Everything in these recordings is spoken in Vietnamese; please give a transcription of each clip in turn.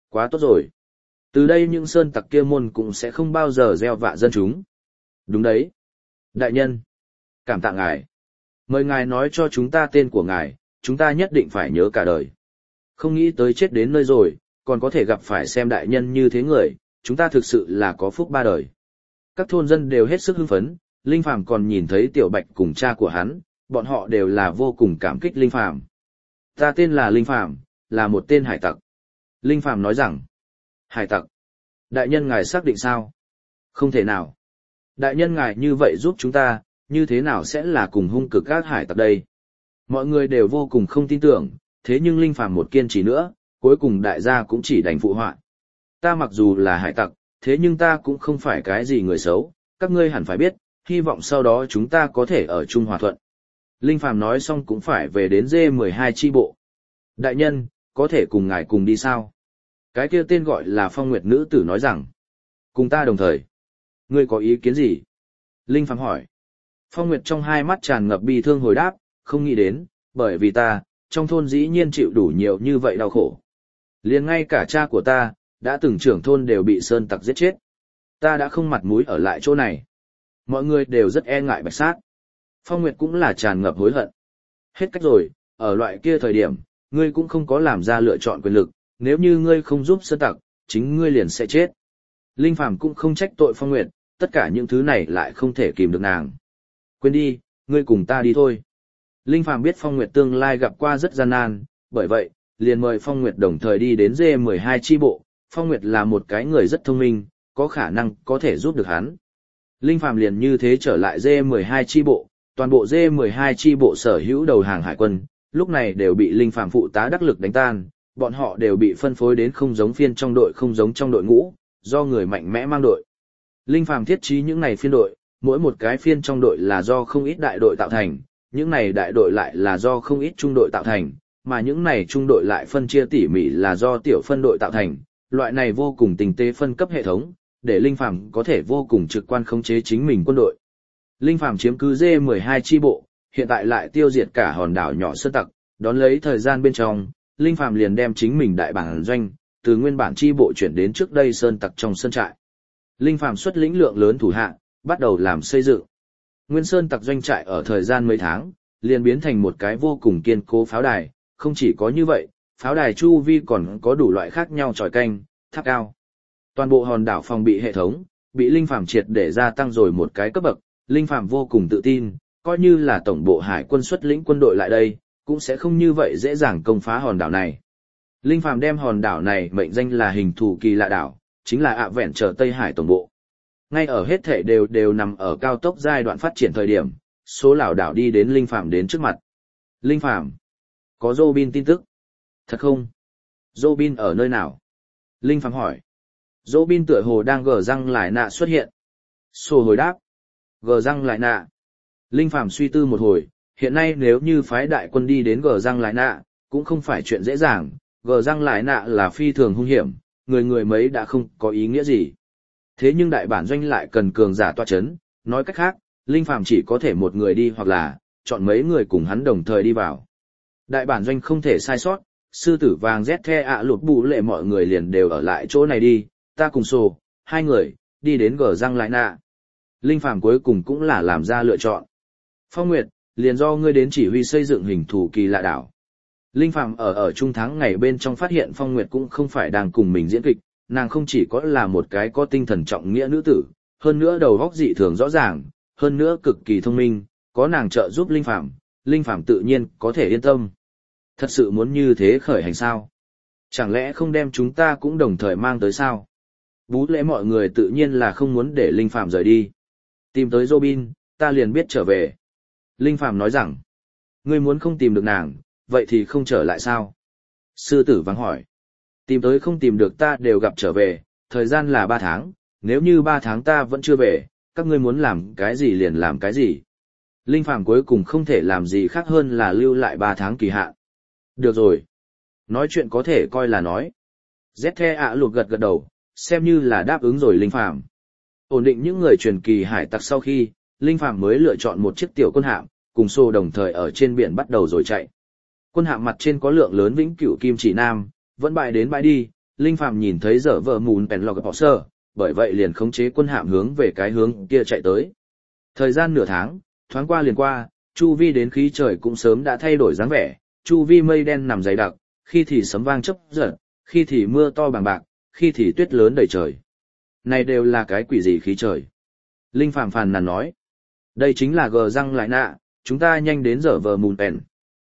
Quá tốt rồi. Từ đây những sơn tặc kia môn cũng sẽ không bao giờ gieo vạ dân chúng. Đúng đấy. Đại nhân. Cảm tạ ngài. Mời ngài nói cho chúng ta tên của ngài, chúng ta nhất định phải nhớ cả đời. Không nghĩ tới chết đến nơi rồi, còn có thể gặp phải xem đại nhân như thế người, chúng ta thực sự là có phúc ba đời. Các thôn dân đều hết sức hưng phấn, Linh Phàm còn nhìn thấy Tiểu Bạch cùng cha của hắn, bọn họ đều là vô cùng cảm kích Linh Phàm. Ta tên là Linh Phàm, là một tên hải tặc. Linh Phàm nói rằng, hải tặc. Đại nhân ngài xác định sao? Không thể nào. Đại nhân ngài như vậy giúp chúng ta, như thế nào sẽ là cùng hung cực các hải tặc đây? Mọi người đều vô cùng không tin tưởng, thế nhưng Linh Phàm một kiên trì nữa, cuối cùng đại gia cũng chỉ đành phụ họa. Ta mặc dù là hải tặc, thế nhưng ta cũng không phải cái gì người xấu, các ngươi hẳn phải biết, hy vọng sau đó chúng ta có thể ở chung hòa thuận. Linh Phàm nói xong cũng phải về đến D12 chi bộ. Đại nhân, có thể cùng ngài cùng đi sao? Cái kia tên gọi là Phong Nguyệt nữ tử nói rằng, cùng ta đồng thời. Ngươi có ý kiến gì? Linh Phàm hỏi. Phong Nguyệt trong hai mắt tràn ngập bi thương hồi đáp, không nghĩ đến, bởi vì ta, trong thôn dĩ nhiên chịu đủ nhiều như vậy đau khổ. Liền ngay cả cha của ta, đã từng trưởng thôn đều bị sơn tặc giết chết. Ta đã không mặt mũi ở lại chỗ này. Mọi người đều rất e ngại Bạch Sát. Phong Nguyệt cũng là tràn ngập hối hận. Hết cách rồi, ở loại kia thời điểm, ngươi cũng không có làm ra lựa chọn quyền lực, nếu như ngươi không giúp sơn tặc, chính ngươi liền sẽ chết. Linh Phàm cũng không trách tội Phong Nguyệt, tất cả những thứ này lại không thể kìm được nàng. Quên đi, ngươi cùng ta đi thôi. Linh Phàm biết Phong Nguyệt tương lai gặp qua rất gian nan, bởi vậy, liền mời Phong Nguyệt đồng thời đi đến D12 chi bộ. Phong Nguyệt là một cái người rất thông minh, có khả năng có thể giúp được hắn. Linh Phàm liền như thế trở lại D12 chi bộ, toàn bộ D12 chi bộ sở hữu đầu hàng hải quân, lúc này đều bị Linh Phàm phụ tá đắc lực đánh tan, bọn họ đều bị phân phối đến không giống phiên trong đội không giống trong đội ngũ, do người mạnh mẽ mang đội. Linh Phàm thiết trí những này phiên đội, mỗi một cái phiên trong đội là do không ít đại đội tạo thành, những này đại đội lại là do không ít trung đội tạo thành, mà những này trung đội lại phân chia tỉ mỉ là do tiểu phân đội tạo thành. Loại này vô cùng tinh tế phân cấp hệ thống, để Linh Phàm có thể vô cùng trực quan khống chế chính mình quân đội. Linh Phàm chiếm cứ D12 chi bộ, hiện tại lại tiêu diệt cả hòn đảo nhỏ sơn tặc, đón lấy thời gian bên trong, Linh Phàm liền đem chính mình đại bản doanh, từ nguyên bản chi bộ chuyển đến trước đây sơn tặc trong sơn trại. Linh Phàm xuất lĩnh lượng lớn thủ hạ, bắt đầu làm xây dựng. Nguyên sơn tặc doanh trại ở thời gian mấy tháng, liền biến thành một cái vô cùng kiên cố pháo đài, không chỉ có như vậy, pháo đài chu vi còn có đủ loại khác nhau chòi canh, tháp cao. Toàn bộ hòn đảo phòng bị hệ thống, bị Linh Phàm triệt để gia tăng rồi một cái cấp bậc, Linh Phàm vô cùng tự tin, coi như là tổng bộ hải quân xuất lĩnh quân đội lại đây, cũng sẽ không như vậy dễ dàng công phá hòn đảo này. Linh Phàm đem hòn đảo này mệnh danh là hình thù kỳ lạ đảo, chính là ạ vẹn trở Tây Hải tổng bộ. Ngay ở hết thể đều nằm ở cao tốc giai đoạn phát triển thời điểm, số lão đảo đi đến Linh Phàm đến trước mặt. Linh Phàm, có Robin tin tức. Thật không? Robin ở nơi nào? Linh Phàm hỏi. Robin tựa hồ đang gờ răng lại nạ xuất hiện. Sô hồi đáp. Gờ răng lại nạ. Linh Phàm suy tư một hồi, hiện nay nếu như phái đại quân đi đến gờ răng lại nạ, cũng không phải chuyện dễ dàng, gờ răng lại nạ là phi thường hung hiểm, người người mấy đã không có ý nghĩa gì. Thế nhưng đại bản doanh lại cần cường giả tọa chấn, nói cách khác, Linh Phàm chỉ có thể một người đi hoặc là chọn mấy người cùng hắn đồng thời đi vào. Đại bản doanh không thể sai sót, sư tử vàng rét the ạ lụt bụ lệ mọi người liền đều ở lại chỗ này đi, ta cùng Sô, hai người, đi đến gờ răng lại nạ. Linh Phàm cuối cùng cũng là làm ra lựa chọn. Phong Nguyệt, liền do ngươi đến chỉ huy xây dựng hình thù kỳ lạ đảo. Linh Phàm ở trung tháng ngày bên trong phát hiện Phong Nguyệt cũng không phải đang cùng mình diễn kịch, nàng không chỉ có là một cái có tinh thần trọng nghĩa nữ tử, hơn nữa đầu óc dị thường rõ ràng, hơn nữa cực kỳ thông minh, có nàng trợ giúp Linh Phàm tự nhiên có thể yên tâm. Thật sự muốn như thế khởi hành sao? Chẳng lẽ không đem chúng ta cũng đồng thời mang tới sao? Bú lễ mọi người tự nhiên là không muốn để Linh Phàm rời đi. Tìm tới Robin, ta liền biết trở về. Linh Phàm nói rằng, ngươi muốn không tìm được nàng, vậy thì không trở lại sao? Sư tử vắng hỏi. Tìm tới không tìm được ta đều gặp trở về, thời gian là 3 tháng, nếu như 3 tháng ta vẫn chưa về, các ngươi muốn làm cái gì liền làm cái gì. Linh Phàm cuối cùng không thể làm gì khác hơn là lưu lại 3 tháng kỳ hạn. Được rồi. Nói chuyện có thể coi là nói. Zethe ạ lụt gật gật đầu, xem như là đáp ứng rồi Linh Phàm. Ổn định những người truyền kỳ hải tặc sau khi, Linh Phàm mới lựa chọn một chiếc tiểu quân hạm, cùng Sô đồng thời ở trên biển bắt đầu rồi chạy. Quân hạm mặt trên có lượng lớn vĩnh cửu kim chỉ nam, vẫn bại đến bãi đi, Linh Phàm nhìn thấy dở vợ mùn bèn lò gặp họ sơ, bởi vậy liền khống chế quân hạm hướng về cái hướng kia chạy tới. Thời gian nửa tháng, thoáng qua liền qua, chu vi đến khí trời cũng sớm đã thay đổi dáng vẻ, chu vi mây đen nằm dày đặc, khi thì sấm vang chớp giật, khi thì mưa to bằng bạc, khi thì tuyết lớn đầy trời. Này đều là cái quỷ gì khí trời? Linh Phàm phàn nàn nói. Đây chính là gờ răng lại nạ, chúng ta nhanh đến dở vờ mùn bèn.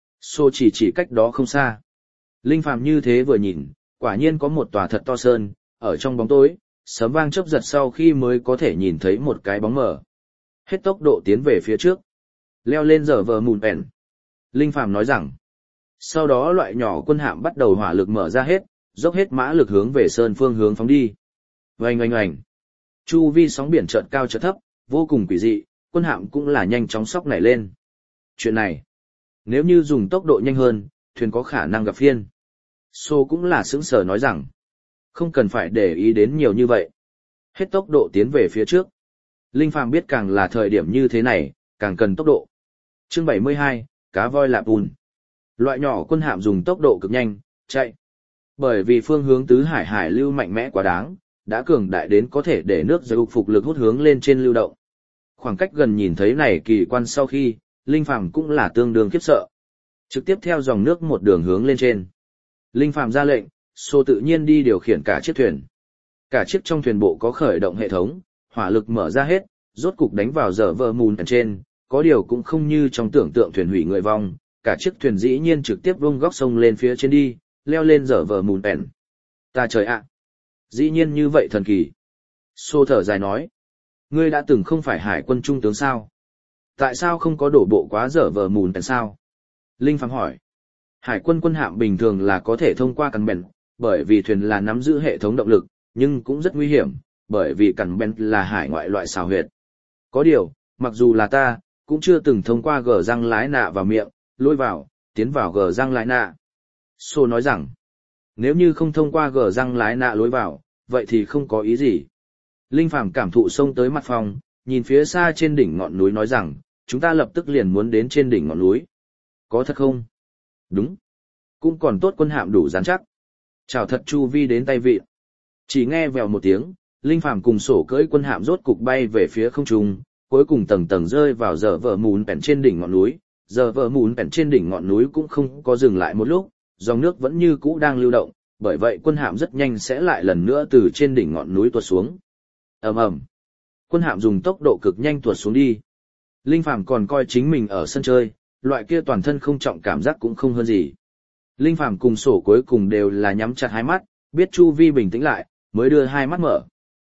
Xô chỉ cách đó không xa. Linh Phàm như thế vừa nhìn, quả nhiên có một tòa thật to sơn, ở trong bóng tối, sấm vang chớp giật sau khi mới có thể nhìn thấy một cái bóng mờ. Hết tốc độ tiến về phía trước. Leo lên dở vờ mùn bèn. Linh Phàm nói rằng, sau đó loại nhỏ quân hạm bắt đầu hỏa lực mở ra hết, dốc hết mã lực hướng về sơn phương hướng phóng đi. Oanh oanh oanh. Chu vi sóng biển chợt cao chợt thấp, vô cùng quỷ dị, quân hạm cũng là nhanh chóng sóc nảy lên. Chuyện này, nếu như dùng tốc độ nhanh hơn, thuyền có khả năng gặp phiên. Sô cũng là sững sờ nói rằng, không cần phải để ý đến nhiều như vậy. Hết tốc độ tiến về phía trước. Linh Phàm biết càng là thời điểm như thế này, càng cần tốc độ. Chương 72, cá voi lạp bùn. Loại nhỏ quân hạm dùng tốc độ cực nhanh, chạy. Bởi vì phương hướng tứ hải hải lưu mạnh mẽ quá đáng, đã cường đại đến có thể để nước dầu phục lực hút hướng lên trên lưu động. Khoảng cách gần nhìn thấy này kỳ quan sau khi, Linh Phàm cũng là tương đương khiếp sợ. Trực tiếp theo dòng nước một đường hướng lên trên. Linh Phàm ra lệnh, Sô tự nhiên đi điều khiển cả chiếc thuyền. Cả chiếc trong thuyền bộ có khởi động hệ thống, hỏa lực mở ra hết, rốt cục đánh vào dở vờ mùn trên, có điều cũng không như trong tưởng tượng thuyền hủy người vong, cả chiếc thuyền dĩ nhiên trực tiếp vung góc sông lên phía trên đi, leo lên dở vờ mùn bèn. Ta trời ạ! Dĩ nhiên như vậy thần kỳ. Sô thở dài nói. Ngươi đã từng không phải hải quân trung tướng sao? Tại sao không có đổ bộ quá dở vờ mùn bèn sao? Linh Phàm hỏi. Hải quân quân hạm bình thường là có thể thông qua cằn bèn, bởi vì thuyền là nắm giữ hệ thống động lực, nhưng cũng rất nguy hiểm, bởi vì cằn bèn là hải ngoại loại xào huyệt. Có điều, mặc dù là ta, cũng chưa từng thông qua gờ răng lái nạ vào miệng, lôi vào, tiến vào gờ răng lái nạ. Sô nói rằng, nếu như không thông qua gờ răng lái nạ lối vào, vậy thì không có ý gì. Linh Phàm cảm thụ xông tới mặt phòng, nhìn phía xa trên đỉnh ngọn núi nói rằng, chúng ta lập tức liền muốn đến trên đỉnh ngọn núi. Có thật không? Đúng. Cũng còn tốt quân hạm đủ rắn chắc. Chào thật chu vi đến tay vịn. Chỉ nghe vèo một tiếng, Linh Phàm cùng sổ cưỡi quân hạm rốt cục bay về phía không trung, cuối cùng tầng tầng rơi vào dở vợ mùn bèn trên đỉnh ngọn núi. Giờ vợ mùn bèn trên đỉnh ngọn núi cũng không có dừng lại một lúc, dòng nước vẫn như cũ đang lưu động, bởi vậy quân hạm rất nhanh sẽ lại lần nữa từ trên đỉnh ngọn núi tuột xuống. Ầm ầm. Quân hạm dùng tốc độ cực nhanh tuột xuống đi. Linh Phàm còn coi chính mình ở sân chơi, loại kia toàn thân không trọng cảm giác cũng không hơn gì. Linh Phàm cùng sổ cuối cùng đều là nhắm chặt hai mắt, biết chu vi bình tĩnh lại, mới đưa hai mắt mở.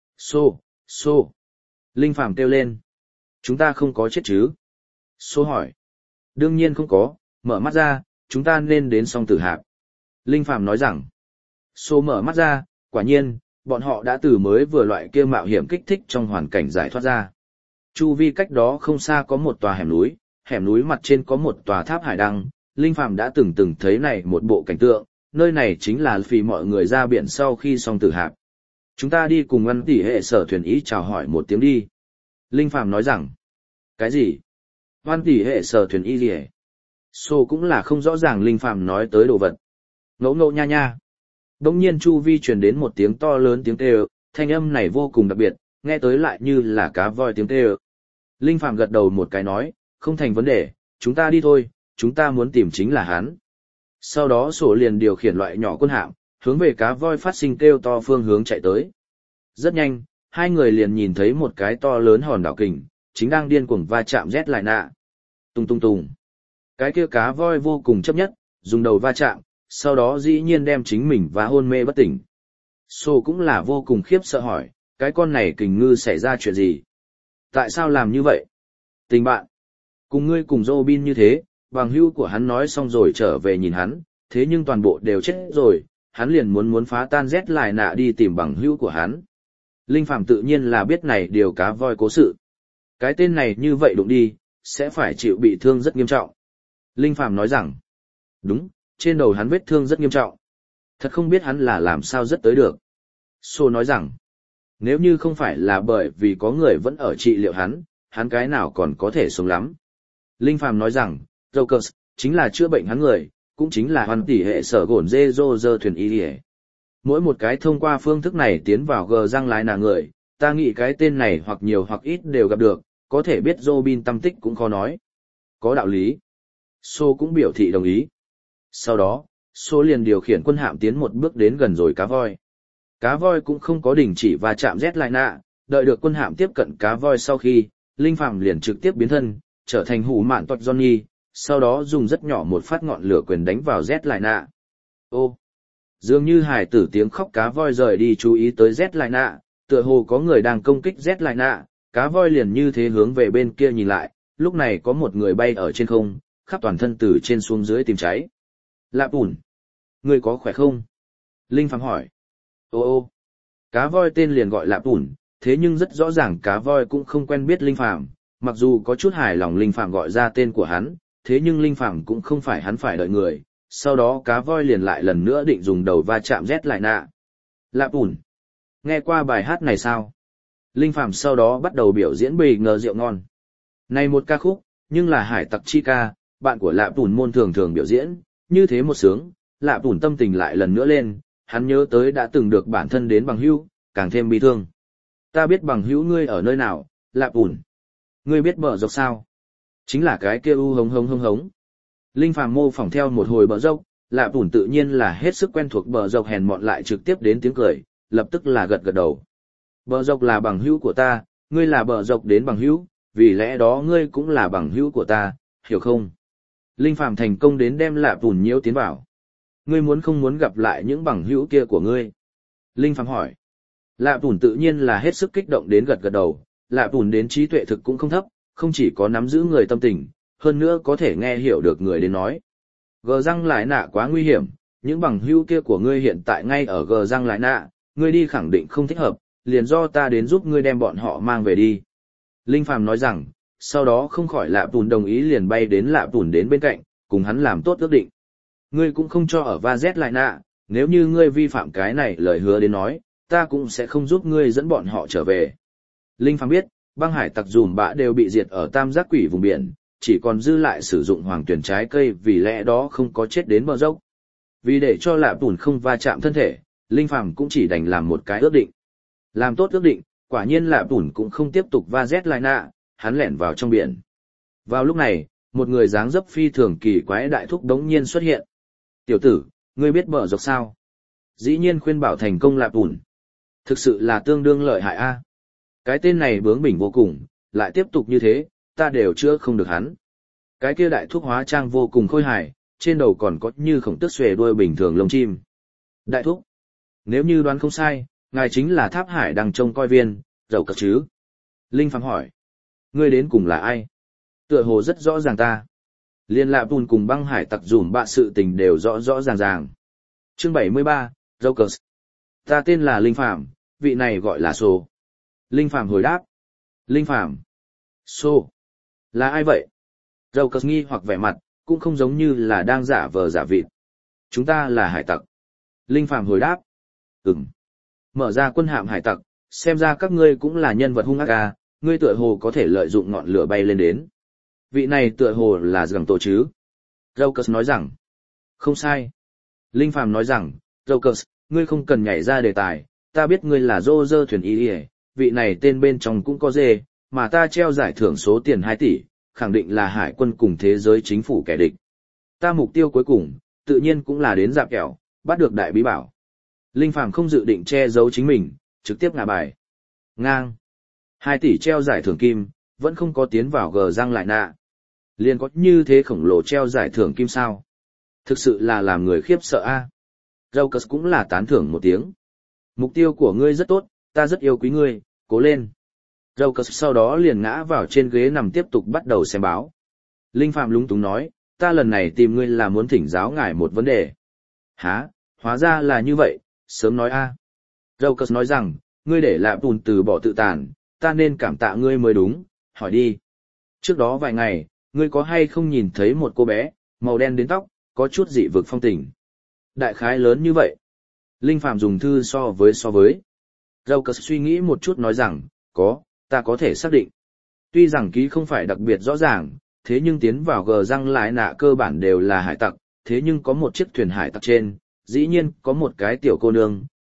Xô. Linh Phàm kêu lên. Chúng ta không có chết chứ? Xô hỏi. Đương nhiên không có, mở mắt ra, chúng ta nên đến song tử hạp. Linh Phàm nói rằng. Xô mở mắt ra, quả nhiên, bọn họ đã từ mới vừa loại kia mạo hiểm kích thích trong hoàn cảnh giải thoát ra. Chu vi cách đó không xa có một tòa hẻm núi mặt trên có một tòa tháp hải đăng. Linh Phàm đã từng thấy này một bộ cảnh tượng, nơi này chính là vì mọi người ra biển sau khi xong tử hạp. Chúng ta đi cùng Văn Tỷ Hệ Sở thuyền ý chào hỏi một tiếng đi. Linh Phàm nói rằng. Cái gì? Văn Tỷ Hệ Sở thuyền ý gì hết? Sô cũng là không rõ ràng Linh Phàm nói tới đồ vật. Ngẫu nha nha. Đống nhiên chu vi truyền đến một tiếng to lớn tiếng kêu, thanh âm này vô cùng đặc biệt, nghe tới lại như là cá voi tiếng kêu. Linh Phàm gật đầu một cái nói, không thành vấn đề, chúng ta đi thôi, chúng ta muốn tìm chính là hắn. Sau đó sổ liền điều khiển loại nhỏ quân hạm, hướng về cá voi phát sinh kêu to phương hướng chạy tới. Rất nhanh, hai người liền nhìn thấy một cái to lớn hòn đảo kình, chính đang điên cuồng va chạm rét lại nạ. Tung tung tung. Cái kia cá voi vô cùng chấp nhất, dùng đầu va chạm, sau đó dĩ nhiên đem chính mình và hôn mê bất tỉnh. Sô cũng là vô cùng khiếp sợ hỏi, cái con này kình ngư xảy ra chuyện gì? Tại sao làm như vậy? Tình bạn. Cùng ngươi cùng Robin như thế, bằng hữu của hắn nói xong rồi trở về nhìn hắn, thế nhưng toàn bộ đều chết rồi, hắn liền muốn phá tan rét lại nạ đi tìm bằng hữu của hắn. Linh Phàm tự nhiên là biết này điều cá voi cố sự. Cái tên này như vậy đụng đi, sẽ phải chịu bị thương rất nghiêm trọng. Linh Phàm nói rằng, đúng, trên đầu hắn vết thương rất nghiêm trọng. Thật không biết hắn là làm sao rất tới được. Sô nói rằng, nếu như không phải là bởi vì có người vẫn ở trị liệu hắn cái nào còn có thể sống lắm. Linh Phàm nói rằng, Jokers, chính là chữa bệnh hắn người, cũng chính là Hoàn Tỷ Hệ Sở gổn dê dô dơ thuyền y. Mỗi một cái thông qua phương thức này tiến vào gờ răng lái nạ người, ta nghĩ cái tên này hoặc nhiều hoặc ít đều gặp được, có thể biết Robin tâm tích cũng khó nói. Có đạo lý. Sô cũng biểu thị đồng ý. Sau đó, Sô liền điều khiển quân hạm tiến một bước đến gần rồi cá voi. Cá voi cũng không có đình chỉ và chạm rét lại nạ, đợi được quân hạm tiếp cận cá voi sau khi, Linh Phàm liền trực tiếp biến thân, trở thành hủ mạn toạt Johnny, sau đó dùng rất nhỏ một phát ngọn lửa quyền đánh vào rét lại nạ. Ô! Dường như hải tử tiếng khóc cá voi rời đi chú ý tới rét lại nạ, tựa hồ có người đang công kích rét lại nạ, cá voi liền như thế hướng về bên kia nhìn lại, lúc này có một người bay ở trên không, khắp toàn thân từ trên xuống dưới tìm cháy. Lạp ủn! Người có khỏe không? Linh Phàm hỏi. Ô! Cá voi tên liền gọi Lạp ủn, thế nhưng rất rõ ràng cá voi cũng không quen biết Linh Phàm, mặc dù có chút hài lòng Linh Phàm gọi ra tên của hắn, thế nhưng Linh Phàm cũng không phải hắn phải đợi người, sau đó cá voi liền lại lần nữa định dùng đầu va chạm rét lại nạ. Lạp ủn! Nghe qua bài hát này sao? Linh Phàm sau đó bắt đầu biểu diễn bì ngờ rượu ngon. Này một ca khúc, nhưng là hải tặc chi ca, bạn của Lạp ủn môn thường thường biểu diễn, như thế một sướng, Lạp ủn tâm tình lại lần nữa lên, hắn nhớ tới đã từng được bản thân đến bằng hữu, càng thêm bi thương. Ta biết bằng hữu ngươi ở nơi nào, Lạp ủn. Ngươi biết bờ dọc sao? Chính là cái kia u hống hống hống hống. Linh Phàm mô phỏng theo một hồi bờ dốc, Lạp ủn tự nhiên là hết sức quen thuộc bờ dọc hèn mọn lại trực tiếp đến tiếng cười, lập tức là gật gật đầu. Bờ dọc là bằng hữu của ta, ngươi là bờ dọc đến bằng hữu, vì lẽ đó ngươi cũng là bằng hữu của ta, hiểu không? Linh Phàm thành công đến đem Lạp ủn nhiễu tiến vào. Ngươi muốn không muốn gặp lại những bằng hữu kia của ngươi? Linh Phàm hỏi. Lạp ủn tự nhiên là hết sức kích động đến gật gật đầu, Lạp ủn đến trí tuệ thực cũng không thấp, không chỉ có nắm giữ người tâm tình, hơn nữa có thể nghe hiểu được người đến nói. Gờ răng lại nạ quá nguy hiểm, những bằng hữu kia của ngươi hiện tại ngay ở gờ răng lại nạ, ngươi đi khẳng định không thích hợp, liền do ta đến giúp ngươi đem bọn họ mang về đi. Linh Phàm nói rằng, sau đó không khỏi Lạp ủn đồng ý liền bay đến Lạp ủn đến bên cạnh, cùng hắn làm tốt ước định. Ngươi cũng không cho ở va rét lại nạ, nếu như ngươi vi phạm cái này lời hứa đến nói, ta cũng sẽ không giúp ngươi dẫn bọn họ trở về. Linh Phàm biết, băng hải tặc dùm bã đều bị diệt ở tam giác quỷ vùng biển, chỉ còn dư lại sử dụng hoàng tuyển trái cây vì lẽ đó không có chết đến bờ dốc. Vì để cho Lạp ủn không va chạm thân thể, Linh Phàm cũng chỉ đành làm một cái ước định. Làm tốt ước định, quả nhiên Lạp ủn cũng không tiếp tục va rét lại nạ, hắn lẻn vào trong biển. Vào lúc này, một người dáng dấp phi thường kỳ quái đại thúc đống nhiên xuất hiện. Tiểu tử, ngươi biết bờ dọc sao? Dĩ nhiên khuyên bảo thành công Lạp ủn. Thực sự là tương đương lợi hại a. Cái tên này bướng bỉnh vô cùng, lại tiếp tục như thế, ta đều chữa không được hắn. Cái kia đại thúc hóa trang vô cùng khôi hài, trên đầu còn có như khổng tước xuề đuôi bình thường lông chim. Đại thúc, nếu như đoán không sai, ngài chính là Tháp Hải đang trông coi viên, dầu cật chứ? Linh Phàm hỏi. Ngươi đến cùng là ai? Tựa hồ rất rõ ràng ta. Liên Lạp ủn cùng băng hải tặc dùm bạ sự tình đều rõ rõ ràng ràng. Chương 73, Jokers. Ta tên là Linh Phàm, vị này gọi là Sô. Linh Phàm hồi đáp. Linh Phàm. Sô. Là ai vậy? Jokers nghi hoặc vẻ mặt, cũng không giống như là đang giả vờ giả vịt. Chúng ta là hải tặc. Linh Phàm hồi đáp. Ừm. Mở ra quân hạm hải tặc, xem ra các ngươi cũng là nhân vật hung ác à, ngươi tựa hồ có thể lợi dụng ngọn lửa bay lên đến. Vị này tựa hồ là Gẳng Tổ chứ? Jokers nói rằng. Không sai. Linh Phàm nói rằng, Jokers, ngươi không cần nhảy ra đề tài, ta biết ngươi là dô dơ thuyền y y, vị này tên bên trong cũng có dê, mà ta treo giải thưởng số tiền 2 tỷ, khẳng định là hải quân cùng thế giới chính phủ kẻ địch. Ta mục tiêu cuối cùng, tự nhiên cũng là đến dạp kẹo, bắt được đại bí bảo. Linh Phàm không dự định che giấu chính mình, trực tiếp ngả bài. Ngang. 2 tỷ treo giải thưởng kim, vẫn không có tiến vào gờ răng lại nạ. Liền có như thế khổng lồ treo giải thưởng kim sao. Thực sự là làm người khiếp sợ a. Jokers cũng là tán thưởng một tiếng. Mục tiêu của ngươi rất tốt, ta rất yêu quý ngươi, cố lên. Jokers sau đó liền ngã vào trên ghế nằm tiếp tục bắt đầu xem báo. Linh Phạm lúng túng nói, ta lần này tìm ngươi là muốn thỉnh giáo ngài một vấn đề. Hả, hóa ra là như vậy, sớm nói a. Jokers nói rằng, ngươi để Lạp ủn từ bỏ tự tàn, ta nên cảm tạ ngươi mới đúng, hỏi đi. Trước đó vài ngày, ngươi có hay không nhìn thấy một cô bé, màu đen đến tóc, có chút dị vực phong tình. Đại khái lớn như vậy. Linh Phạm dùng thư so với. Jokers suy nghĩ một chút nói rằng, có, ta có thể xác định. Tuy rằng ký không phải đặc biệt rõ ràng, thế nhưng tiến vào gờ răng lại nạ cơ bản đều là hải tặc, thế nhưng có một chiếc thuyền hải tặc trên, dĩ nhiên có một cái tiểu cô nương,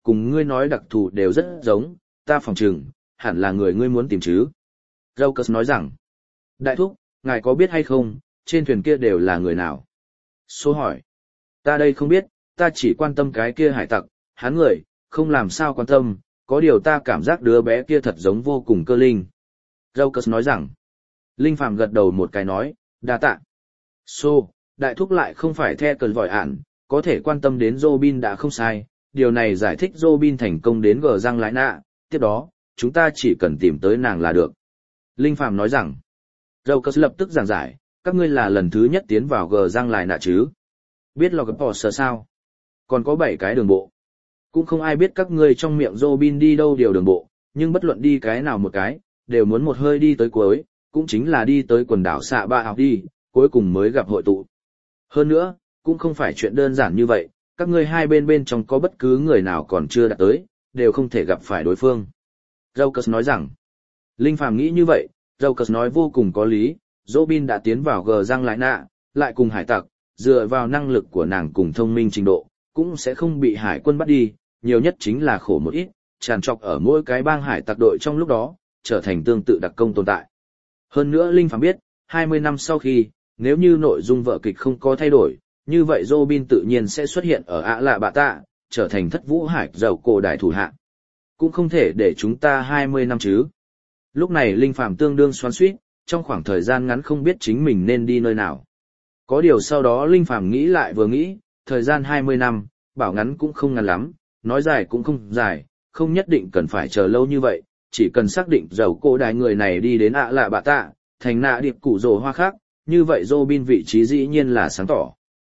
cùng ngươi nói đặc thù đều rất giống, ta phỏng chừng, hẳn là người ngươi muốn tìm chứ. Raucus nói rằng, đại thúc, ngài có biết hay không, trên thuyền kia đều là người nào? Số hỏi, ta đây không biết, ta chỉ quan tâm cái kia hải tặc, hắn người, không làm sao quan tâm, có điều ta cảm giác đứa bé kia thật giống vô cùng cơ linh. Raucus nói rằng, Linh Phàm gật đầu một cái nói, đa tạ. Số, đại thúc lại không phải the cơn vòi ản, có thể quan tâm đến Robin đã không sai, điều này giải thích Robin thành công đến gờ răng lái nạ, tiếp đó, chúng ta chỉ cần tìm tới nàng là được. Linh Phàm nói rằng, Raucus lập tức giảng giải, các ngươi là lần thứ nhất tiến vào gờ răng lái nạ chứ. Biết lò gấp bỏ sở sao? Còn có 7 cái đường bộ. Cũng không ai biết các ngươi trong miệng Robin đi đâu điều đường bộ, nhưng bất luận đi cái nào một cái, đều muốn một hơi đi tới cuối, cũng chính là đi tới quần đảo xạ ba học đi, cuối cùng mới gặp hội tụ. Hơn nữa, cũng không phải chuyện đơn giản như vậy, các ngươi hai bên bên trong có bất cứ người nào còn chưa đạt tới, đều không thể gặp phải đối phương. Raucus nói rằng, Linh Phàm nghĩ như vậy, Raucus nói vô cùng có lý, Robin đã tiến vào gờ răng lái nạ, lại cùng hải tặc, dựa vào năng lực của nàng cùng thông minh trình độ, cũng sẽ không bị hải quân bắt đi, nhiều nhất chính là khổ một ít, tràn trọc ở mỗi cái bang hải tặc đội trong lúc đó, trở thành tương tự đặc công tồn tại. Hơn nữa Linh Phàm biết, 20 năm sau khi, nếu như nội dung vở kịch không có thay đổi, như vậy Robin tự nhiên sẽ xuất hiện ở ạ lạ bạ tạ, trở thành thất vũ hải giàu cổ đại thủ hạ. Cũng không thể để chúng ta 20 năm chứ. Lúc này Linh Phàm tương đương xoắn xuýt, trong khoảng thời gian ngắn không biết chính mình nên đi nơi nào. Có điều sau đó Linh Phàm nghĩ lại vừa nghĩ, thời gian 20 năm, bảo ngắn cũng không ngắn lắm, nói dài cũng không dài, không nhất định cần phải chờ lâu như vậy, chỉ cần xác định giàu cổ đại người này đi đến ạ lạ bạ tạ, thành nạ điệp củ rồ hoa khác, như vậy Robin vị trí dĩ nhiên là sáng tỏ.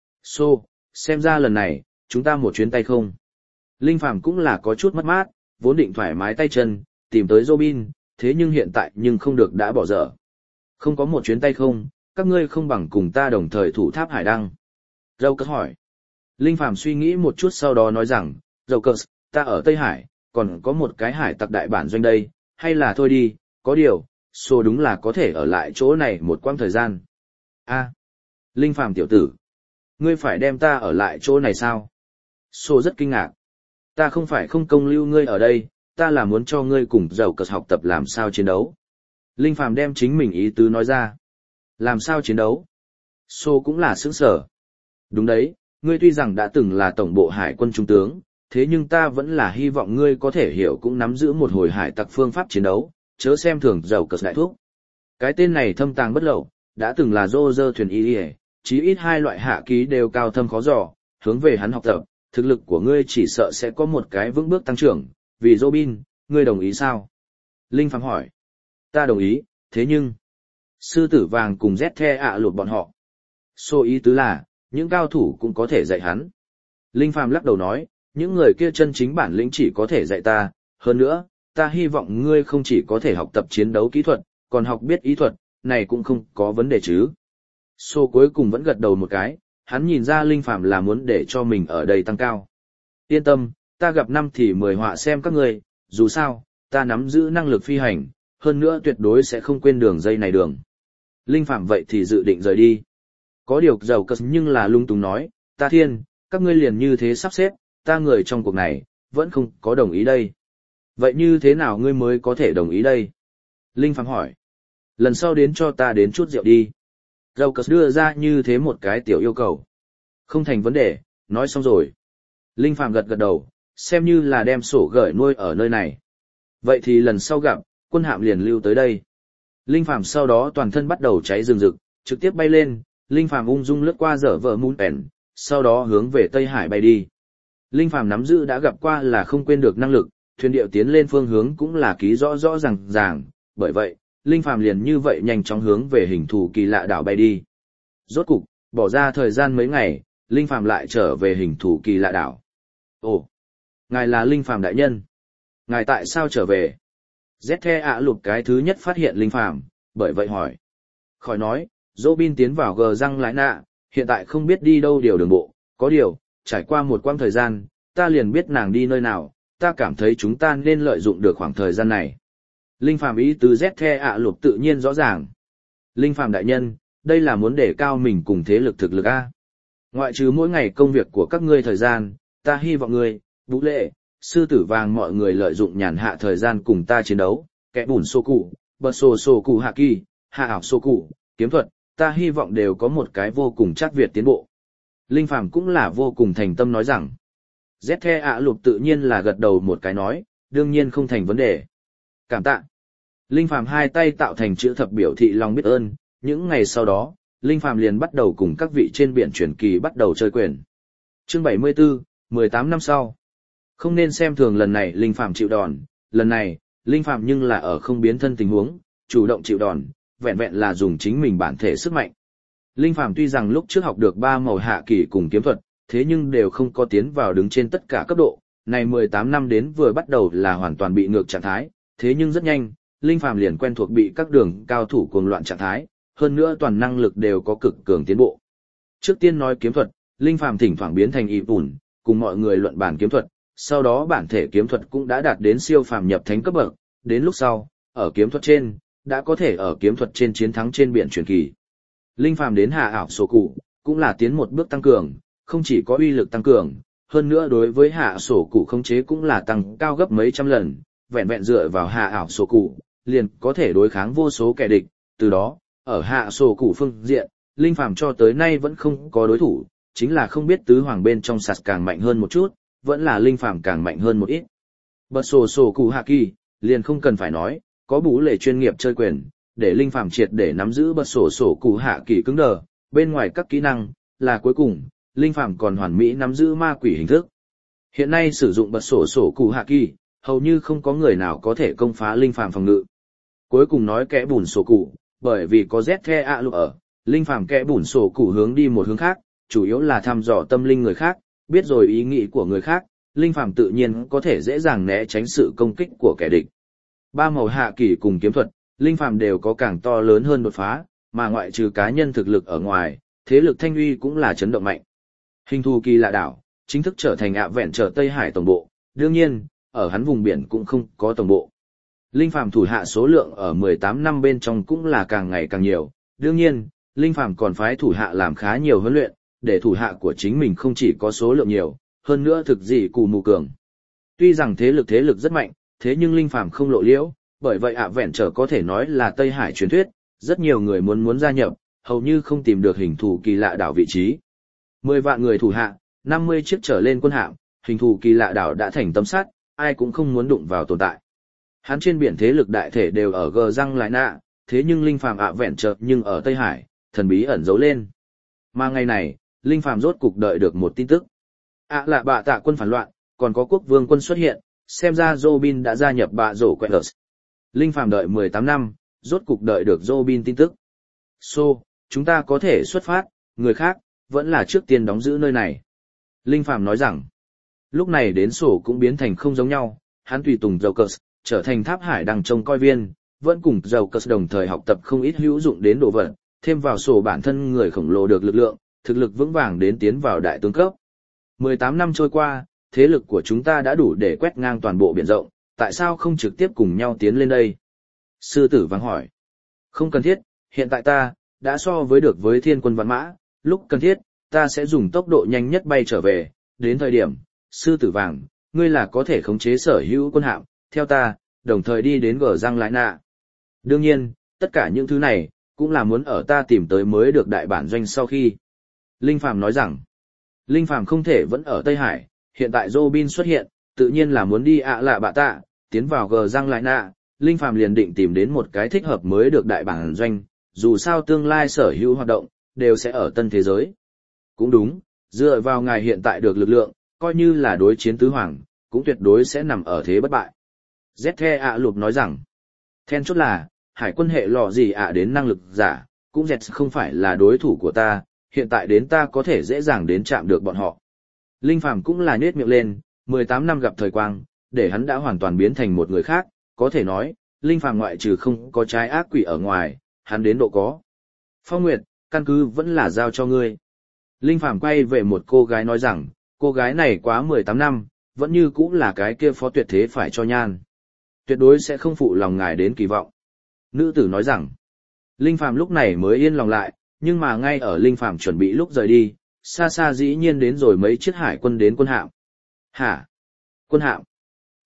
Xem ra lần này, chúng ta một chuyến tay không. Linh Phàm cũng là có chút mất mát, vốn định thoải mái tay chân, tìm tới Robin, thế nhưng hiện tại nhưng không được đã bỏ dở. Không có một chuyến tay không, các ngươi không bằng cùng ta đồng thời thủ tháp hải đăng. Raucus hỏi. Linh Phàm suy nghĩ một chút sau đó nói rằng, Raucus, ta ở Tây Hải, còn có một cái hải tặc đại bản doanh đây, hay là thôi đi, có điều, đúng là có thể ở lại chỗ này một quãng thời gian. Linh Phàm tiểu tử, ngươi phải đem ta ở lại chỗ này sao? Rất kinh ngạc. Ta không phải không công lưu ngươi ở đây, ta là muốn cho ngươi cùng Raucus học tập làm sao chiến đấu. Linh Phàm đem chính mình ý tứ nói ra. Làm sao chiến đấu? Cũng là sững sở. Đúng đấy, ngươi tuy rằng đã từng là tổng bộ hải quân trung tướng, thế nhưng ta vẫn là hy vọng ngươi có thể hiểu cũng nắm giữ một hồi hải tặc phương pháp chiến đấu, chớ xem thường Raucus đại thúc. Cái tên này thâm tàng bất lậu, đã từng là Roger thuyền y, chí ít 2 loại hạ ký đều cao thâm khó dò, hướng về hắn học tập, thực lực của ngươi chỉ sợ sẽ có một cái vững bước tăng trưởng, vì Robin, ngươi đồng ý sao? Linh Phàm hỏi. Ta đồng ý, thế nhưng, sư tử vàng cùng Z ạ lụt bọn họ. Ý tứ là, những cao thủ cũng có thể dạy hắn. Linh Phàm lắc đầu nói, những người kia chân chính bản lĩnh chỉ có thể dạy ta, hơn nữa, ta hy vọng ngươi không chỉ có thể học tập chiến đấu kỹ thuật, còn học biết ý thuật, này cũng không có vấn đề chứ. Cuối cùng vẫn gật đầu một cái, hắn nhìn ra Linh Phàm là muốn để cho mình ở đây tăng cao. Yên tâm, ta gặp 5 thì 10 họa xem các ngươi, dù sao, ta nắm giữ năng lực phi hành, hơn nữa tuyệt đối sẽ không quên đường dây này đường. Linh Phàm vậy thì dự định rời đi. Có điều Raucus nhưng là lung tung nói, ta thiên, các ngươi liền như thế sắp xếp, ta người trong cuộc này, vẫn không có đồng ý đây. Vậy như thế nào ngươi mới có thể đồng ý đây? Linh Phàm hỏi. Lần sau đến cho ta đến chút rượu đi. Raucus đưa ra như thế một cái tiểu yêu cầu. Không thành vấn đề, nói xong rồi. Linh Phàm gật gật đầu, xem như là đem sổ gởi nuôi ở nơi này. Vậy thì lần sau gặp, quân hạm liền lưu tới đây. Linh Phàm sau đó toàn thân bắt đầu cháy rừng rực, trực tiếp bay lên, Linh Phàm ung dung lướt qua dở vợ Moon Pen, sau đó hướng về Tây Hải bay đi. Linh Phàm nắm giữ đã gặp qua là không quên được năng lực, thuyền điệu tiến lên phương hướng cũng là ký rõ rõ ràng, bởi vậy, Linh Phàm liền như vậy nhanh chóng hướng về hình thù kỳ lạ đảo bay đi. Rốt cục, bỏ ra thời gian mấy ngày, Linh Phàm lại trở về hình thù kỳ lạ đảo. Ồ, ngài là Linh Phàm đại nhân. Ngài tại sao trở về? Z ạ lụt cái thứ nhất phát hiện Linh Phàm, bởi vậy hỏi. Khỏi nói, Robin tiến vào gờ răng lái nạ, hiện tại không biết đi đâu điều đường bộ, có điều, trải qua một quãng thời gian, ta liền biết nàng đi nơi nào, ta cảm thấy chúng ta nên lợi dụng được khoảng thời gian này. Linh Phàm ý tứ Z ạ lụt tự nhiên rõ ràng. Linh Phàm đại nhân, đây là muốn để cao mình cùng thế lực thực lực A. Ngoại trừ mỗi ngày công việc của các ngươi thời gian, ta hy vọng ngươi, Vũ Lệ, sư tử vàng mọi người lợi dụng nhàn hạ thời gian cùng ta chiến đấu, kẻ bùn sổ cụ, bật sổ cụ hạ kỳ, hạ ảo sổ cụ, kiếm thuật, ta hy vọng đều có một cái vô cùng chắc Việt tiến bộ. Linh Phàm cũng là vô cùng thành tâm nói rằng, ZThe ạ lục tự nhiên là gật đầu một cái nói, đương nhiên không thành vấn đề. Cảm tạ. Linh Phàm hai tay tạo thành chữ thập biểu thị lòng biết ơn, những ngày sau đó, Linh Phàm liền bắt đầu cùng các vị trên biển truyền kỳ bắt đầu chơi quyền. Chương 74, 18 năm sau. Không nên xem thường lần này Linh Phàm chịu đòn, lần này, Linh Phàm nhưng là ở không biến thân tình huống, chủ động chịu đòn, vẹn vẹn là dùng chính mình bản thể sức mạnh. Linh Phàm tuy rằng lúc trước học được 3 màu hạ kỳ cùng kiếm thuật, thế nhưng đều không có tiến vào đứng trên tất cả cấp độ, này 18 năm đến vừa bắt đầu là hoàn toàn bị ngược trạng thái, thế nhưng rất nhanh, Linh Phàm liền quen thuộc bị các đường cao thủ cuồng loạn trạng thái, hơn nữa toàn năng lực đều có cực cường tiến bộ. Trước tiên nói kiếm thuật, Linh Phàm thỉnh thoảng biến thành y bùn, cùng mọi người luận bàn kiếm thuật, sau đó bản thể kiếm thuật cũng đã đạt đến siêu phàm nhập thánh cấp bậc, đến lúc sau, ở kiếm thuật trên, đã có thể ở kiếm thuật trên chiến thắng trên biển truyền kỳ. Linh Phàm đến hạ ảo sổ cụ, cũng là tiến một bước tăng cường, không chỉ có uy lực tăng cường, hơn nữa đối với hạ sổ cụ khống chế cũng là tăng cao gấp mấy trăm lần, vẹn vẹn dựa vào hạ ảo sổ cụ, liền có thể đối kháng vô số kẻ địch, từ đó, ở hạ sổ cụ phương diện, Linh Phàm cho tới nay vẫn không có đối thủ, chính là không biết tứ hoàng bên trong sạt càng mạnh hơn một chút, vẫn là Linh Phàm càng mạnh hơn một ít. Bật sổ cụ hạ kỳ, liền không cần phải nói, có bú lệ chuyên nghiệp chơi quyền, để Linh Phàm triệt để nắm giữ bật sổ cụ hạ kỳ cứng đờ, bên ngoài các kỹ năng, là cuối cùng, Linh Phàm còn hoàn mỹ nắm giữ ma quỷ hình thức. Hiện nay sử dụng bật sổ cụ hạ kỳ, hầu như không có người nào có thể công phá Linh Phàm phòng ngự. Cuối cùng nói kẽ bùn sổ cụ, bởi vì có ZThe ạ lục ở, Linh Phàm kẽ bùn sổ cụ hướng đi một hướng khác, chủ yếu là thăm dò tâm linh người khác, biết rồi ý nghĩ của người khác, Linh Phàm tự nhiên có thể dễ dàng né tránh sự công kích của kẻ địch. 3 màu hạ kỳ cùng kiếm thuật, Linh Phàm đều có càng to lớn hơn đột phá, mà ngoại trừ cá nhân thực lực ở ngoài, thế lực thanh uy cũng là chấn động mạnh. Hình thù kỳ lạ đảo, chính thức trở thành ạ vẹn trở Tây Hải tổng bộ, đương nhiên, ở hắn vùng biển cũng không có tổng bộ. Linh Phàm thủ hạ số lượng ở 18 năm bên trong cũng là càng ngày càng nhiều, đương nhiên, Linh Phàm còn phái thủ hạ làm khá nhiều huấn luyện, để thủ hạ của chính mình không chỉ có số lượng nhiều, hơn nữa thực dị cù mù cường. Tuy rằng thế lực rất mạnh, thế nhưng Linh Phàm không lộ liễu, bởi vậy ạ vẹn trở có thể nói là Tây Hải truyền thuyết, rất nhiều người muốn gia nhập, hầu như không tìm được hình thù kỳ lạ đảo vị trí. 10 vạn người thủ hạ, 50 chiếc trở lên quân hạm, hình thù kỳ lạ đảo đã thành tấm sắt, ai cũng không muốn đụng vào tồn tại. Hắn trên biển thế lực đại thể đều ở gờ răng lại nạ, thế nhưng Linh Phàm ạ vẹn trở nhưng ở Tây Hải, thần bí ẩn giấu lên. Mà ngày này, Linh Phàm rốt cục đợi được một tin tức. Lạ bạ tạ quân phản loạn, còn có quốc vương quân xuất hiện, xem ra Robin đã gia nhập bạ rổ Quẹt. Linh Phàm đợi 18 năm, rốt cục đợi được Robin tin tức. Chúng ta có thể xuất phát, người khác, vẫn là trước tiên đóng giữ nơi này. Linh Phàm nói rằng, lúc này đến sổ cũng biến thành không giống nhau, hắn tùy tùng Jokers, trở thành tháp hải đằng trông coi viên, vẫn cùng Jokers đồng thời học tập không ít hữu dụng đến đồ vật, thêm vào sổ bản thân người khổng lồ được lực lượng, thực lực vững vàng đến tiến vào đại tướng cấp. 18 năm trôi qua, thế lực của chúng ta đã đủ để quét ngang toàn bộ biển rộng, tại sao không trực tiếp cùng nhau tiến lên đây? Sư tử vàng hỏi. Không cần thiết, hiện tại ta, đã so với được với thiên quân vạn mã, lúc cần thiết, ta sẽ dùng tốc độ nhanh nhất bay trở về, đến thời điểm, sư tử vàng, ngươi là có thể khống chế sở hữu quân hạm, theo ta, đồng thời đi đến gờ răng lại nạ. Đương nhiên, tất cả những thứ này, cũng là muốn ở ta tìm tới mới được đại bản doanh sau khi. Linh Phàm nói rằng, Linh Phàm không thể vẫn ở Tây Hải, hiện tại Robin xuất hiện, tự nhiên là muốn đi lạ bạ tạ, tiến vào gờ răng lại nạ, Linh Phàm liền định tìm đến một cái thích hợp mới được đại bản doanh, dù sao tương lai sở hữu hoạt động, đều sẽ ở tân thế giới. Cũng đúng, dựa vào ngài hiện tại được lực lượng, coi như là đối chiến tứ hoàng, cũng tuyệt đối sẽ nằm ở thế bất bại. ZThe ạ lục nói rằng, then chốt là, hải quân hệ lò gì đến năng lực giả, cũng Z không phải là đối thủ của ta, hiện tại đến ta có thể dễ dàng đến chạm được bọn họ. Linh Phàm cũng là nhếch miệng lên, 18 năm gặp thời quang, để hắn đã hoàn toàn biến thành một người khác, có thể nói, Linh Phàm ngoại trừ không có trái ác quỷ ở ngoài, hắn đến độ có. Phong Nguyệt, căn cứ vẫn là giao cho ngươi. Linh Phàm quay về một cô gái nói rằng, cô gái này quá 18 năm, vẫn như cũ là cái kia phó tuyệt thế phải cho nhan. Tuyệt đối sẽ không phụ lòng ngài đến kỳ vọng. Nữ tử nói rằng, Linh Phàm lúc này mới yên lòng lại, nhưng mà ngay ở Linh Phàm chuẩn bị lúc rời đi, xa xa dĩ nhiên đến rồi mấy chiếc hải quân đến quân hạm. Hả? Quân hạm?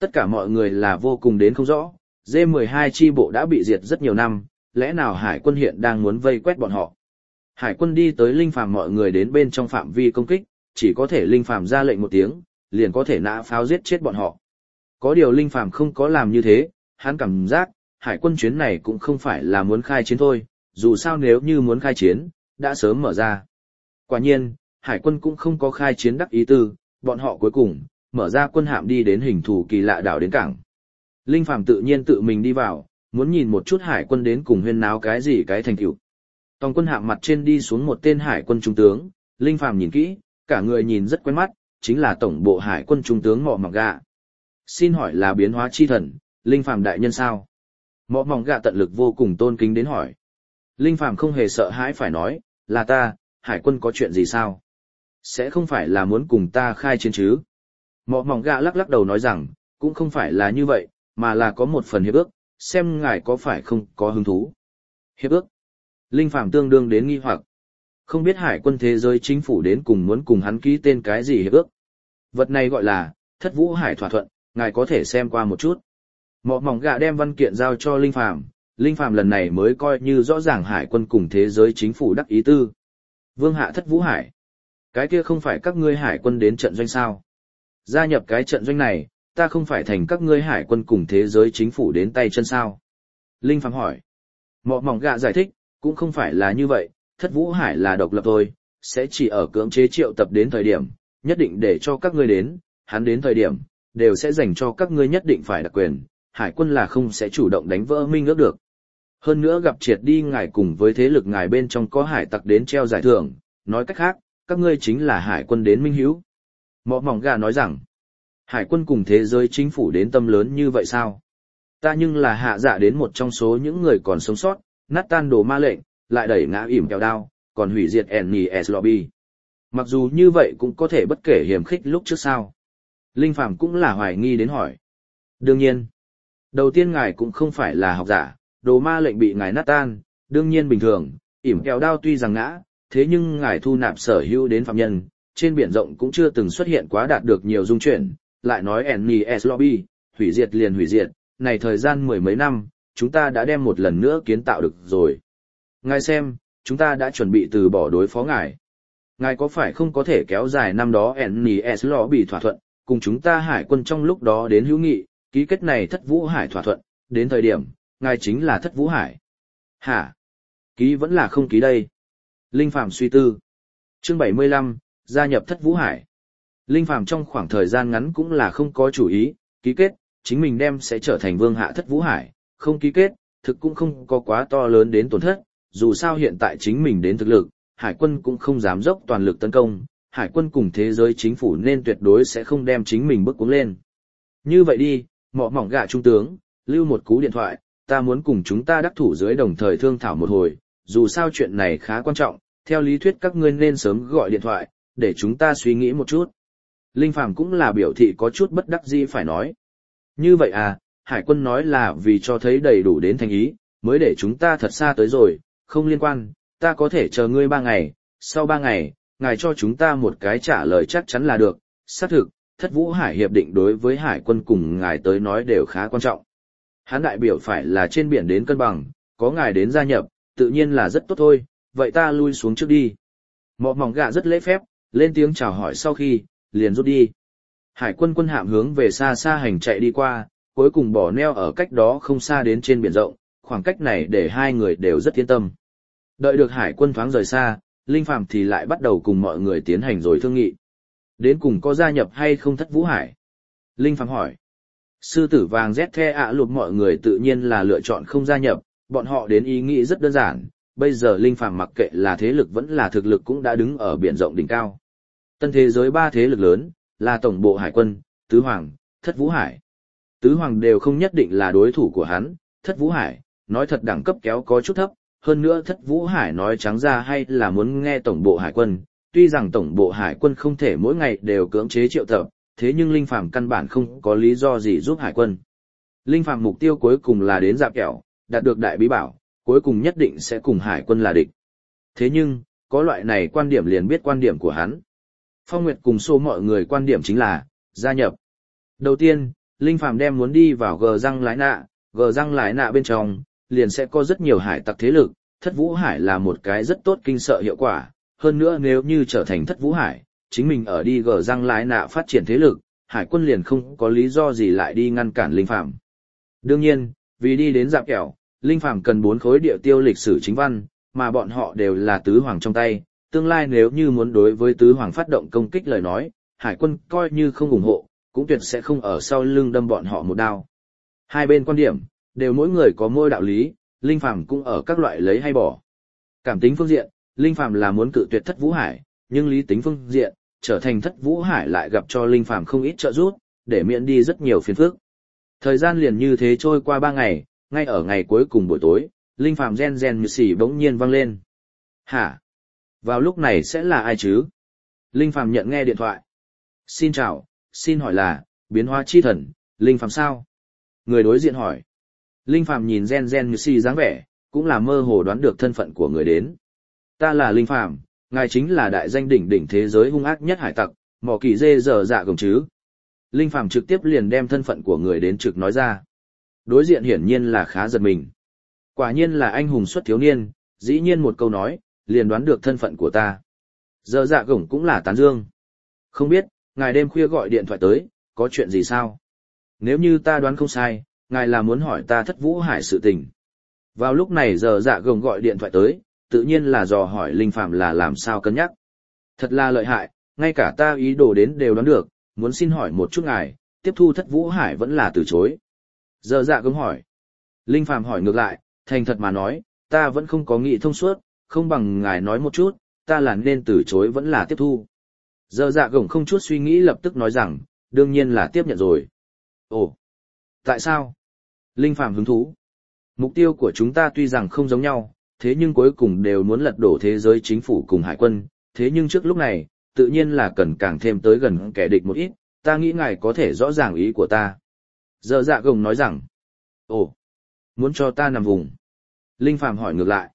Tất cả mọi người là vô cùng đến không rõ, D12 chi bộ đã bị diệt rất nhiều năm, lẽ nào hải quân hiện đang muốn vây quét bọn họ. Hải quân đi tới Linh Phàm mọi người đến bên trong phạm vi công kích, chỉ có thể Linh Phàm ra lệnh một tiếng, liền có thể nã pháo giết chết bọn họ. Có điều Linh Phàm không có làm như thế, hắn cảm giác, hải quân chuyến này cũng không phải là muốn khai chiến thôi, dù sao nếu như muốn khai chiến, đã sớm mở ra. Quả nhiên, hải quân cũng không có khai chiến đắc ý tư, bọn họ cuối cùng, mở ra quân hạm đi đến hình thù kỳ lạ đảo đến cảng. Linh Phàm tự nhiên tự mình đi vào, muốn nhìn một chút hải quân đến cùng huyên náo cái gì cái thành tựu. Tòng quân hạm mặt trên đi xuống một tên hải quân trung tướng, Linh Phàm nhìn kỹ, cả người nhìn rất quen mắt, chính là tổng bộ hải quân trung tướng Mọ Mỏng Gạ. Xin hỏi là biến hóa chi thần, Linh Phàm đại nhân sao? Mọ Mỏng Gạ tận lực vô cùng tôn kính đến hỏi. Linh Phàm không hề sợ hãi phải nói, là ta, hải quân có chuyện gì sao? Sẽ không phải là muốn cùng ta khai chiến chứ? Mọ Mỏng Gạ lắc lắc đầu nói rằng, cũng không phải là như vậy, mà là có một phần hiệp ước, xem ngài có phải không có hứng thú. Hiệp ước? Linh Phàm tương đương đến nghi hoặc. Không biết hải quân thế giới chính phủ đến cùng muốn cùng hắn ký tên cái gì hiệp ước. Vật này gọi là Thất Vũ Hải thỏa thuận, ngài có thể xem qua một chút. Mọ Mỏng Gạ đem văn kiện giao cho Linh Phàm, Linh Phàm lần này mới coi như rõ ràng hải quân cùng thế giới chính phủ đắc ý tư. Vương hạ Thất Vũ Hải. Cái kia không phải các ngươi hải quân đến trận doanh sao? Gia nhập cái trận doanh này, ta không phải thành các ngươi hải quân cùng thế giới chính phủ đến tay chân sao? Linh Phàm hỏi. Mọ Mỏng Gạ giải thích, cũng không phải là như vậy, Thất Vũ Hải là độc lập thôi, sẽ chỉ ở cưỡng chế triệu tập đến thời điểm, nhất định để cho các ngươi đến, hắn đến thời điểm, đều sẽ dành cho các ngươi nhất định phải đặc quyền, hải quân là không sẽ chủ động đánh vỡ minh ước được. Hơn nữa gặp triệt đi ngài cùng với thế lực ngài bên trong có hải tặc đến treo giải thưởng, nói cách khác, các ngươi chính là hải quân đến minh hữu. Mọ Mỏng Gà nói rằng, hải quân cùng thế giới chính phủ đến tâm lớn như vậy sao? Ta nhưng là hạ dạ đến một trong số những người còn sống sót, nát tan đồ ma lệnh, lại đẩy ngã ỉm kẹo đao, còn hủy diệt NES Lobby. Mặc dù như vậy cũng có thể bất kể hiểm khích lúc trước sao. Linh Phàm cũng là hoài nghi đến hỏi. Đương nhiên, đầu tiên ngài cũng không phải là học giả, đồ ma lệnh bị ngài nát tan, đương nhiên bình thường, ỉm kẹo đao tuy rằng ngã, thế nhưng ngài thu nạp sở hữu đến phạm nhân, trên biển rộng cũng chưa từng xuất hiện quá đạt được nhiều dung chuyển, lại nói NES Lobby, hủy diệt liền hủy diệt, này thời gian mười mấy năm, chúng ta đã đem một lần nữa kiến tạo được rồi. Ngài xem, chúng ta đã chuẩn bị từ bỏ đối phó ngài. Ngài có phải không có thể kéo dài năm đó NES Lobby thỏa thuận, cùng chúng ta hải quân trong lúc đó đến hữu nghị, ký kết này Thất Vũ Hải thỏa thuận, đến thời điểm, ngài chính là Thất Vũ Hải. Hả? Ký vẫn là không ký đây. Linh Phàm suy tư. Chương 75, gia nhập Thất Vũ Hải. Linh Phàm trong khoảng thời gian ngắn cũng là không có chủ ý, ký kết, chính mình đem sẽ trở thành vương hạ Thất Vũ Hải, không ký kết, thực cũng không có quá to lớn đến tổn thất, dù sao hiện tại chính mình đến thực lực, hải quân cũng không dám dốc toàn lực tấn công, hải quân cùng thế giới chính phủ nên tuyệt đối sẽ không đem chính mình bức cuống lên. Như vậy đi, Mọ Mỏng Gạ trung tướng, lưu một cú điện thoại, ta muốn cùng chúng ta đắc thủ dưới đồng thời thương thảo một hồi, dù sao chuyện này khá quan trọng, theo lý thuyết các ngươi nên sớm gọi điện thoại, để chúng ta suy nghĩ một chút. Linh Phàm cũng là biểu thị có chút bất đắc dĩ phải nói. Như vậy à, hải quân nói là vì cho thấy đầy đủ đến thành ý, mới để chúng ta thật xa tới rồi, không liên quan, ta có thể chờ ngươi 3 ngày, sau 3 ngày, ngài cho chúng ta một cái trả lời chắc chắn là được, xác thực, Thất Vũ Hải hiệp định đối với hải quân cùng ngài tới nói đều khá quan trọng. Hắn đại biểu phải là trên biển đến cân bằng, có ngài đến gia nhập, tự nhiên là rất tốt thôi, vậy ta lui xuống trước đi. Mọ Mỏng Gạ rất lễ phép, lên tiếng chào hỏi sau khi, liền rút đi. Hải quân quân hạm hướng về xa xa hành chạy đi qua, cuối cùng bỏ neo ở cách đó không xa đến trên biển rộng, khoảng cách này để hai người đều rất yên tâm. Đợi được hải quân thoáng rời xa, Linh Phàm thì lại bắt đầu cùng mọi người tiến hành rồi thương nghị. Đến cùng có gia nhập hay không Thất Vũ Hải? Linh Phàm hỏi. Sư tử vàng ZThe ạ lụt mọi người tự nhiên là lựa chọn không gia nhập, bọn họ đến ý nghĩ rất đơn giản, bây giờ Linh Phàm mặc kệ là thế lực vẫn là thực lực cũng đã đứng ở biển rộng đỉnh cao. Tân thế giới 3 thế lực lớn, là tổng bộ hải quân, Tứ Hoàng, Thất Vũ Hải. Tứ Hoàng đều không nhất định là đối thủ của hắn, Thất Vũ Hải, nói thật đẳng cấp kéo có chút thấp, hơn nữa Thất Vũ Hải nói trắng ra hay là muốn nghe tổng bộ hải quân, tuy rằng tổng bộ hải quân không thể mỗi ngày đều cưỡng chế triệu tập, thế nhưng Linh Phàm căn bản không có lý do gì giúp hải quân. Linh Phàm mục tiêu cuối cùng là đến Dạp Kẹo, đạt được đại bí bảo, cuối cùng nhất định sẽ cùng hải quân là địch. Thế nhưng, có loại này quan điểm liền biết quan điểm của hắn. Phong Nguyệt cùng số mọi người quan điểm chính là, gia nhập. Đầu tiên, Linh Phàm đem muốn đi vào gờ răng lái nạ bên trong, liền sẽ có rất nhiều hải tặc thế lực, thất vũ hải là một cái rất tốt kinh sợ hiệu quả, hơn nữa nếu như trở thành thất vũ hải, chính mình ở đi gờ răng lái nạ phát triển thế lực, hải quân liền không có lý do gì lại đi ngăn cản Linh Phàm. Đương nhiên, vì đi đến dạp kẹo, Linh Phàm cần 4 khối địa tiêu lịch sử chính văn, mà bọn họ đều là tứ hoàng trong tay, tương lai nếu như muốn đối với tứ hoàng phát động công kích lời nói, hải quân coi như không ủng hộ, cũng tuyệt sẽ không ở sau lưng đâm bọn họ một đao. Hai bên quan điểm, đều mỗi người có mỗi đạo lý, Linh Phàm cũng ở các loại lấy hay bỏ. Cảm tính phương diện, Linh Phàm là muốn cự tuyệt thất vũ hải, nhưng lý tính phương diện, trở thành thất vũ hải lại gặp cho Linh Phàm không ít trợ giúp, để miễn đi rất nhiều phiền phức. Thời gian liền như thế trôi qua 3 ngày, ngay ở ngày cuối cùng buổi tối, Linh Phàm gen như xỉ bỗng nhiên vang lên. Hả? Vào lúc này sẽ là ai chứ? Linh Phàm nhận nghe điện thoại. Xin chào, xin hỏi là, biến hóa chi thần, Linh Phàm sao? Người đối diện hỏi. Linh Phàm nhìn gen như xỉ dáng vẻ, cũng là mơ hồ đoán được thân phận của người đến. Ta là Linh Phàm, ngài chính là đại danh đỉnh đỉnh thế giới hung ác nhất hải tặc, mỏ kỳ dê dở dạ gồng chứ. Linh Phàm trực tiếp liền đem thân phận của người đến trực nói ra. Đối diện hiển nhiên là khá giật mình. Quả nhiên là anh hùng xuất thiếu niên, dĩ nhiên một câu nói, liền đoán được thân phận của ta. Dở dạ gồng cũng là tán dương. Không biết, ngài đêm khuya gọi điện thoại tới, có chuyện gì sao? Nếu như ta đoán không sai, ngài là muốn hỏi ta thất vũ hải sự tình. Vào lúc này dở dạ gồng gọi điện thoại tới, tự nhiên là dò hỏi Linh Phàm là làm sao cân nhắc. Thật là lợi hại, ngay cả ta ý đồ đến đều đoán được, muốn xin hỏi một chút ngài, tiếp thu thất vũ hải vẫn là từ chối. Dở dạ gồng hỏi. Linh Phàm hỏi ngược lại, thành thật mà nói, ta vẫn không có nghĩ thông suốt, không bằng ngài nói một chút, ta là nên từ chối vẫn là tiếp thu. Dở dạ gồng không chút suy nghĩ lập tức nói rằng, đương nhiên là tiếp nhận rồi. Ồ, tại sao? Linh Phàm hứng thú. Mục tiêu của chúng ta tuy rằng không giống nhau, thế nhưng cuối cùng đều muốn lật đổ thế giới chính phủ cùng hải quân, thế nhưng trước lúc này, tự nhiên là cần càng thêm tới gần kẻ địch một ít, ta nghĩ ngài có thể rõ ràng ý của ta. Dở dạ gồng nói rằng, ồ, muốn cho ta nằm vùng. Linh Phàm hỏi ngược lại,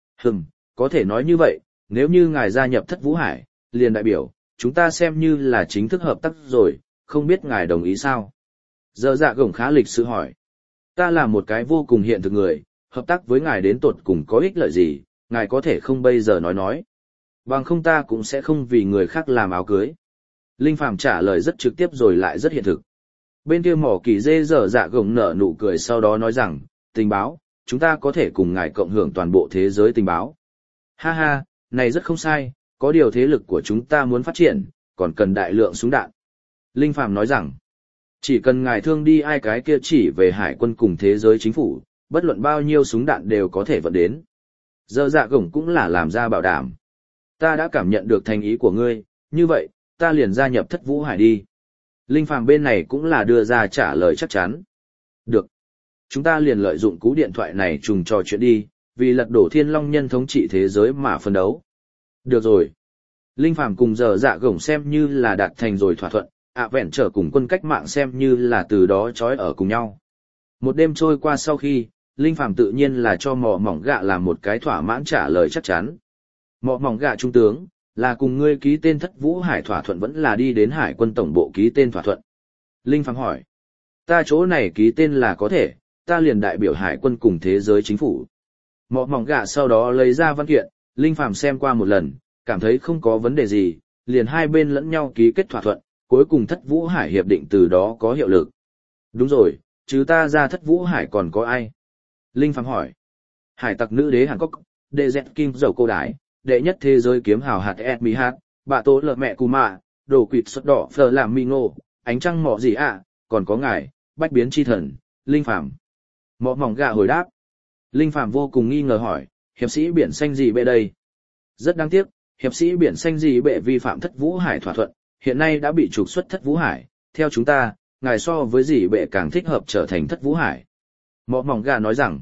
có thể nói như vậy, nếu như ngài gia nhập thất vũ hải, liền đại biểu, chúng ta xem như là chính thức hợp tác rồi, không biết ngài đồng ý sao? Dở dạ gồng khá lịch sự hỏi, ta là một cái vô cùng hiện thực người, hợp tác với ngài đến tột cùng có ích lợi gì, ngài có thể không bây giờ nói. Bằng không ta cũng sẽ không vì người khác làm áo cưới. Linh Phàm trả lời rất trực tiếp rồi lại rất hiện thực. Bên kia mỏ kỳ dê dở dạ gồng nở nụ cười sau đó nói rằng, tình báo, chúng ta có thể cùng ngài cộng hưởng toàn bộ thế giới tình báo. Ha ha, này rất không sai, có điều thế lực của chúng ta muốn phát triển, còn cần đại lượng súng đạn. Linh Phàm nói rằng, chỉ cần ngài thương đi ai cái kia chỉ về hải quân cùng thế giới chính phủ, bất luận bao nhiêu súng đạn đều có thể vận đến. Dở dạ gồng cũng là làm ra bảo đảm. Ta đã cảm nhận được thành ý của ngươi, như vậy, ta liền gia nhập thất vũ hải đi. Linh Phàm bên này cũng là đưa ra trả lời chắc chắn. Được. Chúng ta liền lợi dụng cú điện thoại này trùng trò chuyện đi, vì lật đổ Thiên Long nhân thống trị thế giới mà phân đấu. Được rồi. Linh Phàm cùng dở dạ gồng xem như là đạt thành rồi thỏa thuận, vẹn trở cùng quân cách mạng xem như là từ đó trói ở cùng nhau. Một đêm trôi qua sau khi, Linh Phàm tự nhiên là cho mỏ mỏng gạ làm một cái thỏa mãn trả lời chắc chắn. Mỏ mỏng gạ trung tướng, là cùng ngươi ký tên thất vũ hải thỏa thuận vẫn là đi đến hải quân tổng bộ ký tên thỏa thuận. Linh Phàm hỏi, ta chỗ này ký tên là có thể, ta liền đại biểu hải quân cùng thế giới chính phủ. Mỏ mỏng gạ sau đó lấy ra văn kiện, Linh Phàm xem qua một lần, cảm thấy không có vấn đề gì, liền hai bên lẫn nhau ký kết thỏa thuận, cuối cùng thất vũ hải hiệp định từ đó có hiệu lực. Đúng rồi, chứ ta ra thất vũ hải còn có ai? Linh Phàm hỏi. Hải tặc nữ đế Hàn Quốc, đệ dẹt kim dầu cô đái, đệ nhất thế giới kiếm hào hạt mi hạt, bạ tố lợ mẹ cù mạ, đồ quỵt xuất đỏ phờ làm mi ngô, ánh trăng mỏ gì ạ, còn có ngài, bách biến chi thần, Linh Phàm. Mỏ mỏng gạ hồi đáp. Linh Phàm vô cùng nghi ngờ hỏi, hiệp sĩ biển xanh gì bệ đây? Rất đáng tiếc, hiệp sĩ biển xanh gì bệ vi phạm thất vũ hải thỏa thuận, hiện nay đã bị trục xuất thất vũ hải, theo chúng ta, ngài so với gì bệ càng thích hợp trở thành thất vũ hải. Mỏ mỏng gà nói rằng,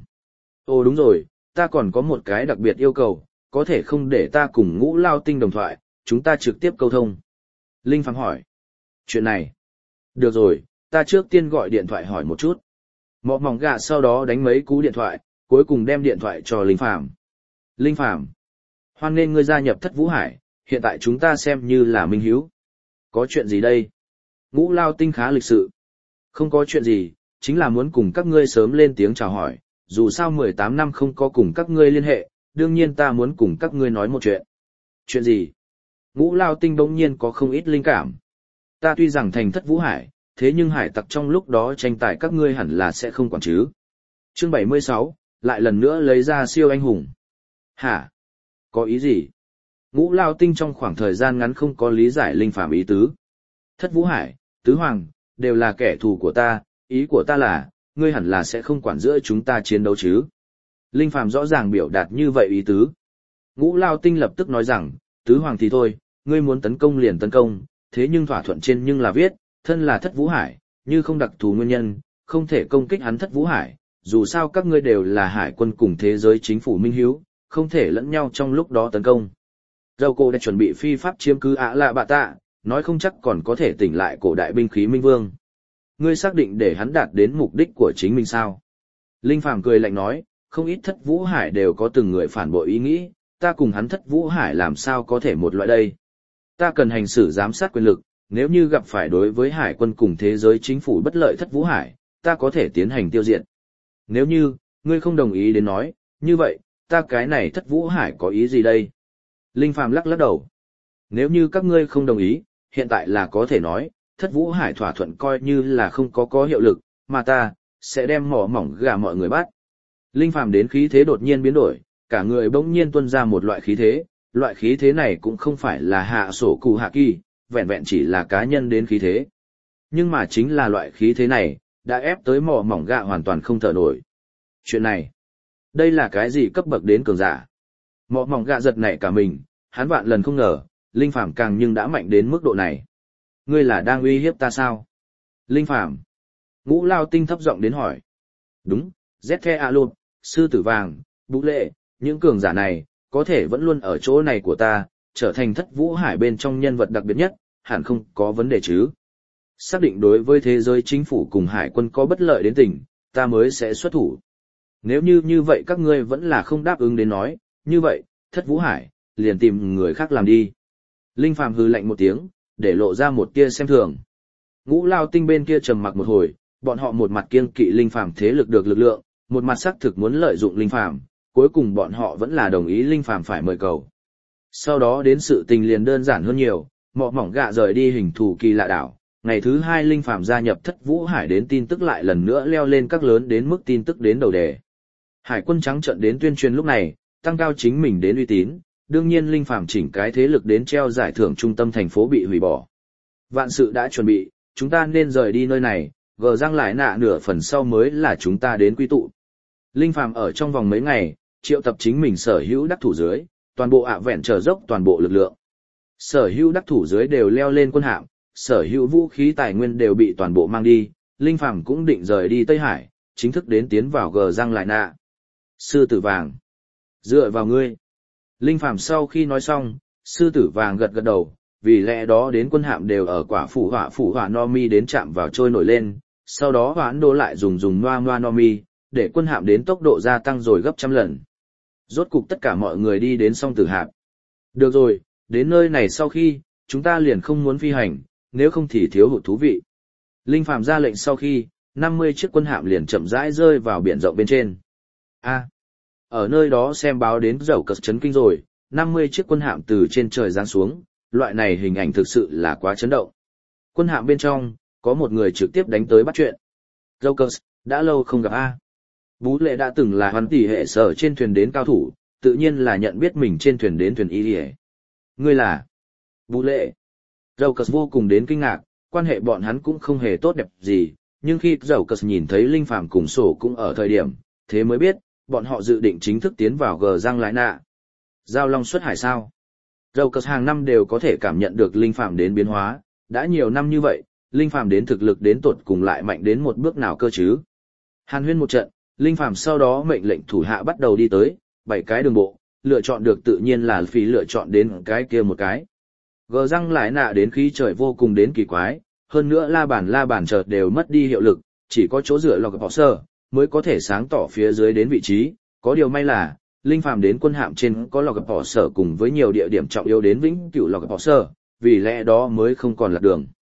ồ đúng rồi, ta còn có một cái đặc biệt yêu cầu, có thể không để ta cùng Ngũ Lao Tinh đồng thoại, chúng ta trực tiếp câu thông. Linh Phàm hỏi, chuyện này, được rồi, ta trước tiên gọi điện thoại hỏi một chút. Mỏ mỏng gà sau đó đánh mấy cú điện thoại, cuối cùng đem điện thoại cho Linh Phàm. Linh Phàm, hoan nghênh ngươi gia nhập thất vũ hải, hiện tại chúng ta xem như là minh hữu. Có chuyện gì đây? Ngũ Lao Tinh khá lịch sự. Không có chuyện gì, chính là muốn cùng các ngươi sớm lên tiếng chào hỏi, dù sao 18 năm không có cùng các ngươi liên hệ, đương nhiên ta muốn cùng các ngươi nói một chuyện. Chuyện gì? Ngũ Lao Tinh bỗng nhiên có không ít linh cảm. Ta tuy rằng thành Thất Vũ Hải, thế nhưng hải tặc trong lúc đó tranh tài các ngươi hẳn là sẽ không quản chứ. Chương 76, lại lần nữa lấy ra siêu anh hùng. Hả? Có ý gì? Ngũ Lao Tinh trong khoảng thời gian ngắn không có lý giải linh phàm ý tứ. Thất Vũ Hải, Tứ Hoàng, đều là kẻ thù của ta, ý của ta là, ngươi hẳn là sẽ không quản giữa chúng ta chiến đấu chứ. Linh phàm rõ ràng biểu đạt như vậy ý tứ. Ngũ Lao Tinh lập tức nói rằng, Tứ Hoàng thì thôi, ngươi muốn tấn công liền tấn công, thế nhưng thỏa thuận trên nhưng là viết, thân là Thất Vũ Hải, như không đặc thù nguyên nhân, không thể công kích hắn Thất Vũ Hải, dù sao các ngươi đều là hải quân cùng thế giới chính phủ minh hiếu, không thể lẫn nhau trong lúc đó tấn công. Dầu cổ đã chuẩn bị phi pháp chiếm cứ Ả Lạ Bạ Tạ, nói không chắc còn có thể tỉnh lại cổ đại binh khí Minh Vương. Ngươi xác định để hắn đạt đến mục đích của chính mình sao? Linh Phàm cười lạnh nói, không ít Thất Vũ Hải đều có từng người phản bội ý nghĩ, ta cùng hắn Thất Vũ Hải làm sao có thể một loại đây? Ta cần hành xử giám sát quyền lực, nếu như gặp phải đối với hải quân cùng thế giới chính phủ bất lợi Thất Vũ Hải, ta có thể tiến hành tiêu diệt. Nếu như, ngươi không đồng ý đến nói, như vậy, ta cái này Thất Vũ Hải có ý gì đây? Linh Phàm lắc lắc đầu. Nếu như các ngươi không đồng ý, hiện tại là có thể nói, Thất Vũ Hải thỏa thuận coi như là không có hiệu lực, mà ta sẽ đem mỏ mỏng gà mọi người bắt. Linh Phàm đến khí thế đột nhiên biến đổi, cả người bỗng nhiên tuôn ra một loại khí thế này cũng không phải là hạ sổ cụ hạ kỳ, vẹn vẹn chỉ là cá nhân đến khí thế. Nhưng mà chính là loại khí thế này, đã ép tới mỏ mỏng gà hoàn toàn không thở nổi. Chuyện này, đây là cái gì cấp bậc đến cường giả? Mỏ mỏng gà giật nảy cả mình, hắn vạn lần không ngờ, Linh Phàm càng nhưng đã mạnh đến mức độ này. Ngươi là đang uy hiếp ta sao? Linh Phàm. Ngũ Lao Tinh thấp giọng đến hỏi. Đúng, Zethe Alộp, Sư Tử Vàng, Vũ Lệ, những cường giả này, có thể vẫn luôn ở chỗ này của ta, trở thành Thất Vũ Hải bên trong nhân vật đặc biệt nhất, hẳn không có vấn đề chứ. Xác định đối với thế giới chính phủ cùng hải quân có bất lợi đến tình, ta mới sẽ xuất thủ. Nếu như vậy các ngươi vẫn là không đáp ứng đến nói, như vậy, Thất Vũ Hải, liền tìm người khác làm đi. Linh Phàm hừ lạnh một tiếng, để lộ ra một tia xem thường. Ngũ Lao Tinh bên kia trầm mặc một hồi, bọn họ một mặt kiêng kỵ Linh Phàm thế lực được lực lượng, một mặt xác thực muốn lợi dụng Linh Phàm, cuối cùng bọn họ vẫn là đồng ý Linh Phàm phải mời cầu. Sau đó đến sự tình liền đơn giản hơn nhiều, mọ mỏng gạ rời đi hình thù kỳ lạ đảo. Ngày thứ 2 Linh Phàm gia nhập Thất Vũ Hải đến tin tức lại lần nữa leo lên các lớn đến mức tin tức đến đầu đề. Hải quân trắng trợn đến tuyên truyền lúc này, tăng cao chính mình đến uy tín, đương nhiên Linh Phàm chỉnh cái thế lực đến treo giải thưởng trung tâm thành phố bị hủy bỏ. Vạn sự đã chuẩn bị, chúng ta nên rời đi nơi này, gờ răng lại nạ nửa phần sau mới là chúng ta đến quy tụ. Linh Phàm ở trong vòng mấy ngày, triệu tập chính mình sở hữu đắc thủ dưới, toàn bộ ạ vẹn trở dốc toàn bộ lực lượng. Sở hữu đắc thủ dưới đều leo lên quân hạm, sở hữu vũ khí tài nguyên đều bị toàn bộ mang đi, Linh Phàm cũng định rời đi Tây Hải, chính thức đến tiến vào gờ răng lại nạ. Sư Tử Vàng, dựa vào ngươi. Linh Phàm sau khi nói xong, Sư Tử Vàng gật gật đầu, vì lẽ đó đến quân hạm đều ở quả phủ hỏa no mi đến chạm vào trôi nổi lên, sau đó hoãn đô lại dùng noa no mi, để quân hạm đến tốc độ gia tăng rồi gấp trăm lần. Rốt cục tất cả mọi người đi đến song tử hạm. Được rồi, đến nơi này sau khi, chúng ta liền không muốn phi hành, nếu không thì thiếu hụt thú vị. Linh Phàm ra lệnh sau khi, 50 chiếc quân hạm liền chậm rãi rơi vào biển rộng bên trên. Ở nơi đó xem báo đến dầu cật chấn kinh rồi, 50 chiếc quân hạm từ trên trời giáng xuống, loại này hình ảnh thực sự là quá chấn động. Quân hạm bên trong, có một người trực tiếp đánh tới bắt chuyện. Dầu cật, đã lâu không gặp Bú Lệ đã từng là hoàn tỷ hệ sở trên thuyền đến cao thủ, tự nhiên là nhận biết mình trên thuyền đến thuyền y đi. Ngươi là Bú Lệ. Dầu cật vô cùng đến kinh ngạc, quan hệ bọn hắn cũng không hề tốt đẹp gì, nhưng khi dầu cật nhìn thấy Linh Phàm cùng sổ cũng ở thời điểm, thế mới biết, bọn họ dự định chính thức tiến vào gờ răng lại nạ. Giao long xuất hải sao? Dầu cật hàng năm đều có thể cảm nhận được Linh Phàm đến biến hóa, đã nhiều năm như vậy, Linh Phàm đến thực lực đến tột cùng lại mạnh đến một bước nào cơ chứ? Hàn huyên một trận, Linh Phàm sau đó mệnh lệnh thủ hạ bắt đầu đi tới, 7 cái đường bộ, lựa chọn được tự nhiên là phí lựa chọn đến cái kia một cái. Gờ răng lại nạ đến khí trời vô cùng đến kỳ quái, hơn nữa la bàn chợt đều mất đi hiệu lực, chỉ có chỗ dựa lọc bỏ sơ mới có thể sáng tỏ phía dưới đến vị trí, có điều may là, Linh Phàm đến quân hạm trên có lọc bỏ sở cùng với nhiều địa điểm trọng yếu đến vĩnh cửu lọc bỏ sở, vì lẽ đó mới không còn lạc đường.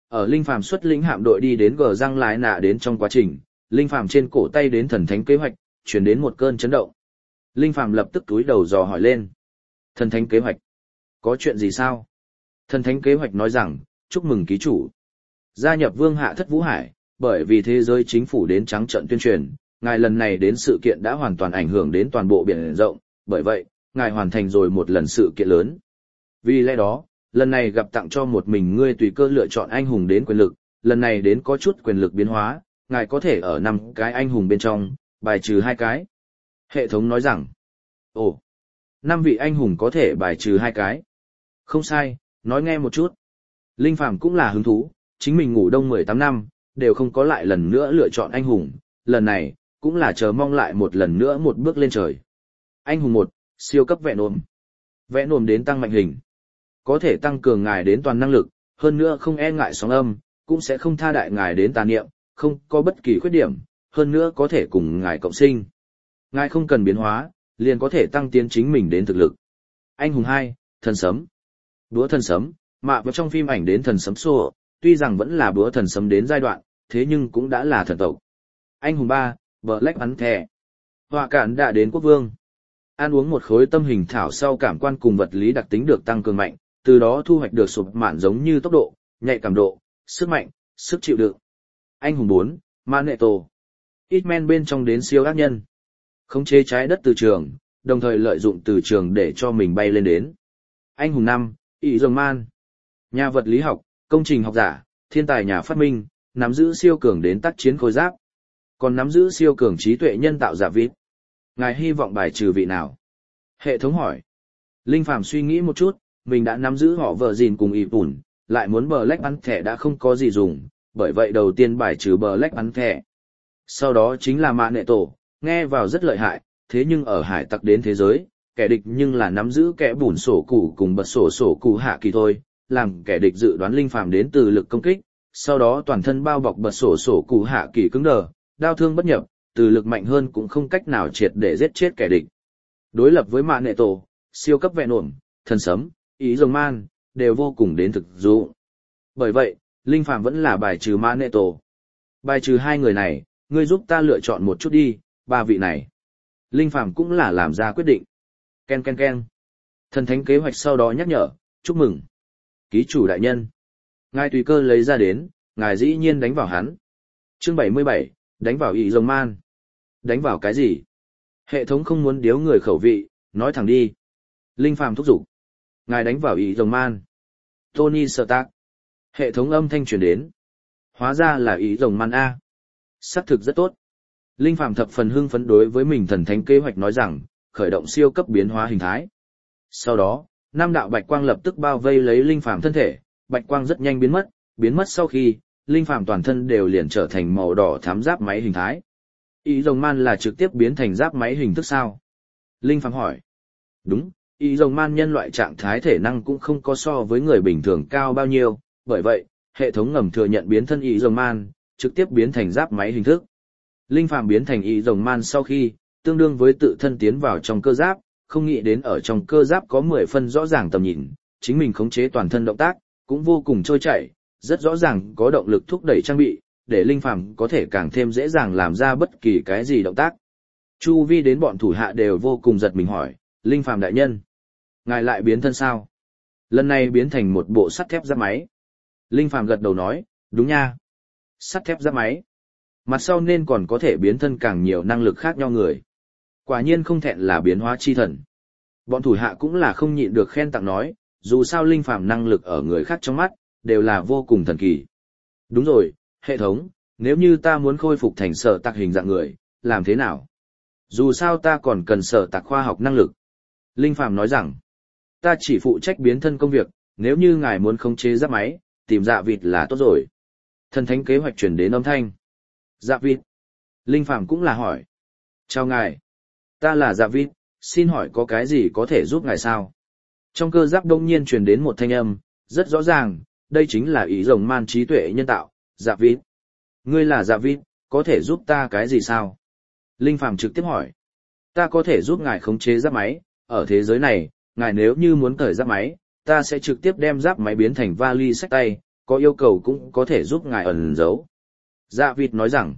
Ở Linh Phàm xuất lĩnh hạm đội đi đến gờ răng lái nạ đến trong quá trình, Linh Phàm trên cổ tay đến thần thánh kế hoạch, chuyển đến một cơn chấn động. Linh Phàm lập tức túi đầu dò hỏi lên. Thần thánh kế hoạch. Có chuyện gì sao? Thần thánh kế hoạch nói rằng, chúc mừng ký chủ. Gia nhập Vương Hạ Thất Vũ Hải, bởi vì thế giới chính phủ đến trắng trận tuyên truyền, ngài lần này đến sự kiện đã hoàn toàn ảnh hưởng đến toàn bộ biển rộng, bởi vậy, ngài hoàn thành rồi một lần sự kiện lớn. Vì lẽ đó, lần này gặp tặng cho một mình ngươi tùy cơ lựa chọn anh hùng đến quyền lực, lần này đến có chút quyền lực biến hóa, ngài có thể ở 5 cái anh hùng bên trong, bài trừ 2 cái. Hệ thống nói rằng, ồ, 5 vị anh hùng có thể bài trừ 2 cái. Không sai, nói nghe một chút. Linh Phàm cũng là hứng thú, chính mình ngủ đông 18 năm, đều không có lại lần nữa lựa chọn anh hùng, lần này, cũng là chờ mong lại một lần nữa một bước lên trời. Anh hùng 1, siêu cấp vẹn ồm. Vẹn ồm đến tăng mạnh hình. Có thể tăng cường ngài đến toàn năng lực, hơn nữa không e ngại sóng âm, cũng sẽ không tha đại ngài đến tà niệm, không có bất kỳ khuyết điểm, hơn nữa có thể cùng ngài cộng sinh. Ngài không cần biến hóa, liền có thể tăng tiến chính mình đến thực lực. Anh hùng 2, thần sấm. Búa thần sấm, mạ vào trong phim ảnh đến thần sấm xô, tuy rằng vẫn là búa thần sấm đến giai đoạn, thế nhưng cũng đã là thần tộc. Anh hùng 3, Black Panther. Họa cản đã đến quốc vương. Ăn uống một khối tâm hình thảo sau cảm quan cùng vật lý đặc tính được tăng cường mạnh, từ đó thu hoạch được sụp mạn giống như tốc độ, nhạy cảm độ, sức mạnh, sức chịu đựng. Anh hùng 4, Magneto. Hitman bên trong đến siêu ác nhân. Khống chế trái đất từ trường, đồng thời lợi dụng từ trường để cho mình bay lên đến. Anh hùng 5, Iron Man. Nhà vật lý học, công trình học giả, thiên tài nhà phát minh, nắm giữ siêu cường đến tác chiến khối giáp. Còn nắm giữ siêu cường trí tuệ nhân tạo giả vít. Ngài hy vọng bài trừ vị nào? Hệ thống hỏi. Linh Phàm suy nghĩ một chút, mình đã nắm giữ họ vợ gìn cùng ịp ủn, lại muốn Black Panther đã không có gì dùng, bởi vậy đầu tiên bài trừ Black Panther. Sau đó chính là Magneto, nghe vào rất lợi hại, thế nhưng ở hải tặc đến thế giới, kẻ địch nhưng là nắm giữ kẻ bùn sổ cụ cùng bật sổ cụ hạ kỳ thôi, làm kẻ địch dự đoán Linh Phàm đến từ lực công kích, sau đó toàn thân bao bọc bật sổ cụ hạ kỳ cứng đờ, đao thương bất nhập, từ lực mạnh hơn cũng không cách nào triệt để giết chết kẻ địch. Đối lập với Magneto, siêu cấp vẹn ổn, thần sấm, Iron Man, đều vô cùng đến thực dụng. Bởi vậy, Linh Phàm vẫn là bài trừ Magneto. Bài trừ 2 người này, ngươi giúp ta lựa chọn một chút đi, 3 vị này. Linh Phàm cũng là làm ra quyết định. Ken ken ken. Thần thánh kế hoạch sau đó nhắc nhở, chúc mừng. Ký chủ đại nhân. Ngài tùy cơ lấy ra đến, ngài dĩ nhiên đánh vào hắn. Chương 77, đánh vào Iron Man. Đánh vào cái gì? Hệ thống không muốn điếu người khẩu vị, nói thẳng đi. Linh Phàm thúc giục. Ngài đánh vào Iron Man. Tony Stark. Hệ thống âm thanh truyền đến. Hóa ra là Iron Man A. Xác thực rất tốt. Linh Phàm thập phần hưng phấn đối với mình thần thánh kế hoạch nói rằng, khởi động siêu cấp biến hóa hình thái. Sau đó, 5 đạo bạch quang lập tức bao vây lấy Linh Phàm thân thể, bạch quang rất nhanh biến mất sau khi, Linh Phàm toàn thân đều liền trở thành màu đỏ thắm giáp máy hình thái. Iron Man là trực tiếp biến thành giáp máy hình thức sao? Linh Phàm hỏi. Đúng, Iron Man nhân loại trạng thái thể năng cũng không có so với người bình thường cao bao nhiêu, bởi vậy, hệ thống ngầm thừa nhận biến thân Iron Man, trực tiếp biến thành giáp máy hình thức. Linh Phàm biến thành Iron Man sau khi, tương đương với tự thân tiến vào trong cơ giáp, không nghĩ đến ở trong cơ giáp có 10 phân rõ ràng tầm nhìn, chính mình khống chế toàn thân động tác, cũng vô cùng trôi chảy, rất rõ ràng có động lực thúc đẩy trang bị, để Linh Phàm có thể càng thêm dễ dàng làm ra bất kỳ cái gì động tác. Chu vi đến bọn thủ hạ đều vô cùng giật mình hỏi, Linh Phàm đại nhân, ngài lại biến thân sao? Lần này biến thành một bộ sắt thép giáp máy. Linh Phàm gật đầu nói, đúng nha. Sắt thép giáp máy. Mặt sau nên còn có thể biến thân càng nhiều năng lực khác nhau người. Quả nhiên không thẹn là biến hóa chi thần. Bọn thủ hạ cũng là không nhịn được khen tặng nói, dù sao Linh Phàm năng lực ở người khác trong mắt, đều là vô cùng thần kỳ. Đúng rồi, hệ thống, nếu như ta muốn khôi phục thành sở tạc hình dạng người, làm thế nào? Dù sao ta còn cần sở tạc khoa học năng lực. Linh Phàm nói rằng, ta chỉ phụ trách biến thân công việc, nếu như ngài muốn khống chế giáp máy, tìm dạ vịt là tốt rồi. Thần thánh kế hoạch chuyển đến âm thanh. Dạ vịt. Linh Phàm cũng là hỏi. Chào ngài. Ta là dạ vịt, xin hỏi có cái gì có thể giúp ngài sao? Trong cơ giáp đông nhiên truyền đến một thanh âm, rất rõ ràng, đây chính là ý rồng man trí tuệ nhân tạo, dạ vịt. Ngươi là dạ vịt, có thể giúp ta cái gì sao? Linh Phàm trực tiếp hỏi. Ta có thể giúp ngài khống chế giáp máy, ở thế giới này, ngài nếu như muốn cởi giáp máy, ta sẽ trực tiếp đem giáp máy biến thành vali xách tay, có yêu cầu cũng có thể giúp ngài ẩn giấu. Dạ vịt nói rằng,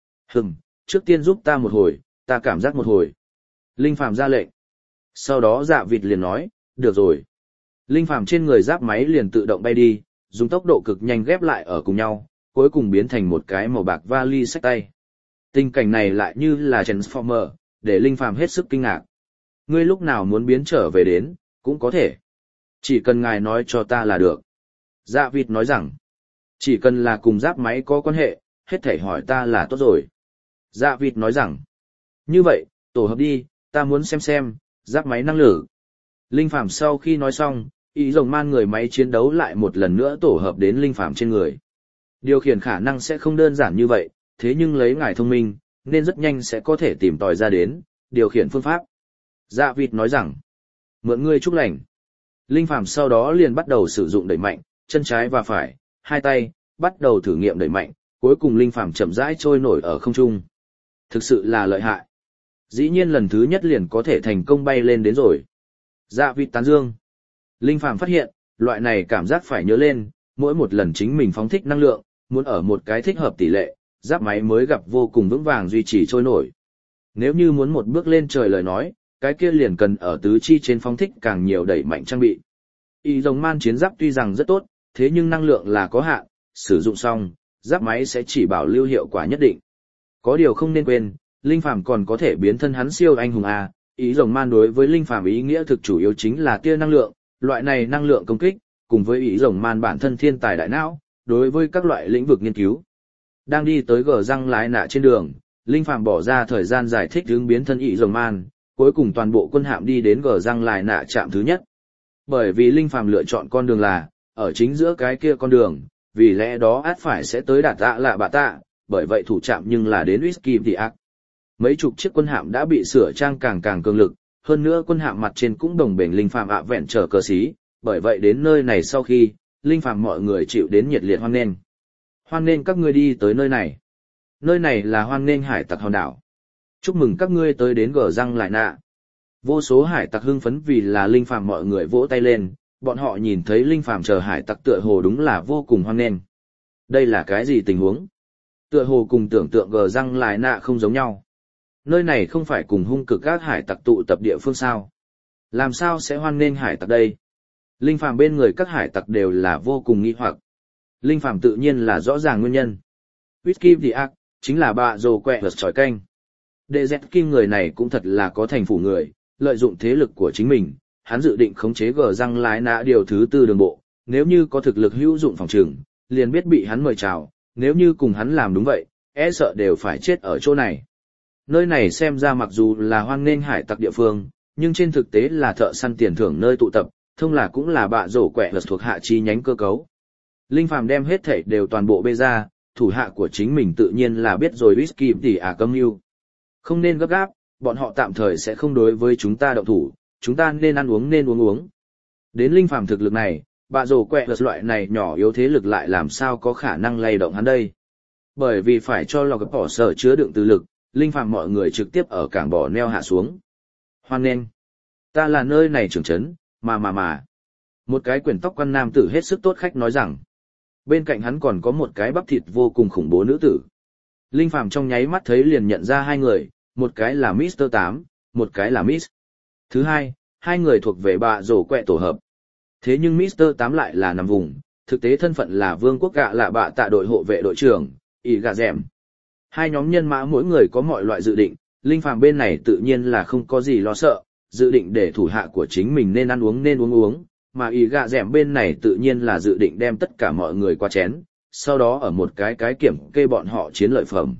trước tiên giúp ta một hồi, ta cảm giác một hồi. Linh Phàm ra lệnh. Sau đó dạ vịt liền nói, được rồi. Linh Phàm trên người giáp máy liền tự động bay đi, dùng tốc độ cực nhanh ghép lại ở cùng nhau, cuối cùng biến thành một cái màu bạc vali xách tay. Tình cảnh này lại như là Transformer, để Linh Phàm hết sức kinh ngạc. Ngươi lúc nào muốn biến trở về đến, cũng có thể. Chỉ cần ngài nói cho ta là được. Dạ vịt nói rằng, chỉ cần là cùng giáp máy có quan hệ, hết thảy hỏi ta là tốt rồi. Dạ vịt nói rằng, như vậy, tổ hợp đi, ta muốn xem, giáp máy năng lực. Linh Phàm sau khi nói xong, ý rồng man người máy chiến đấu lại một lần nữa tổ hợp đến Linh Phàm trên người. Điều khiển khả năng sẽ không đơn giản như vậy, thế nhưng lấy ngài thông minh, nên rất nhanh sẽ có thể tìm tòi ra đến, điều khiển phương pháp. Dạ vịt nói rằng, mượn ngươi chúc lành. Linh Phàm sau đó liền bắt đầu sử dụng đẩy mạnh, chân trái và phải, hai tay, bắt đầu thử nghiệm đẩy mạnh, cuối cùng Linh Phàm chậm rãi trôi nổi ở không trung. Thực sự là lợi hại. Dĩ nhiên lần thứ nhất liền có thể thành công bay lên đến rồi. Dạ vịt tán dương. Linh Phàm phát hiện, loại này cảm giác phải nhớ lên, mỗi một lần chính mình phóng thích năng lượng, muốn ở một cái thích hợp tỷ lệ, giáp máy mới gặp vô cùng vững vàng duy trì trôi nổi. Nếu như muốn một bước lên trời lời nói, cái kia liền cần ở tứ chi trên phóng thích càng nhiều đẩy mạnh trang bị. Y rồng man chiến giáp tuy rằng rất tốt, thế nhưng năng lượng là có hạn, sử dụng xong, giáp máy sẽ chỉ bảo lưu hiệu quả nhất định. Có điều không nên quên, Linh Phàm còn có thể biến thân hắn siêu anh hùng A, ý rồng man đối với Linh Phàm ý nghĩa thực chủ yếu chính là tia năng lượng, loại này năng lượng công kích, cùng với ý rồng man bản thân thiên tài đại não, đối với các loại lĩnh vực nghiên cứu. Đang đi tới gờ răng lái nạ trên đường, Linh Phàm bỏ ra thời gian giải thích hướng biến thân ý rồng man, cuối cùng toàn bộ quân hạm đi đến gờ răng lái nạ trạm thứ nhất. Bởi vì Linh Phàm lựa chọn con đường là, ở chính giữa cái kia con đường, vì lẽ đó át phải sẽ tới đạt tạ lạ bạ tạ, bởi vậy thủ trạm nhưng là đến Whisky the Ark. Mấy chục chiếc quân hạm đã bị sửa trang càng cường lực, hơn nữa quân hạm mặt trên cũng đồng bền Linh Phàm ạ vẹn trở cờ xí, bởi vậy đến nơi này sau khi, Linh Phàm mọi người chịu đến nhiệt liệt hoan nghênh. Hoan nghênh các ngươi đi tới nơi này. Nơi này là hoan nghênh hải tặc hòn đảo. Chúc mừng các ngươi tới đến gờ răng lại nạ. Vô số hải tặc hưng phấn vì là Linh Phàm mọi người vỗ tay lên, bọn họ nhìn thấy Linh Phàm chờ hải tặc tựa hồ đúng là vô cùng hoan nghênh. Đây là cái gì tình huống? Tựa hồ cùng tưởng tượng gờ răng lại nạ không giống nhau. Nơi này không phải cùng hung cực các hải tặc tụ tập địa phương sao? Làm sao sẽ hoan nghênh hải tặc đây? Linh Phàm bên người các hải tặc đều là vô cùng nghi hoặc. Linh Phàm tự nhiên là rõ ràng nguyên nhân. Whisky the Ark chính là bạ rồ quẹ vật tròi canh. Đệ dẹt kim người này cũng thật là có thành phủ người, lợi dụng thế lực của chính mình, hắn dự định khống chế gờ răng lái nã điều thứ tư đường bộ, nếu như có thực lực hữu dụng phòng trừng, liền biết bị hắn mời chào, nếu như cùng hắn làm đúng vậy, e sợ đều phải chết ở chỗ này. Nơi này xem ra mặc dù là hoan nghênh hải tặc địa phương, nhưng trên thực tế là thợ săn tiền thưởng nơi tụ tập, thông là cũng là bạ rổ quẹ vật thuộc hạ chi nhánh cơ cấu. Linh Phàm đem hết thảy đều toàn bộ bê ra, thủ hạ của chính mình tự nhiên là biết rồi Whisky thì câm mưu. Không nên gấp gáp, bọn họ tạm thời sẽ không đối với chúng ta động thủ, chúng ta nên ăn uống nên uống. Đến Linh Phàm thực lực này, bạ rổ quẹ vật loại này nhỏ yếu thế lực lại làm sao có khả năng lay động hắn đây. Bởi vì phải cho lò gấp bỏ sở chứa đựng từ lực, Linh Phàm mọi người trực tiếp ở cảng bỏ neo hạ xuống. Hoan nghênh, ta là nơi này trưởng trấn, mà. Một cái quyển tóc quan nam tử hết sức tốt khách nói rằng. Bên cạnh hắn còn có một cái bắp thịt vô cùng khủng bố nữ tử. Linh Phàm trong nháy mắt thấy liền nhận ra hai người, một cái là Mr. 8, một cái là Miss. Thứ hai người thuộc về bạ rổ quẹ tổ hợp. Thế nhưng Mr. 8 lại là nằm vùng, thực tế thân phận là vương quốc gạ lạ bạ tạ đội hộ vệ đội trưởng, ỉ gạ dẻm. Hai nhóm nhân mã mỗi người có mọi loại dự định, Linh Phàm bên này tự nhiên là không có gì lo sợ, dự định để thủ hạ của chính mình nên ăn uống nên uống, mà ỉ gạ dẻm bên này tự nhiên là dự định đem tất cả mọi người qua chén, sau đó ở một cái kiểm kê bọn họ chiến lợi phẩm.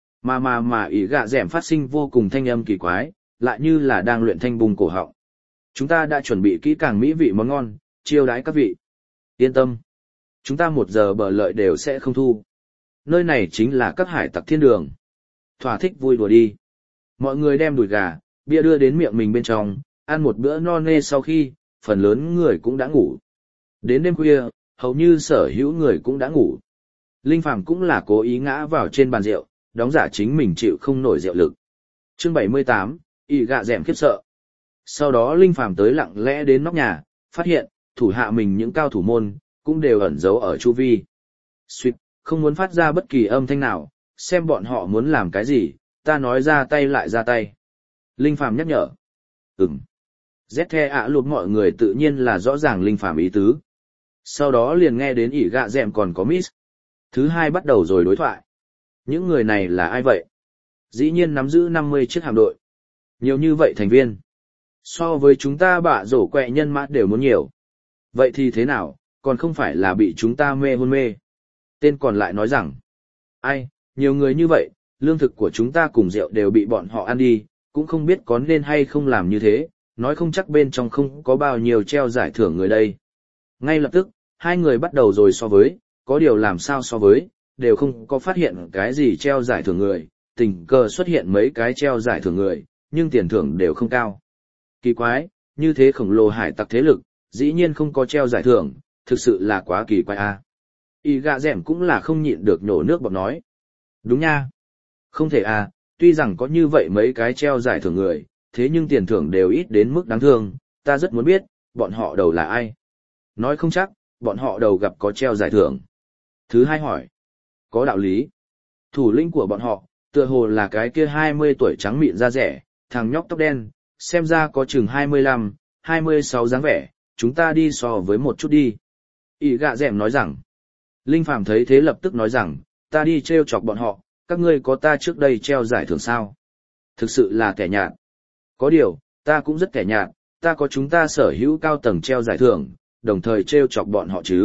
Mà ỉ gạ dẻm phát sinh vô cùng thanh âm kỳ quái, lại như là đang luyện thanh bùng cổ họng. Chúng ta đã chuẩn bị kỹ càng mỹ vị món ngon, chiêu đãi các vị. Yên tâm, chúng ta 1 giờ bờ lợi đều sẽ không thu. Nơi này chính là các hải tặc thiên đường. Thỏa thích vui đùa đi. Mọi người đem đùi gà, bia đưa đến miệng mình bên trong, ăn một bữa no nê sau khi, phần lớn người cũng đã ngủ. Đến đêm khuya, hầu như sở hữu người cũng đã ngủ. Linh Phàm cũng là cố ý ngã vào trên bàn rượu, đóng giả chính mình chịu không nổi rượu lực. Chương 78, ỉ gạ dẻm khiếp sợ. Sau đó Linh Phàm tới lặng lẽ đến nóc nhà, phát hiện, thủ hạ mình những cao thủ môn, cũng đều ẩn giấu ở chu vi. Suýt, không muốn phát ra bất kỳ âm thanh nào, xem bọn họ muốn làm cái gì, ta nói ra tay lại ra tay. Linh Phàm nhắc nhở. ZThe lụt mọi người tự nhiên là rõ ràng Linh Phàm ý tứ. Sau đó liền nghe đến ỉ gạ dẹm còn có Miss. Thứ hai bắt đầu rồi đối thoại. Những người này là ai vậy? Dĩ nhiên nắm giữ 50 chiếc hạm đội. Nhiều như vậy thành viên. So với chúng ta bạ rổ quẹ nhân mã đều muốn nhiều. Vậy thì thế nào, còn không phải là bị chúng ta mê hôn mê. Tên còn lại nói rằng, ai, nhiều người như vậy, lương thực của chúng ta cùng rượu đều bị bọn họ ăn đi, cũng không biết có nên hay không làm như thế, nói không chắc bên trong không có bao nhiêu treo giải thưởng người đây. Ngay lập tức, hai người bắt đầu rồi so với, có điều làm sao so với, đều không có phát hiện cái gì treo giải thưởng người, tình cờ xuất hiện mấy cái treo giải thưởng người, nhưng tiền thưởng đều không cao. Kỳ quái, như thế khổng lồ hải tặc thế lực, dĩ nhiên không có treo giải thưởng, thực sự là quá kỳ quái a. Y gạ dẻm cũng là không nhịn được nhổ nước bọt nói. Đúng nha. Không thể à, tuy rằng có như vậy mấy cái treo giải thưởng người, thế nhưng tiền thưởng đều ít đến mức đáng thương, ta rất muốn biết, bọn họ đầu là ai. Nói không chắc, bọn họ đầu gặp có treo giải thưởng. Thứ hai hỏi. Có đạo lý. Thủ lĩnh của bọn họ, tựa hồ là cái kia 20 tuổi trắng mịn da rẻ, thằng nhóc tóc đen, xem ra có chừng 25, 26 dáng vẻ, chúng ta đi so với một chút đi. Y gạ dẻm nói rằng. Linh Phàm thấy thế lập tức nói rằng, ta đi treo chọc bọn họ, các ngươi có ta trước đây treo giải thưởng sao? Thực sự là kẻ nhạt. Có điều, ta cũng rất kẻ nhạt, ta có chúng ta sở hữu cao tầng treo giải thưởng, đồng thời treo chọc bọn họ chứ.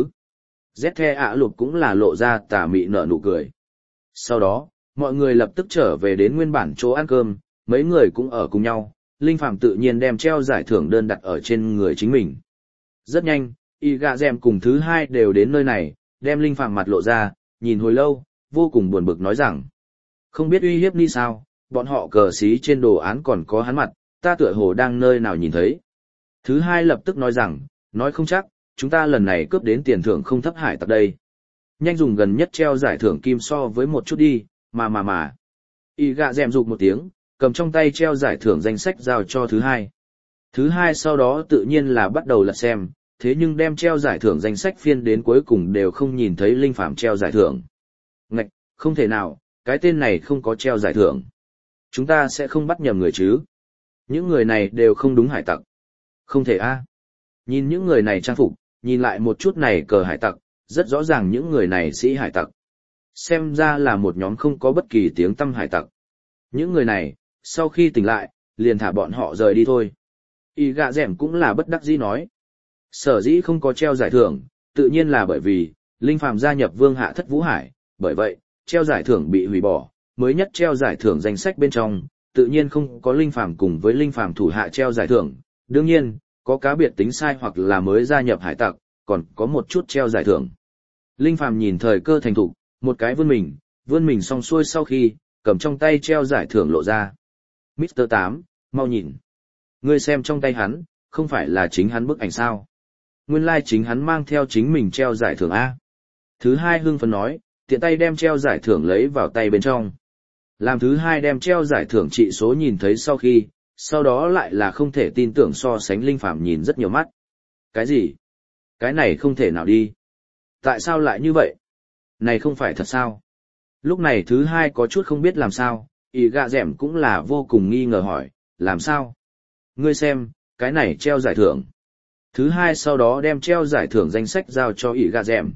ZThe lụt cũng là lộ ra tà mị nở nụ cười. Sau đó, mọi người lập tức trở về đến nguyên bản chỗ ăn cơm, mấy người cũng ở cùng nhau, Linh Phàm tự nhiên đem treo giải thưởng đơn đặt ở trên người chính mình. Rất nhanh, Y gạ dẻm cùng thứ hai đều đến nơi này, đem Linh Phàm mặt lộ ra, nhìn hồi lâu, vô cùng buồn bực nói rằng. Không biết uy hiếp ni sao, bọn họ cờ xí trên đồ án còn có hắn mặt, ta tựa hồ đang nơi nào nhìn thấy. Thứ hai lập tức nói rằng, nói không chắc, chúng ta lần này cướp đến tiền thưởng không thấp hải tặc đây. Nhanh dùng gần nhất treo giải thưởng kim so với một chút đi, mà. Y gạ dẻm rụt một tiếng, cầm trong tay treo giải thưởng danh sách giao cho thứ hai. Thứ hai sau đó tự nhiên là bắt đầu lật xem, thế nhưng đem treo giải thưởng danh sách phiên đến cuối cùng đều không nhìn thấy Linh Phàm treo giải thưởng. Ngạch, không thể nào, cái tên này không có treo giải thưởng. Chúng ta sẽ không bắt nhầm người chứ. Những người này đều không đúng hải tặc. Không thể a. Nhìn những người này trang phục, nhìn lại một chút này cờ hải tặc, rất rõ ràng những người này sĩ hải tặc. Xem ra là một nhóm không có bất kỳ tiếng tăm hải tặc. Những người này, sau khi tỉnh lại, liền thả bọn họ rời đi thôi. Y gạ dẻm cũng là bất đắc dĩ nói. Sở dĩ không có treo giải thưởng, tự nhiên là bởi vì, Linh Phàm gia nhập Vương Hạ Thất Vũ Hải, bởi vậy, treo giải thưởng bị hủy bỏ, mới nhất treo giải thưởng danh sách bên trong, tự nhiên không có Linh Phàm cùng với Linh Phàm thủ hạ treo giải thưởng, đương nhiên, có cá biệt tính sai hoặc là mới gia nhập hải tặc, còn có một chút treo giải thưởng. Linh Phàm nhìn thời cơ thành thục, một cái vươn mình xong xuôi sau khi, cầm trong tay treo giải thưởng lộ ra. Mr. 8, mau nhìn. Ngươi xem trong tay hắn, không phải là chính hắn bức ảnh sao? Nguyên lai chính hắn mang theo chính mình treo giải thưởng A. Thứ hai hưng phấn nói, tiện tay đem treo giải thưởng lấy vào tay bên trong. Làm thứ hai đem treo giải thưởng trị số nhìn thấy sau khi, sau đó lại là không thể tin tưởng so sánh Linh Phàm nhìn rất nhiều mắt. Cái gì? Cái này không thể nào đi. Tại sao lại như vậy? Này không phải thật sao? Lúc này thứ hai có chút không biết làm sao, Y gạ dẻm cũng là vô cùng nghi ngờ hỏi, làm sao? Ngươi xem, cái này treo giải thưởng. Thứ hai sau đó đem treo giải thưởng danh sách giao cho Y gạ dẻm.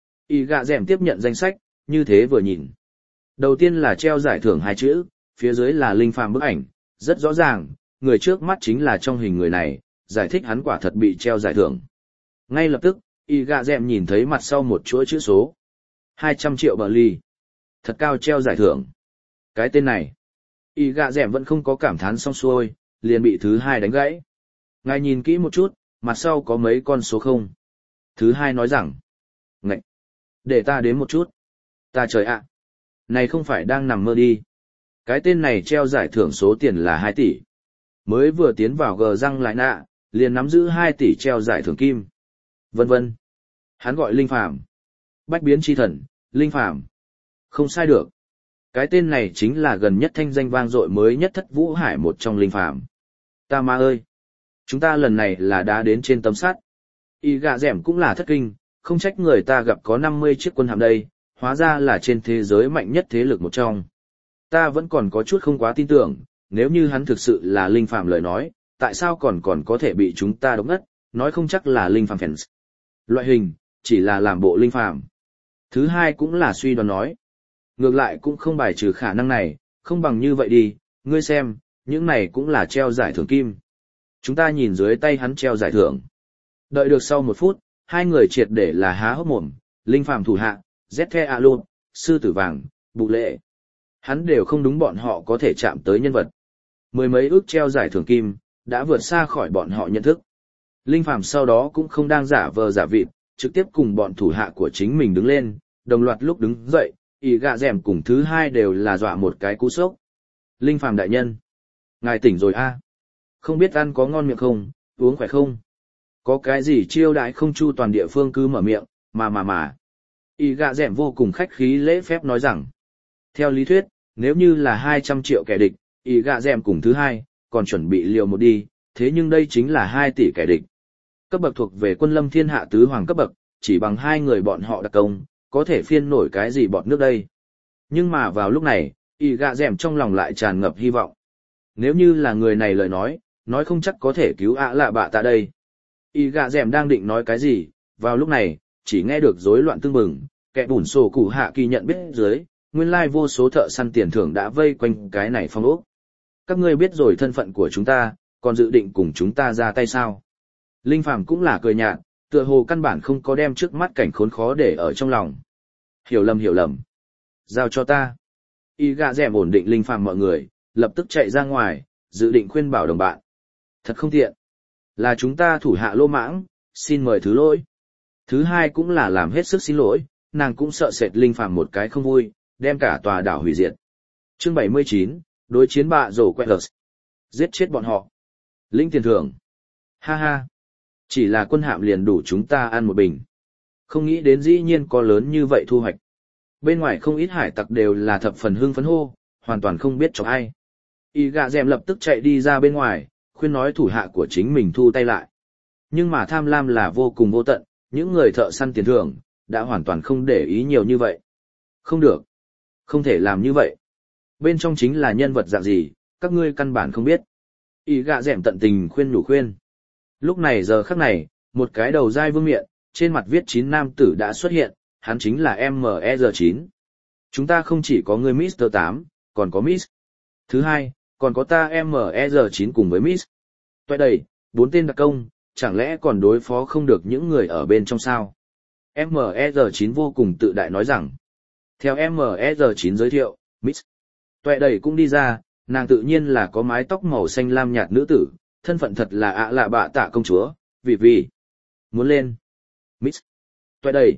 Y gạ dẻm tiếp nhận danh sách, như thế vừa nhìn. Đầu tiên là treo giải thưởng hai chữ, phía dưới là Linh Phàm bức ảnh, rất rõ ràng, người trước mắt chính là trong hình người này, giải thích hắn quả thật bị treo giải thưởng. Ngay lập tức, Y gạ dẻm nhìn thấy mặt sau một chuỗi chữ số. 200 triệu bờ ly. Thật cao treo giải thưởng. Cái tên này. Y gạ dẻm vẫn không có cảm thán xong xuôi, liền bị thứ hai đánh gãy. Ngài nhìn kỹ một chút, mặt sau có mấy con số không. Thứ hai nói rằng. Ngậy. Để ta đếm một chút. Ta trời ạ. Này không phải đang nằm mơ đi. Cái tên này treo giải thưởng số tiền là 2 tỷ. Mới vừa tiến vào gờ răng lại nạ, liền nắm giữ 2 tỷ treo giải thưởng kim. Vân vân. Hắn gọi Linh Phàm. Bách biến chi thần, Linh Phàm. Không sai được. Cái tên này chính là gần nhất thanh danh vang dội mới nhất Thất Vũ Hải một trong Linh Phàm. Ta ma ơi! Chúng ta lần này là đã đến trên tấm sắt. Y gạ dẻm cũng là thất kinh, không trách người ta gặp có 50 chiếc quân hạm đây, hóa ra là trên thế giới mạnh nhất thế lực một trong. Ta vẫn còn có chút không quá tin tưởng, nếu như hắn thực sự là linh phàm lời nói, tại sao còn có thể bị chúng ta đống ngất, nói không chắc là linh phàm fans. Loại hình, chỉ là làm bộ linh phàm. Thứ hai cũng là suy đoán nói. Ngược lại cũng không bài trừ khả năng này, không bằng như vậy đi, ngươi xem, những này cũng là treo giải thưởng kim. Chúng ta nhìn dưới tay hắn treo giải thưởng. Đợi được sau 1 phút, hai người triệt để là há hốc mồm, linh phàm thủ hạ, Zethe Alon, sư tử vàng, bụ lệ. Hắn đều không đúng bọn họ có thể chạm tới nhân vật. 10 mấy ước treo giải thưởng kim, đã vượt xa khỏi bọn họ nhận thức. Linh phàm sau đó cũng không đang giả vờ giả vịt, trực tiếp cùng bọn thủ hạ của chính mình đứng lên, đồng loạt lúc đứng dậy, ý gạ dẻm cùng thứ hai đều là dọa một cái cú sốc. Linh phàm đại nhân, ngài tỉnh rồi a? Không biết ăn có ngon miệng không, uống khỏe không? Có cái gì chiêu đãi không chu toàn địa phương cứ mở miệng, mà. Ý gạ dẻm vô cùng khách khí lễ phép nói rằng, theo lý thuyết, nếu như là 200 triệu kẻ địch, ý gạ dẻm cùng thứ hai, còn chuẩn bị liều một đi, thế nhưng đây chính là 2 tỷ kẻ địch. Cấp bậc thuộc về quân lâm thiên hạ tứ hoàng cấp bậc, chỉ bằng 2 người bọn họ đặc công, có thể phiên nổi cái gì bọn nước đây. Nhưng mà vào lúc này, ý gạ dẻm trong lòng lại tràn ngập hy vọng. Nếu như là người này lời nói không chắc có thể cứu ạ lạ bạ ta đây. Ý gạ dẻm đang định nói cái gì, vào lúc này, chỉ nghe được rối loạn tương bừng, kẻ bùn sổ cụ hạ kỳ nhận biết dưới, nguyên lai vô số thợ săn tiền thưởng đã vây quanh cái này phong ốc. Các ngươi biết rồi thân phận của chúng ta, còn dự định cùng chúng ta ra tay sao? Linh phàm cũng là cười nhạt, tựa hồ căn bản không có đem trước mắt cảnh khốn khó để ở trong lòng. Hiểu lầm. Giao cho ta. Y gạ dẻm ổn định linh phàm mọi người, lập tức chạy ra ngoài, dự định khuyên bảo đồng bạn. Thật không tiện. Là chúng ta thủ hạ lô mãng, xin mời thứ lỗi. Thứ hai cũng là làm hết sức xin lỗi, nàng cũng sợ sệt linh phàm một cái không vui, đem cả tòa đảo hủy diệt. Chương 79, đối chiến bạ rổ Quẹt. Giết chết bọn họ. Linh tiền thưởng. Ha ha. Chỉ là quân hạm liền đủ chúng ta ăn một bình. Không nghĩ đến dĩ nhiên có lớn như vậy thu hoạch. Bên ngoài không ít hải tặc đều là thập phần hưng phấn hô, hoàn toàn không biết cho ai. Y gạ dèm lập tức chạy đi ra bên ngoài, khuyên nói thủ hạ của chính mình thu tay lại. Nhưng mà tham lam là vô cùng vô tận, những người thợ săn tiền thưởng, đã hoàn toàn không để ý nhiều như vậy. Không được. Không thể làm như vậy. Bên trong chính là nhân vật dạng gì, các ngươi căn bản không biết. Y gạ dèm tận tình khuyên nhủ khuyên. Lúc này giờ khắc này, một cái đầu dai vương miện, trên mặt viết 9 nam tử đã xuất hiện, hắn chính là MER9. Chúng ta không chỉ có người Mr. 8, còn có Miss. Thứ hai, còn có ta MER9 cùng với Miss. Toại đầy, 4 tên đặc công, chẳng lẽ còn đối phó không được những người ở bên trong sao? MER9 vô cùng tự đại nói rằng. Theo MER9 giới thiệu, Miss. Toại đầy cũng đi ra, nàng tự nhiên là có mái tóc màu xanh lam nhạt nữ tử, thân phận thật là ạ lạ bạ tạ công chúa, vì. Muốn lên. Miss. Toại đầy.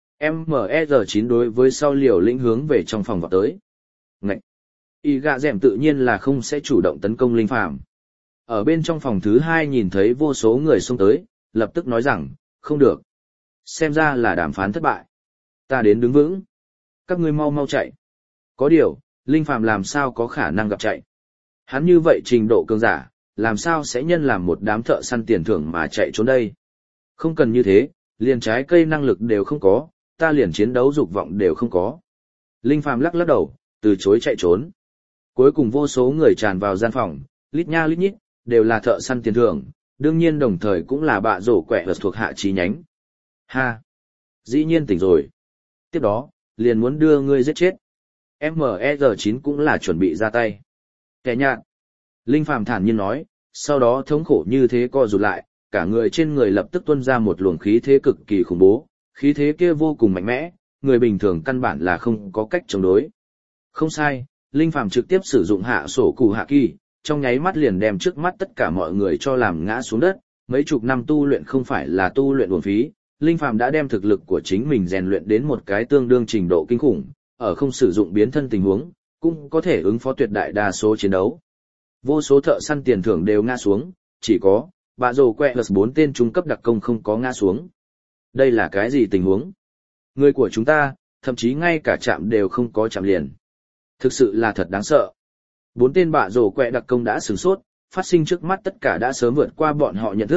MER9 đối với sau liều lĩnh hướng về trong phòng vào tới. Ngậy! Y gạ dẻm tự nhiên là không sẽ chủ động tấn công linh phàm. Ở bên trong phòng thứ hai nhìn thấy vô số người xông tới, lập tức nói rằng, không được. Xem ra là đàm phán thất bại. Ta đến đứng vững. Các ngươi mau chạy. Có điều, linh phàm làm sao có khả năng gặp chạy. Hắn như vậy trình độ cường giả, làm sao sẽ nhân làm một đám thợ săn tiền thưởng mà chạy trốn đây. Không cần như thế, liền trái cây năng lực đều không có, ta liền chiến đấu dục vọng đều không có. Linh phàm lắc đầu, từ chối chạy trốn. Cuối cùng vô số người tràn vào gian phòng, lít nha lít nhít, đều là thợ săn tiền thưởng, đương nhiên đồng thời cũng là bạ rổ Quẹt thuộc hạ chi nhánh. Ha! Dĩ nhiên tỉnh rồi. Tiếp đó, liền muốn đưa ngươi giết chết. MER9 cũng là chuẩn bị ra tay. Kẻ nhạt. Linh phàm thản nhiên nói, sau đó thống khổ như thế co rụt lại, cả người trên người lập tức tuôn ra một luồng khí thế cực kỳ khủng bố, khí thế kia vô cùng mạnh mẽ, người bình thường căn bản là không có cách chống đối. Không sai, Linh phàm trực tiếp sử dụng hạ sổ cụ hạ kỳ, trong nháy mắt liền đem trước mắt tất cả mọi người cho làm ngã xuống đất, mấy chục năm tu luyện không phải là tu luyện uổng phí, Linh phàm đã đem thực lực của chính mình rèn luyện đến một cái tương đương trình độ kinh khủng, ở không sử dụng biến thân tình huống, cũng có thể ứng phó tuyệt đại đa số chiến đấu. Vô số thợ săn tiền thưởng đều ngã xuống, chỉ có bạ rổ Quẹt 4 tên trung cấp đặc công không có ngã xuống. Đây là cái gì tình huống? Người của chúng ta, thậm chí ngay cả chạm đều không có chạm liền. Thực sự là thật đáng sợ. 4 tên bạ rổ Quẹt đặc công đã sửng sốt, phát sinh trước mắt tất cả đã sớm vượt qua bọn họ nhận thức,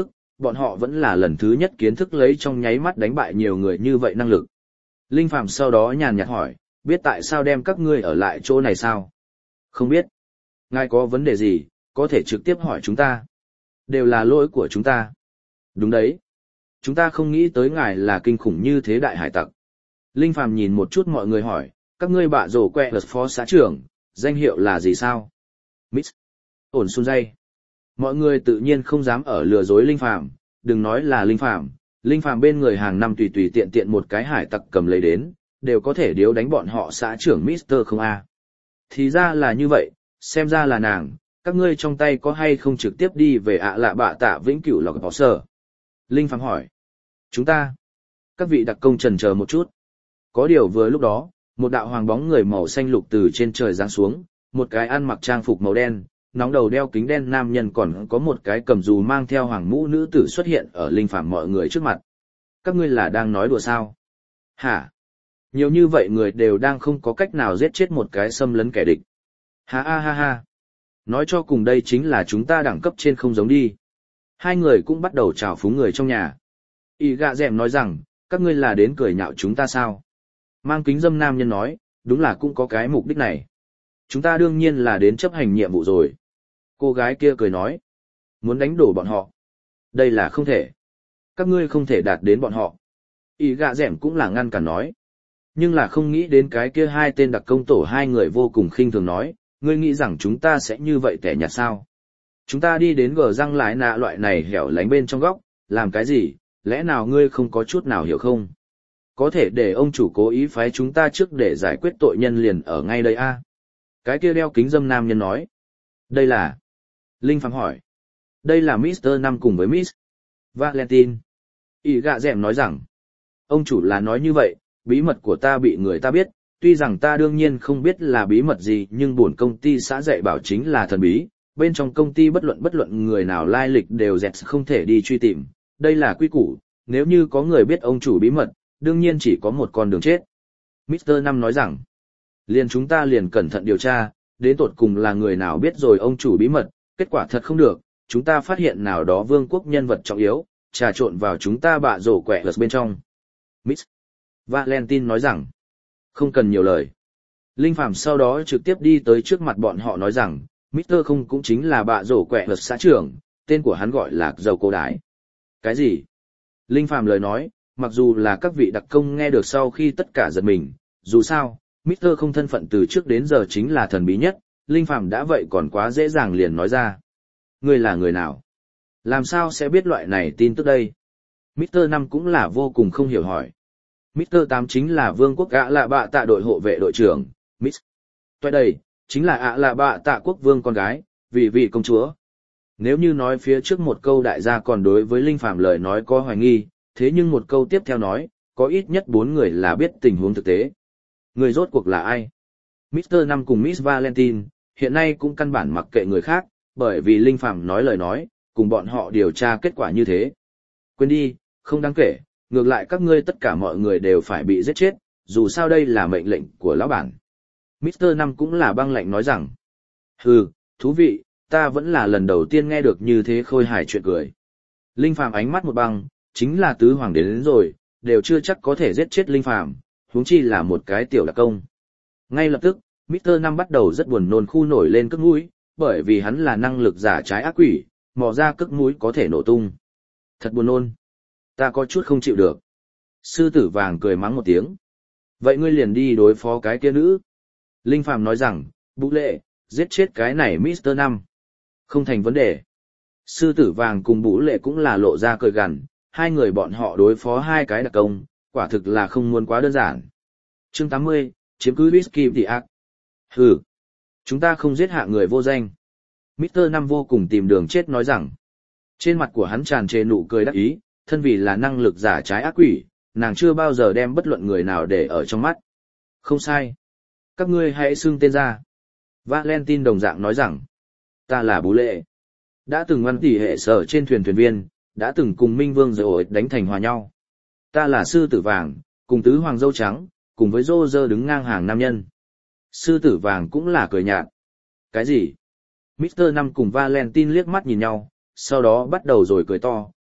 bọn họ vẫn là lần thứ nhất kiến thức lấy trong nháy mắt đánh bại nhiều người như vậy năng lực. Linh Phàm sau đó nhàn nhạt hỏi, biết tại sao đem các ngươi ở lại chỗ này sao? Không biết. Ngài có vấn đề gì, có thể trực tiếp hỏi chúng ta. Đều là lỗi của chúng ta. Đúng đấy. Chúng ta không nghĩ tới ngài là kinh khủng như thế đại hải tặc. Linh Phàm nhìn một chút mọi người hỏi, các ngươi bạ rổ quẹ phó xã trưởng, danh hiệu là gì sao? Miss. Ổn xuân dây. Mọi người tự nhiên không dám ở lừa dối Linh Phàm, đừng nói là Linh Phàm bên người hàng năm tùy tùy tiện tiện một cái hải tặc cầm lấy đến, đều có thể điếu đánh bọn họ xã trưởng Mister không a. Thì ra là như vậy, xem ra là nàng, các ngươi trong tay có hay không trực tiếp đi về ạ lạ bạ tạ vĩnh cửu lọc bỏ sở. Linh Phàm hỏi. Chúng ta. Các vị đặc công chần chờ một chút. Có điều vừa lúc đó, một đạo hoàng bóng người màu xanh lục từ trên trời giáng xuống, một cái ăn mặc trang phục màu đen, nóng đầu đeo kính đen nam nhân còn có một cái cầm dù mang theo hoàng mũ nữ tử xuất hiện ở Linh Phàm mọi người trước mặt. Các ngươi là đang nói đùa sao? Hả? Nhiều như vậy người đều đang không có cách nào giết chết một cái xâm lấn kẻ địch. Ha ha ha ha. Nói cho cùng đây chính là chúng ta đẳng cấp trên không giống đi. Hai người cũng bắt đầu chào phúng người trong nhà. Y gạ dẹm nói rằng, các ngươi là đến cười nhạo chúng ta sao? Mang kính dâm nam nhân nói, đúng là cũng có cái mục đích này. Chúng ta đương nhiên là đến chấp hành nhiệm vụ rồi. Cô gái kia cười nói, muốn đánh đổ bọn họ. Đây là không thể. Các ngươi không thể đạt đến bọn họ. Y gạ dẹm cũng là ngăn cản nói. Nhưng là không nghĩ đến cái kia hai tên đặc công tổ hai người vô cùng khinh thường nói, ngươi nghĩ rằng chúng ta sẽ như vậy tẻ nhạt sao? Chúng ta đi đến gờ răng lái nạ loại này hẻo lánh bên trong góc, làm cái gì, lẽ nào ngươi không có chút nào hiểu không? Có thể để ông chủ cố ý phái chúng ta trước để giải quyết tội nhân liền ở ngay đây a. Cái kia đeo kính dâm nam nhân nói. Đây là... Linh Phàm hỏi. Đây là Mr. Năm cùng với Miss Valentine. Y gạ dẹm nói rằng. Ông chủ là nói như vậy, bí mật của ta bị người ta biết, tuy rằng ta đương nhiên không biết là bí mật gì nhưng bổn công ty xã dạy bảo chính là thần bí, bên trong công ty bất luận người nào lai lịch đều dẹt không thể đi truy tìm, đây là quy củ, nếu như có người biết ông chủ bí mật, đương nhiên chỉ có một con đường chết. Mr. Năm nói rằng, liền chúng ta liền cẩn thận điều tra, đến tột cùng là người nào biết rồi ông chủ bí mật, kết quả thật không được, chúng ta phát hiện nào đó vương quốc nhân vật trọng yếu, trà trộn vào chúng ta bạ rổ quẹ lật bên trong. Miss Valentine nói rằng, không cần nhiều lời. Linh Phàm sau đó trực tiếp đi tới trước mặt bọn họ nói rằng, Mr. Không cũng chính là bạ rổ quẹ lật xã trưởng, tên của hắn gọi là dầu cô đái. Cái gì? Linh Phàm lời nói, mặc dù là các vị đặc công nghe được sau khi tất cả giật mình, dù sao, Mr. Không thân phận từ trước đến giờ chính là thần bí nhất, Linh Phàm đã vậy còn quá dễ dàng liền nói ra. Ngươi là người nào? Làm sao sẽ biết loại này tin tức đây? Mr. Năm cũng là vô cùng không hiểu hỏi. Mr. Tám chính là vương quốc ạ lạ bạ tạ đội hộ vệ đội trưởng, Miss. Toại đây, chính là ạ lạ bạ tạ quốc vương con gái, vị công chúa. Nếu như nói phía trước một câu đại gia còn đối với Linh Phàm lời nói có hoài nghi, thế nhưng một câu tiếp theo nói, có ít nhất 4 người là biết tình huống thực tế. Người rốt cuộc là ai? Mr. Năm cùng Miss Valentine, hiện nay cũng căn bản mặc kệ người khác, bởi vì Linh Phàm nói lời nói, cùng bọn họ điều tra kết quả như thế. Quên đi, không đáng kể, ngược lại các ngươi tất cả mọi người đều phải bị giết chết, dù sao đây là mệnh lệnh của lão bản. Mr. Năm cũng là băng lạnh nói rằng, hừ, thú vị, ta vẫn là lần đầu tiên nghe được như thế khôi hài chuyện cười. Linh Phàm ánh mắt một băng, chính là tứ hoàng đến rồi, đều chưa chắc có thể giết chết Linh Phàm, huống chi là một cái tiểu đặc công. Ngay lập tức, Mr. Năm bắt đầu rất buồn nôn khu nổi lên cất mũi, bởi vì hắn là năng lực giả trái ác quỷ, mò ra cất mũi có thể nổ tung. Thật buồn nôn. Ta có chút không chịu được. Sư tử vàng cười mắng một tiếng. Vậy ngươi liền đi đối phó cái kia nữ. Linh Phàm nói rằng, Bụ Lệ, giết chết cái này Mr. Năm. Không thành vấn đề. Sư tử vàng cùng Bụ Lệ cũng là lộ ra cười gằn, hai người bọn họ đối phó hai cái đặc công, quả thực là không muốn quá đơn giản. Chương 80, chiếm cứ Whisky the Ác. Hừ, chúng ta không giết hạ người vô danh. Mr. Năm vô cùng tìm đường chết nói rằng, trên mặt của hắn tràn trề nụ cười đắc ý, thân vì là năng lực giả trái ác quỷ, nàng chưa bao giờ đem bất luận người nào để ở trong mắt. Không sai. Các ngươi hãy xưng tên ra. Valentine đồng dạng nói rằng, ta là Bú Lệ. Đã từng ngoan tỉ hệ sở trên thuyền viên, đã từng cùng Minh Vương rồi đánh thành hòa nhau. Ta là Sư Tử Vàng, cùng Tứ Hoàng Dâu Trắng, cùng với Rô Rơ đứng ngang hàng nam nhân. Sư Tử Vàng cũng là cười nhạt. Cái gì? Mr. Năm cùng Valentine liếc mắt nhìn nhau, sau đó bắt đầu rồi cười to,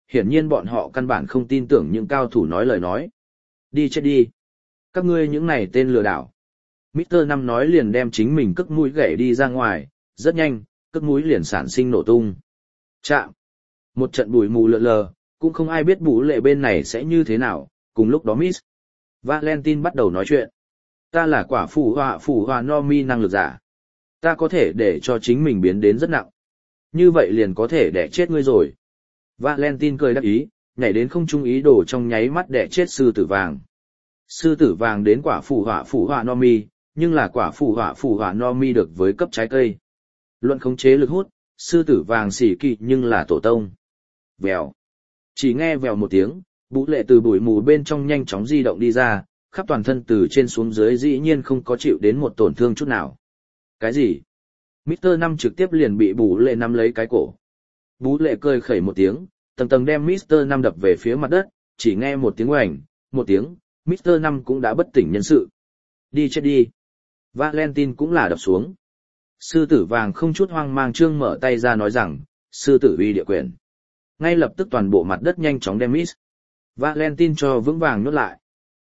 hiển nhiên bọn họ căn bản không tin tưởng những cao thủ nói lời nói. Đi chết đi. Các ngươi những này tên lừa đảo. Mr. Năm nói liền đem chính mình cất mũi gậy đi ra ngoài, rất nhanh, cất mũi liền sản sinh nổ tung. Chạm. Một trận bụi mù lượn lờ, cũng không ai biết Bú Lệ bên này sẽ như thế nào, cùng lúc đó Miss Valentine bắt đầu nói chuyện. Ta là quả phủ họa no mi năng lực giả. Ta có thể để cho chính mình biến đến rất nặng. Như vậy liền có thể đẻ chết ngươi rồi. Valentine cười đắc ý, nhảy đến không trung ý đồ trong nháy mắt đẻ chết sư tử vàng. Sư tử vàng đến quả phủ họa no mi, nhưng là quả phủ họa no mi được với cấp trái cây. Luận khống chế lực hút, sư tử vàng xỉ kỵ nhưng là tổ tông. Vèo. Chỉ nghe vèo một tiếng, Bú Lệ từ bụi mù bên trong nhanh chóng di động đi ra, khắp toàn thân từ trên xuống dưới dĩ nhiên không có chịu đến một tổn thương chút nào. Cái gì? Mr. Năm trực tiếp liền bị Bú Lệ nắm lấy cái cổ. Bú Lệ cười khẩy một tiếng, tầng tầng đem Mr. Năm đập về phía mặt đất, chỉ nghe một tiếng oành, một tiếng, Mr. Năm cũng đã bất tỉnh nhân sự. Đi chết đi. Valentine cũng là đập xuống. Sư tử vàng không chút hoang mang trương mở tay ra nói rằng, sư tử uy địa quyền. Ngay lập tức toàn bộ mặt đất nhanh chóng đem Miss Valentine cho vững vàng nuốt lại.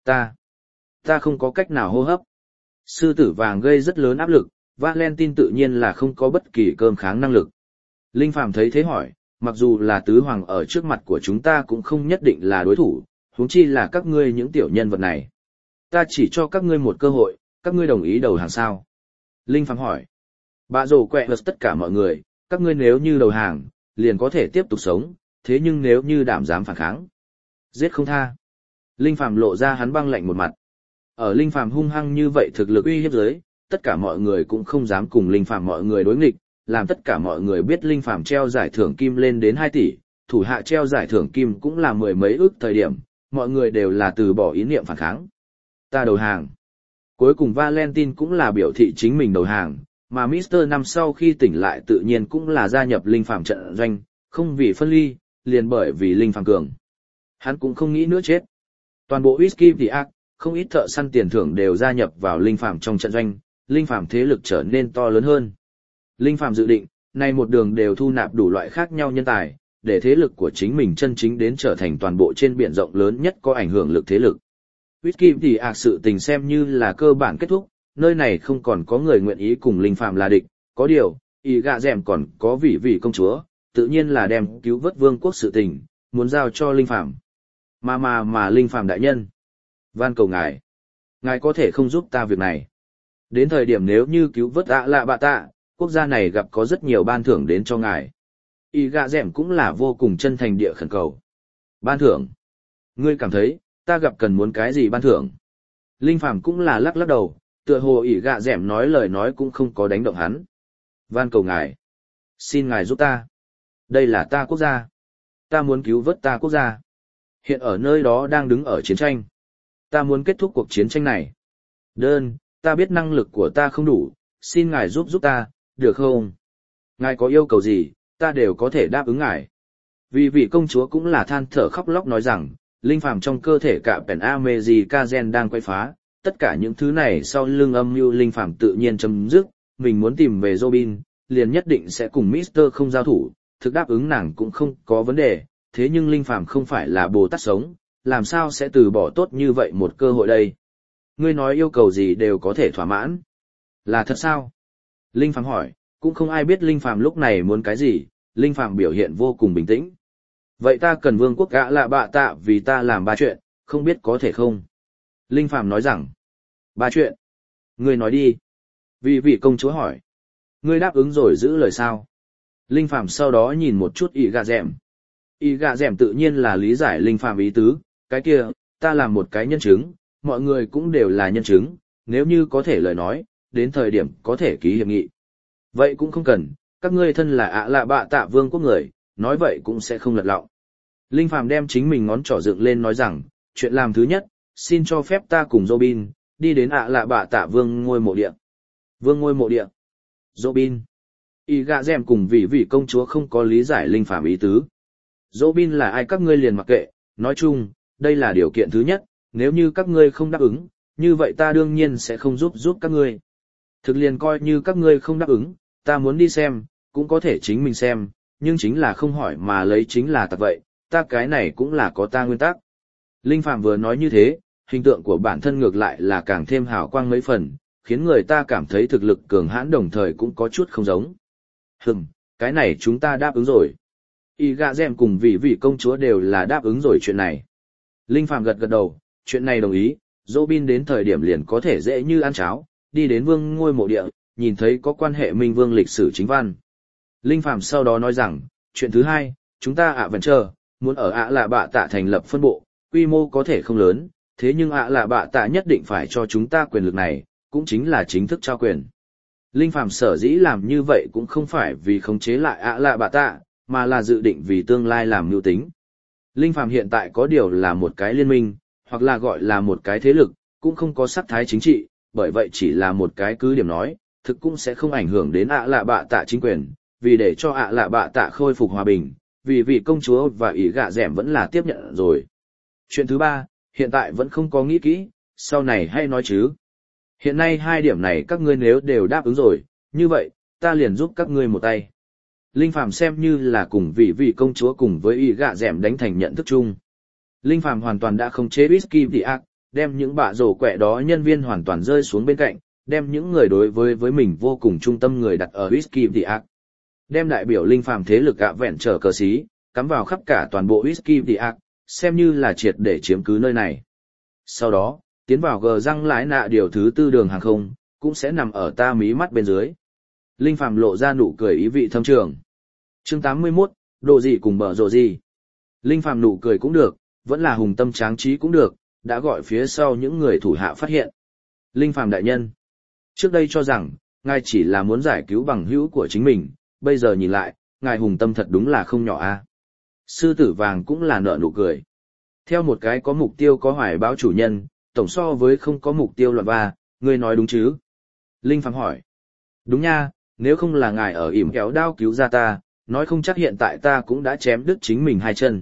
Ta không có cách nào hô hấp. Sư tử vàng gây rất lớn áp lực, Valentine tự nhiên là không có bất kỳ cơm kháng năng lực. Linh Phàm thấy thế hỏi, mặc dù là tứ hoàng ở trước mặt của chúng ta cũng không nhất định là đối thủ, huống chi là các ngươi những tiểu nhân vật này. Ta chỉ cho các ngươi một cơ hội, các ngươi đồng ý đầu hàng sao? Linh Phàm hỏi. Bạ rổ quẹ vật tất cả mọi người, các ngươi nếu như đầu hàng, liền có thể tiếp tục sống, thế nhưng nếu như đảm dám phản kháng, giết không tha. Linh Phàm lộ ra hắn băng lạnh một mặt. Ở Linh Phàm hung hăng như vậy thực lực uy hiếp dưới, tất cả mọi người cũng không dám cùng Linh Phàm mọi người đối nghịch, làm tất cả mọi người biết Linh Phàm treo giải thưởng kim lên đến 2 tỷ, thủ hạ treo giải thưởng kim cũng là mười mấy ức thời điểm, mọi người đều là từ bỏ ý niệm phản kháng. Ta đầu hàng. Cuối cùng Valentine cũng là biểu thị chính mình đầu hàng, mà Mr. Năm sau khi tỉnh lại tự nhiên cũng là gia nhập Linh Phàm trận doanh, không vì phân ly, liền bởi vì Linh Phàm cường. Hắn cũng không nghĩ nữa chết. Toàn bộ Whisky The Ark, không ít thợ săn tiền thưởng đều gia nhập vào Linh Phàm trong trận doanh, Linh Phàm thế lực trở nên to lớn hơn. Linh Phàm dự định, nay một đường đều thu nạp đủ loại khác nhau nhân tài, để thế lực của chính mình chân chính đến trở thành toàn bộ trên biển rộng lớn nhất có ảnh hưởng lực thế lực. Whisky The Ark sự tình xem như là cơ bản kết thúc, nơi này không còn có người nguyện ý cùng Linh Phàm là địch, có điều, ý gạ dẻm còn có vị công chúa, tự nhiên là đem cứu vớt vương quốc sự tình, muốn giao cho Linh Phàm. Mà Linh Phàm đại nhân, van cầu ngài có thể không giúp ta việc này. Đến thời điểm nếu như cứu vớt lạ bạ tạ, quốc gia này gặp có rất nhiều ban thưởng đến cho ngài. Ý gạ dẻm cũng là vô cùng chân thành địa khẩn cầu. Ban thưởng? Ngươi cảm thấy, ta gặp cần muốn cái gì ban thưởng? Linh Phàm cũng là lắc lắc đầu, tựa hồ ỷ gạ dẻm nói lời nói cũng không có đánh động hắn. Van cầu ngài, xin ngài giúp ta. Đây là ta quốc gia. Ta muốn cứu vớt ta quốc gia. Hiện ở nơi đó đang đứng ở chiến tranh. Ta muốn kết thúc cuộc chiến tranh này. Ta biết năng lực của ta không đủ, xin ngài giúp ta, được không? Ngài có yêu cầu gì, ta đều có thể đáp ứng ngài. Vì vị công chúa cũng là than thở khóc lóc nói rằng, Linh Phàm trong cơ thể cả Pen America gen đang quay phá, tất cả những thứ này sau lưng âm mưu Linh Phàm tự nhiên chấm dứt, mình muốn tìm về Robin, liền nhất định sẽ cùng Mr. không giao thủ, thực đáp ứng nàng cũng không có vấn đề, thế nhưng Linh Phàm không phải là Bồ Tát sống, làm sao sẽ từ bỏ tốt như vậy một cơ hội đây? Ngươi nói yêu cầu gì đều có thể thỏa mãn. Là thật sao? Linh Phàm hỏi, cũng không ai biết Linh Phàm lúc này muốn cái gì, Linh Phàm biểu hiện vô cùng bình tĩnh. Vậy ta cần vương quốc gã lạ bạ tạ vì ta làm 3 chuyện, không biết có thể không? Linh Phàm nói rằng, 3 chuyện. Ngươi nói đi. Vì vị công chúa hỏi. Ngươi đáp ứng rồi giữ lời sao? Linh Phàm sau đó nhìn một chút ỷ gạ dẻm. Ỷ gạ dẻm tự nhiên là lý giải Linh Phàm ý tứ, cái kia, ta làm một cái nhân chứng, mọi người cũng đều là nhân chứng, nếu như có thể lời nói, đến thời điểm có thể ký hiệp nghị. Vậy cũng không cần, các ngươi thân là lạ bạ tạ vương quốc người, nói vậy cũng sẽ không lật lọng. Linh Phàm đem chính mình ngón trỏ dựng lên nói rằng, chuyện làm thứ nhất, xin cho phép ta cùng Robin, đi đến lạ bạ tạ vương ngôi mộ địa. Vương ngôi mộ địa. Robin. Y gạ dẻm cùng vị công chúa không có lý giải Linh Phàm ý tứ. Robin là ai các ngươi liền mặc kệ, nói chung, đây là điều kiện thứ nhất, nếu như các ngươi không đáp ứng, như vậy ta đương nhiên sẽ không giúp các ngươi. Thực liền coi như các ngươi không đáp ứng, ta muốn đi xem, cũng có thể chính mình xem, nhưng chính là không hỏi mà lấy chính là tặc vậy, ta cái này cũng là có ta nguyên tắc. Linh Phàm vừa nói như thế, hình tượng của bản thân ngược lại là càng thêm hào quang mấy phần, khiến người ta cảm thấy thực lực cường hãn đồng thời cũng có chút không giống. Cái này chúng ta đáp ứng rồi. Y gạ dẹm cùng vị công chúa đều là đáp ứng rồi chuyện này. Linh Phàm gật gật đầu, chuyện này đồng ý, Robin đến thời điểm liền có thể dễ như ăn cháo, đi đến vương ngôi mộ địa, nhìn thấy có quan hệ minh vương lịch sử chính văn. Linh Phàm sau đó nói rằng, chuyện thứ hai, chúng ta vẫn chờ, muốn ở Lạ Bạ Tạ thành lập phân bộ, quy mô có thể không lớn, thế nhưng Lạ Bạ Tạ nhất định phải cho chúng ta quyền lực này, cũng chính là chính thức trao quyền. Linh Phàm sở dĩ làm như vậy cũng không phải vì khống chế lại Lạ Bạ Tạ, mà là dự định vì tương lai làm mưu tính. Linh Phàm hiện tại có điều là một cái liên minh, hoặc là gọi là một cái thế lực, cũng không có sắc thái chính trị, bởi vậy chỉ là một cái cứ điểm nói, thực cũng sẽ không ảnh hưởng đến Lạ Bạ Tạ chính quyền, vì để cho Lạ Bạ Tạ khôi phục hòa bình, vì vị công chúa và ý gạ dẻm vẫn là tiếp nhận rồi. Chuyện thứ ba, hiện tại vẫn không có nghĩ kỹ, sau này hay nói chứ. Hiện nay hai điểm này các ngươi nếu đều đáp ứng rồi, như vậy, ta liền giúp các ngươi một tay. Linh Phàm xem như là cùng vị công chúa cùng với ý gạ dẻm đánh thành nhận thức chung. Linh Phàm hoàn toàn đã không chế Whisky the Ark, đem những bạ rổ quẹ đó nhân viên hoàn toàn rơi xuống bên cạnh, đem những người đối với mình vô cùng trung tâm người đặt ở Whisky the Ark. Đem đại biểu Linh Phàm thế lực vẹn trở cờ xí, cắm vào khắp cả toàn bộ Whisky the Ark, xem như là triệt để chiếm cứ nơi này. Sau đó, tiến vào gờ răng lái nạ điều thứ 4 đường hàng không, cũng sẽ nằm ở ta mí mắt bên dưới. Linh Phàm lộ ra nụ cười ý vị thâm trường. Chương 81, đồ gì cùng bờ rồ gì. Linh Phàm nụ cười cũng được, vẫn là hùng tâm tráng trí cũng được, đã gọi phía sau những người thủ hạ phát hiện. Linh Phàm đại nhân, trước đây cho rằng, ngài chỉ là muốn giải cứu bằng hữu của chính mình, bây giờ nhìn lại, ngài hùng tâm thật đúng là không nhỏ a. Sư tử vàng cũng là nở nụ cười. Theo một cái có mục tiêu có hoài báo chủ nhân, tổng so với không có mục tiêu loạn ba, ngươi nói đúng chứ? Linh Phàm hỏi. Đúng nha, nếu không là ngài ở ỉm kéo đao cứu ra ta, nói không chắc hiện tại ta cũng đã chém đứt chính mình hai chân.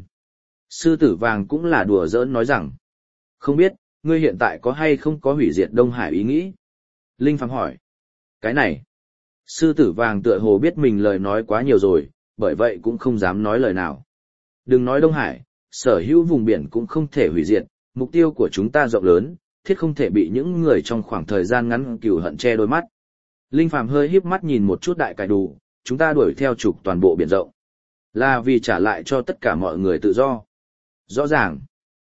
Sư tử vàng cũng là đùa giỡn nói rằng. Không biết, ngươi hiện tại có hay không có hủy diệt Đông Hải ý nghĩ? Linh Phàm hỏi. Cái này. Sư tử vàng tựa hồ biết mình lời nói quá nhiều rồi, bởi vậy cũng không dám nói lời nào. Đừng nói Đông Hải, sở hữu vùng biển cũng không thể hủy diệt, mục tiêu của chúng ta rộng lớn, thiết không thể bị những người trong khoảng thời gian ngắn cừu hận che đôi mắt. Linh Phàm hơi híp mắt nhìn một chút đại cải đủ, chúng ta đuổi theo trục toàn bộ biển rộng. Là vì trả lại cho tất cả mọi người tự do. Rõ ràng.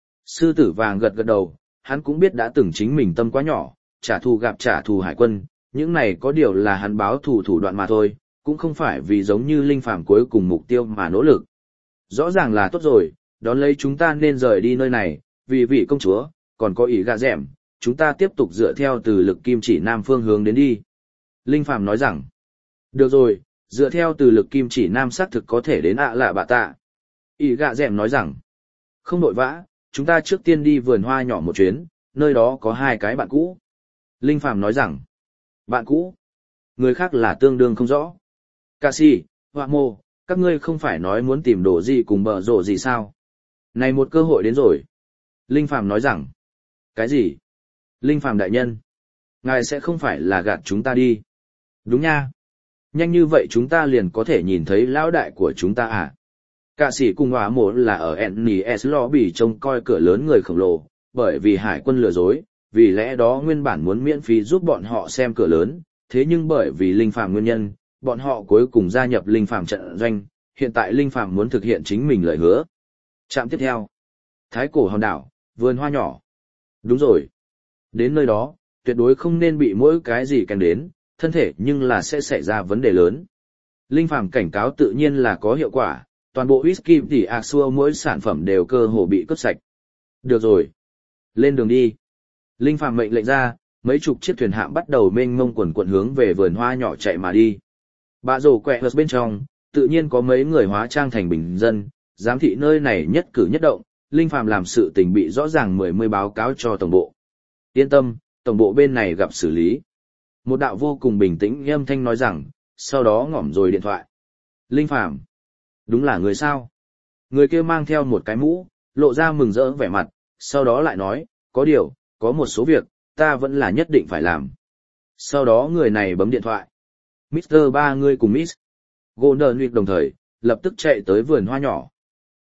Sư tử vàng gật gật đầu, hắn cũng biết đã từng chính mình tâm quá nhỏ, trả thù gặp trả thù hải quân, những này có điều là hắn báo thù thủ đoạn mà thôi, cũng không phải vì giống như Linh Phàm cuối cùng mục tiêu mà nỗ lực. Rõ ràng là tốt rồi, đón lấy chúng ta nên rời đi nơi này, vì vị công chúa, còn có ý gạ dẻm, chúng ta tiếp tục dựa theo từ lực kim chỉ nam phương hướng đến đi. Linh Phàm nói rằng, được rồi, dựa theo từ lực kim chỉ nam xác thực có thể đến Lạ Bạ Tạ. Ý gạ dẻm nói rằng, không nội vã, chúng ta trước tiên đi vườn hoa nhỏ một chuyến, nơi đó có 2 cái bạn cũ. Linh Phàm nói rằng, bạn cũ, người khác là tương đương không rõ. Ca si, Hoa Mô, các ngươi không phải nói muốn tìm đồ gì cùng bờ rổ gì sao? Này một cơ hội đến rồi. Linh Phàm nói rằng, cái gì? Linh Phàm đại nhân, ngài sẽ không phải là gạt chúng ta đi. Đúng nha. Nhanh như vậy chúng ta liền có thể nhìn thấy lão đại của chúng ta à? Cả sĩ cùng Hoa Mô là ở NES Lobby trông coi cửa lớn người khổng lồ, bởi vì hải quân lừa dối, vì lẽ đó nguyên bản muốn miễn phí giúp bọn họ xem cửa lớn, thế nhưng bởi vì Linh Phàm nguyên nhân, bọn họ cuối cùng gia nhập Linh Phàm trận doanh, hiện tại Linh Phàm muốn thực hiện chính mình lời hứa. Trạm tiếp theo, Thái Cổ hòn đảo, vườn hoa nhỏ. Đúng rồi. Đến nơi đó, tuyệt đối không nên bị mỗi cái gì kèm đến, thân thể nhưng là sẽ xảy ra vấn đề lớn. Linh Phàm cảnh cáo tự nhiên là có hiệu quả, toàn bộ whisky thì Axua mỗi sản phẩm đều cơ hồ bị cướp sạch. Được rồi. Lên đường đi. Linh Phàm mệnh lệnh ra, mấy chục chiếc thuyền hạm bắt đầu mênh mông quần quận hướng về vườn hoa nhỏ chạy mà đi. Bạ rổ quẹ hớt bên trong, tự nhiên có mấy người hóa trang thành bình dân, giám thị nơi này nhất cử nhất động, Linh Phàm làm sự tình bị rõ ràng mươi báo cáo cho tổng bộ. Yên tâm, tổng bộ bên này gặp xử lý. Một đạo vô cùng bình tĩnh âm thanh nói rằng, sau đó ngỏm rồi điện thoại. Linh Phàm, đúng là người sao? Người kia mang theo một cái mũ, lộ ra mừng rỡ vẻ mặt, sau đó lại nói, có điều, có một số việc, ta vẫn là nhất định phải làm. Sau đó người này bấm điện thoại. Mr. Ba người cùng Miss Golden Week đồng thời, lập tức chạy tới vườn hoa nhỏ.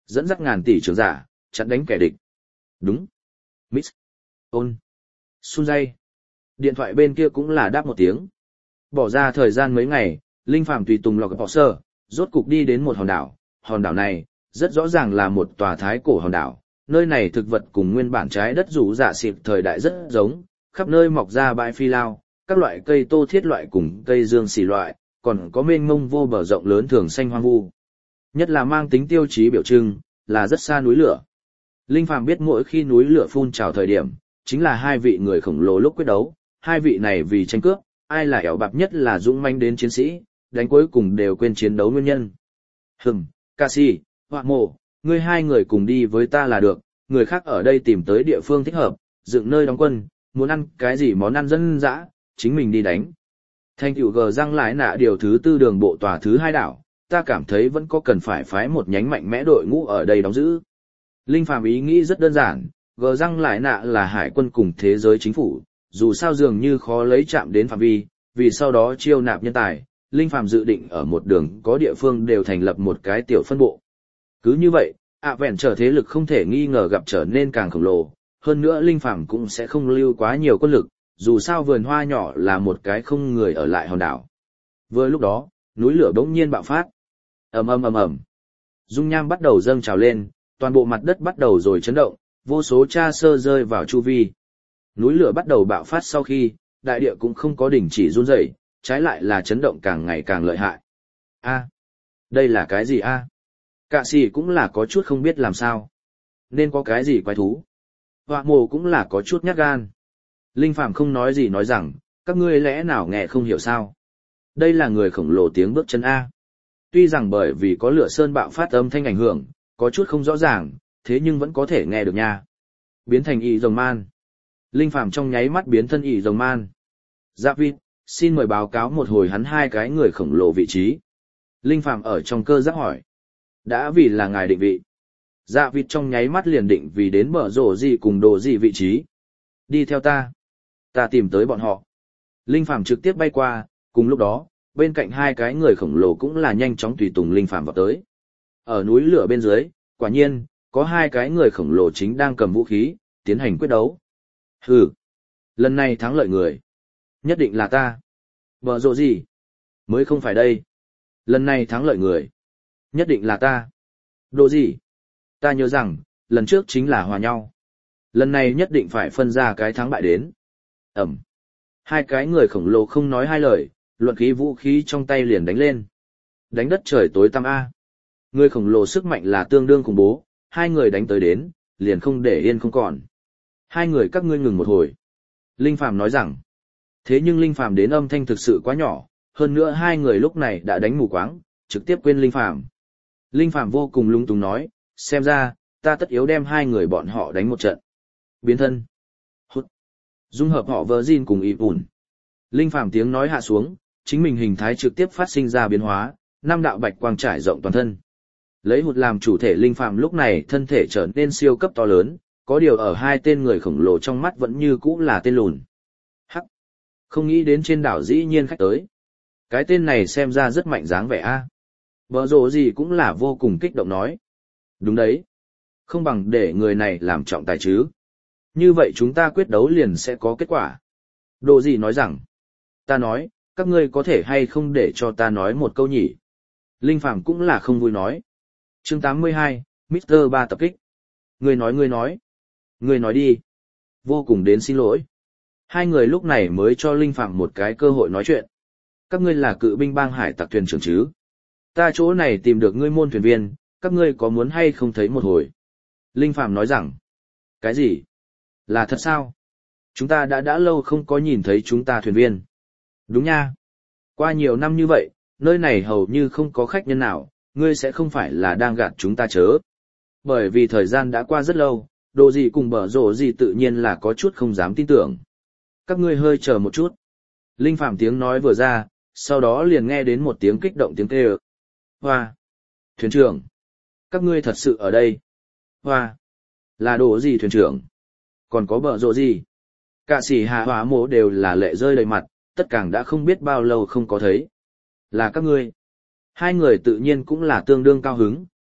Dẫn dắt ngàn tỷ trưởng giả, chặn đánh kẻ địch. Đúng. Miss. Ôn. Sunjay. Điện thoại bên kia cũng là đáp một tiếng. Bỏ ra thời gian mấy ngày, Linh Phàm tùy tùng lọc bỏ sơ, rốt cục đi đến một hòn đảo. Hòn đảo này, rất rõ ràng là một tòa thái cổ hòn đảo. Nơi này thực vật cùng nguyên bản trái đất rủ dạ xịp thời đại rất giống, khắp nơi mọc ra bãi phi lao, các loại cây tô thiết loại cùng cây dương xỉ loại, còn có mênh mông vô bờ rộng lớn thường xanh hoang vu. Nhất là mang tính tiêu chí biểu trưng, là rất xa núi lửa. Linh Phàm biết mỗi khi núi lửa phun trào thời điểm, chính là hai vị người khổng lồ lúc quyết đấu, hai vị này vì tranh cướp, ai là ẻo bạc nhất là dũng manh đến chiến sĩ, đánh cuối cùng đều quên chiến đấu nguyên nhân. Ca si, Họa Mộ, ngươi hai người cùng đi với ta là được, người khác ở đây tìm tới địa phương thích hợp, dựng nơi đóng quân, muốn ăn cái gì món ăn dân dã, chính mình đi đánh. Thành tựu gờ răng lại nạ điều thứ 4 đường bộ tòa thứ 2 đảo, ta cảm thấy vẫn có cần phải phái một nhánh mạnh mẽ đội ngũ ở đây đóng giữ. Linh Phàm ý nghĩ rất đơn giản, gờ răng lại nạ là hải quân cùng thế giới chính phủ, dù sao dường như khó lấy chạm đến phạm vi, vì sau đó chiêu nạp nhân tài, Linh Phàm dự định ở một đường có địa phương đều thành lập một cái tiểu phân bộ. Cứ như vậy, vẹn trở thế lực không thể nghi ngờ gặp trở nên càng khổng lồ, hơn nữa Linh Phàm cũng sẽ không lưu quá nhiều quân lực, dù sao vườn hoa nhỏ là một cái không người ở lại hòn đảo. Vừa lúc đó, núi lửa bỗng nhiên bạo phát. Ầm ầm ầm ầm. Dung nham bắt đầu dâng trào lên, toàn bộ mặt đất bắt đầu rồi chấn động, vô số tra sơ rơi vào chu vi. Núi lửa bắt đầu bạo phát sau khi, đại địa cũng không có đình chỉ run rẩy, trái lại là chấn động càng ngày càng lợi hại. Đây là cái gì a? Cạ sĩ cũng là có chút không biết làm sao. Nên có cái gì quái thú. Họa Mộ cũng là có chút nhát gan. Linh Phàm không nói gì nói rằng, các ngươi lẽ nào nghe không hiểu sao? Đây là người khổng lồ tiếng bước chân A. Tuy rằng bởi vì có lửa sơn bạo phát âm thanh ảnh hưởng, có chút không rõ ràng, thế nhưng vẫn có thể nghe được nha. Biến thành ị rồng man. Linh Phàm trong nháy mắt biến thân ị rồng man. Dạ vịt, xin mời báo cáo một hồi hắn hai cái người khổng lồ vị trí. Linh Phàm ở trong cơ giác hỏi. Đã vì là ngài định vị. Dạ vịt trong nháy mắt liền định vì đến bờ rổ gì cùng đồ gì vị trí. Đi theo ta. Ta tìm tới bọn họ. Linh Phàm trực tiếp bay qua, cùng lúc đó, bên cạnh hai cái người khổng lồ cũng là nhanh chóng tùy tùng Linh Phàm vào tới. Ở núi lửa bên dưới, quả nhiên, có hai cái người khổng lồ chính đang cầm vũ khí, tiến hành quyết đấu. Lần này thắng lợi người. Nhất định là ta. Bờ rộ gì? Mới không phải đây. Lần này thắng lợi người. Nhất định là ta. Đồ gì? Ta nhớ rằng, lần trước chính là hòa nhau. Lần này nhất định phải phân ra cái thắng bại đến. Hai cái người khổng lồ không nói hai lời, luận khí vũ khí trong tay liền đánh lên. Đánh đất trời tối tăm A. Người khổng lồ sức mạnh là tương đương khủng bố, hai người đánh tới đến, liền không để yên không còn. Hai người các ngươi ngừng một hồi. Linh Phàm nói rằng. Thế nhưng Linh Phàm đến âm thanh thực sự quá nhỏ, hơn nữa hai người lúc này đã đánh mù quáng, trực tiếp quên Linh Phàm. Linh Phàm vô cùng lung túng nói, xem ra, ta tất yếu đem hai người bọn họ đánh một trận. Biến thân. Dung hợp họ Virgin cùng y ủn. Linh Phàm tiếng nói hạ xuống, chính mình hình thái trực tiếp phát sinh ra biến hóa, năm đạo bạch quang trải rộng toàn thân. Lấy hụt làm chủ thể Linh Phàm lúc này thân thể trở nên siêu cấp to lớn, có điều ở hai tên người khổng lồ trong mắt vẫn như cũ là tên lùn. Không nghĩ đến trên đảo dĩ nhiên khách tới. Cái tên này xem ra rất mạnh dáng vẻ a. Bờ rồ gì cũng là vô cùng kích động nói. Đúng đấy. Không bằng để người này làm trọng tài chứ. Như vậy chúng ta quyết đấu liền sẽ có kết quả. Đồ gì nói rằng. Ta nói, các ngươi có thể hay không để cho ta nói một câu nhỉ. Linh Phàm cũng là không vui nói. Chương 82, Mr. Ba tập kích. Ngươi nói. Ngươi nói đi. Vô cùng đến xin lỗi. Hai người lúc này mới cho Linh Phàm một cái cơ hội nói chuyện. Các ngươi là cự binh bang hải tặc thuyền trưởng chứ? Ta chỗ này tìm được ngươi môn thuyền viên, các ngươi có muốn hay không thấy một hồi? Linh Phàm nói rằng. Cái gì? Là thật sao? Chúng ta đã lâu không có nhìn thấy chúng ta thuyền viên. Đúng nha. Qua nhiều năm như vậy, nơi này hầu như không có khách nhân nào, ngươi sẽ không phải là đang gạt chúng ta chớ. Bởi vì thời gian đã qua rất lâu, đồ gì cùng bở rổ gì tự nhiên là có chút không dám tin tưởng. Các ngươi hơi chờ một chút. Linh Phàm tiếng nói vừa ra, sau đó liền nghe đến một tiếng kích động tiếng kêu. Hoa! Thuyền trưởng! Các ngươi thật sự ở đây? Hoa! Là đồ gì thuyền trưởng? Còn có bở rộ gì? Cả sĩ hạ hóa mố đều là lệ rơi đầy mặt, tất cả đã không biết bao lâu không có thấy. Là các ngươi. Hai người tự nhiên cũng là tương đương cao hứng,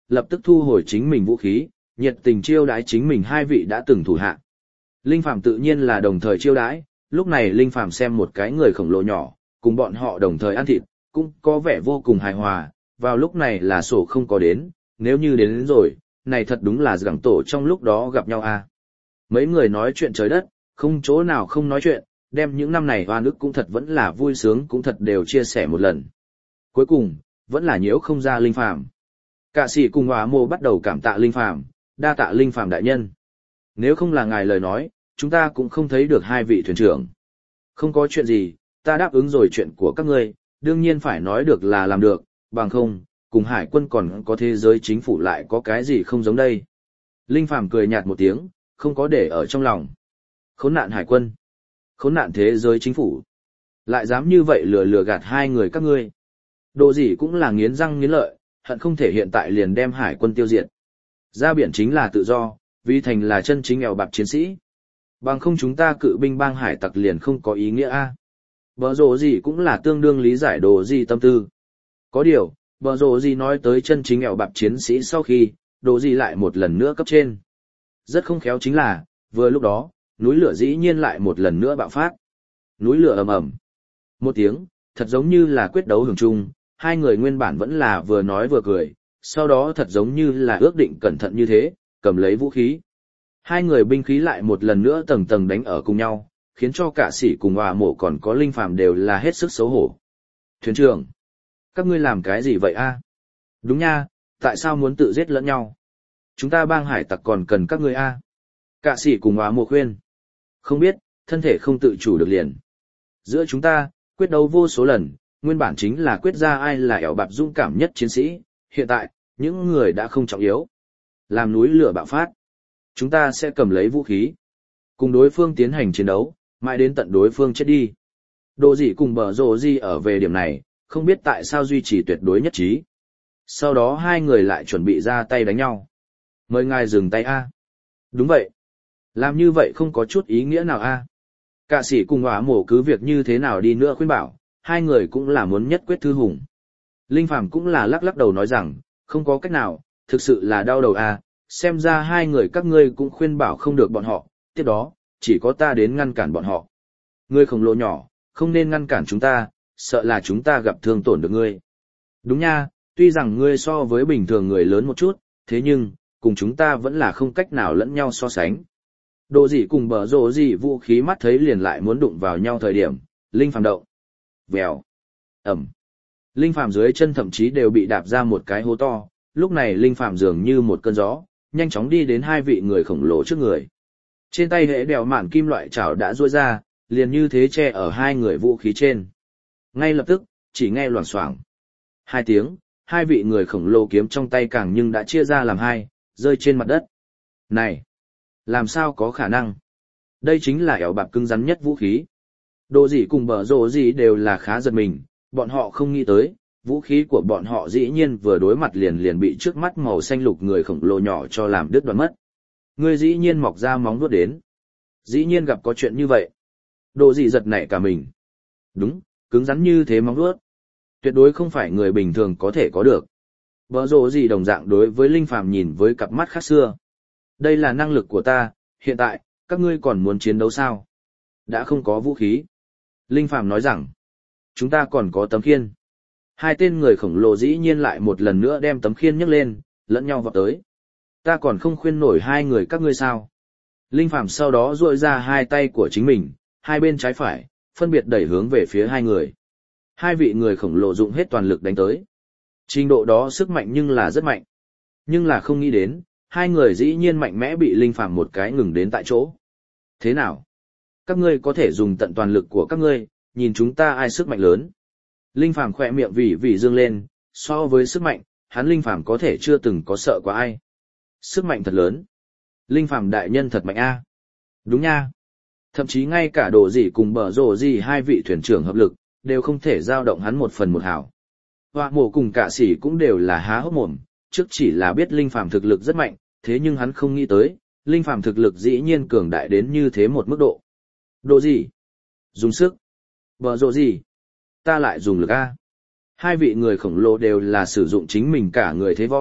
lập tức thu hồi chính mình vũ khí, nhiệt tình chiêu đãi chính mình hai vị đã từng thủ hạ. Linh Phàm tự nhiên là đồng thời chiêu đãi, lúc này Linh Phàm xem một cái người khổng lồ nhỏ, cùng bọn họ đồng thời ăn thịt, cũng có vẻ vô cùng hài hòa, vào lúc này là sổ không có đến, nếu như đến rồi, này thật đúng là gẳng tổ trong lúc đó gặp nhau à. Mấy người nói chuyện trời đất, không chỗ nào không nói chuyện, đem những năm này hoa nước cũng thật vẫn là vui sướng cũng thật đều chia sẻ một lần. Cuối cùng, vẫn là nhiễu không ra Linh Phàm. Cả sĩ cùng Hòa Mộ bắt đầu cảm tạ Linh Phàm, đa tạ Linh Phàm đại nhân. Nếu không là ngài lời nói, chúng ta cũng không thấy được hai vị thuyền trưởng. Không có chuyện gì, ta đáp ứng rồi chuyện của các ngươi, đương nhiên phải nói được là làm được, bằng không, cùng hải quân còn có thế giới chính phủ lại có cái gì không giống đây. Linh Phàm cười nhạt một tiếng, không có để ở trong lòng. Khốn nạn hải quân, khốn nạn thế giới chính phủ. Lại dám như vậy lừa gạt hai người các ngươi. Đồ gì cũng là nghiến răng nghiến lợi, hận không thể hiện tại liền đem hải quân tiêu diệt. Ra biển chính là tự do, vì thành là chân chính eo bạc chiến sĩ. Bằng không chúng ta cự binh bang hải tặc liền không có ý nghĩa a. Bờ rồ gì cũng là tương đương lý giải đồ gì tâm tư. Có điều, bờ rồ gì nói tới chân chính eo bạc chiến sĩ sau khi, đồ gì lại một lần nữa cấp trên. Rất không khéo chính là, vừa lúc đó, núi lửa dĩ nhiên lại một lần nữa bạo phát. Núi lửa ầm ầm. Một tiếng, thật giống như là quyết đấu hưởng chung, hai người nguyên bản vẫn là vừa nói vừa cười, sau đó thật giống như là ước định cẩn thận như thế, cầm lấy vũ khí. Hai người binh khí lại một lần nữa tầng tầng đánh ở cùng nhau, khiến cho cả sĩ cùng Hòa Mộ còn có Linh Phàm đều là hết sức xấu hổ. Thuyền trưởng, các ngươi làm cái gì vậy a? Đúng nha, tại sao muốn tự giết lẫn nhau? Chúng ta bang hải tặc còn cần các ngươi a. Cả sĩ cùng Hòa Mộ khuyên. Không biết, thân thể không tự chủ được liền. Giữa chúng ta, quyết đấu vô số lần, nguyên bản chính là quyết ra ai là ẻo bạc dũng cảm nhất chiến sĩ, hiện tại, những người đã không trọng yếu. Làm núi lửa bạo phát. Chúng ta sẽ cầm lấy vũ khí. Cùng đối phương tiến hành chiến đấu, mãi đến tận đối phương chết đi. Đồ gì cùng bờ rồ gì ở về điểm này, không biết tại sao duy trì tuyệt đối nhất trí. Sau đó hai người lại chuẩn bị ra tay đánh nhau. Mời ngài dừng tay a. Đúng vậy. Làm như vậy không có chút ý nghĩa nào a. Cả sĩ cùng Hòa Mộ cứ việc như thế nào đi nữa khuyên bảo, hai người cũng là muốn nhất quyết thư hùng. Linh Phàm cũng là lắc lắc đầu nói rằng, không có cách nào, thực sự là đau đầu a. Xem ra hai người các ngươi cũng khuyên bảo không được bọn họ, tiếp đó, chỉ có ta đến ngăn cản bọn họ. Ngươi khổng lồ nhỏ, không nên ngăn cản chúng ta, sợ là chúng ta gặp thương tổn được ngươi. Đúng nha, tuy rằng ngươi so với bình thường người lớn một chút, thế nhưng, cùng chúng ta vẫn là không cách nào lẫn nhau so sánh. Đồ gì cùng bờ rồ gì vũ khí mắt thấy liền lại muốn đụng vào nhau thời điểm, Linh Phàm động. Vèo. Ẩm. Linh Phàm dưới chân thậm chí đều bị đạp ra một cái hố to, lúc này Linh Phàm dường như một cơn gió, nhanh chóng đi đến hai vị người khổng lồ trước người. Trên tay hệ đèo mạn kim loại chảo đã duỗi ra, liền như thế che ở hai người vũ khí trên. Ngay lập tức, chỉ nghe loảng xoảng. Hai tiếng, hai vị người khổng lồ kiếm trong tay càng nhưng đã chia ra làm hai, rơi trên mặt đất. Này! Làm sao có khả năng? Đây chính là ẻo bạc cứng rắn nhất vũ khí. Đồ gì cùng bờ rồ gì đều là khá giật mình, bọn họ không nghĩ tới, vũ khí của bọn họ dĩ nhiên vừa đối mặt liền bị trước mắt màu xanh lục người khổng lồ nhỏ cho làm đứt đoạn mất. Người dĩ nhiên mọc ra móng vuốt đến. Dĩ nhiên gặp có chuyện như vậy. Đồ gì giật nảy cả mình. Đúng, cứng rắn như thế móng vuốt. Tuyệt đối không phải người bình thường có thể có được. Bờ rồ gì đồng dạng đối với Linh Phàm nhìn với cặp mắt khác xưa. Đây là năng lực của ta, hiện tại, các ngươi còn muốn chiến đấu sao? Đã không có vũ khí. Linh Phàm nói rằng, chúng ta còn có tấm khiên. Hai tên người khổng lồ dĩ nhiên lại một lần nữa đem tấm khiên nhấc lên, lẫn nhau vọt tới. Ta còn không khuyên nổi hai người các ngươi sao? Linh Phàm sau đó duỗi ra hai tay của chính mình, hai bên trái phải, phân biệt đẩy hướng về phía hai người. Hai vị người khổng lồ dụng hết toàn lực đánh tới. Trình độ đó sức mạnh nhưng là rất mạnh. Nhưng là không nghĩ đến, hai người dĩ nhiên mạnh mẽ bị Linh Phàm một cái ngừng đến tại chỗ. Thế nào? Các ngươi có thể dùng tận toàn lực của các ngươi, nhìn chúng ta ai sức mạnh lớn. Linh Phàm khỏe miệng vì dương lên, so với sức mạnh, hắn Linh Phàm có thể chưa từng có sợ qua ai. Sức mạnh thật lớn. Linh Phàm đại nhân thật mạnh a. Đúng nha. Thậm chí ngay cả đồ gì cùng bờ rồ gì hai vị thuyền trưởng hợp lực, đều không thể giao động hắn một phần một hào. Hòa Mộ cùng cả sĩ cũng đều là há hốc mồm, trước chỉ là biết Linh Phàm thực lực rất mạnh, thế nhưng hắn không nghĩ tới, Linh Phàm thực lực dĩ nhiên cường đại đến như thế một mức độ. Đồ gì? Dùng sức. Bờ rồ gì? Ta lại dùng lực a. Hai vị người khổng lồ đều là sử dụng chính mình cả người thế võ,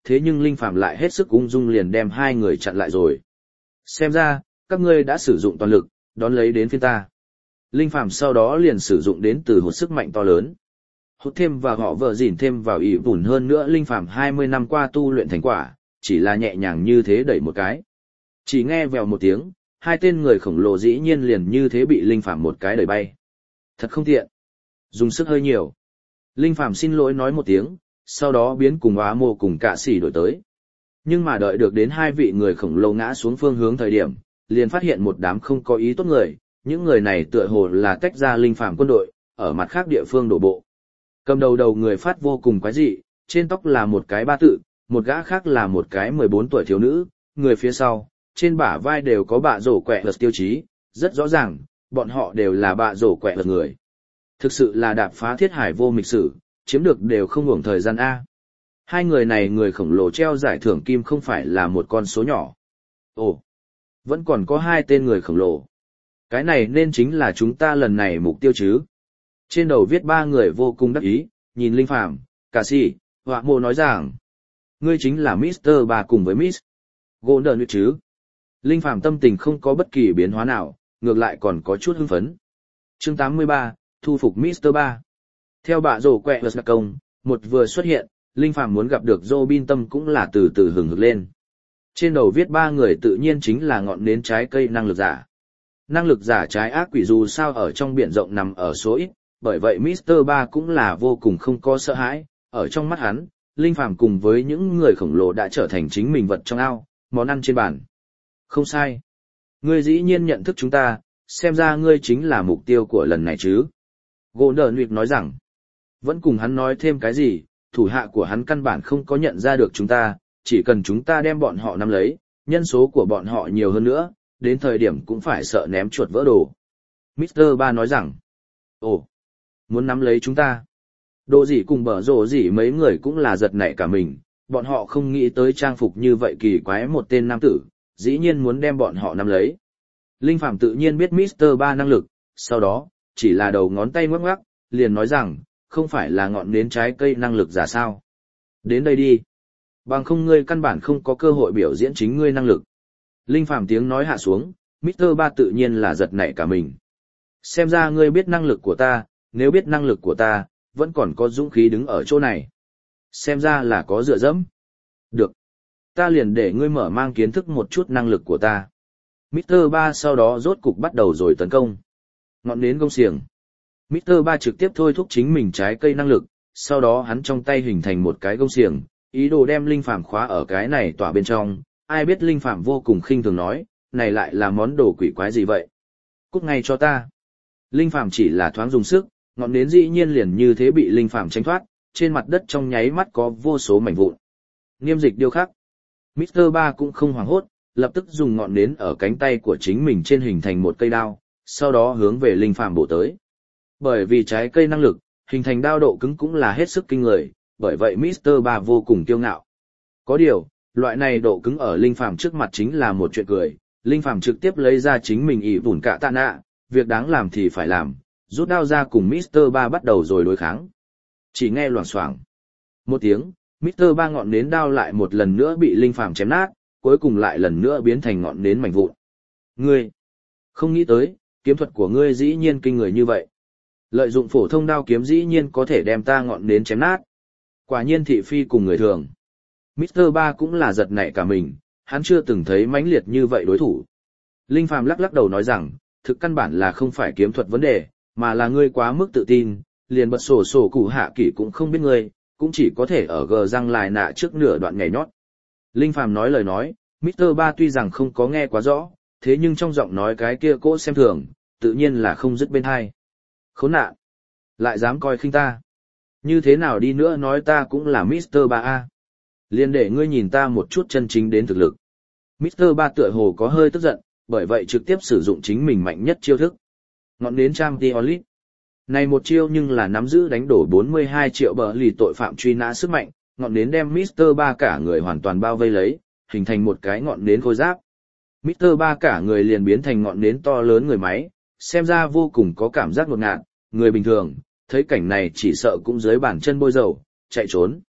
thế nhưng Linh Phàm lại hết sức ung dung liền đem hai người chặn lại rồi. Xem ra, các ngươi đã sử dụng toàn lực, đón lấy đến phiên ta. Linh Phàm sau đó liền sử dụng đến từ một sức mạnh to lớn. Hút thêm và họ vợ dỉn thêm vào ỷ vùn hơn nữa Linh Phàm 20 năm qua tu luyện thành quả, chỉ là nhẹ nhàng như thế đẩy một cái. Chỉ nghe vèo một tiếng, hai tên người khổng lồ dĩ nhiên liền như thế bị Linh Phàm một cái đẩy bay. Thật không tiện. Dùng sức hơi nhiều. Linh Phàm xin lỗi nói một tiếng, sau đó biến cùng Á Mô cùng Cả Sĩ đổi tới. Nhưng mà đợi được đến hai vị người khổng lồ ngã xuống phương hướng thời điểm, liền phát hiện một đám không có ý tốt người, những người này tựa hồ là tách ra Linh Phàm quân đội, ở mặt khác địa phương đổ bộ. Cầm đầu người phát vô cùng quái dị, trên tóc là một cái ba tự, một gã khác là một cái 14 tuổi thiếu nữ, người phía sau, trên bả vai đều có bạ rổ quẹ lật tiêu chí, rất rõ ràng, bọn họ đều là bạ rổ quẹ lật người. Thực sự là đạp phá thiết hải vô mịch sử, chiếm được đều không hưởng thời gian A. Hai người này người khổng lồ treo giải thưởng kim không phải là một con số nhỏ. Ồ, vẫn còn có hai tên người khổng lồ. Cái này nên chính là chúng ta lần này mục tiêu chứ. Trên đầu viết ba người vô cùng đắc ý, nhìn Linh Phàm, Cả Sĩ, Họa Mô nói rằng, ngươi chính là Mr. Ba cùng với Miss Golden chứ. Linh Phàm tâm tình không có bất kỳ biến hóa nào, ngược lại còn có chút hưng phấn. Chương 83, thu phục Mr. Ba. Theo bạ rổ quẹ vật đặc công, một vừa xuất hiện, Linh Phàm muốn gặp được Robin tâm cũng là từ từ hừng hực lên. Trên đầu viết ba người tự nhiên chính là ngọn nến trái cây năng lực giả. Năng lực giả trái ác quỷ dù sao ở trong biển rộng nằm ở số ít, bởi vậy Mr. Ba cũng là vô cùng không có sợ hãi, ở trong mắt hắn, Linh Phàm cùng với những người khổng lồ đã trở thành chính mình vật trong ao, món ăn trên bàn. Không sai. Ngươi dĩ nhiên nhận thức chúng ta, xem ra ngươi chính là mục tiêu của lần này chứ. Golden Nguyệt nói rằng, vẫn cùng hắn nói thêm cái gì, thủ hạ của hắn căn bản không có nhận ra được chúng ta, chỉ cần chúng ta đem bọn họ nắm lấy, nhân số của bọn họ nhiều hơn nữa, đến thời điểm cũng phải sợ ném chuột vỡ đồ. Mr. Ba nói rằng, ồ, muốn nắm lấy chúng ta. Đồ gì cùng bở rổ gì mấy người cũng là giật nảy cả mình, bọn họ không nghĩ tới trang phục như vậy kỳ quái một tên nam tử, dĩ nhiên muốn đem bọn họ nắm lấy. Linh Phàm tự nhiên biết Mr. Ba năng lực, sau đó, chỉ là đầu ngón tay ngoắc ngoắc, liền nói rằng, không phải là ngọn nến trái cây năng lực giả sao. Đến đây đi. Bằng không ngươi căn bản không có cơ hội biểu diễn chính ngươi năng lực. Linh Phàm tiếng nói hạ xuống, Mr. Ba tự nhiên là giật nảy cả mình. Xem ra ngươi biết năng lực của ta, nếu biết năng lực của ta, vẫn còn có dũng khí đứng ở chỗ này. Xem ra là có dựa dẫm. Được. Ta liền để ngươi mở mang kiến thức một chút năng lực của ta. Mr. Ba sau đó rốt cục bắt đầu rồi tấn công. Ngọn nến gông xiềng. Mr. Ba trực tiếp thôi thúc chính mình trái cây năng lực, sau đó hắn trong tay hình thành một cái gông xiềng, ý đồ đem Linh Phàm khóa ở cái này tỏa bên trong. Ai biết Linh Phàm vô cùng khinh thường nói, này lại là món đồ quỷ quái gì vậy? Cút ngay cho ta. Linh Phàm chỉ là thoáng dùng sức, ngọn nến dĩ nhiên liền như thế bị Linh Phàm tránh thoát, trên mặt đất trong nháy mắt có vô số mảnh vụn. Nghiêm dịch điêu khắc. Mr. Ba cũng không hoảng hốt, lập tức dùng ngọn nến ở cánh tay của chính mình trên hình thành một cây đao, sau đó hướng về Linh Phàm bổ tới. Bởi vì trái cây năng lực, hình thành đao độ cứng cũng là hết sức kinh người, bởi vậy Mr. Ba vô cùng kiêu ngạo. Có điều, loại này độ cứng ở Linh Phàm trước mặt chính là một chuyện cười, Linh Phàm trực tiếp lấy ra chính mình ỷ vùn cả tạ nạ, việc đáng làm thì phải làm, rút đao ra cùng Mr. Ba bắt đầu rồi đối kháng. Chỉ nghe loảng xoảng một tiếng, Mr. Ba ngọn nến đao lại một lần nữa bị Linh Phàm chém nát, cuối cùng lại lần nữa biến thành ngọn nến mảnh vụn. Ngươi, không nghĩ tới, kiếm thuật của ngươi dĩ nhiên kinh người như vậy. Lợi dụng phổ thông đao kiếm dĩ nhiên có thể đem ta ngọn nến chém nát. Quả nhiên thị phi cùng người thường. Mr. Ba cũng là giật nảy cả mình, hắn chưa từng thấy mãnh liệt như vậy đối thủ. Linh Phàm lắc lắc đầu nói rằng, thực căn bản là không phải kiếm thuật vấn đề, mà là ngươi quá mức tự tin, liền bật sổ cụ hạ kỷ cũng không biết ngươi, cũng chỉ có thể ở gờ răng lại nạ trước nửa đoạn nhảy nhót. Linh Phàm nói lời nói, Mr. Ba tuy rằng không có nghe quá rõ, thế nhưng trong giọng nói cái kia cỗ xem thường, tự nhiên là không dứt bên tai. Khốn nạn! Lại dám coi khinh ta! Như thế nào đi nữa nói ta cũng là Mr. Ba A. Liền để ngươi nhìn ta một chút chân chính đến thực lực. Mr. Ba tựa hồ có hơi tức giận, bởi vậy trực tiếp sử dụng chính mình mạnh nhất chiêu thức. Ngọn nến Champions. Này một chiêu nhưng là nắm giữ đánh đổ 42 triệu bờ lì tội phạm truy nã sức mạnh, ngọn nến đem Mr. Ba cả người hoàn toàn bao vây lấy, hình thành một cái ngọn nến khôi giáp. Mr. Ba cả người liền biến thành ngọn nến to lớn người máy, xem ra vô cùng có cảm giác ngột ngạt, người bình thường, thấy cảnh này chỉ sợ cũng dưới bàn chân bôi dầu, chạy trốn.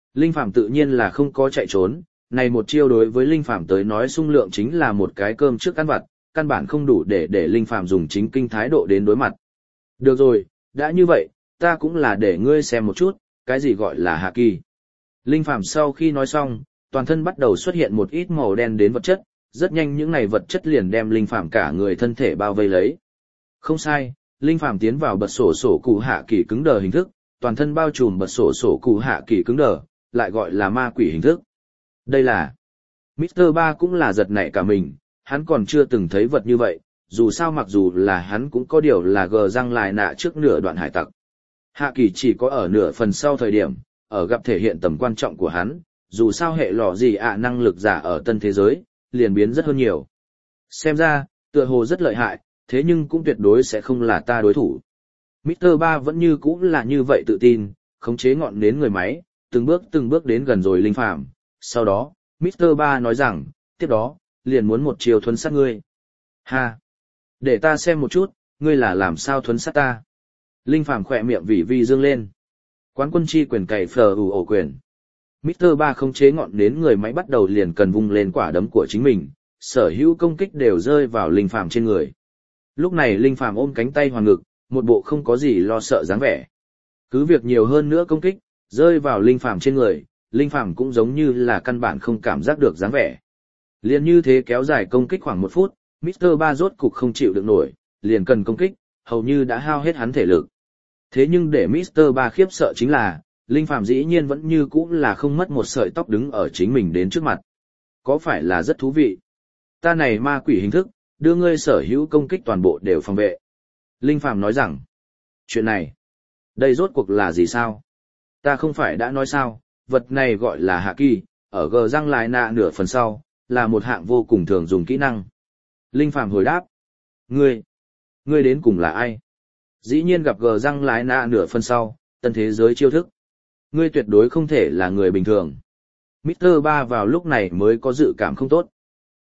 Linh Phàm tự nhiên là không có chạy trốn, này một chiêu đối với Linh Phàm tới nói sung lượng chính là một cái cơm trước ăn vặt, căn bản không đủ để Linh Phàm dùng chính kinh thái độ đến đối mặt. Được rồi, đã như vậy, ta cũng là để ngươi xem một chút, cái gì gọi là hạ kỳ. Linh Phàm sau khi nói xong, toàn thân bắt đầu xuất hiện một ít màu đen đến vật chất, rất nhanh những này vật chất liền đem Linh Phàm cả người thân thể bao vây lấy. Không sai, Linh Phàm tiến vào bật sổ sổ cụ hạ kỳ cứng đờ hình thức, toàn thân bao trùm bật sổ sổ cụ hạ kỳ cứng đờ, lại gọi là ma quỷ hình thức. Đây là... Mr. Ba cũng là giật nảy cả mình, hắn còn chưa từng thấy vật như vậy, dù sao mặc dù là hắn cũng có điều là gờ răng lại nạ trước nửa đoạn hải tặc. Hạ kỳ chỉ có ở nửa phần sau thời điểm, ở gặp thể hiện tầm quan trọng của hắn, dù sao hệ lọ gì năng lực giả ở tân thế giới, liền biến rất hơn nhiều. Xem ra, tựa hồ rất lợi hại, thế nhưng cũng tuyệt đối sẽ không là ta đối thủ. Mr. Ba vẫn như cũ là như vậy tự tin, khống chế ngọn nến người máy, từng bước đến gần rồi Linh Phàm. Sau đó, Mr. Ba nói rằng, tiếp đó, liền muốn một chiều thuấn sát ngươi. Ha! Để ta xem một chút, ngươi là làm sao thuấn sát ta. Linh Phàm khỏe miệng vỉ vi dương lên. Quán quân chi quyền cày phờ ổ quyền. Mr. Ba khống chế ngọn nến người máy bắt đầu liền cần vung lên quả đấm của chính mình, sở hữu công kích đều rơi vào Linh Phàm trên người. Lúc này Linh Phàm ôm cánh tay hoàn ngực, một bộ không có gì lo sợ dáng vẻ. Cứ việc nhiều hơn nữa công kích, rơi vào Linh Phàm trên người, Linh Phàm cũng giống như là căn bản không cảm giác được dáng vẻ. Liền như thế kéo dài công kích khoảng 1 phút, Mr. Ba rốt cục không chịu được nổi, liền cần công kích, hầu như đã hao hết hắn thể lực. Thế nhưng để Mr. Ba khiếp sợ chính là, Linh Phàm dĩ nhiên vẫn như cũ là không mất một sợi tóc đứng ở chính mình đến trước mặt. Có phải là rất thú vị? Ta này ma quỷ hình thức, đưa ngươi sở hữu công kích toàn bộ đều phòng vệ. Linh Phàm nói rằng, chuyện này, đây rốt cuộc là gì sao? Ta không phải đã nói sao, vật này gọi là hạ kỳ, ở gờ răng lại nạ nửa phần sau, là một hạng vô cùng thường dùng kỹ năng. Linh Phàm hồi đáp, ngươi đến cùng là ai? Dĩ nhiên gặp gờ răng lái nạ nửa phần sau, tân thế giới chiêu thức. Ngươi tuyệt đối không thể là người bình thường. Mr. Ba vào lúc này mới có dự cảm không tốt.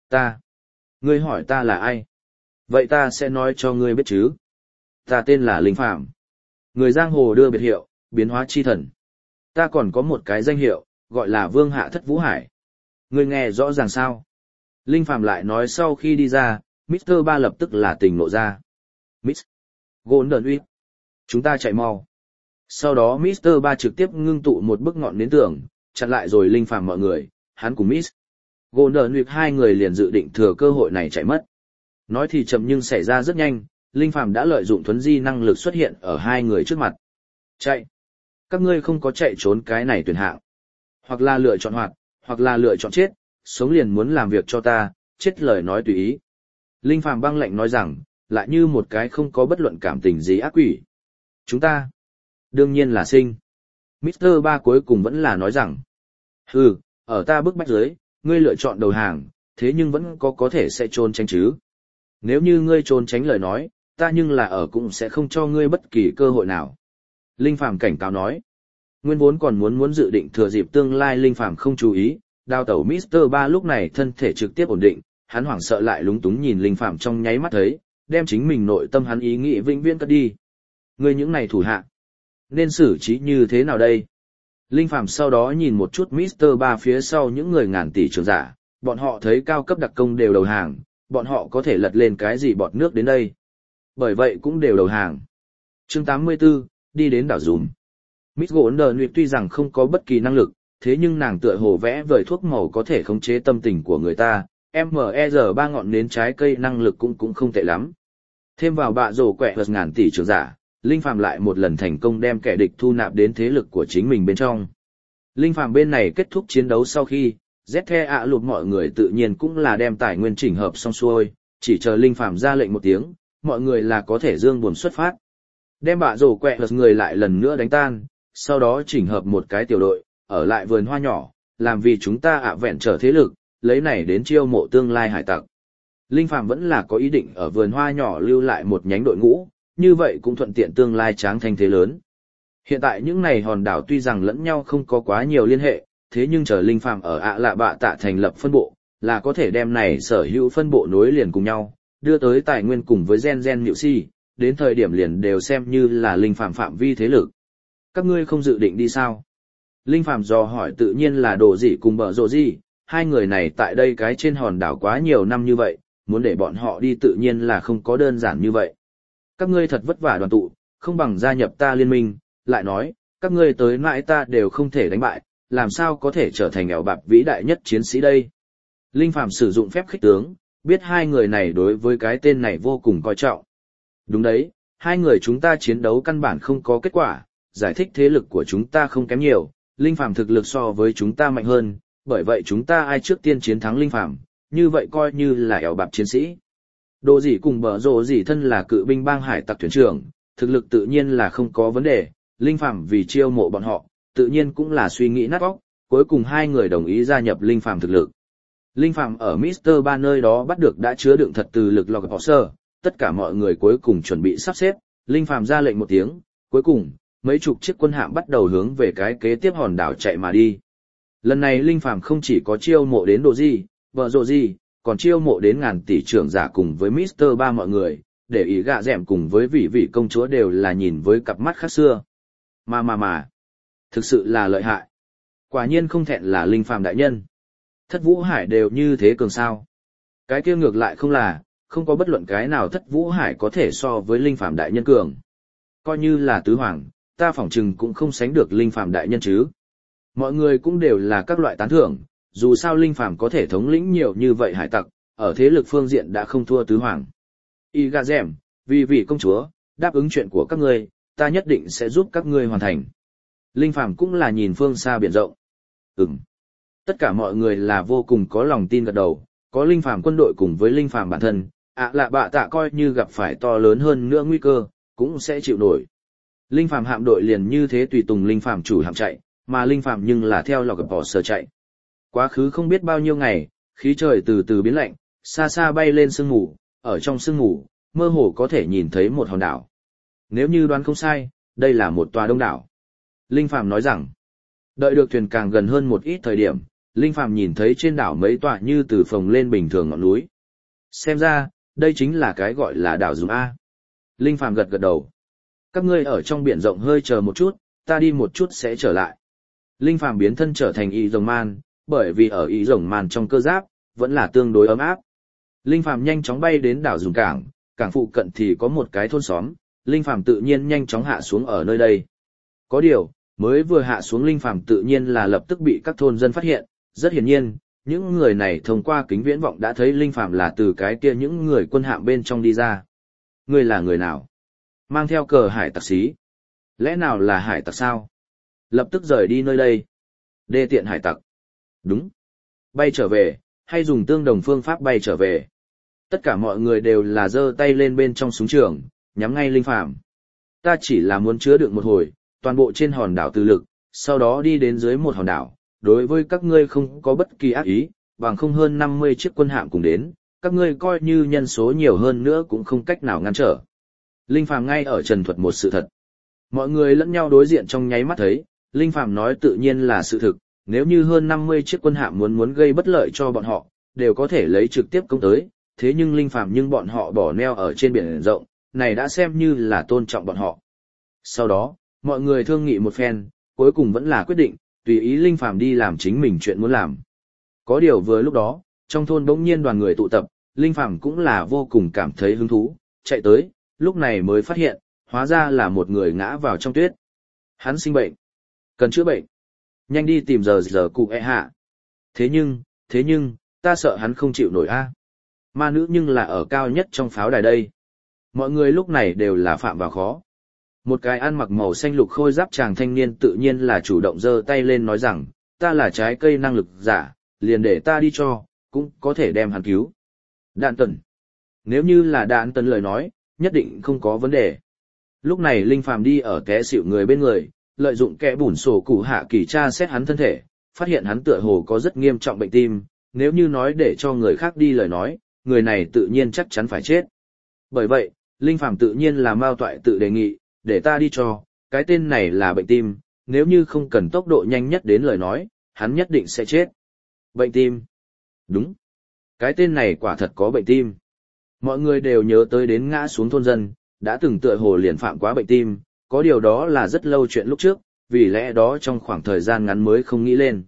Ngươi hỏi ta là ai? Vậy ta sẽ nói cho ngươi biết chứ. Ta tên là Linh Phàm. Người giang hồ đưa biệt hiệu, biến hóa chi thần. Ta còn có một cái danh hiệu, gọi là Vương Hạ Thất Vũ Hải. Ngươi nghe rõ ràng sao? Linh Phàm lại nói sau khi đi ra, Mr. Ba lập tức là tỉnh nộ ra. Miss Golden Uy. Chúng ta chạy mau. Sau đó Mr. Ba trực tiếp ngưng tụ một bức ngọn nến tường, chặn lại rồi Linh Phàm mọi người, hắn cùng Miss Golden Uy hai người liền dự định thừa cơ hội này chạy mất. Nói thì chậm nhưng xảy ra rất nhanh, Linh Phàm đã lợi dụng thuấn di năng lực xuất hiện ở hai người trước mặt. Chạy! Các ngươi không có chạy trốn cái này tuyển hạng. Hoặc là lựa chọn hoạt, hoặc là lựa chọn chết, sống liền muốn làm việc cho ta, chết lời nói tùy ý. Linh Phàm băng lạnh nói rằng, lại như một cái không có bất luận cảm tình gì ác quỷ. Chúng ta, đương nhiên là sinh. Mr. Ba cuối cùng vẫn là nói rằng, ở ta bức bách dưới, ngươi lựa chọn đầu hàng, thế nhưng vẫn có thể sẽ trốn tránh chứ. Nếu như ngươi trốn tránh lời nói, ta nhưng là ở cũng sẽ không cho ngươi bất kỳ cơ hội nào. Linh Phàm cảnh cáo nói. Nguyên vốn còn muốn dự định thừa dịp tương lai Linh Phàm không chú ý, đao tẩu Mr. Ba lúc này thân thể trực tiếp ổn định, hắn hoảng sợ lại lúng túng nhìn Linh Phàm trong nháy mắt thấy, đem chính mình nội tâm hắn ý nghĩ vĩnh viễn cất đi. Ngươi những này thủ hạ, nên xử trí như thế nào đây? Linh Phàm sau đó nhìn một chút Mr. Ba phía sau những người ngàn tỷ trưởng giả, bọn họ thấy cao cấp đặc công đều đầu hàng, bọn họ có thể lật lên cái gì bọt nước đến đây. Bởi vậy cũng đều đầu hàng. Chương 84, đi đến đảo Dùm. Miss Golden tuy rằng không có bất kỳ năng lực, thế nhưng nàng tựa hồ vẽ vời thuốc màu có thể khống chế tâm tình của người ta, MER3 ngọn nến trái cây năng lực cũng không tệ lắm. Thêm vào bạ rổ quẹ vật ngàn tỷ trưởng giả, Linh Phàm lại một lần thành công đem kẻ địch thu nạp đến thế lực của chính mình bên trong. Linh Phàm bên này kết thúc chiến đấu sau khi, ZTE lụt mọi người tự nhiên cũng là đem tài nguyên chỉnh hợp xong xuôi, chỉ chờ Linh Phàm ra lệnh một tiếng, mọi người là có thể dương buồn xuất phát. Đem bạ rổ quẹ vật người lại lần nữa đánh tan, sau đó chỉnh hợp một cái tiểu đội, ở lại vườn hoa nhỏ, làm vì chúng ta vẹn trở thế lực, lấy này đến chiêu mộ tương lai hải tặc. Linh Phàm vẫn là có ý định ở vườn hoa nhỏ lưu lại một nhánh đội ngũ, như vậy cũng thuận tiện tương lai tráng thanh thế lớn. Hiện tại những này hòn đảo tuy rằng lẫn nhau không có quá nhiều liên hệ, thế nhưng chờ Linh Phàm ở Lạ Bạ Tạ thành lập phân bộ, là có thể đem này sở hữu phân bộ nối liền cùng nhau, đưa tới tài nguyên cùng với gen nhự si, đến thời điểm liền đều xem như là Linh Phàm phạm vi thế lực. Các ngươi không dự định đi sao? Linh Phàm dò hỏi tự nhiên là Đồ Dị cùng Bở Rồ Dị, hai người này tại đây cái trên hòn đảo quá nhiều năm như vậy, muốn để bọn họ đi tự nhiên là không có đơn giản như vậy. Các ngươi thật vất vả đoàn tụ, không bằng gia nhập ta liên minh, lại nói, các ngươi tới mãi ta đều không thể đánh bại, làm sao có thể trở thành ẻo bạp vĩ đại nhất chiến sĩ đây. Linh Phàm sử dụng phép khích tướng, biết hai người này đối với cái tên này vô cùng coi trọng. Đúng đấy, hai người chúng ta chiến đấu căn bản không có kết quả, giải thích thế lực của chúng ta không kém nhiều, Linh Phàm thực lực so với chúng ta mạnh hơn, bởi vậy chúng ta ai trước tiên chiến thắng Linh Phàm, như vậy coi như là ẻo bạp chiến sĩ. Đồ Dị cùng Bở Rồ Dị thân là cự binh bang hải tặc thuyền trưởng, thực lực tự nhiên là không có vấn đề, Linh Phàm vì chiêu mộ bọn họ, tự nhiên cũng là suy nghĩ nát óc, cuối cùng hai người đồng ý gia nhập Linh Phàm thực lực. Linh Phàm ở Mr. Ba nơi đó bắt được đã chứa đựng thật từ lực lọc sơ, tất cả mọi người cuối cùng chuẩn bị sắp xếp, Linh Phàm ra lệnh một tiếng, cuối cùng, mấy chục chiếc quân hạm bắt đầu hướng về cái kế tiếp hòn đảo chạy mà đi. Lần này Linh Phàm không chỉ có chiêu mộ đến Đồ Dị, Bở Rồ Dị, còn chiêu mộ đến ngàn tỷ trưởng giả cùng với Mr. Ba mọi người, để ý gạ dẻm cùng với vị vị công chúa đều là nhìn với cặp mắt khác xưa. Mà, thực sự là lợi hại. Quả nhiên không thẹn là Linh Phàm đại nhân. Thất Vũ Hải đều như thế cường sao. Cái kia ngược lại không là, không có bất luận cái nào Thất Vũ Hải có thể so với Linh Phàm đại nhân cường. Coi như là tứ hoàng, ta phỏng chừng cũng không sánh được Linh Phàm đại nhân chứ. Mọi người cũng đều là các loại tán thưởng, dù sao Linh Phàm có thể thống lĩnh nhiều như vậy hải tặc, ở thế lực phương diện đã không thua tứ hoàng. Y gà dẻm, vì vị công chúa, đáp ứng chuyện của các ngươi, ta nhất định sẽ giúp các ngươi hoàn thành. Linh Phàm cũng là nhìn phương xa biển rộng. Tất cả mọi người là vô cùng có lòng tin gật đầu, có Linh Phàm quân đội cùng với Linh Phàm bản thân, lạ bạ tạ coi như gặp phải to lớn hơn nữa nguy cơ, cũng sẽ chịu nổi. Linh Phàm hạm đội liền như thế tùy tùng Linh Phàm chủ hạm chạy, mà Linh Phàm nhưng là theo lò gặp bỏ sờ chạy. Quá khứ không biết bao nhiêu ngày, khí trời từ từ biến lạnh, xa xa bay lên sương mù, ở trong sương mù, mơ hồ có thể nhìn thấy một hòn đảo. Nếu như đoán không sai, đây là một tòa đông đảo. Linh Phàm nói rằng, đợi được thuyền càng gần hơn một ít thời điểm, Linh Phàm nhìn thấy trên đảo mấy tòa như từ phồng lên bình thường ngọn núi. Xem ra, đây chính là cái gọi là đảo Dùm A. Linh Phàm gật gật đầu. Các ngươi ở trong biển rộng hơi chờ một chút, ta đi một chút sẽ trở lại. Linh Phàm biến thân trở thành y rồng man, bởi vì ở y rồng man trong cơ giáp, vẫn là tương đối ấm áp. Linh Phàm nhanh chóng bay đến đảo Dùm cảng, cảng phụ cận thì có một cái thôn xóm, Linh Phàm tự nhiên nhanh chóng hạ xuống ở nơi đây. Có điều, mới vừa hạ xuống Linh Phàm tự nhiên là lập tức bị các thôn dân phát hiện, rất hiển nhiên, những người này thông qua kính viễn vọng đã thấy Linh Phàm là từ cái kia những người quân hạm bên trong đi ra. Ngươi là người nào? Mang theo cờ hải tặc xí. Lẽ nào là hải tặc sao? Lập tức rời đi nơi đây. Đê tiện hải tặc. Đúng. Bay trở về, hay dùng tương đồng phương pháp bay trở về. Tất cả mọi người đều là giơ tay lên bên trong súng trường, nhắm ngay Linh Phàm. Ta chỉ là muốn chứa đựng một hồi, toàn bộ trên hòn đảo từ lực, sau đó đi đến dưới một hòn đảo. Đối với các ngươi không có bất kỳ ác ý, bằng không hơn 50 chiếc quân hạm cùng đến, các ngươi coi như nhân số nhiều hơn nữa cũng không cách nào ngăn trở. Linh Phàm ngay ở trần thuật một sự thật. Mọi người lẫn nhau đối diện trong nháy mắt thấy, Linh Phàm nói tự nhiên là sự thực, nếu như hơn 50 chiếc quân hạm muốn gây bất lợi cho bọn họ, đều có thể lấy trực tiếp công tới, thế nhưng Linh Phàm nhưng bọn họ bỏ neo ở trên biển rộng, này đã xem như là tôn trọng bọn họ. Sau đó, mọi người thương nghị một phen, cuối cùng vẫn là quyết định, tùy ý Linh Phàm đi làm chính mình chuyện muốn làm. Có điều vừa lúc đó, trong thôn bỗng nhiên đoàn người tụ tập, Linh Phàm cũng là vô cùng cảm thấy hứng thú, chạy tới, lúc này mới phát hiện, hóa ra là một người ngã vào trong tuyết. Hắn sinh bệnh, cần chữa bệnh. Nhanh đi tìm giờ cụ hạ. Thế nhưng, ta sợ hắn không chịu nổi a. Ma nữ nhưng là ở cao nhất trong pháo đài đây. Mọi người lúc này đều là phạm vào khó. Một cái ăn mặc màu xanh lục khôi giáp chàng thanh niên tự nhiên là chủ động giơ tay lên nói rằng, ta là trái cây năng lực giả, liền để ta đi cho, cũng có thể đem hắn cứu. Đạn tần. Nếu như là đạn tần lời nói, nhất định không có vấn đề. Lúc này Linh Phàm đi ở té xỉu người bên người, lợi dụng kẽ bùn sổ cụ hạ kỳ tra xét hắn thân thể, phát hiện hắn tựa hồ có rất nghiêm trọng bệnh tim, nếu như nói để cho người khác đi lời nói, người này tự nhiên chắc chắn phải chết. Bởi vậy, Linh Phàm tự nhiên là Mao Toại tự đề nghị, để ta đi cho, cái tên này là bệnh tim, nếu như không cần tốc độ nhanh nhất đến lời nói, hắn nhất định sẽ chết. Bệnh tim. Đúng. Cái tên này quả thật có bệnh tim. Mọi người đều nhớ tới đến ngã xuống thôn dân, đã từng tựa hồ liền phạm quá bệnh tim, có điều đó là rất lâu chuyện lúc trước, vì lẽ đó trong khoảng thời gian ngắn mới không nghĩ lên.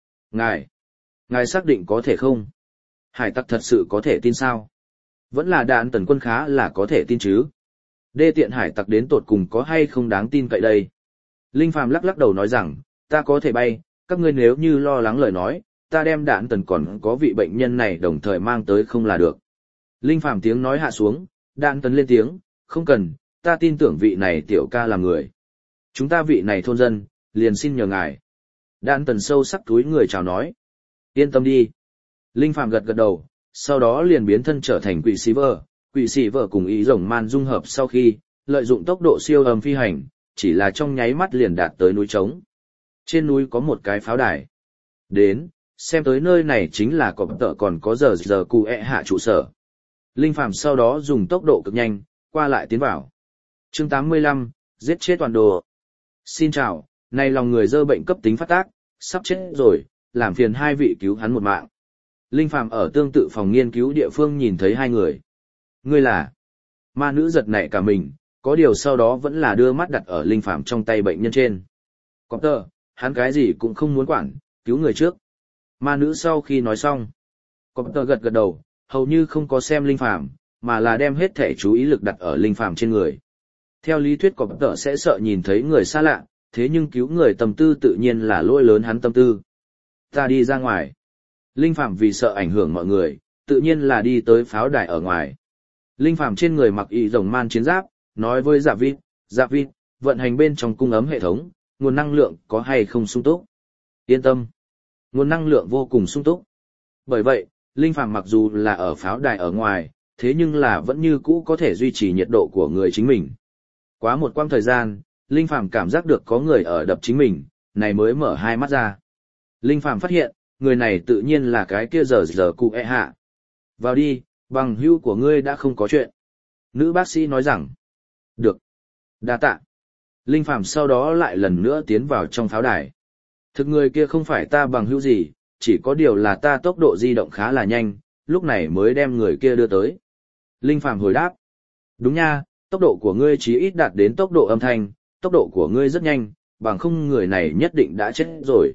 Ngài xác định có thể không? Hải tặc thật sự có thể tin sao? Vẫn là đạn tần quân khá là có thể tin chứ. Đê tiện hải tặc đến tột cùng có hay không đáng tin cậy đây? Linh Phàm lắc lắc đầu nói rằng, ta có thể bay, các ngươi nếu như lo lắng lời nói, ta đem đạn tần còn có vị bệnh nhân này đồng thời mang tới không là được. Linh Phàm tiếng nói hạ xuống, đạn tần lên tiếng, không cần, ta tin tưởng vị này tiểu ca là người. Chúng ta vị này thôn dân, liền xin nhờ ngài. Đạn tần sâu sắc túi người chào nói. Yên tâm đi. Linh Phàm gật gật đầu, sau đó liền biến thân trở thành quỷ sĩ vợ. Quỷ sĩ vợ cùng ý rồng man dung hợp sau khi, lợi dụng tốc độ siêu âm phi hành, chỉ là trong nháy mắt liền đạt tới núi trống. Trên núi có một cái pháo đài. Đến, xem tới nơi này chính là cọp tợ còn có giờ cụ hạ trụ sở. Linh Phàm sau đó dùng tốc độ cực nhanh, qua lại tiến vào. Chương 85, giết chết toàn đồ. Xin chào, này lòng người dơ bệnh cấp tính phát tác, sắp chết rồi, làm phiền hai vị cứu hắn một mạng. Linh Phàm ở tương tự phòng nghiên cứu địa phương nhìn thấy hai người. Ngươi là? Ma nữ giật nảy cả mình, có điều sau đó vẫn là đưa mắt đặt ở Linh Phàm trong tay bệnh nhân trên. Cọp tợ, hắn cái gì cũng không muốn quản, cứu người trước. Ma nữ sau khi nói xong, cọp tợ gật gật đầu, hầu như không có xem Linh Phàm, mà là đem hết thể chú ý lực đặt ở Linh Phàm trên người. Theo lý thuyết cọp tợ sẽ sợ nhìn thấy người xa lạ, thế nhưng cứu người tâm tư tự nhiên là lỗi lớn hắn tâm tư. Ta đi ra ngoài. Linh Phàm vì sợ ảnh hưởng mọi người, tự nhiên là đi tới pháo đài ở ngoài. Linh Phàm trên người mặc y rồng man chiến giáp, nói với Dạ Vít, vận hành bên trong cung ấm hệ thống, nguồn năng lượng có hay không sung túc. Yên tâm, nguồn năng lượng vô cùng sung túc. Bởi vậy, Linh Phàm mặc dù là ở pháo đài ở ngoài, thế nhưng là vẫn như cũ có thể duy trì nhiệt độ của người chính mình. Quá một quãng thời gian, Linh Phàm cảm giác được có người ở đập chính mình, này mới mở hai mắt ra. Linh Phàm phát hiện, người này tự nhiên là cái kia giờ cụ hạ. Vào đi, bằng hữu của ngươi đã không có chuyện. Nữ bác sĩ nói rằng, được. Đa tạ. Linh Phàm sau đó lại lần nữa tiến vào trong pháo đài. Thực người kia không phải ta bằng hữu gì, chỉ có điều là ta tốc độ di động khá là nhanh, lúc này mới đem người kia đưa tới. Linh Phàm hồi đáp. Đúng nha, tốc độ của ngươi chỉ ít đạt đến tốc độ âm thanh, tốc độ của ngươi rất nhanh, bằng không người này nhất định đã chết rồi.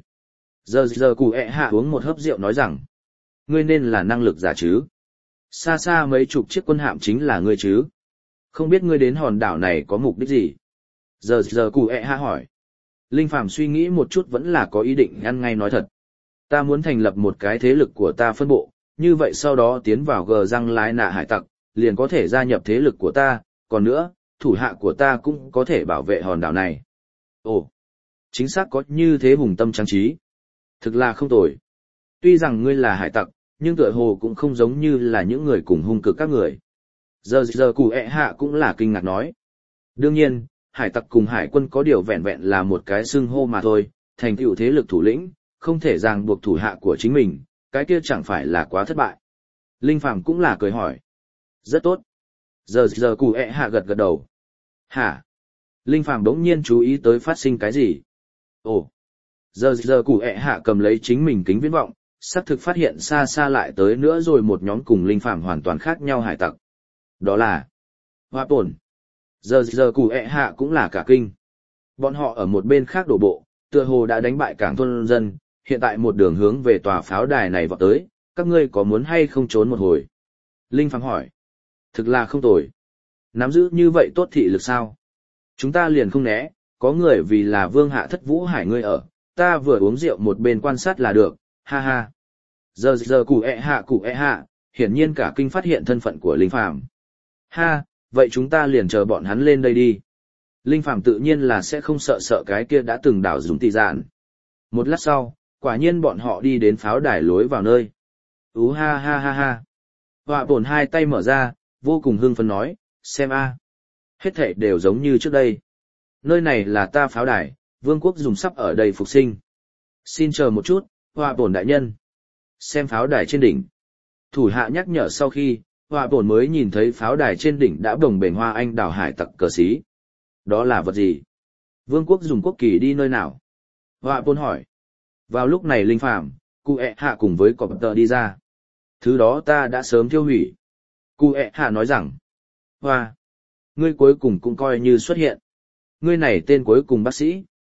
Giờ cụ hạ uống một hớp rượu nói rằng, ngươi nên là năng lực giả chứ. Xa xa mấy chục chiếc quân hạm chính là ngươi chứ. Không biết ngươi đến hòn đảo này có mục đích gì? Giờ cụ hạ hỏi. Linh Phàm suy nghĩ một chút vẫn là có ý định ăn ngay nói thật. Ta muốn thành lập một cái thế lực của ta phân bộ, như vậy sau đó tiến vào gờ răng lái nạ hải tặc, liền có thể gia nhập thế lực của ta, còn nữa, thủ hạ của ta cũng có thể bảo vệ hòn đảo này. Ồ, chính xác có như thế hùng tâm trang trí. Thực là không tồi. Tuy rằng ngươi là hải tặc, nhưng tựa hồ cũng không giống như là những người cùng hung cực các người. Giờ cụ hạ cũng là kinh ngạc nói. Đương nhiên, hải tặc cùng hải quân có điều vẹn vẹn là một cái xưng hô mà thôi, thành tựu thế lực thủ lĩnh, không thể ràng buộc thủ hạ của chính mình, cái kia chẳng phải là quá thất bại. Linh Phàm cũng là cười hỏi. Rất tốt. Giờ cụ hạ gật gật đầu. Hả? Linh Phàm đống nhiên chú ý tới phát sinh cái gì? Ồ. Giờ cụ hạ cầm lấy chính mình kính viễn vọng, xác thực phát hiện xa xa lại tới nữa rồi một nhóm cùng Linh Phàm hoàn toàn khác nhau hải tặc. Đó là Hoa Tổn. Giờ cụ hạ cũng là cả kinh. Bọn họ ở một bên khác đổ bộ, tựa hồ đã đánh bại cảng thôn dân, hiện tại một đường hướng về tòa pháo đài này vọt tới, các ngươi có muốn hay không trốn một hồi? Linh Phàm hỏi. Thực là không tồi. Nắm giữ như vậy tốt thị lực sao? Chúng ta liền không né, có người vì là vương hạ thất vũ hải ngươi ở, ta vừa uống rượu một bên quan sát là được, ha ha. Giờ cụ hạ, hiển nhiên cả kinh phát hiện thân phận của Linh Phàm. Ha, vậy chúng ta liền chờ bọn hắn lên đây đi. Linh Phàm tự nhiên là sẽ không sợ cái kia đã từng đảo dùng tỷ dạn. Một lát sau, quả nhiên bọn họ đi đến pháo đài lối vào nơi. Ha ha ha ha. Họa Tổn hai tay mở ra, vô cùng hưng phấn nói, xem a, hết thảy đều giống như trước đây. Nơi này là ta pháo đài, vương quốc dùng sắp ở đây phục sinh. Xin chờ một chút, Họa Tổn đại nhân. Xem pháo đài trên đỉnh. Thủ hạ nhắc nhở sau khi, Họa Tổn mới nhìn thấy pháo đài trên đỉnh đã bồng bềnh hoa anh đào hải tặc cờ xí. Đó là vật gì? Vương quốc dùng quốc kỳ đi nơi nào? Họa Tổn hỏi. Vào lúc này Linh Phàm, cụ hạ cùng với cọp tờ đi ra. Thứ đó ta đã sớm tiêu hủy. Cụ hạ nói rằng. Hoa! Ngươi cuối cùng cũng coi như xuất hiện. Ngươi này tên cuối cùng bác sĩ.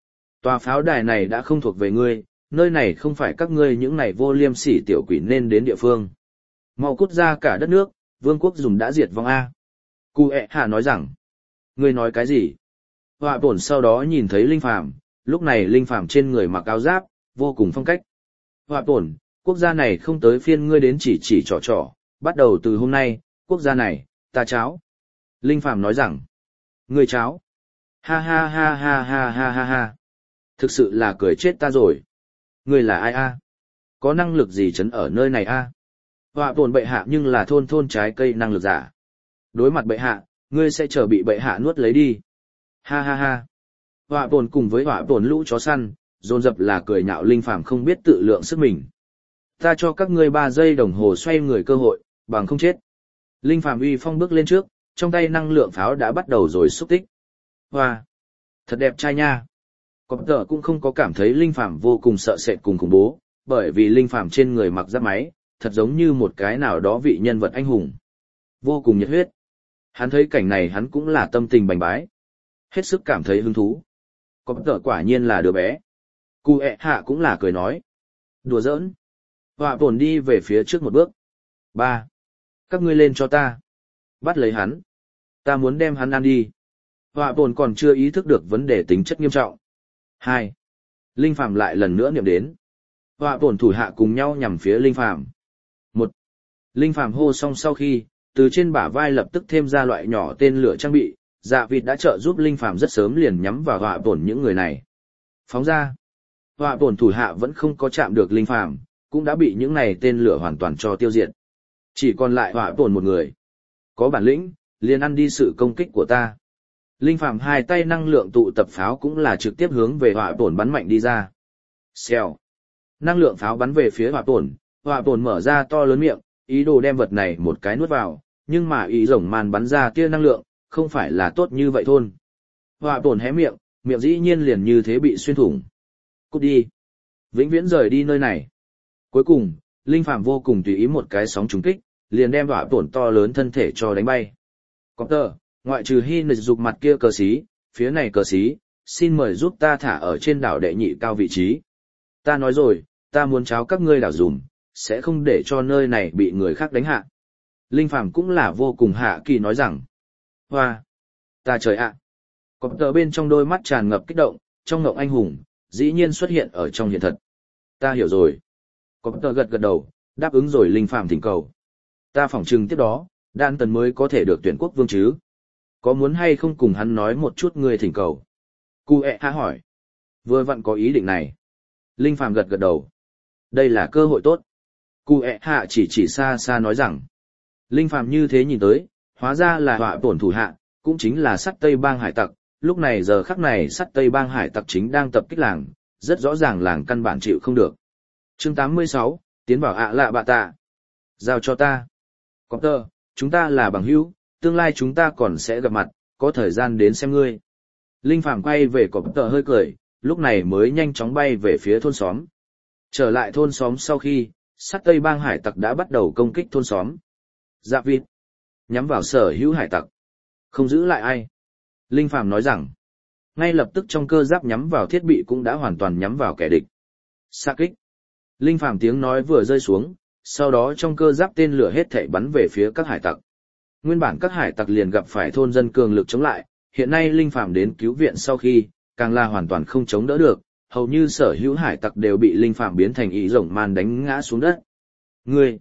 Tòa pháo đài này đã không thuộc về ngươi, nơi này không phải các ngươi những này vô liêm sỉ tiểu quỷ nên đến địa phương. Mau cút ra cả đất nước, vương quốc dùng đã diệt vong A. Cụ ẹ hạ nói rằng, ngươi nói cái gì? Họa bổn sau đó nhìn thấy Linh Phàm, lúc này Linh Phàm trên người mặc áo giáp, vô cùng phong cách. Họa bổn, quốc gia này không tới phiên ngươi đến chỉ trò trò, bắt đầu từ hôm nay, quốc gia này, ta cháo. Linh Phàm nói rằng, ngươi cháo. Ha ha ha ha ha ha ha ha. Thực sự là cười chết ta rồi. Ngươi là ai a? Có năng lực gì chấn ở nơi này a? Họa bổn bệ hạ nhưng là thôn trái cây năng lực giả. Đối mặt bệ hạ, ngươi sẽ chờ bị bệ hạ nuốt lấy đi. Ha ha ha. Họa bổn cùng với họa bổn lũ chó săn, dồn dập là cười nhạo Linh Phàm không biết tự lượng sức mình. Ta cho các ngươi 3 giây đồng hồ xoay người cơ hội, bằng không chết. Linh Phàm uy phong bước lên trước, trong tay năng lượng pháo đã bắt đầu rồi xúc tích. Hoa! Thật đẹp trai nha! Cọp tờ cũng không có cảm thấy Linh Phàm vô cùng sợ sệt cùng khủng bố, bởi vì Linh Phàm trên người mặc giáp máy, thật giống như một cái nào đó vị nhân vật anh hùng. Vô cùng nhiệt huyết. Hắn thấy cảnh này hắn cũng là tâm tình bành bái. Hết sức cảm thấy hứng thú. Cọp tờ quả nhiên là đứa bé. Cụ ẹ hạ cũng là cười nói. Đùa giỡn. Họa bổn đi về phía trước một bước. 3. Các ngươi lên cho ta. Bắt lấy hắn. Ta muốn đem hắn ăn đi. Họa bổn còn chưa ý thức được vấn đề tính chất nghiêm trọng. 2. Linh Phàm lại lần nữa niệm đến. Họa bổn thủ hạ cùng nhau nhằm phía Linh Phàm. 1. Linh Phàm hô xong sau khi, từ trên bả vai lập tức thêm ra loại nhỏ tên lửa trang bị, Dạ Vịt đã trợ giúp Linh Phàm rất sớm liền nhắm vào họa bổn những người này. Phóng ra. Họa bổn thủ hạ vẫn không có chạm được Linh Phàm, cũng đã bị những này tên lửa hoàn toàn cho tiêu diệt. Chỉ còn lại họa bổn một người. Có bản lĩnh, liền ăn đi sự công kích của ta. Linh Phàm hai tay năng lượng tụ tập pháo cũng là trực tiếp hướng về họa bổn bắn mạnh đi ra. Xèo. Năng lượng pháo bắn về phía họa bổn mở ra to lớn miệng, ý đồ đem vật này một cái nuốt vào, nhưng mà ý rồng màn bắn ra tia năng lượng, không phải là tốt như vậy thôn. Họa bổn hé miệng, miệng dĩ nhiên liền như thế bị xuyên thủng. Cút đi. Vĩnh viễn rời đi nơi này. Cuối cùng, Linh Phàm vô cùng tùy ý một cái sóng trùng kích, liền đem họa bổn to lớn thân thể cho đánh bay. Copter, ngoại trừ Hy nịch dục mặt kia cờ xí, phía này cờ xí, xin mời giúp ta thả ở trên đảo đệ nhị cao vị trí. Ta nói rồi, ta muốn cháo các ngươi đảo dùm, sẽ không để cho nơi này bị người khác đánh hạ. Linh Phàm cũng là vô cùng hạ kỳ nói rằng, hoa, ta trời ạ. Copter bên trong đôi mắt tràn ngập kích động, trong ngộng anh hùng, dĩ nhiên xuất hiện ở trong hiện thật. Ta hiểu rồi. Copter gật gật đầu, đáp ứng rồi Linh Phàm thỉnh cầu. Ta phỏng chừng tiếp đó, Đan Tần mới có thể được tuyển quốc vương chứ. Có muốn hay không cùng hắn nói một chút người thỉnh cầu? Cụ ẹ hạ hỏi. Vừa vặn có ý định này. Linh Phàm gật gật đầu. Đây là cơ hội tốt. Cụ ẹ hạ chỉ xa xa nói rằng. Linh Phàm như thế nhìn tới, hóa ra là họa bổn thủ hạ, cũng chính là sắt Tây Bang hải tặc. Lúc này giờ khắc này sắt Tây Bang hải tặc chính đang tập kích làng, rất rõ ràng làng căn bản chịu không được. Chương 86, tiến vào ạ lạ bạ tạ. Giao cho ta. Copter, chúng ta là bằng hữu, tương lai chúng ta còn sẽ gặp mặt, có thời gian đến xem ngươi. Linh Phàm quay về Copter hơi cười, lúc này mới nhanh chóng bay về phía thôn xóm. Trở lại thôn xóm sau khi, sắt Tây Bang hải tặc đã bắt đầu công kích thôn xóm. Dạ Vịt, nhắm vào sở hữu hải tặc. Không giữ lại ai. Linh Phàm nói rằng, ngay lập tức trong cơ giáp nhắm vào thiết bị cũng đã hoàn toàn nhắm vào kẻ địch. Xạ kích. Linh Phàm tiếng nói vừa rơi xuống, sau đó trong cơ giáp tên lửa hết thảy bắn về phía các hải tặc. Nguyên bản các hải tặc liền gặp phải thôn dân cường lực chống lại, hiện nay Linh Phàm đến cứu viện sau khi, càng là hoàn toàn không chống đỡ được, hầu như sở hữu hải tặc đều bị Linh Phàm biến thành ý rồng man đánh ngã xuống đất. Ngươi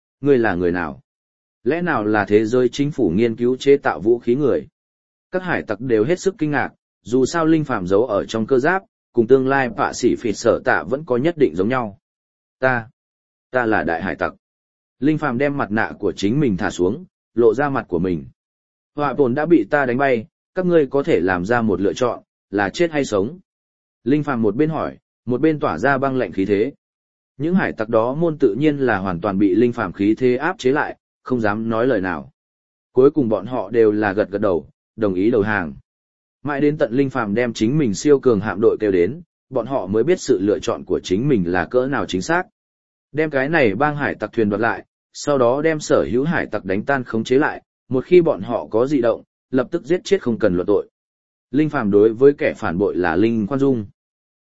là người nào? Lẽ nào là thế giới chính phủ nghiên cứu chế tạo vũ khí người? Các hải tặc đều hết sức kinh ngạc, dù sao Linh Phàm giấu ở trong cơ giáp, cùng tương lai Pạ Sĩ Phịt Sở Tạ vẫn có nhất định giống nhau. Ta là đại hải tặc. Linh Phàm đem mặt nạ của chính mình thả xuống, lộ ra mặt của mình. Họa bổn đã bị ta đánh bay, các ngươi có thể làm ra một lựa chọn, là chết hay sống. Linh Phàm một bên hỏi, một bên tỏa ra băng lạnh khí thế. Những hải tặc đó môn tự nhiên là hoàn toàn bị Linh Phàm khí thế áp chế lại, không dám nói lời nào. Cuối cùng bọn họ đều là gật gật đầu, đồng ý đầu hàng. Mãi đến tận Linh Phàm đem chính mình siêu cường hạm đội kêu đến, bọn họ mới biết sự lựa chọn của chính mình là cỡ nào chính xác. Đem cái này bang hải tặc thuyền đoạt lại, sau đó đem sở hữu hải tặc đánh tan khống chế lại, một khi bọn họ có dị động, lập tức giết chết không cần luận tội. Linh Phàm đối với kẻ phản bội là Linh khoan dung.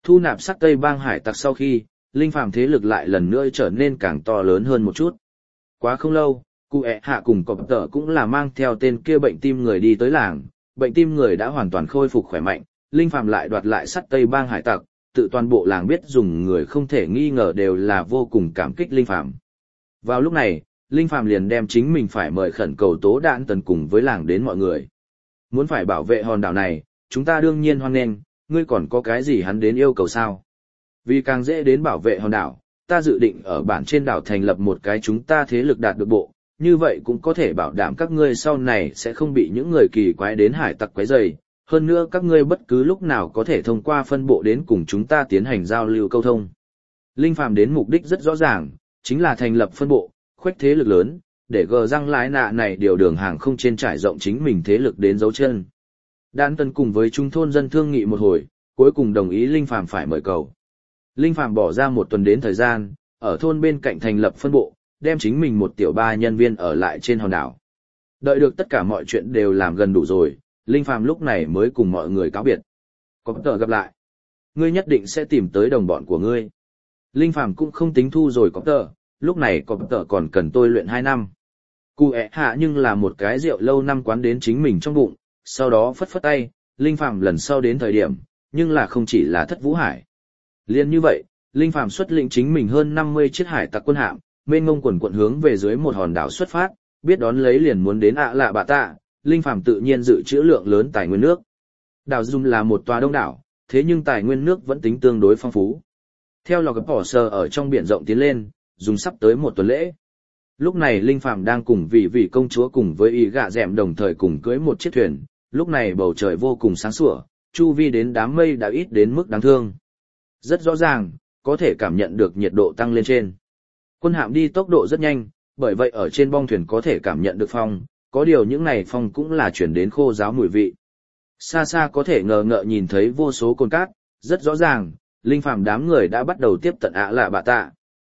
Thu nạp sắc Tây bang hải tặc sau khi, linh phàm thế lực lại lần nữa trở nên càng to lớn hơn một chút. Quá không lâu, cụ ẹ hạ cùng cọp tợ cũng là mang theo tên kia bệnh tim người đi tới làng, bệnh tim người đã hoàn toàn khôi phục khỏe mạnh, linh phàm lại đoạt lại sắt Tây bang hải tặc, tự toàn bộ làng biết dùng người không thể nghi ngờ đều là vô cùng cảm kích linh phàm. Vào lúc này, linh phàm liền đem chính mình phải mời khẩn cầu Tố Đạn Tần cùng với làng đến mọi người. Muốn phải bảo vệ hòn đảo này, chúng ta đương nhiên hoan nghênh, ngươi còn có cái gì hắn đến yêu cầu sao? Vì càng dễ đến bảo vệ hòn đảo, ta dự định ở bản trên đảo thành lập một cái chúng ta thế lực đạt được bộ, như vậy cũng có thể bảo đảm các ngươi sau này sẽ không bị những người kỳ quái đến hải tặc quấy rầy. Hơn nữa các ngươi bất cứ lúc nào có thể thông qua phân bộ đến cùng chúng ta tiến hành giao lưu câu thông. Linh phàm đến mục đích rất rõ ràng, chính là thành lập phân bộ, khuếch thế lực lớn, để gờ răng lái nạ này điều đường hàng không trên trải rộng chính mình thế lực đến dấu chân. Đan Tân cùng với trung thôn dân thương nghị một hồi, cuối cùng đồng ý Linh phàm phải mời cầu. Linh phàm bỏ ra một tuần đến thời gian, ở thôn bên cạnh thành lập phân bộ, đem chính mình một tiểu ba nhân viên ở lại trên hòn đảo. Đợi được tất cả mọi chuyện đều làm gần đủ rồi, Linh phàm lúc này mới cùng mọi người cáo biệt. Có tờ gặp lại. Ngươi nhất định sẽ tìm tới đồng bọn của ngươi. Linh phàm cũng không tính thu rồi có tờ, lúc này có tờ còn cần tôi luyện 2 năm. Cụ ẹ hạ nhưng là một cái rượu lâu năm quán đến chính mình trong bụng, sau đó phất phất tay, Linh phàm lần sau đến thời điểm, nhưng là không chỉ là Thất Vũ Hải. Liên như vậy, Linh phàm xuất lĩnh chính mình hơn 50 chiếc hải tặc quân hạm, mênh mông quần quận hướng về dưới một hòn đảo xuất phát, biết đón lấy liền muốn đến lạ bạ tạ, Linh phàm tự nhiên dự trữ lượng lớn tài nguyên nước. Đảo Dung là một tòa đông đảo, thế nhưng tài nguyên nước vẫn tính tương đối phong phú. Theo lò gấp bỏ sờ ở trong biển rộng tiến lên, dùng sắp tới một tuần lễ. Lúc này Linh phàm đang cùng vị công chúa cùng với y gạ dẹm đồng thời cùng cưới một chiếc thuyền, lúc này bầu trời vô cùng sáng sủa, chu vi đến đám mây đã ít đến mức đáng thương. Rất rõ ràng, có thể cảm nhận được nhiệt độ tăng lên trên. Quân hạm đi tốc độ rất nhanh, bởi vậy ở trên bong thuyền có thể cảm nhận được phong, có điều những này phong cũng là chuyển đến khô ráo mùi vị. Xa xa có thể ngờ ngợ nhìn thấy vô số cồn cát, rất rõ ràng, Linh phàm đám người đã bắt đầu tiếp cận lạ bạ tạ.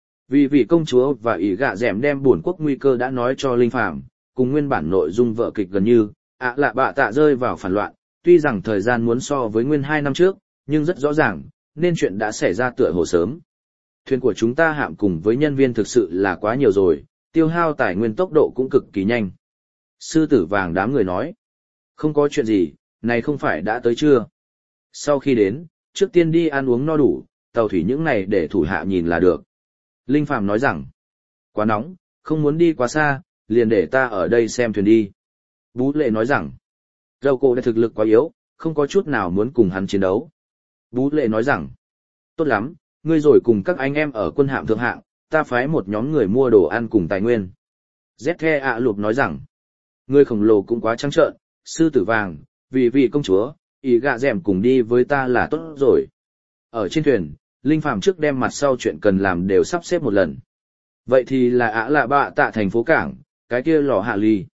Vì công chúa và ỷ gạ dẻm đem buồn quốc nguy cơ đã nói cho Linh phàm, cùng nguyên bản nội dung vở kịch gần như, lạ bạ tạ rơi vào phản loạn, tuy rằng thời gian muốn so với nguyên 2 năm trước, nhưng rất rõ ràng, nên chuyện đã xảy ra tựa hồ sớm. Thuyền của chúng ta hạm cùng với nhân viên thực sự là quá nhiều rồi, tiêu hao tài nguyên tốc độ cũng cực kỳ nhanh. Sư tử vàng đám người nói, không có chuyện gì, này không phải đã tới chưa? Sau khi đến, trước tiên đi ăn uống no đủ, tàu thủy những này để thủ hạ nhìn là được. Linh phàm nói rằng, quá nóng, không muốn đi quá xa, liền để ta ở đây xem thuyền đi. Bú lệ nói rằng, dầu cổ đã thực lực quá yếu, không có chút nào muốn cùng hắn chiến đấu. Bú lệ nói rằng, tốt lắm, ngươi rồi cùng các anh em ở quân hạm thượng hạng, ta phái một nhóm người mua đồ ăn cùng tài nguyên. Zethe ạ lụp nói rằng, ngươi khổng lồ cũng quá trắng trợn, sư tử vàng, vì công chúa, ý gạ dẻm cùng đi với ta là tốt rồi. Ở trên thuyền, Linh phàm trước đem mặt sau chuyện cần làm đều sắp xếp một lần. Vậy thì là lạ bạ tạ thành phố cảng, cái kia lò hạ ly.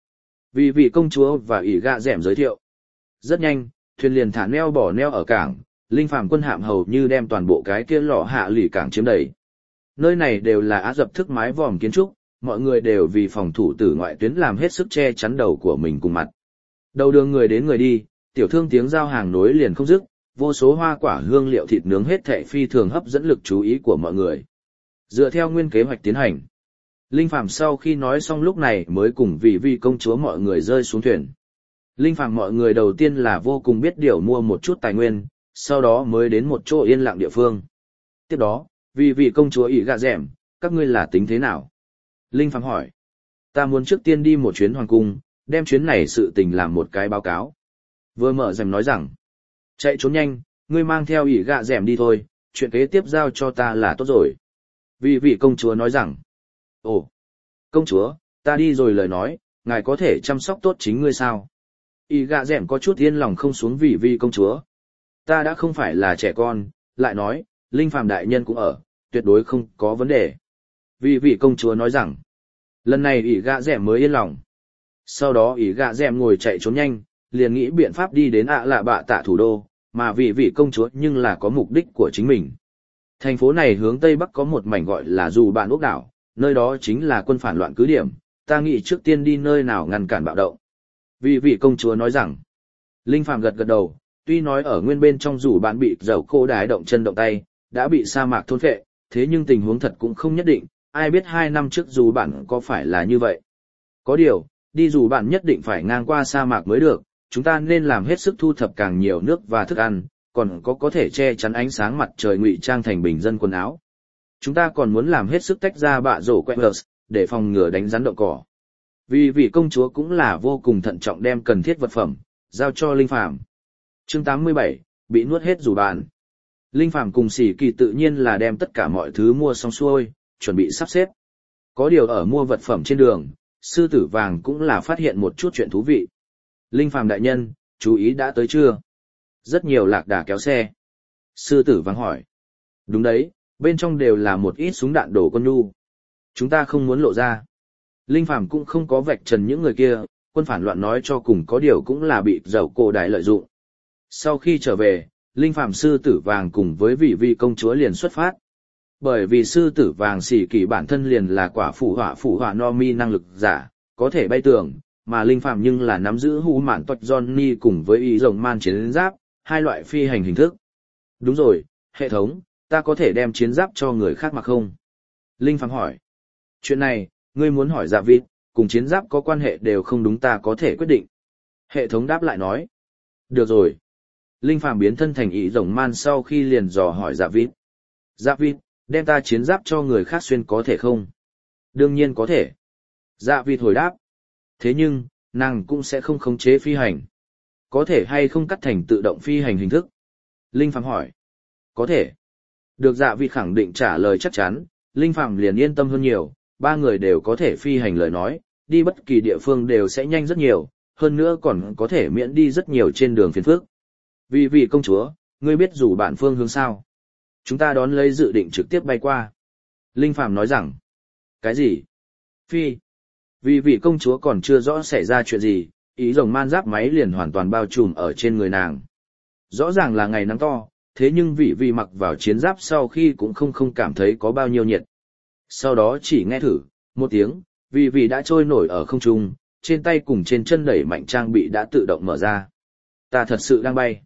Vì công chúa và ỷ gạ dẻm giới thiệu. Rất nhanh, thuyền liền thả neo bỏ neo ở cảng, Linh phàm quân hạm hầu như đem toàn bộ cái kia lò hạ lì cảng chiếm đầy. Nơi này đều là Á Dập thức mái vòm kiến trúc, mọi người đều vì phòng thủ tử ngoại tuyến làm hết sức che chắn đầu của mình cùng mặt. Đầu đường người đến người đi, tiểu thương tiếng giao hàng nối liền không dứt, vô số hoa quả hương liệu thịt nướng hết thảy phi thường hấp dẫn lực chú ý của mọi người. Dựa theo nguyên kế hoạch tiến hành, Linh phàm sau khi nói xong lúc này mới cùng vì công chúa mọi người rơi xuống thuyền. Linh phàm mọi người đầu tiên là vô cùng biết điều mua một chút tài nguyên, sau đó mới đến một chỗ yên lặng địa phương. Tiếp đó, vì công chúa ỷ gạ dẻm, các ngươi là tính thế nào? Linh phàm hỏi. Ta muốn trước tiên đi một chuyến hoàng cung, đem chuyến này sự tình làm một cái báo cáo. Vừa mở rèm nói rằng, chạy trốn nhanh, ngươi mang theo ỷ gạ dẻm đi thôi, chuyện kế tiếp giao cho ta là tốt rồi. Vì công chúa nói rằng, ồ, công chúa, ta đi rồi lời nói, ngài có thể chăm sóc tốt chính ngươi sao? Ỷ gạ dẻm có chút yên lòng không xuống vì công chúa. Ta đã không phải là trẻ con, lại nói, Linh phàm đại nhân cũng ở, tuyệt đối không có vấn đề. Vì công chúa nói rằng, lần này ỷ gạ dẻm mới yên lòng. Sau đó ỷ gạ dẻm ngồi chạy trốn nhanh, liền nghĩ biện pháp đi đến lạ bạ tạ thủ đô, mà vị công chúa nhưng là có mục đích của chính mình. Thành phố này hướng tây bắc có một mảnh gọi là dù bạn ốc đảo, nơi đó chính là quân phản loạn cứ điểm, ta nghĩ trước tiên đi nơi nào ngăn cản bạo động. Vị công chúa nói rằng, Linh phàm gật gật đầu, Tuy nói ở nguyên bên trong dù bạn bị dầu cô đái động chân động tay, đã bị sa mạc thôn phệ, thế nhưng tình huống thật cũng không nhất định, ai biết 2 năm trước dù bạn có phải là như vậy. Có điều, đi dù bạn nhất định phải ngang qua sa mạc mới được, chúng ta nên làm hết sức thu thập càng nhiều nước và thức ăn, còn có thể che chắn ánh sáng mặt trời ngụy trang thành bình dân quần áo. Chúng ta còn muốn làm hết sức tách ra bạ rổ Quẹt để phòng ngừa đánh rắn động cỏ. Vì công chúa cũng là vô cùng thận trọng đem cần thiết vật phẩm, giao cho Linh Phàm. Chương 87, bị nuốt hết dù bạn. Linh Phàm cùng Sĩ Kỳ tự nhiên là đem tất cả mọi thứ mua xong xuôi, chuẩn bị sắp xếp. Có điều ở mua vật phẩm trên đường, sư tử vàng cũng là phát hiện một chút chuyện thú vị. Linh Phàm đại nhân, chú ý đã tới chưa? Rất nhiều lạc đà kéo xe. Sư tử vàng hỏi. Đúng đấy, bên trong đều là một ít súng đạn đổ con nhu. Chúng ta không muốn lộ ra. Linh Phàm cũng không có vạch trần những người kia, quân phản loạn nói cho cùng có điều cũng là bị dầu cổ đại lợi dụng. Sau khi trở về, Linh Phàm sư tử vàng cùng với vị công chúa liền xuất phát. Bởi vì sư tử vàng Sĩ Kỳ bản thân liền là quả phụ họa no mi năng lực giả, có thể bay tường, mà Linh Phàm nhưng là nắm giữ hú mạn toạch Johnny cùng với ý rồng man chiến giáp, hai loại phi hành hình thức. Đúng rồi, hệ thống, ta có thể đem chiến giáp cho người khác mặc không? Linh Phàm hỏi. Chuyện này, ngươi muốn hỏi Dạ Vịt, cùng chiến giáp có quan hệ đều không đúng ta có thể quyết định. Hệ thống đáp lại nói. Được rồi. Linh Phàm biến thân thành ý rồng man sau khi liền dò hỏi Dạ Vịt. Dạ Vịt, đem ta chiến giáp cho người khác xuyên có thể không? Đương nhiên có thể. Dạ Vịt hồi đáp. Thế nhưng, nàng cũng sẽ không khống chế phi hành. Có thể hay không cắt thành tự động phi hành hình thức? Linh Phàm hỏi. Có thể. Được Dạ Vịt khẳng định trả lời chắc chắn, Linh Phàm liền yên tâm hơn nhiều, ba người đều có thể phi hành lời nói, đi bất kỳ địa phương đều sẽ nhanh rất nhiều, hơn nữa còn có thể miễn đi rất nhiều trên đường phiền phức. Vì công chúa, ngươi biết rủ bạn phương hướng sao? Chúng ta đón lấy dự định trực tiếp bay qua. Linh Phàm nói rằng. Cái gì? Phi. Vì công chúa còn chưa rõ xảy ra chuyện gì, ý rồng man giáp máy liền hoàn toàn bao trùm ở trên người nàng. Rõ ràng là ngày nắng to, thế nhưng vì mặc vào chiến giáp sau khi cũng không cảm thấy có bao nhiêu nhiệt. Sau đó chỉ nghe thử, một tiếng, vì đã trôi nổi ở không trung, trên tay cùng trên chân đẩy mạnh trang bị đã tự động mở ra. Ta thật sự đang bay.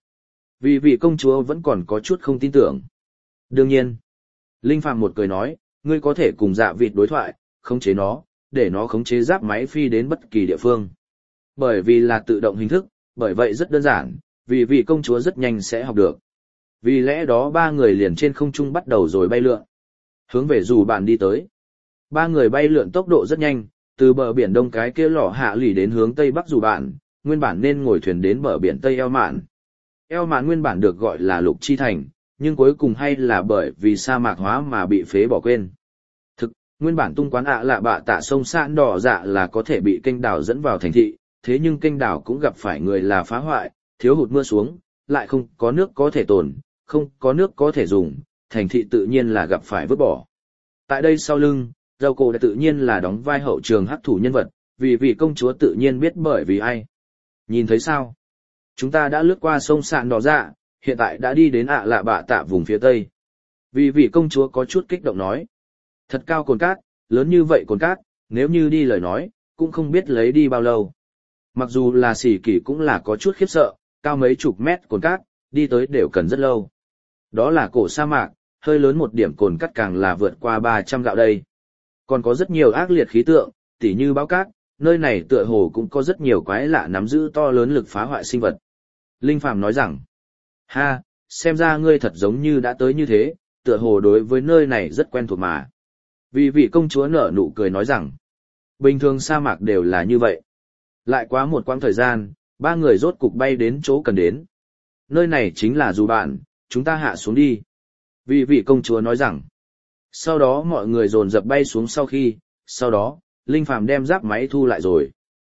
Vì công chúa vẫn còn có chút không tin tưởng. Đương nhiên. Linh Phàm một cười nói, ngươi có thể cùng Dạ Vịt đối thoại, khống chế nó, để nó khống chế giáp máy phi đến bất kỳ địa phương. Bởi vì là tự động hình thức, bởi vậy rất đơn giản, vì công chúa rất nhanh sẽ học được. Vì lẽ đó ba người liền trên không trung bắt đầu rồi bay lượn. Hướng về dù bạn đi tới. Ba người bay lượn tốc độ rất nhanh, từ bờ biển đông cái kia lọ hạ lì đến hướng tây bắc dù bạn, nguyên bản nên ngồi thuyền đến bờ biển tây eo mạn. Eo mạn nguyên bản được gọi là lục chi thành, nhưng cuối cùng hay là bởi vì sa mạc hóa mà bị phế bỏ quên. Thực, nguyên bản tung quán lạ bạ tạ sông sạn đỏ dạ là có thể bị kênh đảo dẫn vào thành thị, thế nhưng kênh đảo cũng gặp phải người là phá hoại, thiếu hụt mưa xuống, lại không có nước có thể tồn, không có nước có thể dùng, thành thị tự nhiên là gặp phải vứt bỏ. Tại đây sau lưng, Dầu Cổ đã tự nhiên là đóng vai hậu trường hắc thủ nhân vật, vì công chúa tự nhiên biết bởi vì ai. Nhìn thấy sao? Chúng ta đã lướt qua sông sạn đỏ dạ, hiện tại đã đi đến lạ bạ tạ vùng phía tây. Vì công chúa có chút kích động nói. Thật cao cồn cát, lớn như vậy cồn cát, nếu như đi lời nói, cũng không biết lấy đi bao lâu. Mặc dù là Sĩ Kỳ cũng là có chút khiếp sợ, cao mấy chục mét cồn cát, đi tới đều cần rất lâu. Đó là cổ sa mạc, hơi lớn một điểm cồn cát càng là vượt qua 300 gạo đây. Còn có rất nhiều ác liệt khí tượng, tỉ như bão cát, nơi này tựa hồ cũng có rất nhiều quái lạ nắm giữ to lớn lực phá hoại sinh vật. Linh Phàm nói rằng, ha, xem ra ngươi thật giống như đã tới như thế, tựa hồ đối với nơi này rất quen thuộc mà. Vì công chúa nở nụ cười nói rằng, bình thường sa mạc đều là như vậy. Lại quá một quãng thời gian, ba người rốt cục bay đến chỗ cần đến. Nơi này chính là dù bạn, chúng ta hạ xuống đi. Vì công chúa nói rằng, sau đó mọi người dồn dập bay xuống sau đó, Linh Phàm đem giáp máy thu lại rồi.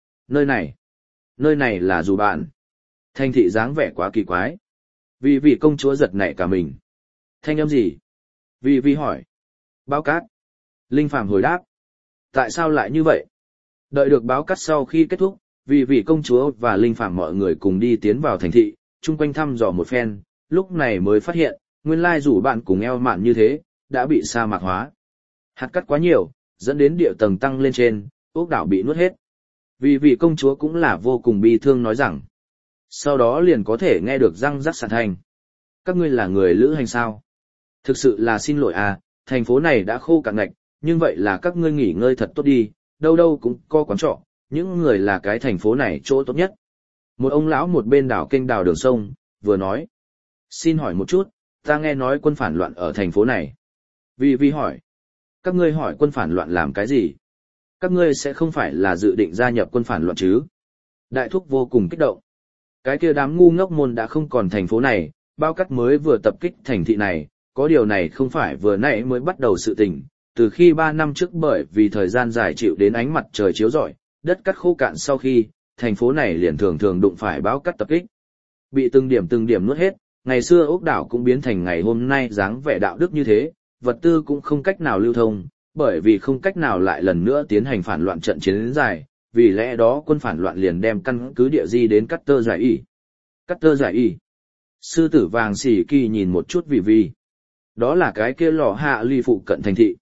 Nơi này là dù bạn. Thanh thị dáng vẻ quá kỳ quái. Vì công chúa giật nảy cả mình. Thanh âm gì? Vì hỏi. Báo cát. Linh Phàm hồi đáp. Tại sao lại như vậy? Đợi được báo cát sau khi kết thúc, vì công chúa và Linh Phàm mọi người cùng đi tiến vào thành thị, chung quanh thăm dò một phen, lúc này mới phát hiện, nguyên lai rủ bạn cùng eo mạn như thế, đã bị sa mạc hóa. Hạt cát quá nhiều, dẫn đến địa tầng tăng lên trên, ốc đảo bị nuốt hết. Vì công chúa cũng là vô cùng bi thương nói rằng, Sau đó liền có thể nghe được răng rắc sàn thanh. Các ngươi là người lữ hành sao? Thực sự là xin lỗi à, thành phố này đã khô cạn ngạch, nhưng vậy là các ngươi nghỉ ngơi thật tốt đi, đâu đâu cũng có quán trọ, những người là cái thành phố này chỗ tốt nhất. Một ông lão một bên đảo kênh đào đường sông, vừa nói. Xin hỏi một chút, ta nghe nói quân phản loạn ở thành phố này. Vì hỏi. Các ngươi hỏi quân phản loạn làm cái gì? Các ngươi sẽ không phải là dự định gia nhập quân phản loạn chứ? Đại thúc vô cùng kích động. Cái kia đám ngu ngốc môn đã không còn thành phố này, bao cắt mới vừa tập kích thành thị này, có điều này không phải vừa nãy mới bắt đầu sự tình. Từ khi 3 năm trước bởi vì thời gian dài chịu đến ánh mặt trời chiếu rọi, đất cắt khô cạn sau khi, thành phố này liền thường thường đụng phải bão cắt tập kích. Bị từng điểm nuốt hết, ngày xưa ốc đảo cũng biến thành ngày hôm nay dáng vẻ đạo đức như thế, vật tư cũng không cách nào lưu thông, bởi vì không cách nào lại lần nữa tiến hành phản loạn trận chiến dài, vì lẽ đó quân phản loạn liền đem căn cứ địa di đến Cát Tơ Giải Y. Cát Tơ Giải Y. Sư tử vàng xỉ kỳ nhìn một chút vì. Đó là cái kia lò hạ ly phụ cận thành thị.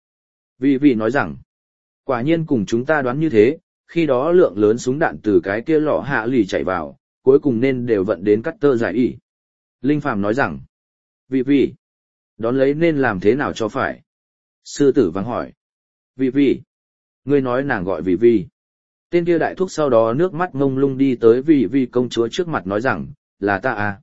Vì nói rằng, quả nhiên cùng chúng ta đoán như thế, khi đó lượng lớn súng đạn từ cái kia lò hạ ly chạy vào, cuối cùng nên đều vận đến Cát Tơ Giải Y. Linh Phàm nói rằng, vì, đón lấy nên làm thế nào cho phải? Sư tử vàng hỏi, vì, ngươi nói nàng gọi vì. Tên kia đại thúc sau đó nước mắt ngông lung đi tới vì công chúa trước mặt nói rằng, là ta à?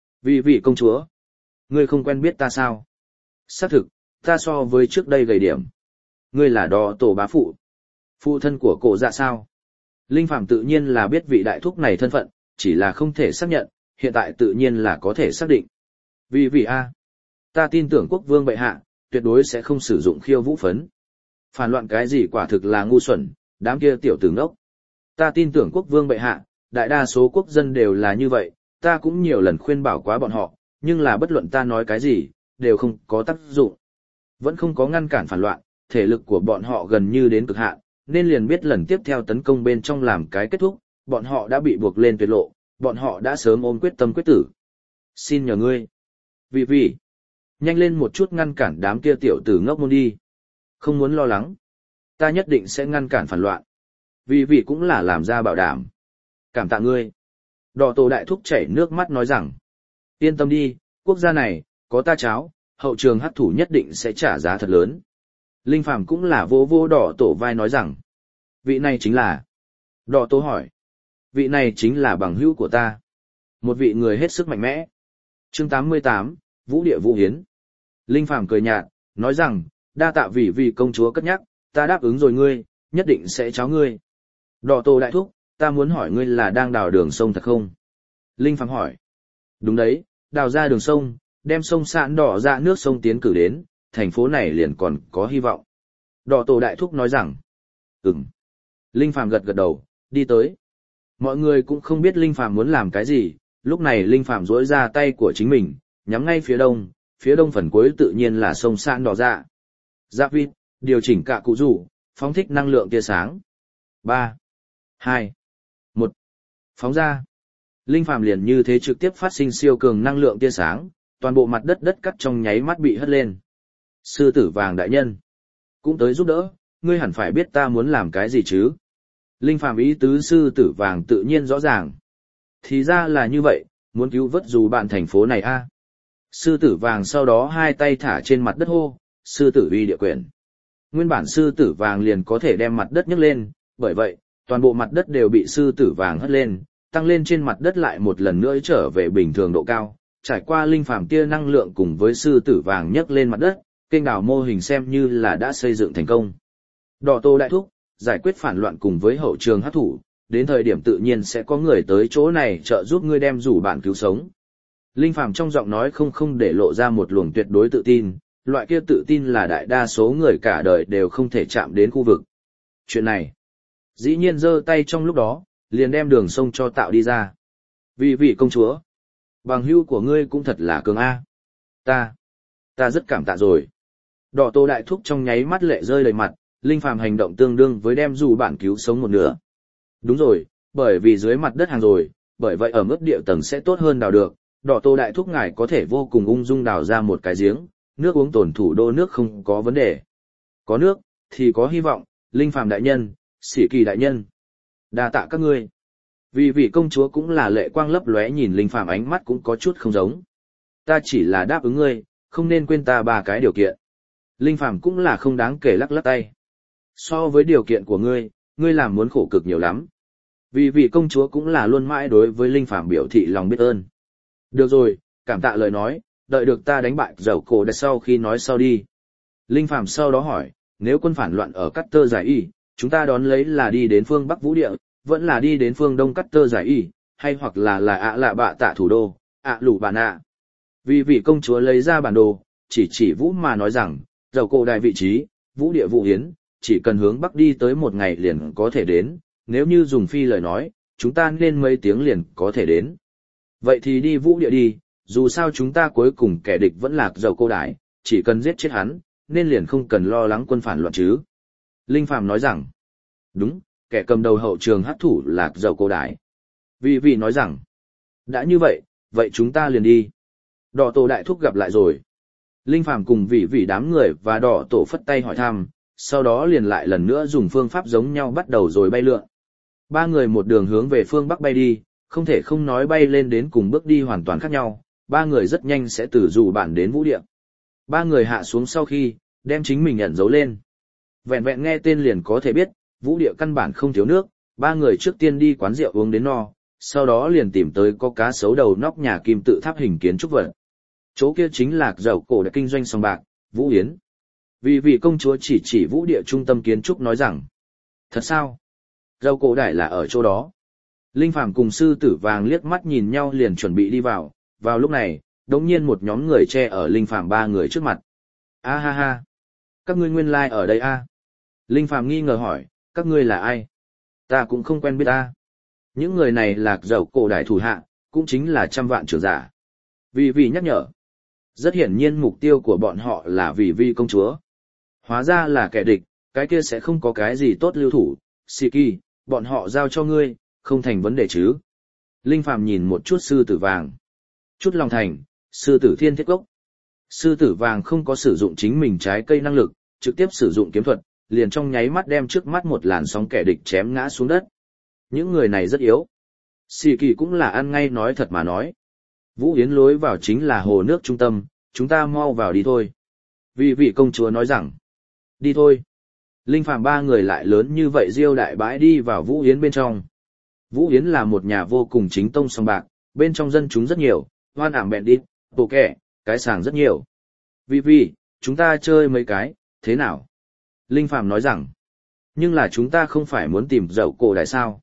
Vì công chúa, ngươi không quen biết ta sao? Xác thực, ta so với trước đây gầy điểm. Ngươi là đò tổ bá phụ. Phụ thân của cổ dạ sao? Linh Phàm tự nhiên là biết vị đại thúc này thân phận, chỉ là không thể xác nhận, hiện tại tự nhiên là có thể xác định. Vì a, ta tin tưởng quốc vương bệ hạ, tuyệt đối sẽ không sử dụng khiêu vũ phấn. Phản loạn cái gì quả thực là ngu xuẩn, đám kia tiểu tử ngốc. Ta tin tưởng quốc vương bệ hạ, đại đa số quốc dân đều là như vậy, ta cũng nhiều lần khuyên bảo quá bọn họ, nhưng là bất luận ta nói cái gì, đều không có tác dụng. Vẫn không có ngăn cản phản loạn, thể lực của bọn họ gần như đến cực hạn, nên liền biết lần tiếp theo tấn công bên trong làm cái kết thúc, bọn họ đã bị buộc lên tuyệt lộ, bọn họ đã sớm ôm quyết tâm quyết tử. Xin nhờ ngươi. Vì, nhanh lên một chút ngăn cản đám kia tiểu tử ngốc môn đi. Không muốn lo lắng. Ta nhất định sẽ ngăn cản phản loạn. Vì cũng là làm ra bảo đảm. Cảm tạ ngươi. Đỏ tổ đại thúc chảy nước mắt nói rằng. Yên tâm đi, quốc gia này, có ta cháo, hậu trường hắc thủ nhất định sẽ trả giá thật lớn. Linh Phàm cũng là vô đỏ tổ vai nói rằng. Vị này chính là. Đỏ tổ hỏi. Vị này chính là bằng hữu của ta. Một vị người hết sức mạnh mẽ. Chương 88, Vũ địa Vũ Hiến. Linh Phàm cười nhạt, nói rằng, đa tạ vì công chúa cất nhắc, ta đáp ứng rồi ngươi, nhất định sẽ cháo ngươi. Đỏ tổ đại thúc, ta muốn hỏi ngươi là đang đào đường sông thật không? Linh Phàm hỏi. Đúng đấy, đào ra đường sông, đem sông sạn đỏ ra nước sông tiến cử đến, thành phố này liền còn có hy vọng. Đỏ tổ đại thúc nói rằng. Linh Phàm gật đầu, đi tới. Mọi người cũng không biết Linh Phàm muốn làm cái gì, lúc này Linh Phàm duỗi ra tay của chính mình, nhắm ngay phía đông phần cuối tự nhiên là sông sạn đỏ ra. Giáp vịt, điều chỉnh cả cụ rủ, phóng thích năng lượng tia sáng. 3, 2, 1, phóng ra. Linh Phàm liền như thế trực tiếp phát sinh siêu cường năng lượng tia sáng, toàn bộ mặt đất cắt trong nháy mắt bị hất lên. Sư tử vàng đại nhân, cũng tới giúp đỡ, ngươi hẳn phải biết ta muốn làm cái gì chứ. Linh Phàm ý tứ sư tử vàng tự nhiên rõ ràng. Thì ra là như vậy, muốn cứu vớt dù bạn thành phố này a. Sư tử vàng sau đó hai tay thả trên mặt đất hô, sư tử uy địa quyền. Nguyên bản sư tử vàng liền có thể đem mặt đất nhấc lên, bởi vậy, toàn bộ mặt đất đều bị sư tử vàng hất lên, tăng lên trên mặt đất lại một lần nữa trở về bình thường độ cao. Trải qua Linh Phàm tia năng lượng cùng với sư tử vàng nhấc lên mặt đất, kênh đào mô hình xem như là đã xây dựng thành công. Đỏ tô đại thúc, giải quyết phản loạn cùng với hậu trường hắc thủ, đến thời điểm tự nhiên sẽ có người tới chỗ này trợ giúp ngươi đem rủ bạn cứu sống. Linh Phàm trong giọng nói không để lộ ra một luồng tuyệt đối tự tin, loại kia tự tin là đại đa số người cả đời đều không thể chạm đến khu vực. Chuyện này, dĩ nhiên giơ tay trong lúc đó, liền đem đường sông cho tạo đi ra. Vị công chúa, bằng hữu của ngươi cũng thật là cường A. Ta rất cảm tạ rồi. Đỏ tô đại thúc trong nháy mắt lệ rơi đầy mặt, Linh Phàm hành động tương đương với đem dù bạn cứu sống một nửa. Đúng rồi, bởi vì dưới mặt đất hàng rồi, bởi vậy ở mức địa tầng sẽ tốt hơn đào được. Đỏ tô đại thúc ngài có thể vô cùng ung dung đào ra một cái giếng, nước uống tồn thủ đô nước không có vấn đề. Có nước, thì có hy vọng, Linh Phàm đại nhân, Sĩ Kỳ đại nhân. Đa tạ các ngươi. Vì vị công chúa cũng là lệ quang lấp lóe nhìn Linh Phàm ánh mắt cũng có chút không giống. Ta chỉ là đáp ứng ngươi, không nên quên ta ba cái điều kiện. Linh Phàm cũng là không đáng kể lắc lắc tay. So với điều kiện của ngươi, ngươi làm muốn khổ cực nhiều lắm. Vì vị công chúa cũng là luôn mãi đối với Linh Phàm biểu thị lòng biết ơn. Được rồi, cảm tạ lời nói, đợi được ta đánh bại dầu cổ đặt sau khi nói sau đi. Linh Phàm sau đó hỏi, nếu quân phản loạn ở Cát Tơ Giải Y, chúng ta đón lấy là đi đến phương Bắc Vũ Địa, vẫn là đi đến phương Đông Cát Tơ Giải Y, hay hoặc là ạ lạ bạ tạ thủ đô, ạ lũ bà nạ. Vì vị công chúa lấy ra bản đồ, chỉ Vũ mà nói rằng, dầu cổ đài vị trí, Vũ Địa Vũ Hiến, chỉ cần hướng Bắc đi tới một ngày liền có thể đến, nếu như dùng phi lời nói, chúng ta nên mấy tiếng liền có thể đến. Vậy thì đi Vũ Địa đi, dù sao chúng ta cuối cùng kẻ địch vẫn là dầu cổ đài, chỉ cần giết chết hắn, nên liền không cần lo lắng quân phản loạn chứ. Linh Phàm nói rằng, đúng, kẻ cầm đầu hậu trường hắc thủ là dầu cổ đài. Vì vị nói rằng, đã như vậy, vậy chúng ta liền đi. Đỏ tổ đại thúc gặp lại rồi. Linh Phàm cùng vị đám người và đỏ tổ phất tay hỏi thăm, sau đó liền lại lần nữa dùng phương pháp giống nhau bắt đầu rồi bay lượn. Ba người một đường hướng về phương Bắc bay đi, không thể không nói bay lên đến cùng bước đi hoàn toàn khác nhau, ba người rất nhanh sẽ từ dù bản đến Vũ Địa. Ba người hạ xuống sau khi, đem chính mình ẩn giấu lên. Vẹn vẹn nghe tên liền có thể biết, Vũ Địa căn bản không thiếu nước, ba người trước tiên đi quán rượu uống đến no, sau đó liền tìm tới có cá sấu đầu nóc nhà kim tự tháp hình kiến trúc vật. Chỗ kia chính là dầu cổ đã kinh doanh sòng bạc, Vũ Yến. Vì vị công chúa chỉ Vũ Địa trung tâm kiến trúc nói rằng, thật sao? Dầu cổ đại là ở chỗ đó. Linh Phàm cùng sư tử vàng liếc mắt nhìn nhau liền chuẩn bị đi vào, vào lúc này, đống nhiên một nhóm người che ở Linh Phàm ba người trước mặt. A ha ha! Các ngươi nguyên lai ở đây a? Linh Phàm nghi ngờ hỏi, các ngươi là ai? Ta cũng không quen biết ta. Những người này là dầu cổ đại thủ hạ, cũng chính là 100 vạn trưởng giả. Vì nhắc nhở. Rất hiển nhiên mục tiêu của bọn họ là vì công chúa. Hóa ra là kẻ địch, cái kia sẽ không có cái gì tốt lưu thủ. Siki, bọn họ giao cho ngươi, không thành vấn đề chứ. Linh Phàm nhìn một chút sư tử vàng. Chút lòng thành, sư tử thiên thiết gốc. Sư tử vàng không có sử dụng chính mình trái cây năng lực, trực tiếp sử dụng kiếm thuật, liền trong nháy mắt đem trước mắt một làn sóng kẻ địch chém ngã xuống đất. Những người này rất yếu. Siki cũng là ăn ngay nói thật mà nói. Vũ Yến lối vào chính là hồ nước trung tâm, chúng ta mau vào đi thôi. Vì vị công chúa nói rằng, đi thôi. Linh Phàm ba người lại lớn như vậy diêu đại bãi đi vào Vũ Yến bên trong. Vũ Yến là một nhà vô cùng chính tông sòng bạc, bên trong dân chúng rất nhiều, hoan ảm bẹn đi, bộ kẻ, cái sàng rất nhiều. Vì, chúng ta chơi mấy cái, thế nào? Linh Phàm nói rằng, nhưng là chúng ta không phải muốn tìm dầu cổ đại sao?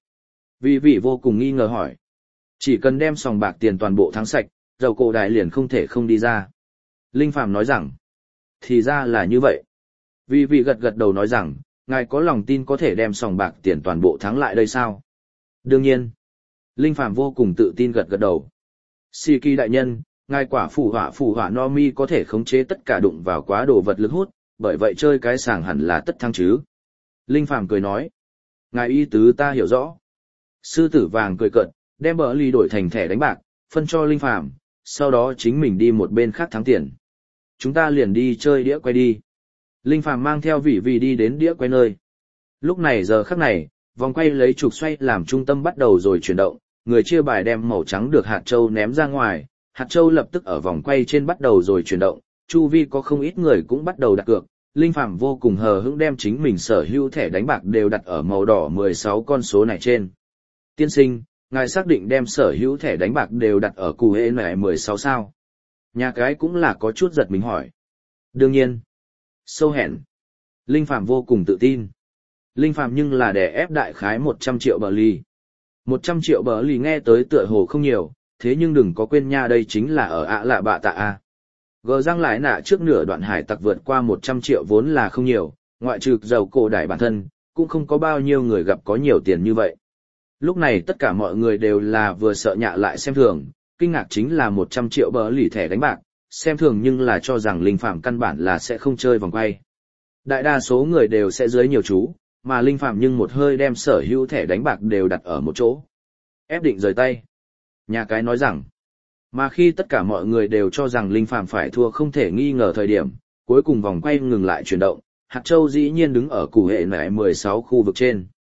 Vì vô cùng nghi ngờ hỏi. Chỉ cần đem sòng bạc tiền toàn bộ thắng sạch, dầu cổ đại liền không thể không đi ra. Linh Phàm nói rằng, thì ra là như vậy. Vì gật đầu nói rằng, ngài có lòng tin có thể đem sòng bạc tiền toàn bộ thắng lại đây sao? Đương nhiên. Linh Phàm vô cùng tự tin gật đầu. Siki đại nhân, ngài quả phù hỏa no mi có thể khống chế tất cả đụng vào quá đồ vật lực hút, bởi vậy chơi cái sàng hẳn là tất thắng chứ. Linh Phàm cười nói. Ngài ý tứ ta hiểu rõ. Sư tử vàng cười cợt, đem bờ ly đổi thành thẻ đánh bạc, phân cho Linh Phàm, sau đó chính mình đi một bên khác thắng tiền. Chúng ta liền đi chơi đĩa quay đi. Linh Phàm mang theo vì đi đến đĩa quay nơi. Lúc này giờ khắc này, vòng quay lấy trục xoay làm trung tâm bắt đầu rồi chuyển động, người chia bài đem màu trắng được hạt châu ném ra ngoài, hạt châu lập tức ở vòng quay trên bắt đầu rồi chuyển động, chu vi có không ít người cũng bắt đầu đặt cược. Linh Phàm vô cùng hờ hững đem chính mình sở hữu thẻ đánh bạc đều đặt ở màu đỏ 16 con số này trên. Tiên sinh, ngài xác định đem sở hữu thẻ đánh bạc đều đặt ở cù hệ này 16 sao? Nhà cái cũng là có chút giật mình hỏi. Đương nhiên. Sâu hẹn. Linh Phàm vô cùng tự tin. Linh Phàm nhưng là đè ép đại khái 100 triệu bờ ly. 100 triệu bờ ly nghe tới tựa hồ không nhiều, thế nhưng đừng có quên nha, đây chính là ở ạ lạ bạ tạ a. Gờ răng lại nạ trước nửa đoạn hải tặc vượt qua 100 triệu vốn là không nhiều, ngoại trừ dầu cổ đại bản thân, cũng không có bao nhiêu người gặp có nhiều tiền như vậy. Lúc này tất cả mọi người đều là vừa sợ nhạ lại xem thường, kinh ngạc chính là 100 triệu bờ lì thẻ đánh bạc, xem thường nhưng là cho rằng Linh Phàm căn bản là sẽ không chơi vòng quay. Đại đa số người đều sẽ dưới nhiều chú, mà Linh Phàm nhưng một hơi đem sở hữu thẻ đánh bạc đều đặt ở một chỗ. Ép định rời tay. Nhà cái nói rằng, mà khi tất cả mọi người đều cho rằng Linh Phàm phải thua không thể nghi ngờ thời điểm, cuối cùng vòng quay ngừng lại chuyển động, hạt châu dĩ nhiên đứng ở củ hệ nại 16 khu vực trên.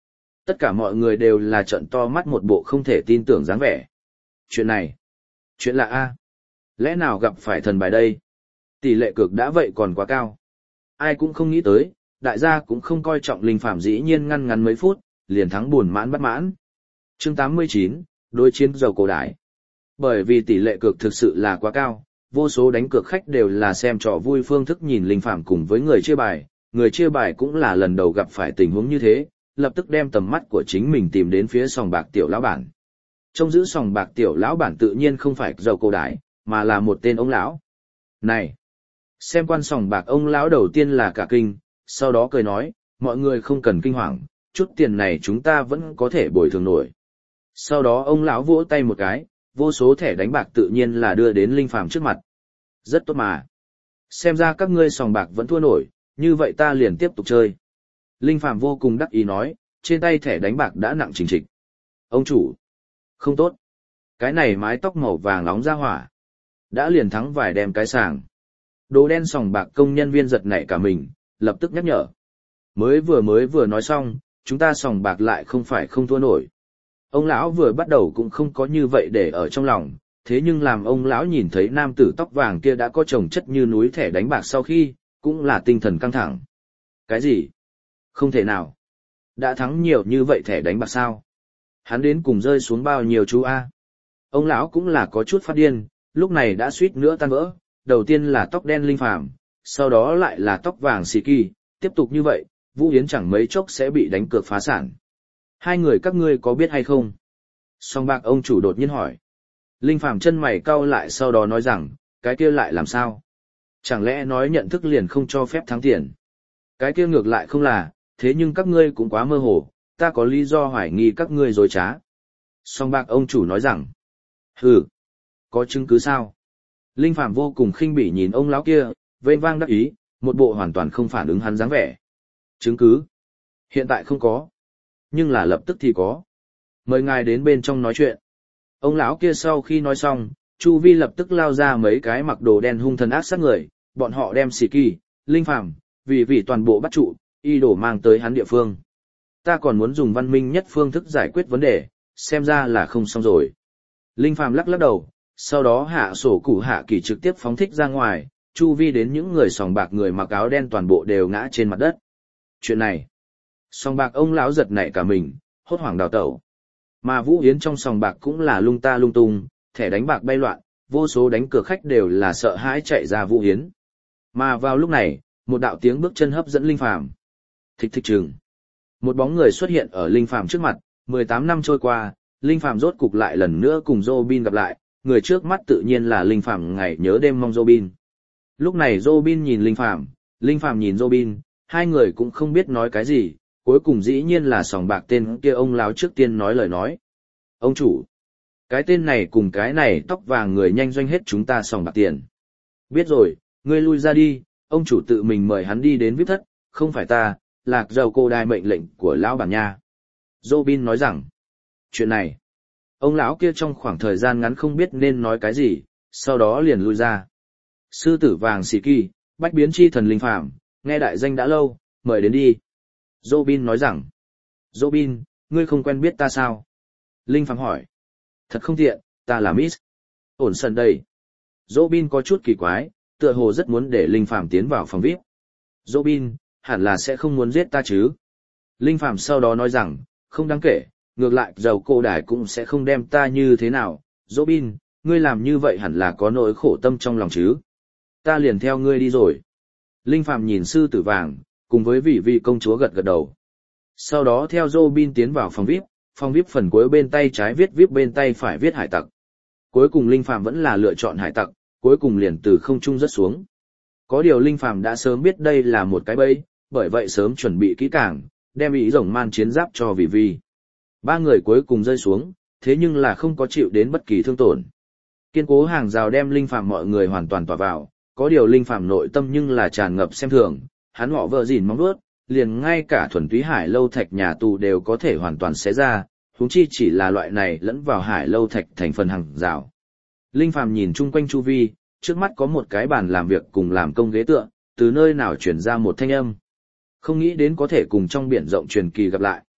Tất cả mọi người đều là trợn to mắt một bộ không thể tin tưởng dáng vẻ. Chuyện này, chuyện lạ a, lẽ nào gặp phải thần bài đây? Tỷ lệ cược đã vậy còn quá cao. Ai cũng không nghĩ tới, đại gia cũng không coi trọng linh phàm dĩ nhiên ngăn ngắn mấy phút, liền thắng buồn mãn bất mãn. Chương 89, đối chiến dầu cổ đái. Bởi vì tỷ lệ cược thực sự là quá cao, vô số đánh cược khách đều là xem trò vui phương thức nhìn linh phàm cùng với người chia bài cũng là lần đầu gặp phải tình huống như thế, lập tức đem tầm mắt của chính mình tìm đến phía sòng bạc tiểu lão bản. Trông giữ sòng bạc tiểu lão bản tự nhiên không phải dầu cổ đái, mà là một tên ông lão. Này! Xem quan sòng bạc ông lão đầu tiên là cả kinh, sau đó cười nói, mọi người không cần kinh hoàng, chút tiền này chúng ta vẫn có thể bồi thường nổi. Sau đó ông lão vỗ tay một cái, vô số thẻ đánh bạc tự nhiên là đưa đến linh phàm trước mặt. Rất tốt mà. Xem ra các ngươi sòng bạc vẫn thua nổi, như vậy ta liền tiếp tục chơi. Linh phàm vô cùng đắc ý nói, trên tay thẻ đánh bạc đã nặng trình trịch. Ông chủ. Không tốt. Cái này mái tóc màu vàng nóng ra hỏa. Đã liền thắng vài đem cái sàng. Đồ đen sòng bạc công nhân viên giật nảy cả mình, lập tức nhắc nhở. Mới vừa nói xong, chúng ta sòng bạc lại không phải không thua nổi. Ông lão vừa bắt đầu cũng không có như vậy để ở trong lòng, thế nhưng làm ông lão nhìn thấy nam tử tóc vàng kia đã có chồng chất như núi thẻ đánh bạc sau khi, cũng là tinh thần căng thẳng. Cái gì? Không thể nào. Đã thắng nhiều như vậy thẻ đánh bạc sao? Hắn đến cùng rơi xuống bao nhiêu chú A? Ông lão cũng là có chút phát điên, lúc này đã suýt nữa tan vỡ, đầu tiên là tóc đen linh phàm, sau đó lại là tóc vàng xì kỳ, tiếp tục như vậy, Vũ Yến chẳng mấy chốc sẽ bị đánh cược phá sản. Hai người các ngươi có biết hay không? Song bạc ông chủ đột nhiên hỏi. Linh phàm chân mày cau lại sau đó nói rằng, cái kia lại làm sao? Chẳng lẽ nói nhận thức liền không cho phép thắng tiền? Cái kia ngược lại không là, thế nhưng các ngươi cũng quá mơ hồ, ta có lý do hoài nghi các ngươi dối trá. Song bạc ông chủ nói rằng, hừ, có chứng cứ sao? Linh phàm vô cùng khinh bỉ nhìn ông lão kia, vênh vang đắc ý, một bộ hoàn toàn không phản ứng hắn dáng vẻ. Chứng cứ? Hiện tại không có, nhưng là lập tức thì có. Mời ngài đến bên trong nói chuyện. Ông lão kia sau khi nói xong, chu vi lập tức lao ra mấy cái mặc đồ đen hung thần ác sát người, bọn họ đem xì kỳ, linh phàm, vì toàn bộ bắt trụ, y đổ mang tới hắn địa phương. Ta còn muốn dùng văn minh nhất phương thức giải quyết vấn đề, xem ra là không xong rồi. Linh phàm lắc lắc đầu, sau đó hạ sổ cụ hạ kỳ trực tiếp phóng thích ra ngoài, chu vi đến những người sòng bạc người mặc áo đen toàn bộ đều ngã trên mặt đất. Chuyện này, sòng bạc ông lão giật nảy cả mình, hốt hoảng đào tẩu. Mà Vũ Yến trong sòng bạc cũng là lung ta lung tung, thẻ đánh bạc bay loạn, vô số đánh cược khách đều là sợ hãi chạy ra Vũ Yến. Mà vào lúc này, một đạo tiếng bước chân hấp dẫn linh phàm. Thịch thịch chừng. Một bóng người xuất hiện ở linh phàm trước mặt, 18 năm trôi qua, linh phàm rốt cục lại lần nữa cùng Robin gặp lại, người trước mắt tự nhiên là linh phàm ngày nhớ đêm mong Robin. Lúc này Robin nhìn linh phàm nhìn Robin, hai người cũng không biết nói cái gì, cuối cùng dĩ nhiên là sòng bạc tên kia ông lão trước tiên nói lời nói. Ông chủ, cái tên này cùng cái này tóc vàng người nhanh doanh hết chúng ta sòng bạc tiền. Biết rồi, ngươi lui ra đi, ông chủ tự mình mời hắn đi đến VIP thất, không phải ta, lạc dầu cô đai mệnh lệnh của lão bản nha. Robin nói rằng, chuyện này, ông lão kia trong khoảng thời gian ngắn không biết nên nói cái gì, sau đó liền lui ra. Sư tử vàng xì kỳ, bách biến chi thần linh phàm, nghe đại danh đã lâu, mời đến đi. Robin nói rằng, Robin, ngươi không quen biết ta sao? Linh phàm hỏi. Thật không tiện, ta là Miss. Ổn sần đây. Robin có chút kỳ quái, tựa hồ rất muốn để Linh phàm tiến vào phòng VIP. Robin, hẳn là sẽ không muốn giết ta chứ? Linh phàm sau đó nói rằng, không đáng kể, ngược lại dầu cô đài cũng sẽ không đem ta như thế nào. Robin, ngươi làm như vậy hẳn là có nỗi khổ tâm trong lòng chứ? Ta liền theo ngươi đi rồi. Linh phàm nhìn sư tử vàng, cùng với vị công chúa gật gật đầu. Sau đó theo Robin tiến vào phòng VIP phần cuối bên tay trái viết VIP bên tay phải viết hải tặc. Cuối cùng Linh phàm vẫn là lựa chọn hải tặc, cuối cùng liền từ không trung rớt xuống. Có điều Linh phàm đã sớm biết đây là một cái bẫy, bởi vậy sớm chuẩn bị kỹ càng, đem ý rồng man chiến giáp cho vì. Ba người cuối cùng rơi xuống, thế nhưng là không có chịu đến bất kỳ thương tổn. Kiên cố hàng rào đem Linh phàm mọi người hoàn toàn tỏa vào, có điều Linh phàm nội tâm nhưng là tràn ngập xem thường, hắn ngọ vợ gìn mong đuốt, liền ngay cả thuần túy hải lâu thạch nhà tù đều có thể hoàn toàn xé ra, huống chi chỉ là loại này lẫn vào hải lâu thạch thành phần hàng rào. Linh phàm nhìn chung quanh chu vi, trước mắt có một cái bàn làm việc cùng làm công ghế tựa, từ nơi nào truyền ra một thanh âm. Không nghĩ đến có thể cùng trong biển rộng truyền kỳ gặp lại.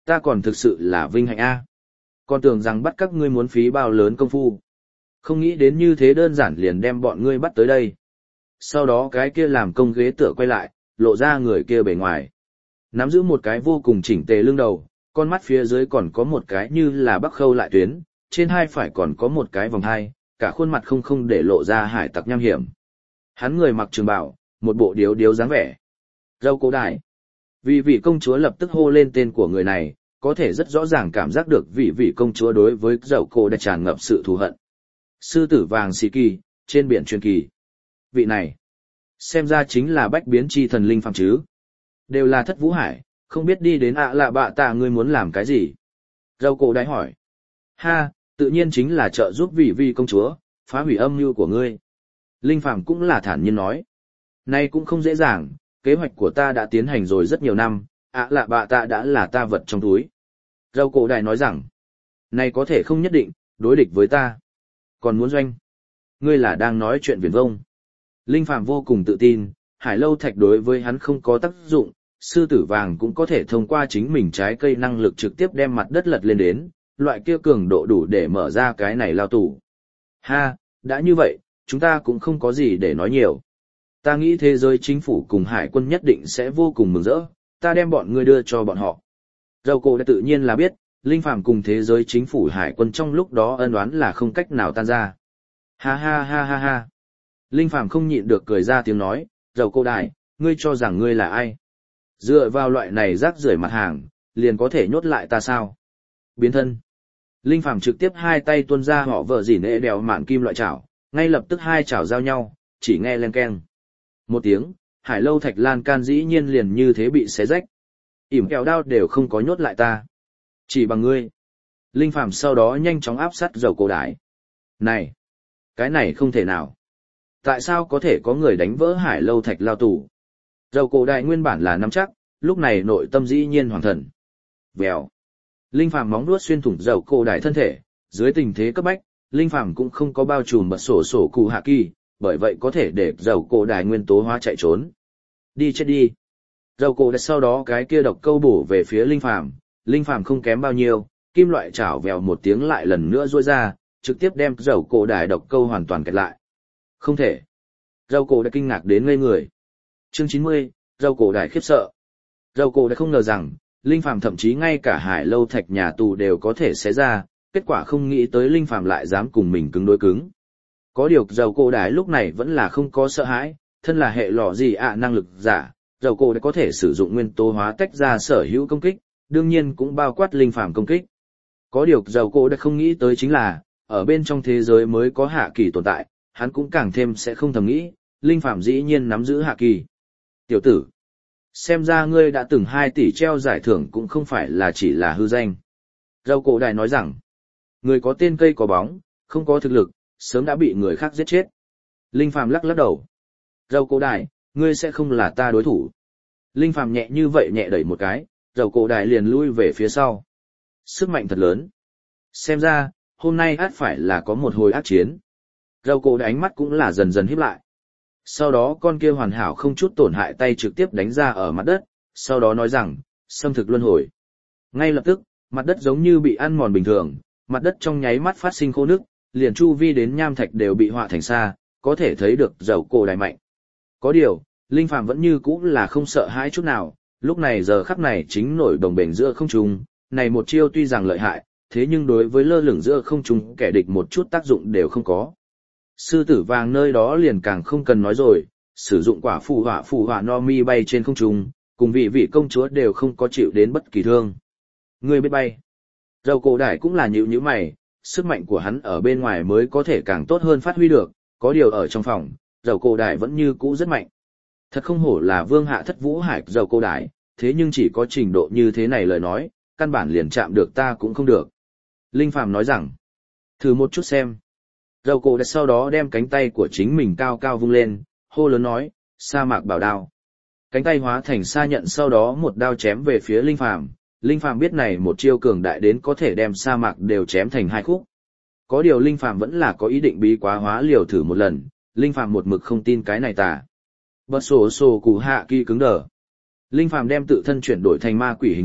ta còn thực sự là vinh hạnh a. Còn tưởng rằng bắt các ngươi muốn phí bao lớn công phu. Không nghĩ đến như thế đơn giản liền đem bọn ngươi bắt tới đây. Sau đó cái kia làm công ghế tựa quay lại, lộ ra người kia bề ngoài. Nắm giữ một cái vô cùng chỉnh tề lưng đầu, con mắt phía dưới còn có một cái như là bắc khâu lại tuyến, trên hai phải còn có một cái vòng hai, cả khuôn mặt không để lộ ra hải tặc nham hiểm. Hắn người mặc trường bào, một bộ điếu điếu dáng vẻ. Râu cổ đại. Vì vị công chúa lập tức hô lên tên của người này, có thể rất rõ ràng cảm giác được vị công chúa đối với dậu cổ đã tràn ngập sự thù hận. Sư tử vàng xì kỳ, trên biển truyền kỳ. Vị này, xem ra chính là bách biến chi thần linh phàm chứ. Đều là Thất Vũ Hải, không biết đi đến ạ lạ bạ tạ ngươi muốn làm cái gì. Dâu cổ đại hỏi. Ha, tự nhiên chính là trợ giúp vị công chúa, phá hủy âm mưu của ngươi. Linh phàm cũng là thản nhiên nói. Nay cũng không dễ dàng, kế hoạch của ta đã tiến hành rồi rất nhiều năm, ạ lạ bạ tạ đã là ta vật trong túi. Dâu cổ đại nói rằng, này có thể không nhất định, đối địch với ta. Còn muốn doanh? Ngươi là đang nói chuyện viển vông. Linh phàm vô cùng tự tin, hải lâu thạch đối với hắn không có tác dụng, sư tử vàng cũng có thể thông qua chính mình trái cây năng lực trực tiếp đem mặt đất lật lên đến, loại kia cường độ đủ để mở ra cái này lao tủ. Ha, đã như vậy, chúng ta cũng không có gì để nói nhiều. Ta nghĩ thế giới chính phủ cùng hải quân nhất định sẽ vô cùng mừng rỡ, ta đem bọn ngươi đưa cho bọn họ. Dâu cổ đã tự nhiên là biết, Linh phàm cùng thế giới chính phủ hải quân trong lúc đó ân oán là không cách nào tan ra. Ha ha ha ha ha. Linh phàm không nhịn được cười ra tiếng nói, dâu cổ đại, ngươi cho rằng ngươi là ai? Dựa vào loại này rác rưởi mặt hàng, liền có thể nhốt lại ta sao? Biến thân. Linh phàm trực tiếp hai tay tuôn ra họ vợ dỉ nệ đèo mạn kim loại chảo, ngay lập tức hai chảo giao nhau, chỉ nghe len keng. Một tiếng, hải lâu thạch lan can dĩ nhiên liền như thế bị xé rách. Ỉm kẹo đao đều không có nhốt lại ta. Chỉ bằng ngươi. Linh phàm sau đó nhanh chóng áp sát dầu cổ đại. Này! Cái này không thể nào. Tại sao có thể có người đánh vỡ hải lâu thạch lao tù? Dầu cổ đại nguyên bản là nắm chắc, lúc này nội tâm dĩ nhiên hoàng thần. Vèo. Linh phàm móng vuốt xuyên thủng dầu cổ đại thân thể, dưới tình thế cấp bách, Linh phàm cũng không có bao trùm bật sổ cụ hạ kỳ, bởi vậy có thể để dầu cổ đại nguyên tố hóa chạy trốn. Đi chết đi. Dầu cổ đại sau đó cái kia độc câu bổ về phía Linh phàm không kém bao nhiêu, kim loại chảo vèo một tiếng lại lần nữa duỗi ra, trực tiếp đem dầu cổ đại độc câu hoàn toàn kẹt lại. Không thể. Dầu cổ đại kinh ngạc đến ngây người. Chương 90, dầu cổ đại khiếp sợ. Dầu cổ đại không ngờ rằng, Linh phàm thậm chí ngay cả hải lâu thạch nhà tù đều có thể xé ra, kết quả không nghĩ tới Linh phàm lại dám cùng mình cứng đối cứng. Có điều dầu cổ đại lúc này vẫn là không có sợ hãi, thân là hệ lọ gì năng lực giả, dầu cổ đại có thể sử dụng nguyên tố hóa tách ra sở hữu công kích, đương nhiên cũng bao quát Linh phàm công kích. Có điều dầu cổ đại không nghĩ tới chính là, ở bên trong thế giới mới có hạ kỳ tồn tại, hắn cũng càng thêm sẽ không thầm nghĩ, Linh phàm dĩ nhiên nắm giữ hạ kỳ. Tiểu tử, xem ra ngươi đã từng 2 tỷ treo giải thưởng cũng không phải là chỉ là hư danh. Dầu cổ đại nói rằng, người có tên cây có bóng, không có thực lực, sớm đã bị người khác giết chết. Linh phàm lắc lắc đầu. Dầu cổ đại, ngươi sẽ không là ta đối thủ. Linh phàm nhẹ như vậy nhẹ đẩy một cái, dầu cổ đại liền lui về phía sau. Sức mạnh thật lớn. Xem ra, hôm nay ắt phải là có một hồi ác chiến. Dầu cổ đại ánh mắt cũng là dần dần híp lại. Sau đó con kia hoàn hảo không chút tổn hại tay trực tiếp đánh ra ở mặt đất, sau đó nói rằng, xâm thực luân hồi. Ngay lập tức, mặt đất giống như bị ăn mòn bình thường, mặt đất trong nháy mắt phát sinh khô nước, liền chu vi đến nham thạch đều bị họa thành xa, có thể thấy được dầu cổ đại mạnh. Có điều, Linh phàm vẫn như cũ là không sợ hãi chút nào, lúc này giờ khắc này chính nổi đồng bền giữa không trung, này một chiêu tuy rằng lợi hại, thế nhưng đối với lơ lửng giữa không trung kẻ địch một chút tác dụng đều không có. Sư tử vàng nơi đó liền càng không cần nói rồi, sử dụng quả phù hỏa no mi bay trên không trung, cùng vị công chúa đều không có chịu đến bất kỳ thương. Người biết bay. Dầu cổ đại cũng là nhíu mày, sức mạnh của hắn ở bên ngoài mới có thể càng tốt hơn phát huy được, có điều ở trong phòng, dầu cổ đại vẫn như cũ rất mạnh. Thật không hổ là vương hạ Thất Vũ Hải dầu cổ đại, thế nhưng chỉ có trình độ như thế này lời nói, căn bản liền chạm được ta cũng không được. Linh phàm nói rằng, thử một chút xem. Dầu cổ đại sau đó đem cánh tay của chính mình cao cao vung lên, hô lớn nói, sa mạc bảo đao. Cánh tay hóa thành sa nhận sau đó một đao chém về phía Linh phàm. Linh phàm biết này một chiêu cường đại đến có thể đem sa mạc đều chém thành 2 khúc. Có điều Linh phàm vẫn là có ý định bí quá hóa liều thử một lần, Linh phàm một mực không tin cái này tà. Bật sổ cụ hạ kỳ cứng đờ. Linh phàm đem tự thân chuyển đổi thành ma quỷ hình thức,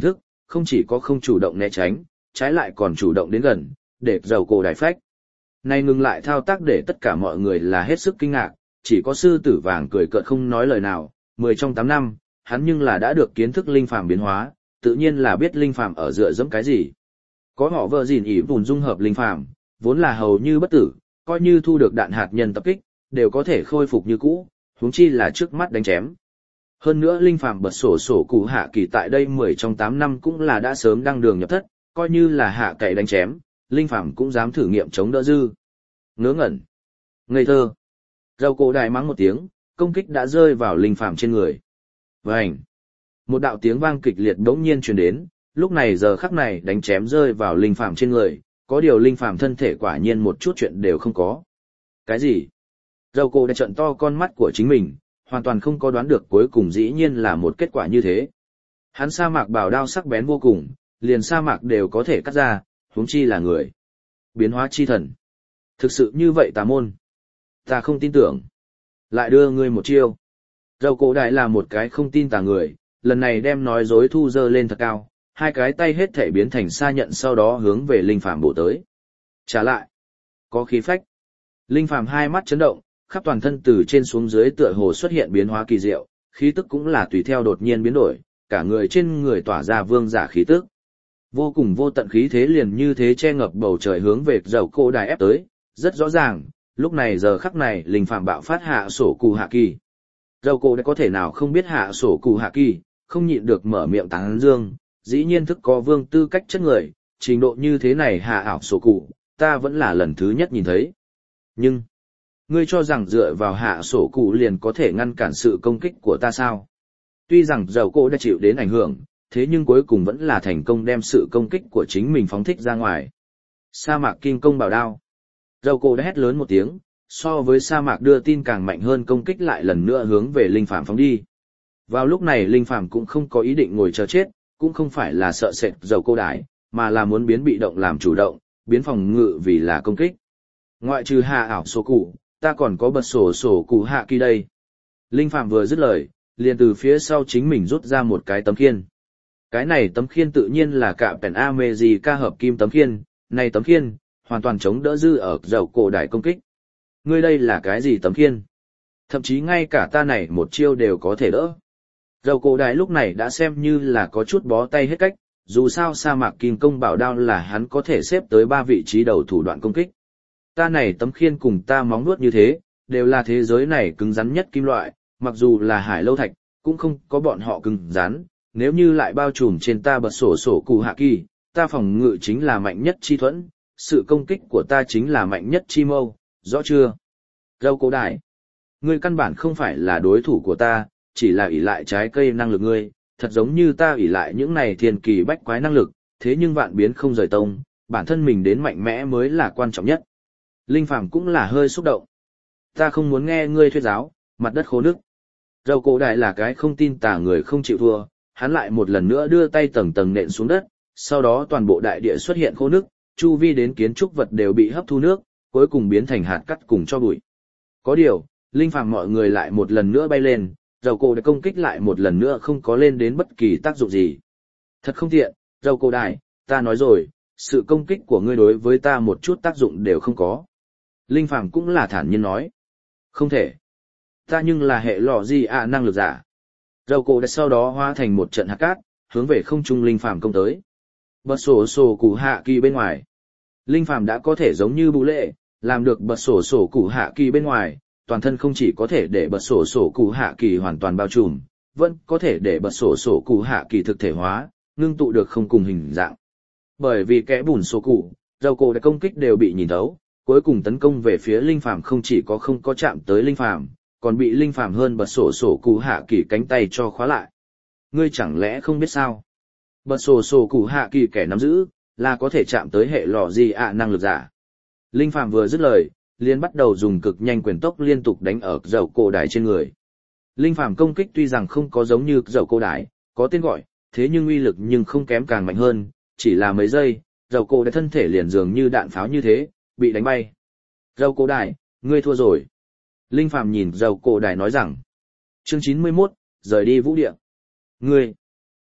không chỉ có không chủ động né tránh, trái lại còn chủ động đến gần, để dầu cổ đại phách. Này ngừng lại thao tác để tất cả mọi người là hết sức kinh ngạc, chỉ có sư tử vàng cười cợt không nói lời nào, 10 trong 8 năm, hắn nhưng là đã được kiến thức linh phàm biến hóa, tự nhiên là biết linh phàm ở dựa dẫm cái gì. Có họ vợ gìn ỉ vùn dung hợp linh phàm, vốn là hầu như bất tử, coi như thu được đạn hạt nhân tập kích, đều có thể khôi phục như cũ, huống chi là trước mắt đánh chém. Hơn nữa linh phàm bật sổ cụ hạ kỳ tại đây 10 trong 8 năm cũng là đã sớm đăng đường nhập thất, coi như là hạ cậy đánh chém, linh phàm cũng dám thử nghiệm chống đỡ dư. Ngớ ngẩn, ngây thơ. Dầu cổ đại mắng một tiếng, công kích đã rơi vào linh phàm trên người. Vành! Một đạo tiếng vang kịch liệt đống nhiên truyền đến, lúc này giờ khắc này đánh chém rơi vào linh phàm trên người, có điều linh phàm thân thể quả nhiên một chút chuyện đều không có. Cái gì? Dầu cổ đã trợn to con mắt của chính mình, hoàn toàn không có đoán được cuối cùng dĩ nhiên là một kết quả như thế. Hắn sa mạc bảo đao sắc bén vô cùng, liền sa mạc đều có thể cắt ra, huống chi là người. Biến hóa chi thần. Thực sự như vậy tà môn. Ta không tin tưởng. Lại đưa ngươi một chiêu. Dầu cổ đại là một cái không tin tà người, lần này đem nói dối thu dơ lên thật cao, hai cái tay hết thể biến thành sa nhận sau đó hướng về linh phàm bổ tới. Trả lại. Có khí phách. Linh phàm hai mắt chấn động, khắp toàn thân từ trên xuống dưới tựa hồ xuất hiện biến hóa kỳ diệu, khí tức cũng là tùy theo đột nhiên biến đổi, cả người trên người tỏa ra vương giả khí tức. Vô cùng vô tận khí thế liền như thế che ngập bầu trời hướng về dầu cổ đại ép tới, rất rõ ràng, lúc này giờ khắc này linh phàm bạo phát hạ sổ cụ hạ kỳ. Dầu cổ đã có thể nào không biết hạ sổ cụ hạ kỳ, không nhịn được mở miệng tán dương, dĩ nhiên thức có vương tư cách chất người, trình độ như thế này hạ ảo sổ cụ, ta vẫn là lần thứ nhất nhìn thấy. Nhưng, ngươi cho rằng dựa vào hạ sổ cụ liền có thể ngăn cản sự công kích của ta sao? Tuy rằng dầu cổ đã chịu đến ảnh hưởng, thế nhưng cuối cùng vẫn là thành công đem sự công kích của chính mình phóng thích ra ngoài. Sa mạc kim công bảo đao. Dầu cổ đã hét lớn một tiếng, so với sa mạc đưa tin càng mạnh hơn công kích lại lần nữa hướng về linh phàm phóng đi. Vào lúc này linh phàm cũng không có ý định ngồi chờ chết, cũng không phải là sợ sệt dầu cổ đại, mà là muốn biến bị động làm chủ động, biến phòng ngự vì là công kích. Ngoại trừ hạ ảo sổ cụ, ta còn có bật sổ cụ hạ kỳ đây. Linh phàm vừa dứt lời, liền từ phía sau chính mình rút ra một cái tấm khiên. Cái này tấm khiên tự nhiên là cả pèn Amejica hợp kim tấm khiên, này tấm khiên, hoàn toàn chống đỡ dư ở dầu cổ đại công kích. Ngươi đây là cái gì tấm khiên? Thậm chí ngay cả ta này một chiêu đều có thể đỡ. Dầu cổ đại lúc này đã xem như là có chút bó tay hết cách, dù sao sa mạc kim công bảo đao là hắn có thể xếp tới 3 vị trí đầu thủ đoạn công kích. Ta này tấm khiên cùng ta móng nuốt như thế, đều là thế giới này cứng rắn nhất kim loại, mặc dù là hải lâu thạch, cũng không có bọn họ cứng rắn, nếu như lại bao trùm trên ta bật sổ cụ hạ kỳ, ta phòng ngự chính là mạnh nhất chi thuẫn, sự công kích của ta chính là mạnh nhất chi mâu, rõ chưa? Dầu cổ đại, ngươi căn bản không phải là đối thủ của ta, chỉ là ỷ lại trái cây năng lực ngươi, thật giống như ta ỷ lại những này thiên kỳ bách quái năng lực, thế nhưng vạn biến không rời tông, bản thân mình đến mạnh mẽ mới là quan trọng nhất. Linh phàm cũng là hơi xúc động. Ta không muốn nghe ngươi thuyết giáo, mặt đất khô nước. Dầu cổ đại là cái không tin tà người không chịu thua, hắn lại một lần nữa đưa tay tầng tầng nện xuống đất, sau đó toàn bộ đại địa xuất hiện khô nước, chu vi đến kiến trúc vật đều bị hấp thu nước, cuối cùng biến thành hạt cát cùng cho bụi. Có điều, linh phàm mọi người lại một lần nữa bay lên, dầu cổ đại công kích lại một lần nữa không có lên đến bất kỳ tác dụng gì. Thật không tiện, dầu cổ đại, ta nói rồi, sự công kích của ngươi đối với ta một chút tác dụng đều không có. Linh phàm cũng là thản nhiên nói. Không thể. Ta nhưng là hệ lò gì năng lực giả. Dầu cổ đã sau đó hóa thành một trận hạt cát, hướng về không trung linh phàm công tới. Bật sổ cụ hạ kỳ bên ngoài. Linh phàm đã có thể giống như bù lệ, làm được bật sổ cụ hạ kỳ bên ngoài, toàn thân không chỉ có thể để bật sổ cụ hạ kỳ hoàn toàn bao trùm, vẫn có thể để bật sổ cụ hạ kỳ thực thể hóa, ngưng tụ được không cùng hình dạng. Bởi vì kẽ bùn sổ cụ, dầu cổ đã công kích đều bị nhìn thấu, cuối cùng tấn công về phía linh phàm không chỉ có không có chạm tới linh phàm, còn bị linh phàm hơn bật sổ cụ hạ kỳ cánh tay cho khóa lại. Ngươi chẳng lẽ không biết sao? Bật sổ cụ hạ kỳ kẻ nắm giữ, là có thể chạm tới hệ lò gì năng lực giả. Linh phàm vừa dứt lời, liền bắt đầu dùng cực nhanh quyền tốc liên tục đánh ở dầu cổ đại trên người. Linh phàm công kích tuy rằng không có giống như dầu cổ đại, có tên gọi, thế nhưng uy lực nhưng không kém càng mạnh hơn, chỉ là mấy giây, dầu cổ đại thân thể liền dường như đạn pháo như thế, bị đánh bay. Dầu cổ đại, ngươi thua rồi. Linh phàm nhìn dầu cổ đại nói rằng. Chương 91, rời đi vũ địa. Ngươi,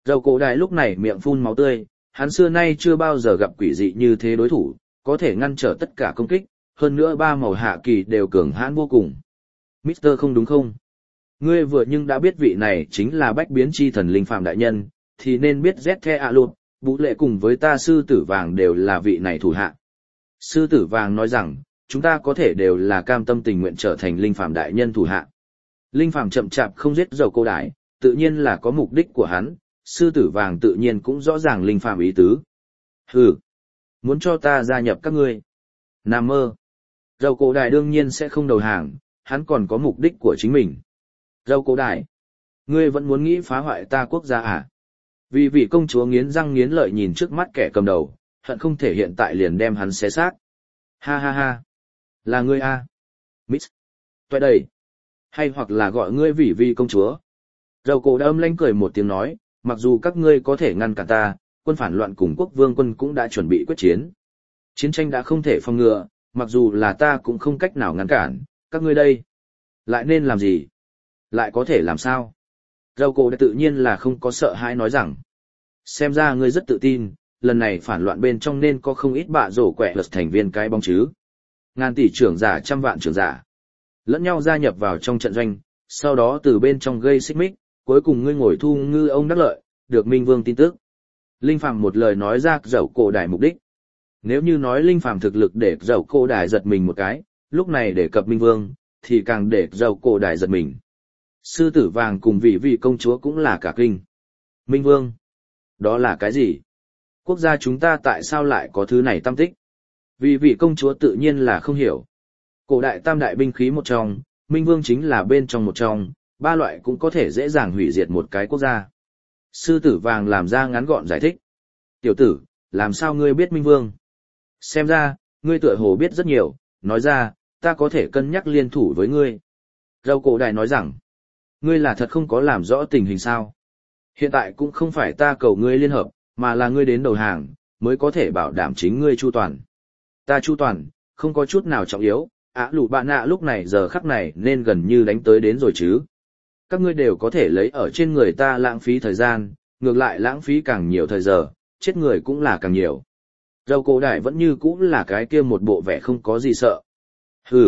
Dầu cổ đại lúc này miệng phun máu tươi, hắn xưa nay chưa bao giờ gặp quỷ dị như thế đối thủ, có thể ngăn trở tất cả công kích, hơn nữa ba màu hạ kỳ đều cường hãn vô cùng. Mister không đúng không? Ngươi vừa nhưng đã biết vị này chính là bách biến chi thần linh phàm đại nhân, thì nên biết Z A Lụt, Vũ Lệ cùng với ta sư tử vàng đều là vị này thủ hạ. Sư tử vàng nói rằng, chúng ta có thể đều là cam tâm tình nguyện trở thành linh phàm đại nhân thủ hạ. Linh phàm chậm chạp không giết dầu cô đái, tự nhiên là có mục đích của hắn, sư tử vàng tự nhiên cũng rõ ràng linh phàm ý tứ. Hừ, muốn cho ta gia nhập các ngươi. Nằm mơ. Dầu cổ đại đương nhiên sẽ không đầu hàng, hắn còn có mục đích của chính mình. Dầu cổ đại, ngươi vẫn muốn nghĩ phá hoại ta quốc gia à? Vì vị công chúa nghiến răng nghiến lợi nhìn trước mắt kẻ cầm đầu, hận không thể hiện tại liền đem hắn xé xác. Ha ha ha, là ngươi à? Miss, toại đầy. Hay hoặc là gọi ngươi vì vị công chúa. Dầu cổ đã âm lãnh cười một tiếng nói, mặc dù các ngươi có thể ngăn cản ta, quân phản loạn cùng quốc vương quân cũng đã chuẩn bị quyết chiến. Chiến tranh đã không thể phòng ngừa, mặc dù là ta cũng không cách nào ngăn cản, các ngươi đây. Lại nên làm gì? Lại có thể làm sao? Dầu cổ đã tự nhiên là không có sợ hãi nói rằng. Xem ra ngươi rất tự tin, lần này phản loạn bên trong nên có không ít bạ rổ quẹ lật thành viên cái bóng chứ. Ngàn tỷ trưởng giả trăm vạn trưởng giả. Lẫn nhau gia nhập vào trong trận doanh, sau đó từ bên trong gây xích mích, cuối cùng ngươi ngồi thu ngư ông đắc lợi, được Minh Vương tin tức. Linh Phàm một lời nói ra dầu cổ đài mục đích. Nếu như nói Linh Phàm thực lực để dầu cổ đài giật mình một cái, lúc này để cập Minh Vương, thì càng để dầu cổ đài giật mình. Sư tử vàng cùng vị công chúa cũng là cả kinh. Minh Vương, đó là cái gì? Quốc gia chúng ta tại sao lại có thứ này tâm tích? Vị công chúa tự nhiên là không hiểu. Cổ đại tam đại binh khí một trong, Minh Vương chính là bên trong một trong, ba loại cũng có thể dễ dàng hủy diệt một cái quốc gia. Sư tử vàng làm ra ngắn gọn giải thích. Tiểu tử, làm sao ngươi biết Minh Vương? Xem ra, ngươi tựa hồ biết rất nhiều, nói ra, ta có thể cân nhắc liên thủ với ngươi. Dầu cổ đài nói rằng, ngươi là thật không có làm rõ tình hình sao. Hiện tại cũng không phải ta cầu ngươi liên hợp, mà là ngươi đến đầu hàng, mới có thể bảo đảm chính ngươi chu toàn. Ta chu toàn, không có chút nào trọng yếu, lũ bạn nạ lúc này giờ khắc này nên gần như đánh tới đến rồi chứ. Các ngươi đều có thể lấy ở trên người ta lãng phí thời gian, ngược lại lãng phí càng nhiều thời giờ, chết người cũng là càng nhiều. Dầu cổ đại vẫn như cũ là cái kia một bộ vẻ không có gì sợ. Hừ,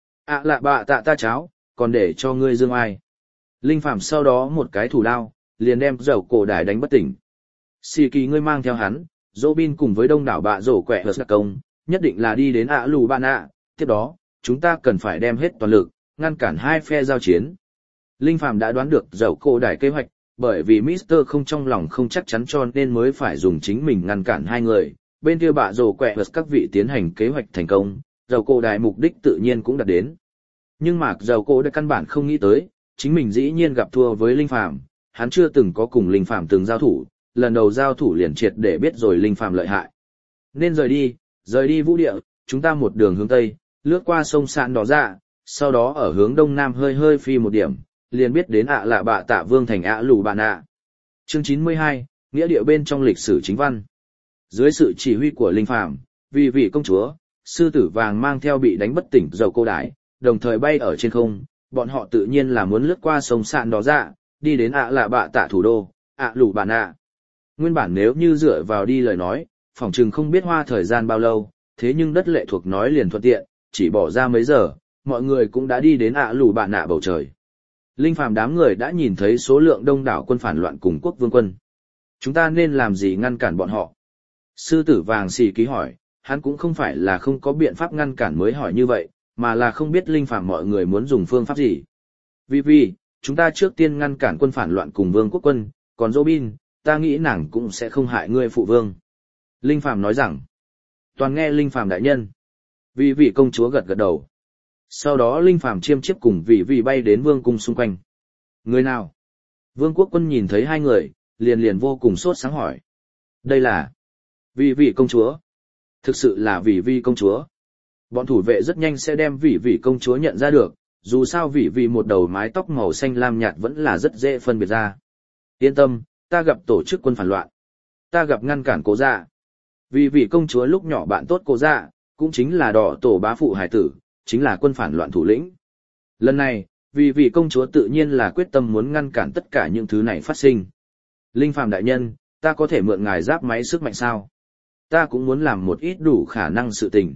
lạ bạ tạ ta cháo, còn để cho ngươi dương ai. Linh Phàm sau đó một cái thủ đao, liền đem dầu cổ đại đánh bất tỉnh. Xì kỳ ngươi mang theo hắn, Robin cùng với đông đảo bạ rổ quẹ hợp đặc công, nhất định là đi đến lù bạn ạ, tiếp đó, chúng ta cần phải đem hết toàn lực, ngăn cản hai phe giao chiến. Linh Phàm đã đoán được dầu cổ đại kế hoạch, bởi vì Mister không trong lòng không chắc chắn cho nên mới phải dùng chính mình ngăn cản hai người, bên kia bạ rổ quẹ hợp các vị tiến hành kế hoạch thành công, dầu cổ đại mục đích tự nhiên cũng đạt đến. Nhưng mà dầu cổ đại căn bản không nghĩ tới, chính mình dĩ nhiên gặp thua với Linh Phàm, hắn chưa từng có cùng Linh Phàm từng giao thủ, lần đầu giao thủ liền triệt để biết rồi Linh Phàm lợi hại. Nên rời đi vũ địa, chúng ta một đường hướng tây, lướt qua sông Sạn Đỏ Dạ, sau đó ở hướng đông nam hơi phi một điểm, liền biết đến lạ bạ tạ vương thành lù bạn ạ. Chương 92, nghĩa địa bên trong lịch sử chính văn. Dưới sự chỉ huy của Linh Phàm, vị công chúa, sư tử vàng mang theo bị đánh bất tỉnh dầu cô đái, đồng thời bay ở trên không, bọn họ tự nhiên là muốn lướt qua sông Sạn Đỏ Dạ, đi đến lạ bạ tạ thủ đô, lù bạn ạ. Nguyên bản nếu như dựa vào đi lời nói, phỏng chừng không biết hoa thời gian bao lâu, thế nhưng đất lệ thuộc nói liền thuận tiện, chỉ bỏ ra mấy giờ, mọi người cũng đã đi đến lù bạn nạ bầu trời. Linh Phàm đám người đã nhìn thấy số lượng đông đảo quân phản loạn cùng quốc vương quân. Chúng ta nên làm gì ngăn cản bọn họ? Sư tử vàng xì ký hỏi, hắn cũng không phải là không có biện pháp ngăn cản mới hỏi như vậy, mà là không biết Linh Phàm mọi người muốn dùng phương pháp gì. Vì, chúng ta trước tiên ngăn cản quân phản loạn cùng vương quốc quân, còn Robin, ta nghĩ nàng cũng sẽ không hại ngươi phụ vương. Linh Phàm nói rằng, toàn nghe Linh Phàm đại nhân. Vị công chúa gật gật đầu. Sau đó Linh Phàm chiêm chiếp cùng vị bay đến vương cung xung quanh. Người nào? Vương quốc quân nhìn thấy hai người, liền vô cùng sốt sáng hỏi. Đây là vị công chúa. Thực sự là vị công chúa. Bọn thủ vệ rất nhanh sẽ đem vị công chúa nhận ra được, dù sao vị một đầu mái tóc màu xanh lam nhạt vẫn là rất dễ phân biệt ra. Yên tâm, ta gặp tổ chức quân phản loạn. Ta gặp ngăn cản cố dạ. Vị công chúa lúc nhỏ bạn tốt cố dạ, cũng chính là đỏ tổ bá phụ hải tử, chính là quân phản loạn thủ lĩnh. Lần này, vị công chúa tự nhiên là quyết tâm muốn ngăn cản tất cả những thứ này phát sinh. Linh Phàm đại nhân, ta có thể mượn ngài giáp máy sức mạnh sao? Ta cũng muốn làm một ít đủ khả năng sự tình.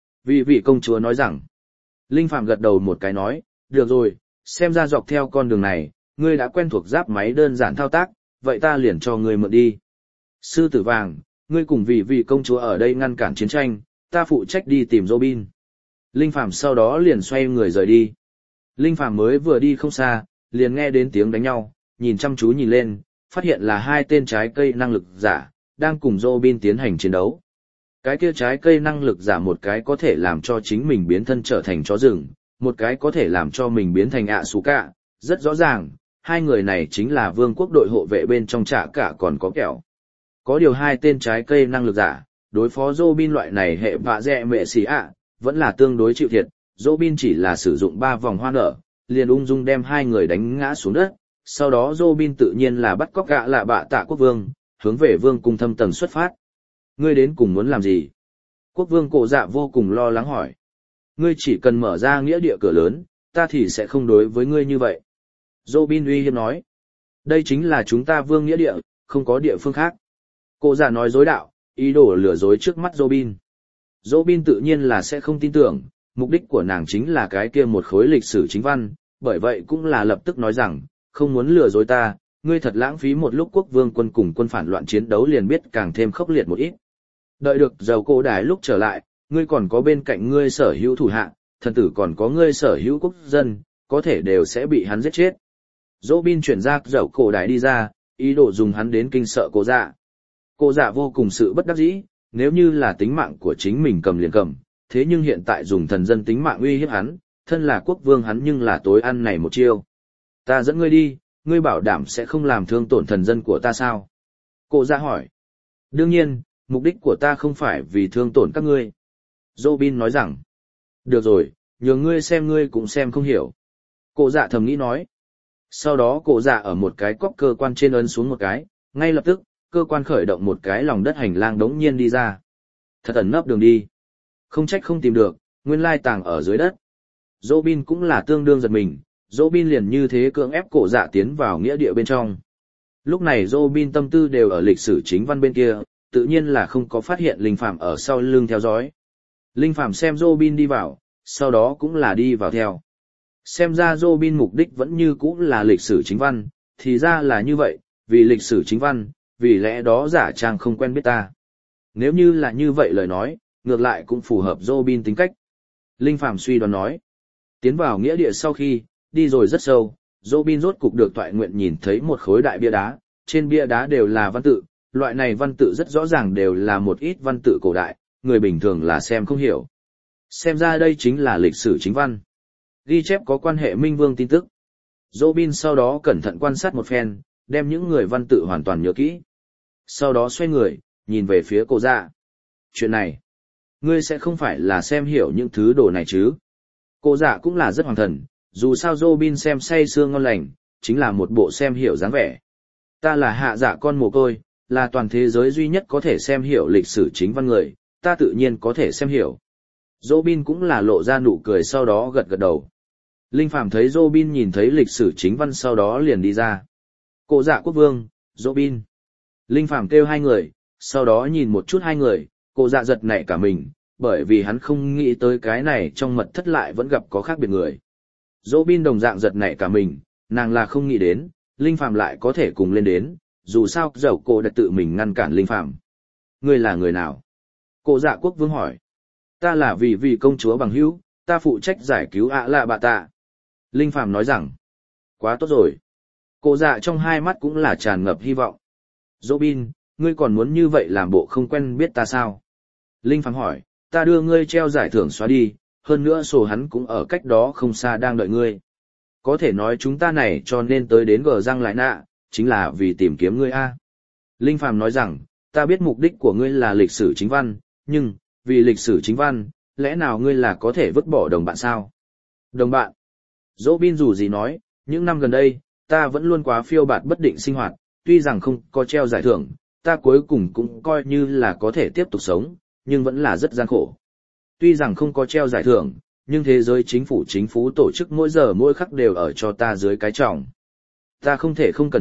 Vị công chúa nói rằng, Linh Phàm gật đầu một cái nói, được rồi, xem ra dọc theo con đường này, ngươi đã quen thuộc giáp máy đơn giản thao tác, vậy ta liền cho ngươi mượn đi. Sư tử vàng, ngươi cùng vị công chúa ở đây ngăn cản chiến tranh, ta phụ trách đi tìm Robin. Linh Phàm sau đó liền xoay người rời đi. Linh Phàm mới vừa đi không xa, liền nghe đến tiếng đánh nhau, nhìn chăm chú nhìn lên, phát hiện là hai tên trái cây năng lực giả, đang cùng Robin tiến hành chiến đấu. Cái kia trái cây năng lực giả một cái có thể làm cho chính mình biến thân trở thành chó rừng, một cái có thể làm cho mình biến thành ạ xù cạ, rất rõ ràng, hai người này chính là vương quốc đội hộ vệ bên trong trạ cả còn có kẹo. Có điều hai tên trái cây năng lực giả, đối phó Robin loại này hệ vạ dẹ mẹ xì ạ, vẫn là tương đối chịu thiệt, Robin chỉ là sử dụng 3 vòng hoa nở, liền ung dung đem hai người đánh ngã xuống đất, sau đó Robin tự nhiên là bắt cóc gạ lạ bạ tạ quốc vương, hướng về vương cung thâm tầng xuất phát. Ngươi đến cùng muốn làm gì? Quốc vương Cổ Dạ vô cùng lo lắng hỏi. Ngươi chỉ cần mở ra nghĩa địa cửa lớn, ta thì sẽ không đối với ngươi như vậy. Robin uy hiếp nói. Đây chính là chúng ta vương nghĩa địa, không có địa phương khác. Cổ Dạ nói dối đạo, ý đồ lừa dối trước mắt Robin. Robin tự nhiên là sẽ không tin tưởng, mục đích của nàng chính là cái kia một khối lịch sử chính văn, bởi vậy cũng là lập tức nói rằng, không muốn lừa dối ta, ngươi thật lãng phí một lúc quốc vương quân cùng quân phản loạn chiến đấu liền biết càng thêm khốc liệt một ít. Đợi được dầu cổ đài lúc trở lại, ngươi còn có bên cạnh ngươi sở hữu thủ hạ, thần tử còn có ngươi sở hữu quốc dân, có thể đều sẽ bị hắn giết chết. Robin chuyển ra dầu cổ đài đi ra, ý đồ dùng hắn đến kinh sợ Cổ Dạ. Cổ Dạ vô cùng sự bất đắc dĩ, nếu như là tính mạng của chính mình cầm liền cầm, thế nhưng hiện tại dùng thần dân tính mạng uy hiếp hắn, thân là quốc vương hắn nhưng là tối ăn này một chiêu. Ta dẫn ngươi đi, ngươi bảo đảm sẽ không làm thương tổn thần dân của ta sao? Cổ Dạ hỏi. Đương nhiên, mục đích của ta không phải vì thương tổn các ngươi. Robin nói rằng. Được rồi, nhường ngươi cũng xem không hiểu. Cổ Dạ thầm nghĩ nói. Sau đó Cổ Dạ ở một cái cốc cơ quan trên ấn xuống một cái, ngay lập tức, cơ quan khởi động một cái lòng đất hành lang đống nhiên đi ra. Thật ẩn nấp đường đi. Không trách không tìm được, nguyên lai tàng ở dưới đất. Robin cũng là tương đương giật mình, Robin liền như thế cưỡng ép Cổ Dạ tiến vào nghĩa địa bên trong. Lúc này Robin tâm tư đều ở lịch sử chính văn bên kia, tự nhiên là không có phát hiện Linh Phàm ở sau lưng theo dõi. Linh Phàm xem Robin đi vào, sau đó cũng là đi vào theo. Xem ra Robin mục đích vẫn như cũ là lịch sử chính văn, thì ra là như vậy, vì lịch sử chính văn, vì lẽ đó giả trang không quen biết ta. Nếu như là như vậy lời nói, ngược lại cũng phù hợp Robin tính cách. Linh Phàm suy đoán nói. Tiến vào nghĩa địa sau khi, đi rồi rất sâu, Robin rốt cục được toại nguyện nhìn thấy một khối đại bia đá, trên bia đá đều là văn tự, loại này văn tự rất rõ ràng đều là một ít văn tự cổ đại, người bình thường là xem không hiểu. Xem ra đây chính là lịch sử chính văn. Ghi chép có quan hệ Minh Vương tin tức. Robin sau đó cẩn thận quan sát một phen, đem những người văn tự hoàn toàn nhớ kỹ. Sau đó xoay người, nhìn về phía Cổ Dạ. Chuyện này, ngươi sẽ không phải là xem hiểu những thứ đồ này chứ? Cổ Dạ cũng là rất hoàng thần, dù sao Robin xem say sưa ngon lành, chính là một bộ xem hiểu dáng vẻ. Ta là hạ dạ con mồ côi, là toàn thế giới duy nhất có thể xem hiểu lịch sử chính văn người, ta tự nhiên có thể xem hiểu. Robin cũng là lộ ra nụ cười sau đó gật gật đầu. Linh Phàm thấy Robin nhìn thấy lịch sử chính văn sau đó liền đi ra. Cổ Dạ quốc vương, Robin. Linh Phàm kêu hai người, sau đó nhìn một chút hai người, Cổ Dạ giật nảy cả mình, bởi vì hắn không nghĩ tới cái này trong mật thất lại vẫn gặp có khác biệt người. Robin đồng dạng giật nảy cả mình, nàng là không nghĩ đến, Linh Phàm lại có thể cùng lên đến, dù sao dầu cổ đã tự mình ngăn cản Linh Phàm. Ngươi là người nào? Cổ Dạ quốc vương hỏi. Ta là vì công chúa bằng hữu, ta phụ trách giải cứu ạ lạ bạ tạ. Linh Phàm nói rằng. Quá tốt rồi. Cổ Dạ trong hai mắt cũng là tràn ngập hy vọng. Robin, ngươi còn muốn như vậy làm bộ không quen biết ta sao? Linh Phàm hỏi, ta đưa ngươi treo giải thưởng xóa đi, hơn nữa sổ hắn cũng ở cách đó không xa đang đợi ngươi. Có thể nói chúng ta này cho nên tới đến gờ răng lại nạ, chính là vì tìm kiếm ngươi a. Linh Phàm nói rằng, ta biết mục đích của ngươi là lịch sử chính văn, nhưng, vì lịch sử chính văn, lẽ nào ngươi là có thể vứt bỏ đồng bạn sao? Đồng bạn? Robin dù gì nói, những năm gần đây, ta vẫn luôn quá phiêu bạt bất định sinh hoạt, tuy rằng không có treo giải thưởng, ta cuối cùng cũng coi như là có thể tiếp tục sống, nhưng vẫn là rất gian khổ. Tuy rằng không có treo giải thưởng, nhưng thế giới chính phủ tổ chức mỗi giờ mỗi khắc đều ở cho ta dưới cái trọng. Ta không thể không cẩn thận,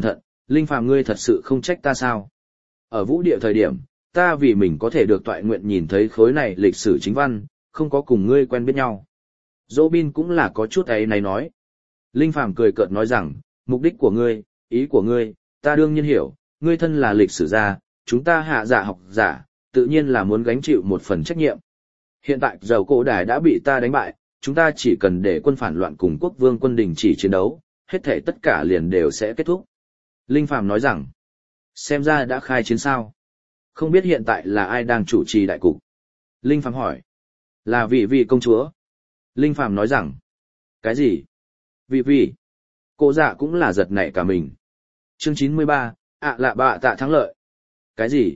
Linh Phàm ngươi thật sự không trách ta sao? Ở vũ địa thời điểm, ta vì mình có thể được toại nguyện nhìn thấy khối này lịch sử chính văn, không có cùng ngươi quen biết nhau. Robin cũng là có chút ấy này nói. Linh Phàm cười cợt nói rằng, mục đích của ngươi, ý của ngươi, ta đương nhiên hiểu, ngươi thân là lịch sử gia, chúng ta hạ giả học giả, tự nhiên là muốn gánh chịu một phần trách nhiệm. Hiện tại dầu cổ đài đã bị ta đánh bại, chúng ta chỉ cần để quân phản loạn cùng quốc vương quân đình chỉ chiến đấu, hết thể tất cả liền đều sẽ kết thúc. Linh Phàm nói rằng, xem ra đã khai chiến sao. Không biết hiện tại là ai đang chủ trì đại cục. Linh Phàm hỏi, là vị công chúa. Linh Phàm nói rằng, cái gì? Vị. Cô dạ cũng là giật nảy cả mình. Chương 93, lạ bạ tạ thắng lợi. Cái gì?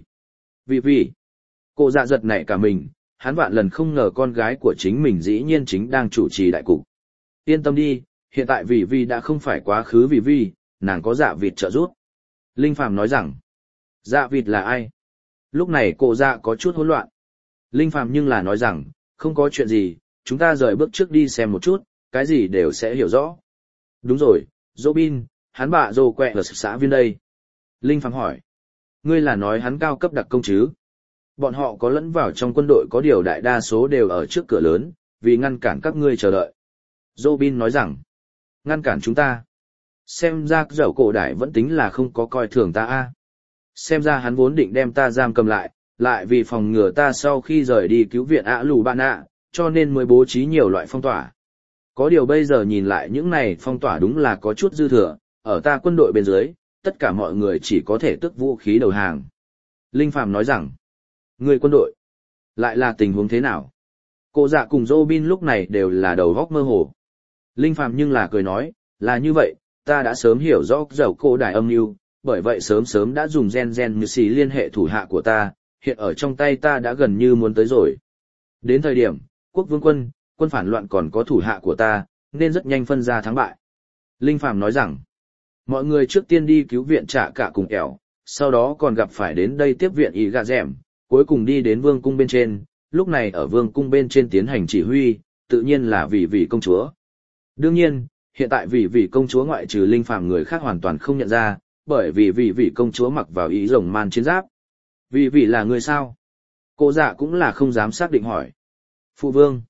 Vị. Cô dạ giật nảy cả mình, hắn vạn lần không ngờ con gái của chính mình dĩ nhiên chính đang chủ trì đại cục. Yên tâm đi, hiện tại vì đã không phải quá khứ vì, nàng có dạ vịt trợ giúp. Linh Phàm nói rằng, dạ vịt là ai? Lúc này cô dạ có chút hỗn loạn. Linh Phàm nhưng là nói rằng, không có chuyện gì, chúng ta rời bước trước đi xem một chút, cái gì đều sẽ hiểu rõ. Đúng rồi, Robin, hắn bạ rồ quẹ ở xã viên đây. Linh Phàm hỏi, ngươi là nói hắn cao cấp đặc công chứ? Bọn họ có lẫn vào trong quân đội có điều đại đa số đều ở trước cửa lớn, vì ngăn cản các ngươi chờ đợi. Robin nói rằng, ngăn cản chúng ta. Xem ra dẫu cổ đại vẫn tính là không có coi thường ta a. Xem ra hắn vốn định đem ta giam cầm lại vì phòng ngừa ta sau khi rời đi cứu viện lù bạn ạ, cho nên mới bố trí nhiều loại phong tỏa. Có điều bây giờ nhìn lại những này phong tỏa đúng là có chút dư thừa, ở ta quân đội bên dưới, tất cả mọi người chỉ có thể tước vũ khí đầu hàng. Linh Phàm nói rằng, người quân đội, lại là tình huống thế nào? Cô dạ cùng Robin lúc này đều là đầu góc mơ hồ. Linh Phàm nhưng là cười nói, là như vậy, ta đã sớm hiểu rõ dầu cổ đài âm mưu, bởi vậy sớm đã dùng gen như xì liên hệ thủ hạ của ta, hiện ở trong tay ta đã gần như muốn tới rồi. Đến thời điểm, quốc vương quân phản loạn còn có thủ hạ của ta, nên rất nhanh phân ra thắng bại. Linh Phàm nói rằng, mọi người trước tiên đi cứu viện trả cả cùng kẻo, sau đó còn gặp phải đến đây tiếp viện ý gà rẻm, cuối cùng đi đến vương cung bên trên, lúc này ở vương cung bên trên tiến hành chỉ huy, tự nhiên là vì công chúa. Đương nhiên, hiện tại vì công chúa ngoại trừ Linh Phàm người khác hoàn toàn không nhận ra, bởi vì công chúa mặc vào ý rồng man chiến giáp. Vì là người sao? Cô dạ cũng là không dám xác định hỏi. Phụ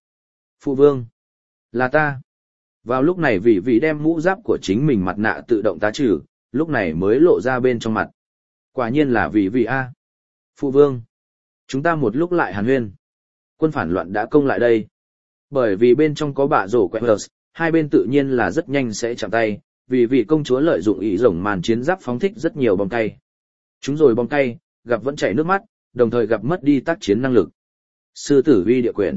vương, là ta. Vào lúc này vì đem mũ giáp của chính mình mặt nạ tự động tá trừ, lúc này mới lộ ra bên trong mặt. Quả nhiên là vì a. Phụ vương, chúng ta một lúc lại hàn huyên. Quân phản loạn đã công lại đây. Bởi vì bên trong có bạ rổ quẹt, hai bên tự nhiên là rất nhanh sẽ chạm tay, vì công chúa lợi dụng ý rồng màn chiến giáp phóng thích rất nhiều bom cay. Chúng rồi bom cay, gặp vẫn chảy nước mắt, đồng thời gặp mất đi tác chiến năng lực. Sư tử uy địa quyền.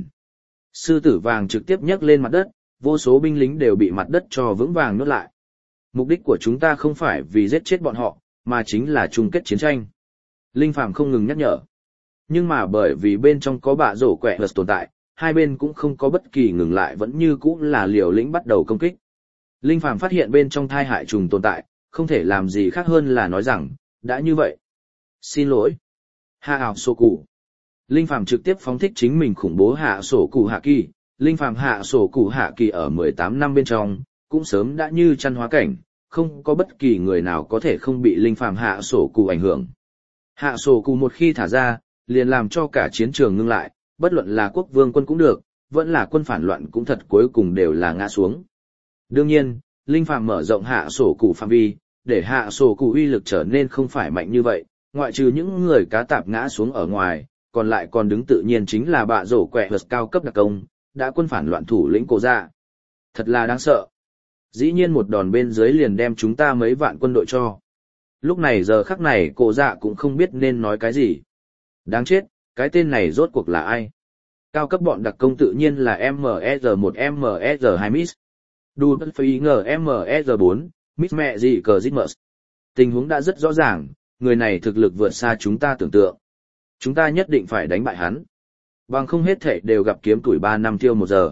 Sư tử vàng trực tiếp nhấc lên mặt đất, vô số binh lính đều bị mặt đất cho vững vàng nuốt lại. Mục đích của chúng ta không phải vì giết chết bọn họ, mà chính là chung kết chiến tranh. Linh Phàm không ngừng nhắc nhở. Nhưng mà bởi vì bên trong có bạ rổ quẹ vật tồn tại, hai bên cũng không có bất kỳ ngừng lại, vẫn như cũ là liều lĩnh bắt đầu công kích. Linh Phàm phát hiện bên trong thai hại trùng tồn tại, không thể làm gì khác hơn là nói rằng, đã như vậy. Xin lỗi. Hạ ảo sổ cụ. Linh Phàm trực tiếp phóng thích chính mình khủng bố hạ sổ cụ hạ kỳ. Linh Phàm hạ sổ cụ hạ kỳ ở 18 năm bên trong, cũng sớm đã như chăn hóa cảnh, không có bất kỳ người nào có thể không bị Linh Phàm hạ sổ cụ ảnh hưởng. Hạ sổ cụ một khi thả ra, liền làm cho cả chiến trường ngưng lại, bất luận là quốc vương quân cũng được, vẫn là quân phản loạn cũng thật cuối cùng đều là ngã xuống. Đương nhiên, Linh Phàm mở rộng hạ sổ cụ phạm vi, để hạ sổ cụ uy lực trở nên không phải mạnh như vậy, ngoại trừ những người cá tạp ngã xuống ở ngoài, còn lại còn đứng tự nhiên chính là bạ rổ quẹ vật cao cấp đặc công, đã quân phản loạn thủ lĩnh cổ ra. Thật là đáng sợ. Dĩ nhiên một đòn bên dưới liền đem chúng ta mấy vạn quân đội cho. Lúc này giờ khắc này cổ dạ cũng không biết nên nói cái gì. Đáng chết, cái tên này rốt cuộc là ai? Cao cấp bọn đặc công tự nhiên là MS1 MS2 Miss. Đu bất phí ngờ MS4, Miss mẹ gì cờ Zitmus. Tình huống đã rất rõ ràng, người này thực lực vượt xa chúng ta tưởng tượng. Chúng ta nhất định phải đánh bại hắn. Bằng không hết thể đều gặp kiếm tuổi 3 năm tiêu 1 giờ.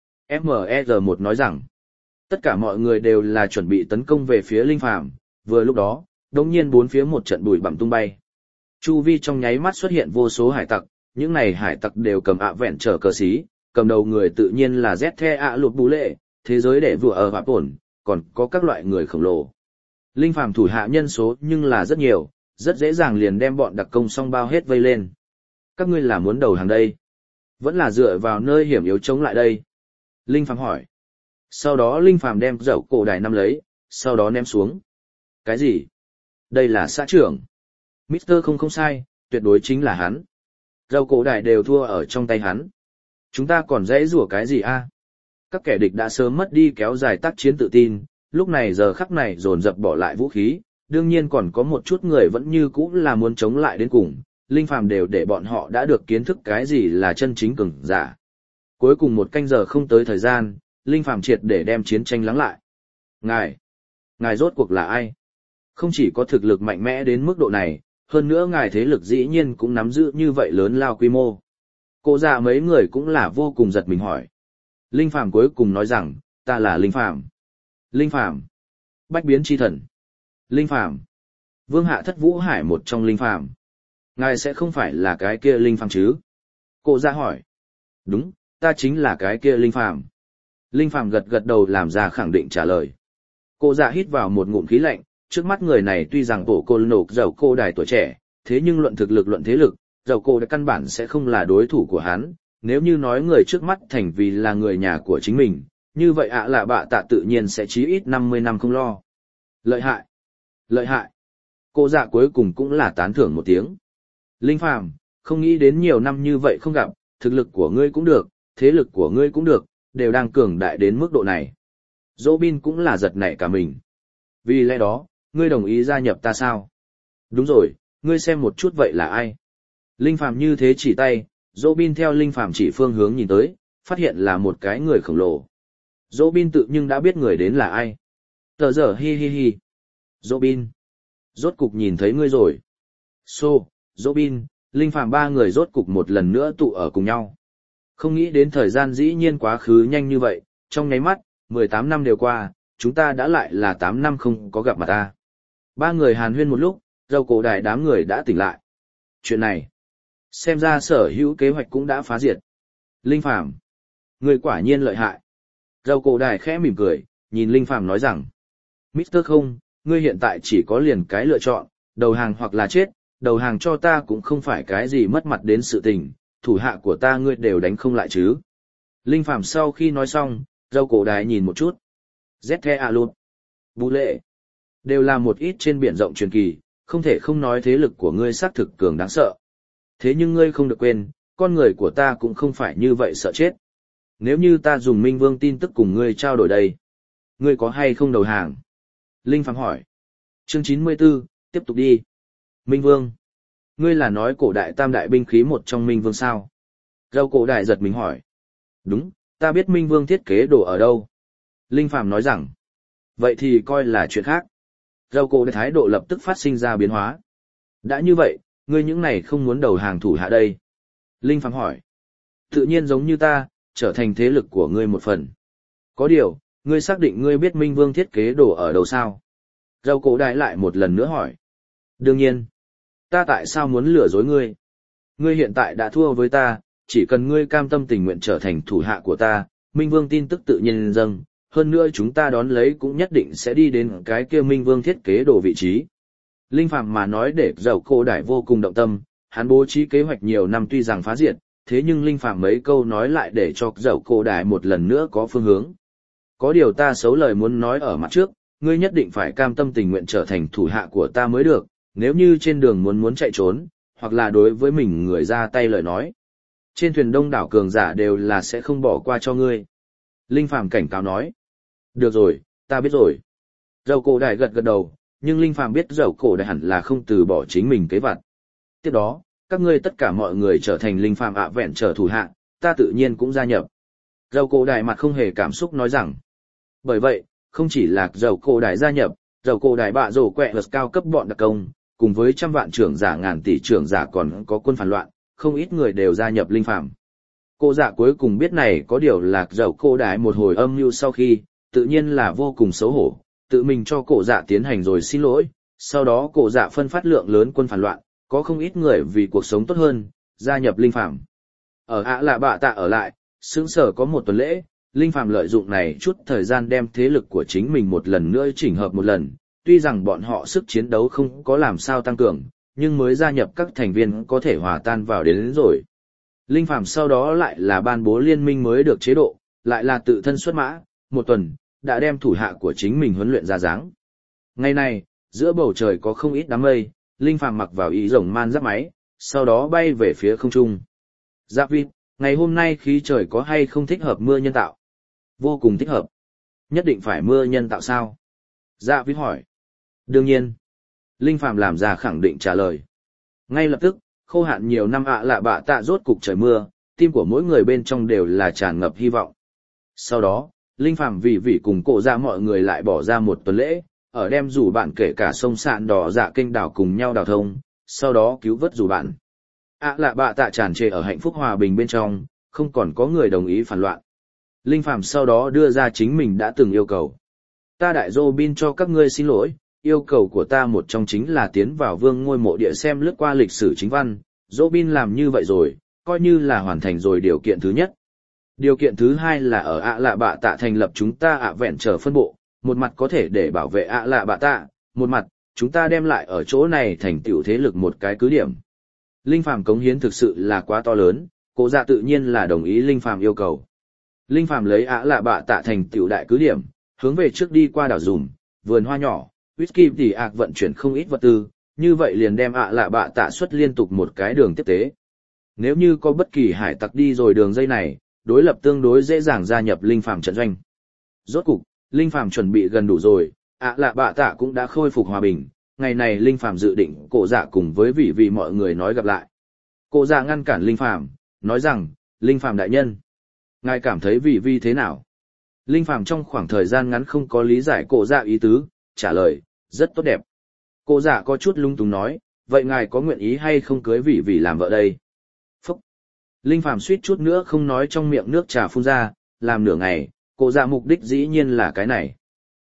MER1 nói rằng, tất cả mọi người đều là chuẩn bị tấn công về phía Linh Phàm. Vừa lúc đó, đột nhiên bốn phía một trận bụi bặm tung bay. Chu vi trong nháy mắt xuất hiện vô số hải tặc, những này hải tặc đều cầm vẹn trở cờ xí, cầm đầu người tự nhiên là Z The lụt bú lệ, thế giới để vừa ở vạp ổn, còn có các loại người khổng lồ. Linh phàm thủ hạ nhân số nhưng là rất nhiều, rất dễ dàng liền đem bọn đặc công song bao hết vây lên. Các ngươi là muốn đầu hàng đây? Vẫn là dựa vào nơi hiểm yếu chống lại đây? Linh phàm hỏi. Sau đó Linh phàm đem dậu cổ đài nắm lấy, sau đó ném xuống. Cái gì? Đây là xã trưởng. Mister không sai, tuyệt đối chính là hắn. Dậu cổ đài đều thua ở trong tay hắn. Chúng ta còn dễ rủa cái gì a? Các kẻ địch đã sớm mất đi kéo dài tác chiến tự tin, lúc này giờ khắc này dồn dập bỏ lại vũ khí, đương nhiên còn có một chút người vẫn như cũ là muốn chống lại đến cùng, Linh phàm đều để bọn họ đã được kiến thức cái gì là chân chính cường giả. Cuối cùng một canh giờ không tới thời gian, Linh phàm triệt để đem chiến tranh lắng lại. Ngài rốt cuộc là ai? Không chỉ có thực lực mạnh mẽ đến mức độ này, hơn nữa ngài thế lực dĩ nhiên cũng nắm giữ như vậy lớn lao quy mô. Cô già mấy người cũng là vô cùng giật mình hỏi. Linh phàm cuối cùng nói rằng, ta là Linh phàm. Linh phàm. Bách biến chi thần. Linh phàm. Vương hạ thất vũ hải một trong Linh phàm. Ngài sẽ không phải là cái kia Linh phàm chứ? Cô già hỏi. Đúng, ta chính là cái kia Linh phàm. Linh phàm gật gật đầu làm ra khẳng định trả lời. Cô già hít vào một ngụm khí lạnh, trước mắt người này tuy rằng tổ cô nộp dầu cô đài tuổi trẻ, thế nhưng luận thực lực luận thế lực, dầu cô đã căn bản sẽ không là đối thủ của hắn. Nếu như nói người trước mắt thành vì là người nhà của chính mình, như vậy ạ là bạ tạ tự nhiên sẽ chí ít 50 năm không lo. Lợi hại! Lợi hại! Cô dạ cuối cùng cũng là tán thưởng một tiếng. Linh phàm, không nghĩ đến nhiều năm như vậy không gặp, thực lực của ngươi cũng được, thế lực của ngươi cũng được, đều đang cường đại đến mức độ này. Robin cũng là giật nảy cả mình. Vì lẽ đó, ngươi đồng ý gia nhập ta sao? Đúng rồi, ngươi xem một chút vậy là ai? Linh phàm như thế chỉ tay, Robin theo Linh phàm chỉ phương hướng nhìn tới, phát hiện là một cái người khổng lồ. Robin tự nhưng đã biết người đến là ai. Tờ giờ hi hi hi. Robin. Rốt cục nhìn thấy ngươi rồi. Robin, Linh phàm ba người rốt cục một lần nữa tụ ở cùng nhau. Không nghĩ đến thời gian dĩ nhiên quá khứ nhanh như vậy, trong nháy mắt, 18 năm đều qua, chúng ta đã lại là 8 năm không có gặp mặt ta. Ba người hàn huyên một lúc, dầu cổ đài đám người đã tỉnh lại. Chuyện này, xem ra sở hữu kế hoạch cũng đã phá diệt. Linh phàm, người quả nhiên lợi hại. Dầu cổ đài khẽ mỉm cười, nhìn Linh phàm nói rằng, Mr. Không, ngươi hiện tại chỉ có liền cái lựa chọn, đầu hàng hoặc là chết, đầu hàng cho ta cũng không phải cái gì mất mặt đến sự tình, thủ hạ của ta ngươi đều đánh không lại chứ. Linh phàm sau khi nói xong, dầu cổ đài nhìn một chút. Zethe Alut, Vũ Lệ, đều là một ít trên biển rộng truyền kỳ, không thể không nói thế lực của ngươi xác thực cường đáng sợ. Thế nhưng ngươi không được quên, con người của ta cũng không phải như vậy sợ chết. Nếu như ta dùng Minh Vương tin tức cùng ngươi trao đổi đây, ngươi có hay không đầu hàng? Linh phàm hỏi. Chương 94, tiếp tục đi. Minh Vương, ngươi là nói cổ đại tam đại binh khí một trong Minh Vương sao? Dầu cổ đại giật mình hỏi. Đúng, ta biết Minh Vương thiết kế đồ ở đâu. Linh phàm nói rằng, vậy thì coi là chuyện khác. Dầu cổ đại thái độ lập tức phát sinh ra biến hóa. Đã như vậy, ngươi những này không muốn đầu hàng thủ hạ đây. Linh phàm hỏi. Tự nhiên giống như ta, trở thành thế lực của ngươi một phần. Có điều, ngươi xác định ngươi biết Minh Vương thiết kế đồ ở đâu sao? Dầu cổ đại lại một lần nữa hỏi. Đương nhiên. Ta tại sao muốn lừa dối ngươi? Ngươi hiện tại đã thua với ta, chỉ cần ngươi cam tâm tình nguyện trở thành thủ hạ của ta, Minh Vương tin tức tự nhiên dâng, hơn nữa chúng ta đón lấy cũng nhất định sẽ đi đến cái kia Minh Vương thiết kế đồ vị trí. Linh phàm mà nói để dầu cổ đại vô cùng động tâm, hắn bố trí kế hoạch nhiều năm tuy rằng phá diệt, thế nhưng Linh phàm mấy câu nói lại để cho dầu cổ đại một lần nữa có phương hướng. Có điều ta xấu lời muốn nói ở mặt trước, ngươi nhất định phải cam tâm tình nguyện trở thành thủ hạ của ta mới được, nếu như trên đường muốn chạy trốn, hoặc là đối với mình người ra tay lời nói. Trên thuyền đông đảo cường giả đều là sẽ không bỏ qua cho ngươi. Linh phàm cảnh cáo nói. Được rồi, ta biết rồi. Dầu cổ đại gật gật đầu, nhưng Linh phàm biết dầu cổ đại hẳn là không từ bỏ chính mình kế vật. Tiếp đó, các ngươi tất cả mọi người trở thành Linh phàm ạ vẹn trở thủ hạ, ta tự nhiên cũng gia nhập. Dầu cổ đại mặt không hề cảm xúc nói rằng. Bởi vậy, không chỉ là dầu cổ đại gia nhập, dầu cổ đại bạ rổ quẹ vật cao cấp bọn đặc công, cùng với trăm vạn trưởng giả ngàn tỷ trưởng giả còn có quân phản loạn, không ít người đều gia nhập Linh phàm. Cô dạ cuối cùng biết này có điều là dầu cổ đại một hồi âm mưu sau khi, tự nhiên là vô cùng xấu hổ, tự mình cho cổ dạ tiến hành rồi xin lỗi, sau đó cổ dạ phân phát lượng lớn quân phản loạn, có không ít người vì cuộc sống tốt hơn, gia nhập Linh phàm. Ở ạ là bạ tạ ở lại, sướng sở có một tuần lễ, Linh phàm lợi dụng này chút thời gian đem thế lực của chính mình một lần nữa chỉnh hợp một lần, tuy rằng bọn họ sức chiến đấu không có làm sao tăng cường, nhưng mới gia nhập các thành viên có thể hòa tan vào đến rồi. Linh Phàm sau đó lại là ban bố liên minh mới được chế độ, lại là tự thân xuất mã, một tuần, đã đem thủ hạ của chính mình huấn luyện ra dáng. Ngày này, giữa bầu trời có không ít đám mây, Linh Phàm mặc vào y rồng man giáp máy, sau đó bay về phía không trung. Giáp vịt, ngày hôm nay khí trời có hay không thích hợp mưa nhân tạo? Vô cùng thích hợp. Nhất định phải mưa nhân tạo sao? Giáp vịt hỏi. Đương nhiên. Linh Phàm làm ra khẳng định trả lời. Ngay lập tức, khô hạn nhiều năm lạ bạ tạ rốt cục trời mưa, tim của mỗi người bên trong đều là tràn ngập hy vọng. Sau đó, Linh Phàm vì cùng cổ dạ mọi người lại bỏ ra một tuần lễ, ở đem rủ bạn kể cả sông sạn đỏ dạ kênh đảo cùng nhau đào thông, sau đó cứu vớt rủ bạn. Lạ bạ tạ tràn trề ở hạnh phúc hòa bình bên trong, không còn có người đồng ý phản loạn. Linh Phàm sau đó đưa ra chính mình đã từng yêu cầu. Ta đại Robin cho các ngươi xin lỗi, yêu cầu của ta một trong chính là tiến vào vương ngôi mộ địa xem lướt qua lịch sử chính văn, Robin làm như vậy rồi, coi như là hoàn thành rồi điều kiện thứ nhất. Điều kiện thứ hai là ở lạ bạ tạ thành lập chúng ta vẹn trở phân bộ, một mặt có thể để bảo vệ lạ bạ tạ, một mặt, chúng ta đem lại ở chỗ này thành tựu thế lực một cái cứ điểm. Linh Phàm cống hiến thực sự là quá to lớn, cổ dạ tự nhiên là đồng ý Linh Phàm yêu cầu. Linh Phàm lấy lạ bạ tạ thành tựu đại cứ điểm, hướng về trước đi qua đảo dùm, vườn hoa nhỏ, whisky tỉ ạc vận chuyển không ít vật tư, như vậy liền đem lạ bạ tạ xuất liên tục một cái đường tiếp tế. Nếu như có bất kỳ hải tặc đi rồi đường dây này, đối lập tương đối dễ dàng gia nhập Linh Phàm trận doanh. Rốt cục, Linh Phàm chuẩn bị gần đủ rồi, lạ bạ tạ cũng đã khôi phục hòa bình, ngày này Linh Phàm dự định cổ dạ cùng với vị mọi người nói gặp lại. Cổ dạ ngăn cản Linh Phàm, nói rằng, Linh Phàm đại nhân, ngài cảm thấy vị thế nào? Linh Phàm trong khoảng thời gian ngắn không có lý giải cổ dạ ý tứ, trả lời, rất tốt đẹp. Cổ dạ có chút lung túng nói, vậy ngài có nguyện ý hay không cưới vị làm vợ đây? Phúc! Linh Phàm suýt chút nữa không nói trong miệng nước trà phun ra, làm nửa ngày, cổ dạ mục đích dĩ nhiên là cái này.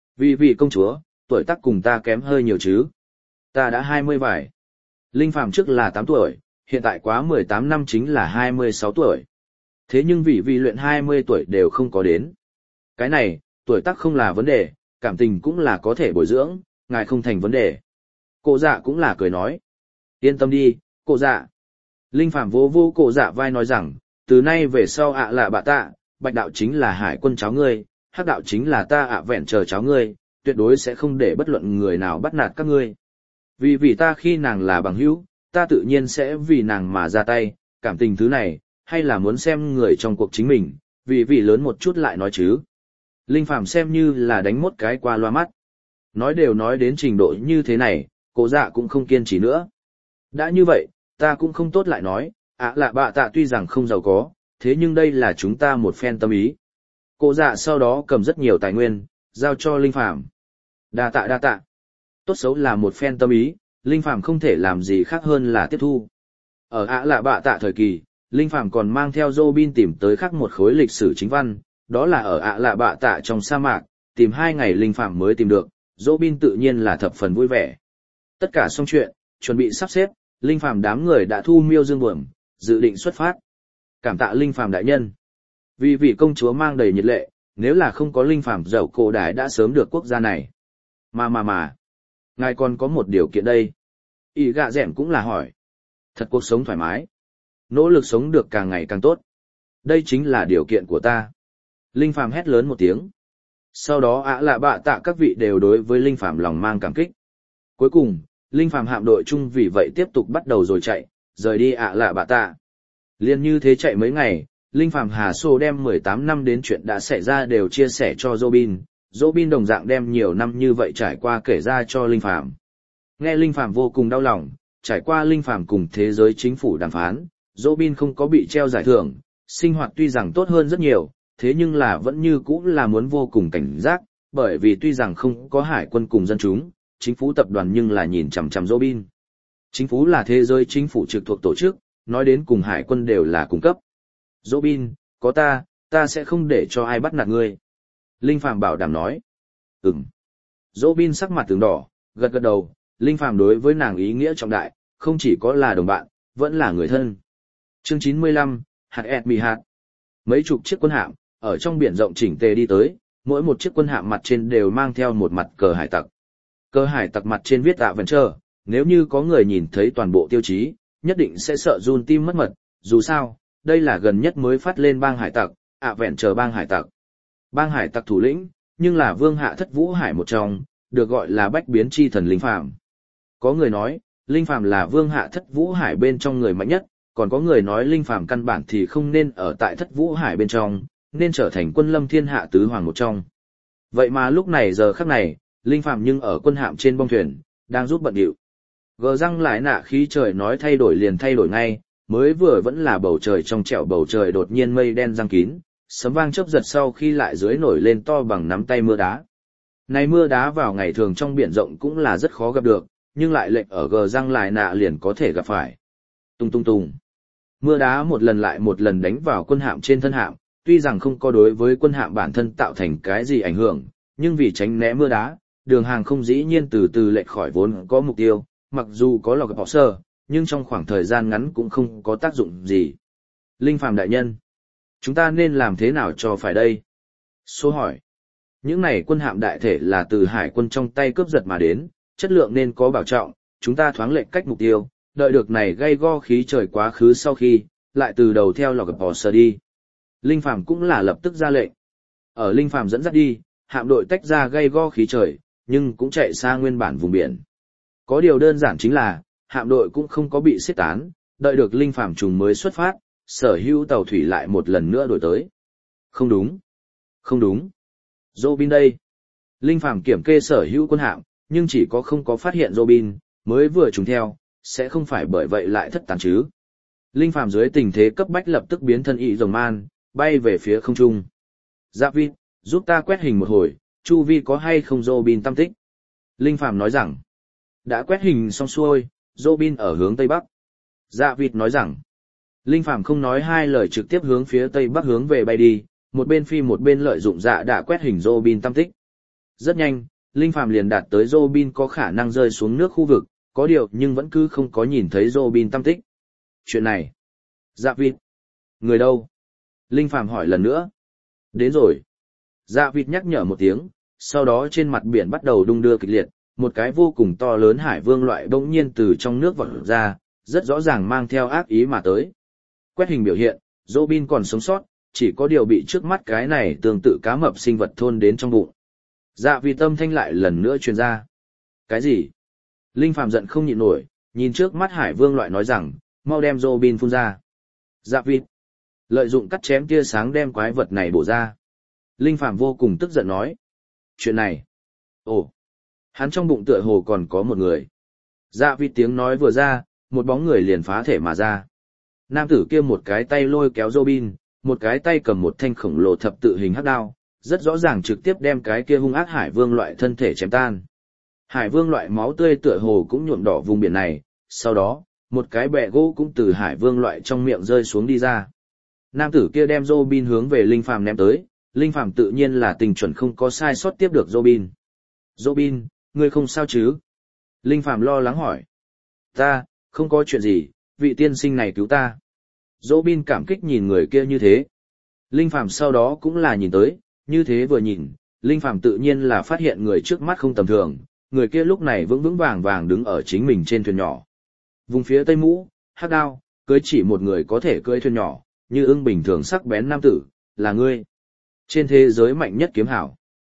Vị công chúa, tuổi tác cùng ta kém hơi nhiều chứ. Ta đã 20 vài. Linh Phàm trước là 8 tuổi, hiện tại quá 18 năm chính là 26 tuổi. Thế nhưng vị luyện 20 tuổi đều không có đến. Cái này, tuổi tác không là vấn đề, cảm tình cũng là có thể bồi dưỡng, ngài không thành vấn đề. Cổ dạ cũng là cười nói. Yên tâm đi, cổ dạ. Linh Phàm vô cổ dạ vai nói rằng, từ nay về sau lạ bạ tạ, bạch đạo chính là hải quân cháu ngươi, hắc đạo chính là ta vẹn chờ cháu ngươi, tuyệt đối sẽ không để bất luận người nào bắt nạt các ngươi. Vì ta khi nàng là bằng hữu, ta tự nhiên sẽ vì nàng mà ra tay, cảm tình thứ này, hay là muốn xem người trong cuộc chính mình, vì lớn một chút lại nói chứ. Linh Phàm xem như là đánh mốt cái qua loa mắt. Nói đều nói đến trình độ như thế này, cổ dạ cũng không kiên trì nữa. Đã như vậy, ta cũng không tốt lại nói, lạ bạ tạ tuy rằng không giàu có, thế nhưng đây là chúng ta một phen tâm ý. Cổ dạ sau đó cầm rất nhiều tài nguyên, giao cho Linh Phàm. Đa tạ. Tốt xấu là một phen tâm ý, Linh Phàm không thể làm gì khác hơn là tiếp thu. Ở lạ bạ tạ thời kỳ, Linh Phàm còn mang theo Robin tìm tới khác một khối lịch sử chính văn, đó là ở lạ bạ tạ trong sa mạc, tìm 2 ngày Linh Phàm mới tìm được, Robin tự nhiên là thập phần vui vẻ. Tất cả xong chuyện, chuẩn bị sắp xếp, Linh Phàm đám người đã thu miêu dương buồm, dự định xuất phát. Cảm tạ Linh Phàm đại nhân. Vì công chúa mang đầy nhiệt lệ, nếu là không có Linh Phàm dậu cổ đái đã sớm được quốc gia này. Mà. Ngài còn có một điều kiện đây. Ý gạ dẹm cũng là hỏi. Thật cuộc sống thoải mái. Nỗ lực sống được càng ngày càng tốt. Đây chính là điều kiện của ta. Linh Phàm hét lớn một tiếng. Sau đó lạ bạ tạ các vị đều đối với Linh Phàm lòng mang cảm kích. Cuối cùng, Linh Phàm hạm đội chung vì vậy tiếp tục bắt đầu rồi chạy, rời đi lạ bạ tạ. Liên như thế chạy mấy ngày, Linh Phàm Hà Sô đem 18 năm đến chuyện đã xảy ra đều chia sẻ cho Robin. Robin đồng dạng đem nhiều năm như vậy trải qua kể ra cho Linh Phàm. Nghe Linh Phàm vô cùng đau lòng, trải qua Linh Phàm cùng thế giới chính phủ đàm phán, Robin không có bị treo giải thưởng, sinh hoạt tuy rằng tốt hơn rất nhiều, thế nhưng là vẫn như cũ là muốn vô cùng cảnh giác, bởi vì tuy rằng không có hải quân cùng dân chúng, chính phủ tập đoàn nhưng là nhìn chằm chằm Robin. Chính phủ là thế giới chính phủ trực thuộc tổ chức, nói đến cùng hải quân đều là cung cấp. Robin, có ta sẽ không để cho ai bắt nạt ngươi. Linh Phàm bảo đảm nói. Robin sắc mặt tướng đỏ, gật đầu, Linh Phàm đối với nàng ý nghĩa trọng đại, không chỉ có là đồng bạn, vẫn là người thân. Chương 95, hạt ẹt mì hạt. Mấy chục chiếc quân hạm, ở trong biển rộng chỉnh tề đi tới, mỗi một chiếc quân hạm mặt trên đều mang theo một mặt cờ hải tặc. Cơ hải tặc mặt trên viết Adventure, nếu như có người nhìn thấy toàn bộ tiêu chí, nhất định sẽ sợ run tim mất mật, dù sao, đây là gần nhất mới phát lên bang hải tặc, Adventure bang hải tặc. Bang hải tặc thủ lĩnh, nhưng là vương hạ thất vũ hải một trong, được gọi là bách biến chi thần Linh Phàm. Có người nói, Linh Phàm là vương hạ thất vũ hải bên trong người mạnh nhất, còn có người nói Linh Phàm căn bản thì không nên ở tại thất vũ hải bên trong, nên trở thành quân lâm thiên hạ tứ hoàng một trong. Vậy mà lúc này giờ khắc này, Linh Phàm nhưng ở quân hạm trên bong thuyền, đang giúp bận điệu. Gờ răng lại nạ khí trời nói thay đổi liền thay đổi ngay, mới vừa vẫn là bầu trời trong trẻo bầu trời đột nhiên mây đen giăng kín, sấm vang chớp giật sau khi lại dưới nổi lên to bằng nắm tay mưa đá. Này mưa đá vào ngày thường trong biển rộng cũng là rất khó gặp được, nhưng lại lệnh ở gờ răng lại nạ liền có thể gặp phải. Tung tung tung. Mưa đá một lần lại một lần đánh vào quân hạm trên thân hạm, tuy rằng không có đối với quân hạm bản thân tạo thành cái gì ảnh hưởng, nhưng vì tránh né mưa đá, đường hàng không dĩ nhiên từ từ lệch khỏi vốn có mục tiêu, mặc dù có lò gặp bỏ sơ, nhưng trong khoảng thời gian ngắn cũng không có tác dụng gì. Linh Phàm đại nhân, chúng ta nên làm thế nào cho phải đây? Số hỏi. Những này quân hạm đại thể là từ hải quân trong tay cướp giật mà đến, chất lượng nên có bảo trọng, chúng ta thoáng lệch cách mục tiêu, đợi được này gây go khí trời quá khứ sau khi, lại từ đầu theo lò gặp bỏ sơ đi. Linh Phàm cũng là lập tức ra lệnh. Ở Linh Phàm dẫn dắt đi, hạm đội tách ra gây go khí trời, nhưng cũng chạy xa nguyên bản vùng biển. Có điều đơn giản chính là, hạm đội cũng không có bị xiết tán, đợi được Linh Phàm trùng mới xuất phát, sở hữu tàu thủy lại một lần nữa đổi tới. Không đúng. Không đúng. Robin đây. Linh Phàm kiểm kê sở hữu quân hạm, nhưng chỉ có không có phát hiện Robin, mới vừa trùng theo, sẽ không phải bởi vậy lại thất tán chứ. Linh Phàm dưới tình thế cấp bách lập tức biến thân ị rồng man, bay về phía không trung. Dạ Vịt, giúp ta quét hình một hồi, chu vi có hay không Robin tâm tích. Linh Phàm nói rằng, đã quét hình xong xuôi, Robin ở hướng Tây Bắc. Dạ Vịt nói rằng, Linh Phàm không nói hai lời trực tiếp hướng phía Tây Bắc hướng về bay đi, một bên phi một bên lợi dụng dạ đã quét hình Robin tâm tích. Rất nhanh, Linh Phàm liền đạt tới Robin có khả năng rơi xuống nước khu vực, có điều nhưng vẫn cứ không có nhìn thấy Robin tâm tích. Chuyện này, Dạ Vịt, người đâu? Linh Phàm hỏi lần nữa. Đến rồi. Dạ Vịt nhắc nhở một tiếng, sau đó trên mặt biển bắt đầu đung đưa kịch liệt, một cái vô cùng to lớn hải vương loại bỗng nhiên từ trong nước vọt ra, rất rõ ràng mang theo ác ý mà tới. Quét hình biểu hiện, Robin còn sống sót, chỉ có điều bị trước mắt cái này tương tự cá mập sinh vật thôn đến trong bụng. Dạ Vịt âm thanh lại lần nữa truyền ra. Cái gì? Linh Phàm giận không nhịn nổi, nhìn trước mắt hải vương loại nói rằng, mau đem Robin phun ra. Dạ Vịt. Lợi dụng cắt chém tia sáng đem quái vật này bổ ra. Linh Phàm vô cùng tức giận nói. Chuyện này. Ồ. Hắn trong bụng tựa hồ còn có một người. Dạ Vịt tiếng nói vừa ra, một bóng người liền phá thể mà ra. Nam tử kia một cái tay lôi kéo Robin, một cái tay cầm một thanh khổng lồ thập tự hình hắc đao, rất rõ ràng trực tiếp đem cái kia hung ác hải vương loại thân thể chém tan. Hải vương loại máu tươi tựa hồ cũng nhuộm đỏ vùng biển này, sau đó, một cái bẹ gỗ cũng từ hải vương loại trong miệng rơi xuống đi ra. Nam tử kia đem Robin hướng về Linh Phàm ném tới, Linh Phàm tự nhiên là tình chuẩn không có sai sót tiếp được Robin. Robin, ngươi không sao chứ? Linh Phàm lo lắng hỏi. Ta, không có chuyện gì, vị tiên sinh này cứu ta. Robin cảm kích nhìn người kia như thế. Linh Phàm sau đó cũng là nhìn tới, như thế vừa nhìn, Linh Phàm tự nhiên là phát hiện người trước mắt không tầm thường, người kia lúc này vững vững vàng vàng đứng ở chính mình trên thuyền nhỏ. Vùng phía tây mũ, hắc đao, cưới chỉ một người có thể cưỡi thuyền nhỏ, như ưng bình thường sắc bén nam tử, là ngươi. Trên thế giới mạnh nhất kiếm hảo.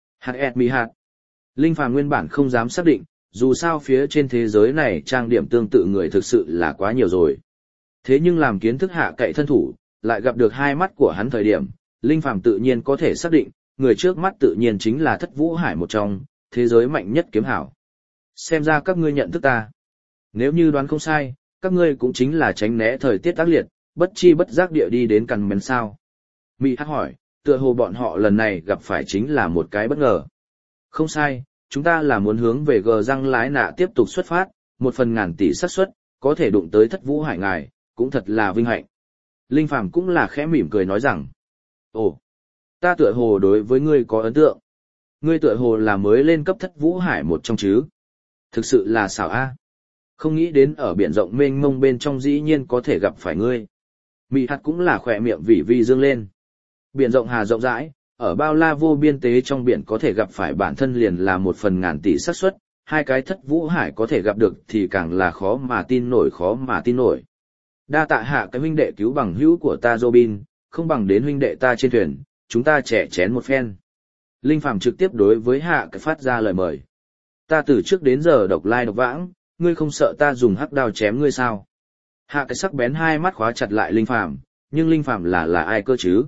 Hạt. Linh Phàm nguyên bản không dám xác định, dù sao phía trên thế giới này trang điểm tương tự người thực sự là quá nhiều rồi. Thế nhưng làm kiến thức hạ cậy thân thủ, lại gặp được hai mắt của hắn thời điểm, Linh Phàm tự nhiên có thể xác định, người trước mắt tự nhiên chính là Thất Vũ Hải một trong, thế giới mạnh nhất kiếm hảo. Xem ra các ngươi nhận thức ta. Nếu như đoán không sai, các ngươi cũng chính là tránh né thời tiết ác liệt, bất chi bất giác địa đi đến cằn mến sao. Mỹ Hắc hỏi, tựa hồ bọn họ lần này gặp phải chính là một cái bất ngờ. Không sai, chúng ta là muốn hướng về gờ răng lái nạ tiếp tục xuất phát, 1/1000 tỷ xác suất có thể đụng tới Thất Vũ Hải ngài, cũng thật là vinh hạnh. Linh Phàm cũng là khẽ mỉm cười nói rằng, ồ, ta tựa hồ đối với ngươi có ấn tượng. Ngươi tựa hồ là mới lên cấp Thất Vũ Hải một trong chứ. Thực sự là xảo a. Không nghĩ đến ở biển rộng mênh mông bên trong dĩ nhiên có thể gặp phải ngươi. Mị Hạt cũng là khỏe miệng vỉ vi dương lên. Biển rộng hà rộng rãi, ở bao la vô biên tế trong biển có thể gặp phải bản thân liền là 1/1000 tỷ xác suất, hai cái thất vũ hải có thể gặp được thì càng là khó mà tin nổi. Đa tạ hạ cái huynh đệ cứu bằng hữu của ta Robin, không bằng đến huynh đệ ta trên thuyền, chúng ta chè chén một phen. Linh Phàm trực tiếp đối với hạ cái phát ra lời mời. Ta từ trước đến giờ độc lai độc vãng, ngươi không sợ ta dùng hắc đao chém ngươi sao? Hạ cái sắc bén hai mắt khóa chặt lại Linh Phàm, nhưng Linh Phàm là ai cơ chứ?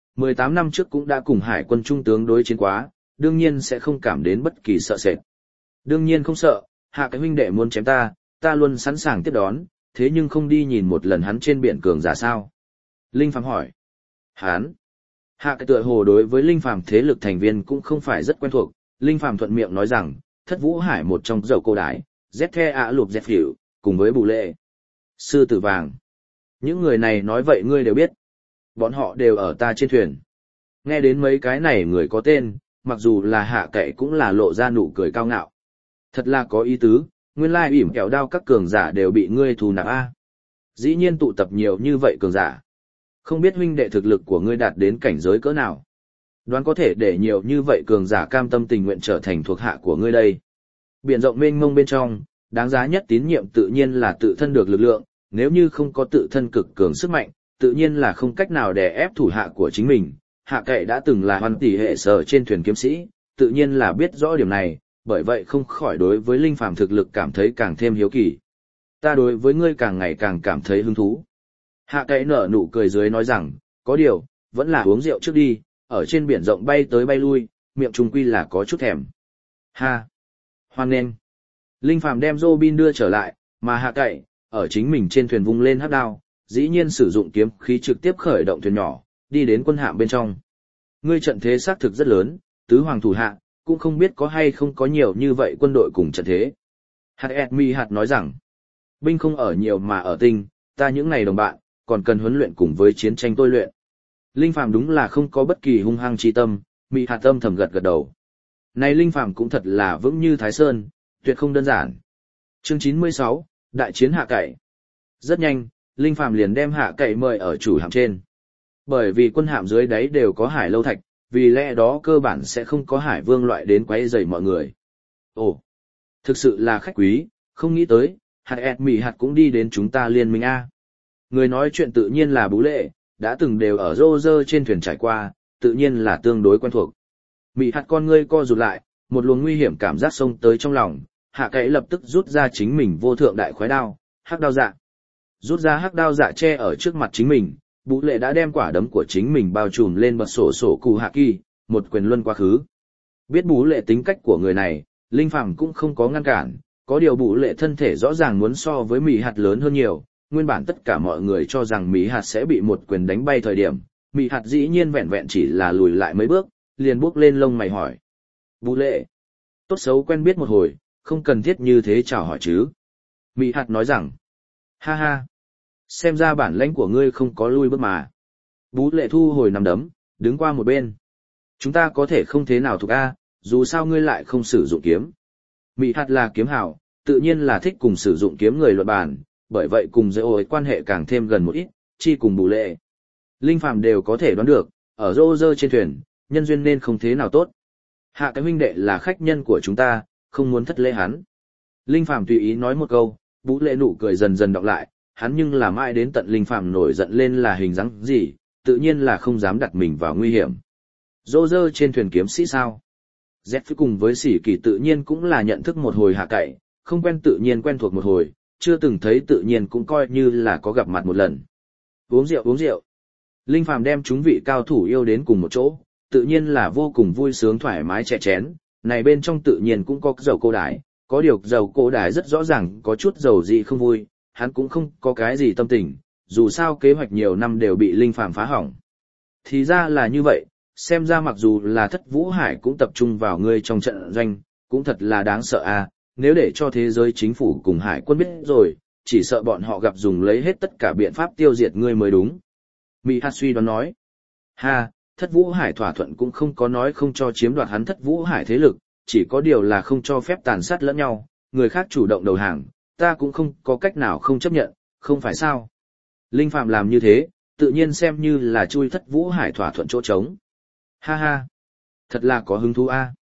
18 năm trước cũng đã cùng hải quân trung tướng đối chiến quá, đương nhiên sẽ không cảm đến bất kỳ sợ sệt. Đương nhiên không sợ, hạ cái huynh đệ muốn chém ta luôn sẵn sàng tiếp đón, thế nhưng không đi nhìn một lần hắn trên biển cường giả sao? Linh Phàm hỏi. Hắn? Hạ cái tựa hồ đối với Linh Phàm thế lực thành viên cũng không phải rất quen thuộc, Linh Phàm thuận miệng nói rằng, thất vũ hải một trong dầu cô đái, dép the ạ lụp dép hiểu, cùng với bù lệ. Sư tử vàng. Những người này nói vậy ngươi đều biết. Bọn họ đều ở ta trên thuyền. Nghe đến mấy cái này người có tên, mặc dù là hạ cậy cũng là lộ ra nụ cười cao ngạo. Thật là có ý tứ, nguyên lai ỉm kẹo đao các cường giả đều bị ngươi thù nạp a. Dĩ nhiên tụ tập nhiều như vậy cường giả. Không biết huynh đệ thực lực của ngươi đạt đến cảnh giới cỡ nào. Đoán có thể để nhiều như vậy cường giả cam tâm tình nguyện trở thành thuộc hạ của ngươi đây. Biển rộng mênh mông bên trong, đáng giá nhất tín nhiệm tự nhiên là tự thân được lực lượng, nếu như không có tự thân cực cường sức mạnh, tự nhiên là không cách nào đè ép thủ hạ của chính mình. Hạ cậy đã từng là hoàn tỷ hệ sở trên thuyền kiếm sĩ, tự nhiên là biết rõ điểm này, bởi vậy không khỏi đối với Linh Phàm thực lực cảm thấy càng thêm hiếu kỳ. Ta đối với ngươi càng ngày càng cảm thấy hứng thú. Hạ cậy nở nụ cười dưới nói rằng, có điều, vẫn là uống rượu trước đi, ở trên biển rộng bay tới bay lui, miệng trung quy là có chút thèm. Ha! Hoan nghênh! Linh Phàm đem Robin đưa trở lại, mà hạ cậy, ở chính mình trên thuyền vung lên hắc đao, dĩ nhiên sử dụng kiếm khí trực tiếp khởi động thuyền nhỏ, đi đến quân hạm bên trong. Ngươi trận thế xác thực rất lớn, tứ hoàng thủ hạ, cũng không biết có hay không có nhiều như vậy quân đội cùng trận thế. Hạt Edmi hạt nói rằng, binh không ở nhiều mà ở tinh, ta những ngày đồng bạn, còn cần huấn luyện cùng với chiến tranh tôi luyện. Linh Phàm đúng là không có bất kỳ hung hăng chi tâm, Mị hạt tâm thầm gật gật đầu. Này Linh Phàm cũng thật là vững như Thái Sơn, tuyệt không đơn giản. Chương 96, Đại chiến hạ cậy. Rất nhanh, Linh Phàm liền đem hạ cậy mời ở chủ hạm trên. Bởi vì quân hạm dưới đáy đều có hải lâu thạch, vì lẽ đó cơ bản sẽ không có hải vương loại đến quấy rầy mọi người. Ồ, thực sự là khách quý, không nghĩ tới, hạt ẹt mì hạt cũng đi đến chúng ta liên minh A. Người nói chuyện tự nhiên là Bú Lệ, đã từng đều ở rô rơ trên thuyền trải qua, tự nhiên là tương đối quen thuộc. Mị hạt con ngươi co rụt lại, một luồng nguy hiểm cảm giác xông tới trong lòng, hạ cậy lập tức rút ra chính mình vô thượng đại khoái đao, hắc đao dạ. Rút ra hắc đao dạ che ở trước mặt chính mình, Bú Lệ đã đem quả đấm của chính mình bao trùm lên bật sổ cụ hạ kỳ, một quyền luân quá khứ. Biết Bú Lệ tính cách của người này, Linh Phàm cũng không có ngăn cản, có điều Bú Lệ thân thể rõ ràng muốn so với Mị hạt lớn hơn nhiều, nguyên bản tất cả mọi người cho rằng Mị hạt sẽ bị một quyền đánh bay thời điểm, Mị hạt dĩ nhiên vẹn vẹn chỉ là lùi lại mấy bước, liền bước lên lông mày hỏi. Bú Lệ, tốt xấu quen biết một hồi, không cần thiết như thế chào hỏi chứ. Mị hạt nói rằng, ha ha, xem ra bản lãnh của ngươi không có lui bước mà. Bú Lệ thu hồi nằm đấm, đứng qua một bên. Chúng ta có thể không thế nào thuộc A, dù sao ngươi lại không sử dụng kiếm. Mị hạt là kiếm hảo, tự nhiên là thích cùng sử dụng kiếm người luận bàn, bởi vậy cùng dễ ối quan hệ càng thêm gần một ít, chi cùng Bú Lệ. Linh Phàm đều có thể đoán được, ở rô rơ trên thuyền, nhân duyên nên không thế nào tốt. Hạ cái huynh đệ là khách nhân của chúng ta, không muốn thất lễ hắn. Linh Phàm tùy ý nói một câu, Bú Lệ nụ cười dần dần đọc lại, hắn nhưng là mãi đến tận Linh Phàm nổi giận lên là hình dáng gì, tự nhiên là không dám đặt mình vào nguy hiểm. Rô rơ trên thuyền kiếm sĩ sao? Dép cùng với Sỉ Kỳ tự nhiên cũng là nhận thức một hồi hạ cậy, không quen tự nhiên quen thuộc một hồi, chưa từng thấy tự nhiên cũng coi như là có gặp mặt một lần. Uống rượu uống rượu. Linh Phàm đem chúng vị cao thủ yêu đến cùng một chỗ, tự nhiên là vô cùng vui sướng thoải mái chè chén, này bên trong tự nhiên cũng có dầu cô đái, có điều dầu cô đái rất rõ ràng có chút dầu gì không vui, hắn cũng không có cái gì tâm tình, dù sao kế hoạch nhiều năm đều bị Linh Phàm phá hỏng. Thì ra là như vậy, xem ra mặc dù là Thất Vũ Hải cũng tập trung vào ngươi trong trận doanh, cũng thật là đáng sợ à, nếu để cho thế giới chính phủ cùng hải quân biết rồi, chỉ sợ bọn họ gặp dùng lấy hết tất cả biện pháp tiêu diệt ngươi mới đúng. Mị hạt suy đoán nói, ha, Thất Vũ Hải thỏa thuận cũng không có nói không cho chiếm đoạt hắn Thất Vũ Hải thế lực, chỉ có điều là không cho phép tàn sát lẫn nhau, người khác chủ động đầu hàng, ta cũng không có cách nào không chấp nhận, không phải sao. Linh Phàm làm như thế, tự nhiên xem như là chui Thất Vũ Hải thỏa thuận chỗ trống. Ha ha, thật là có hứng thú a.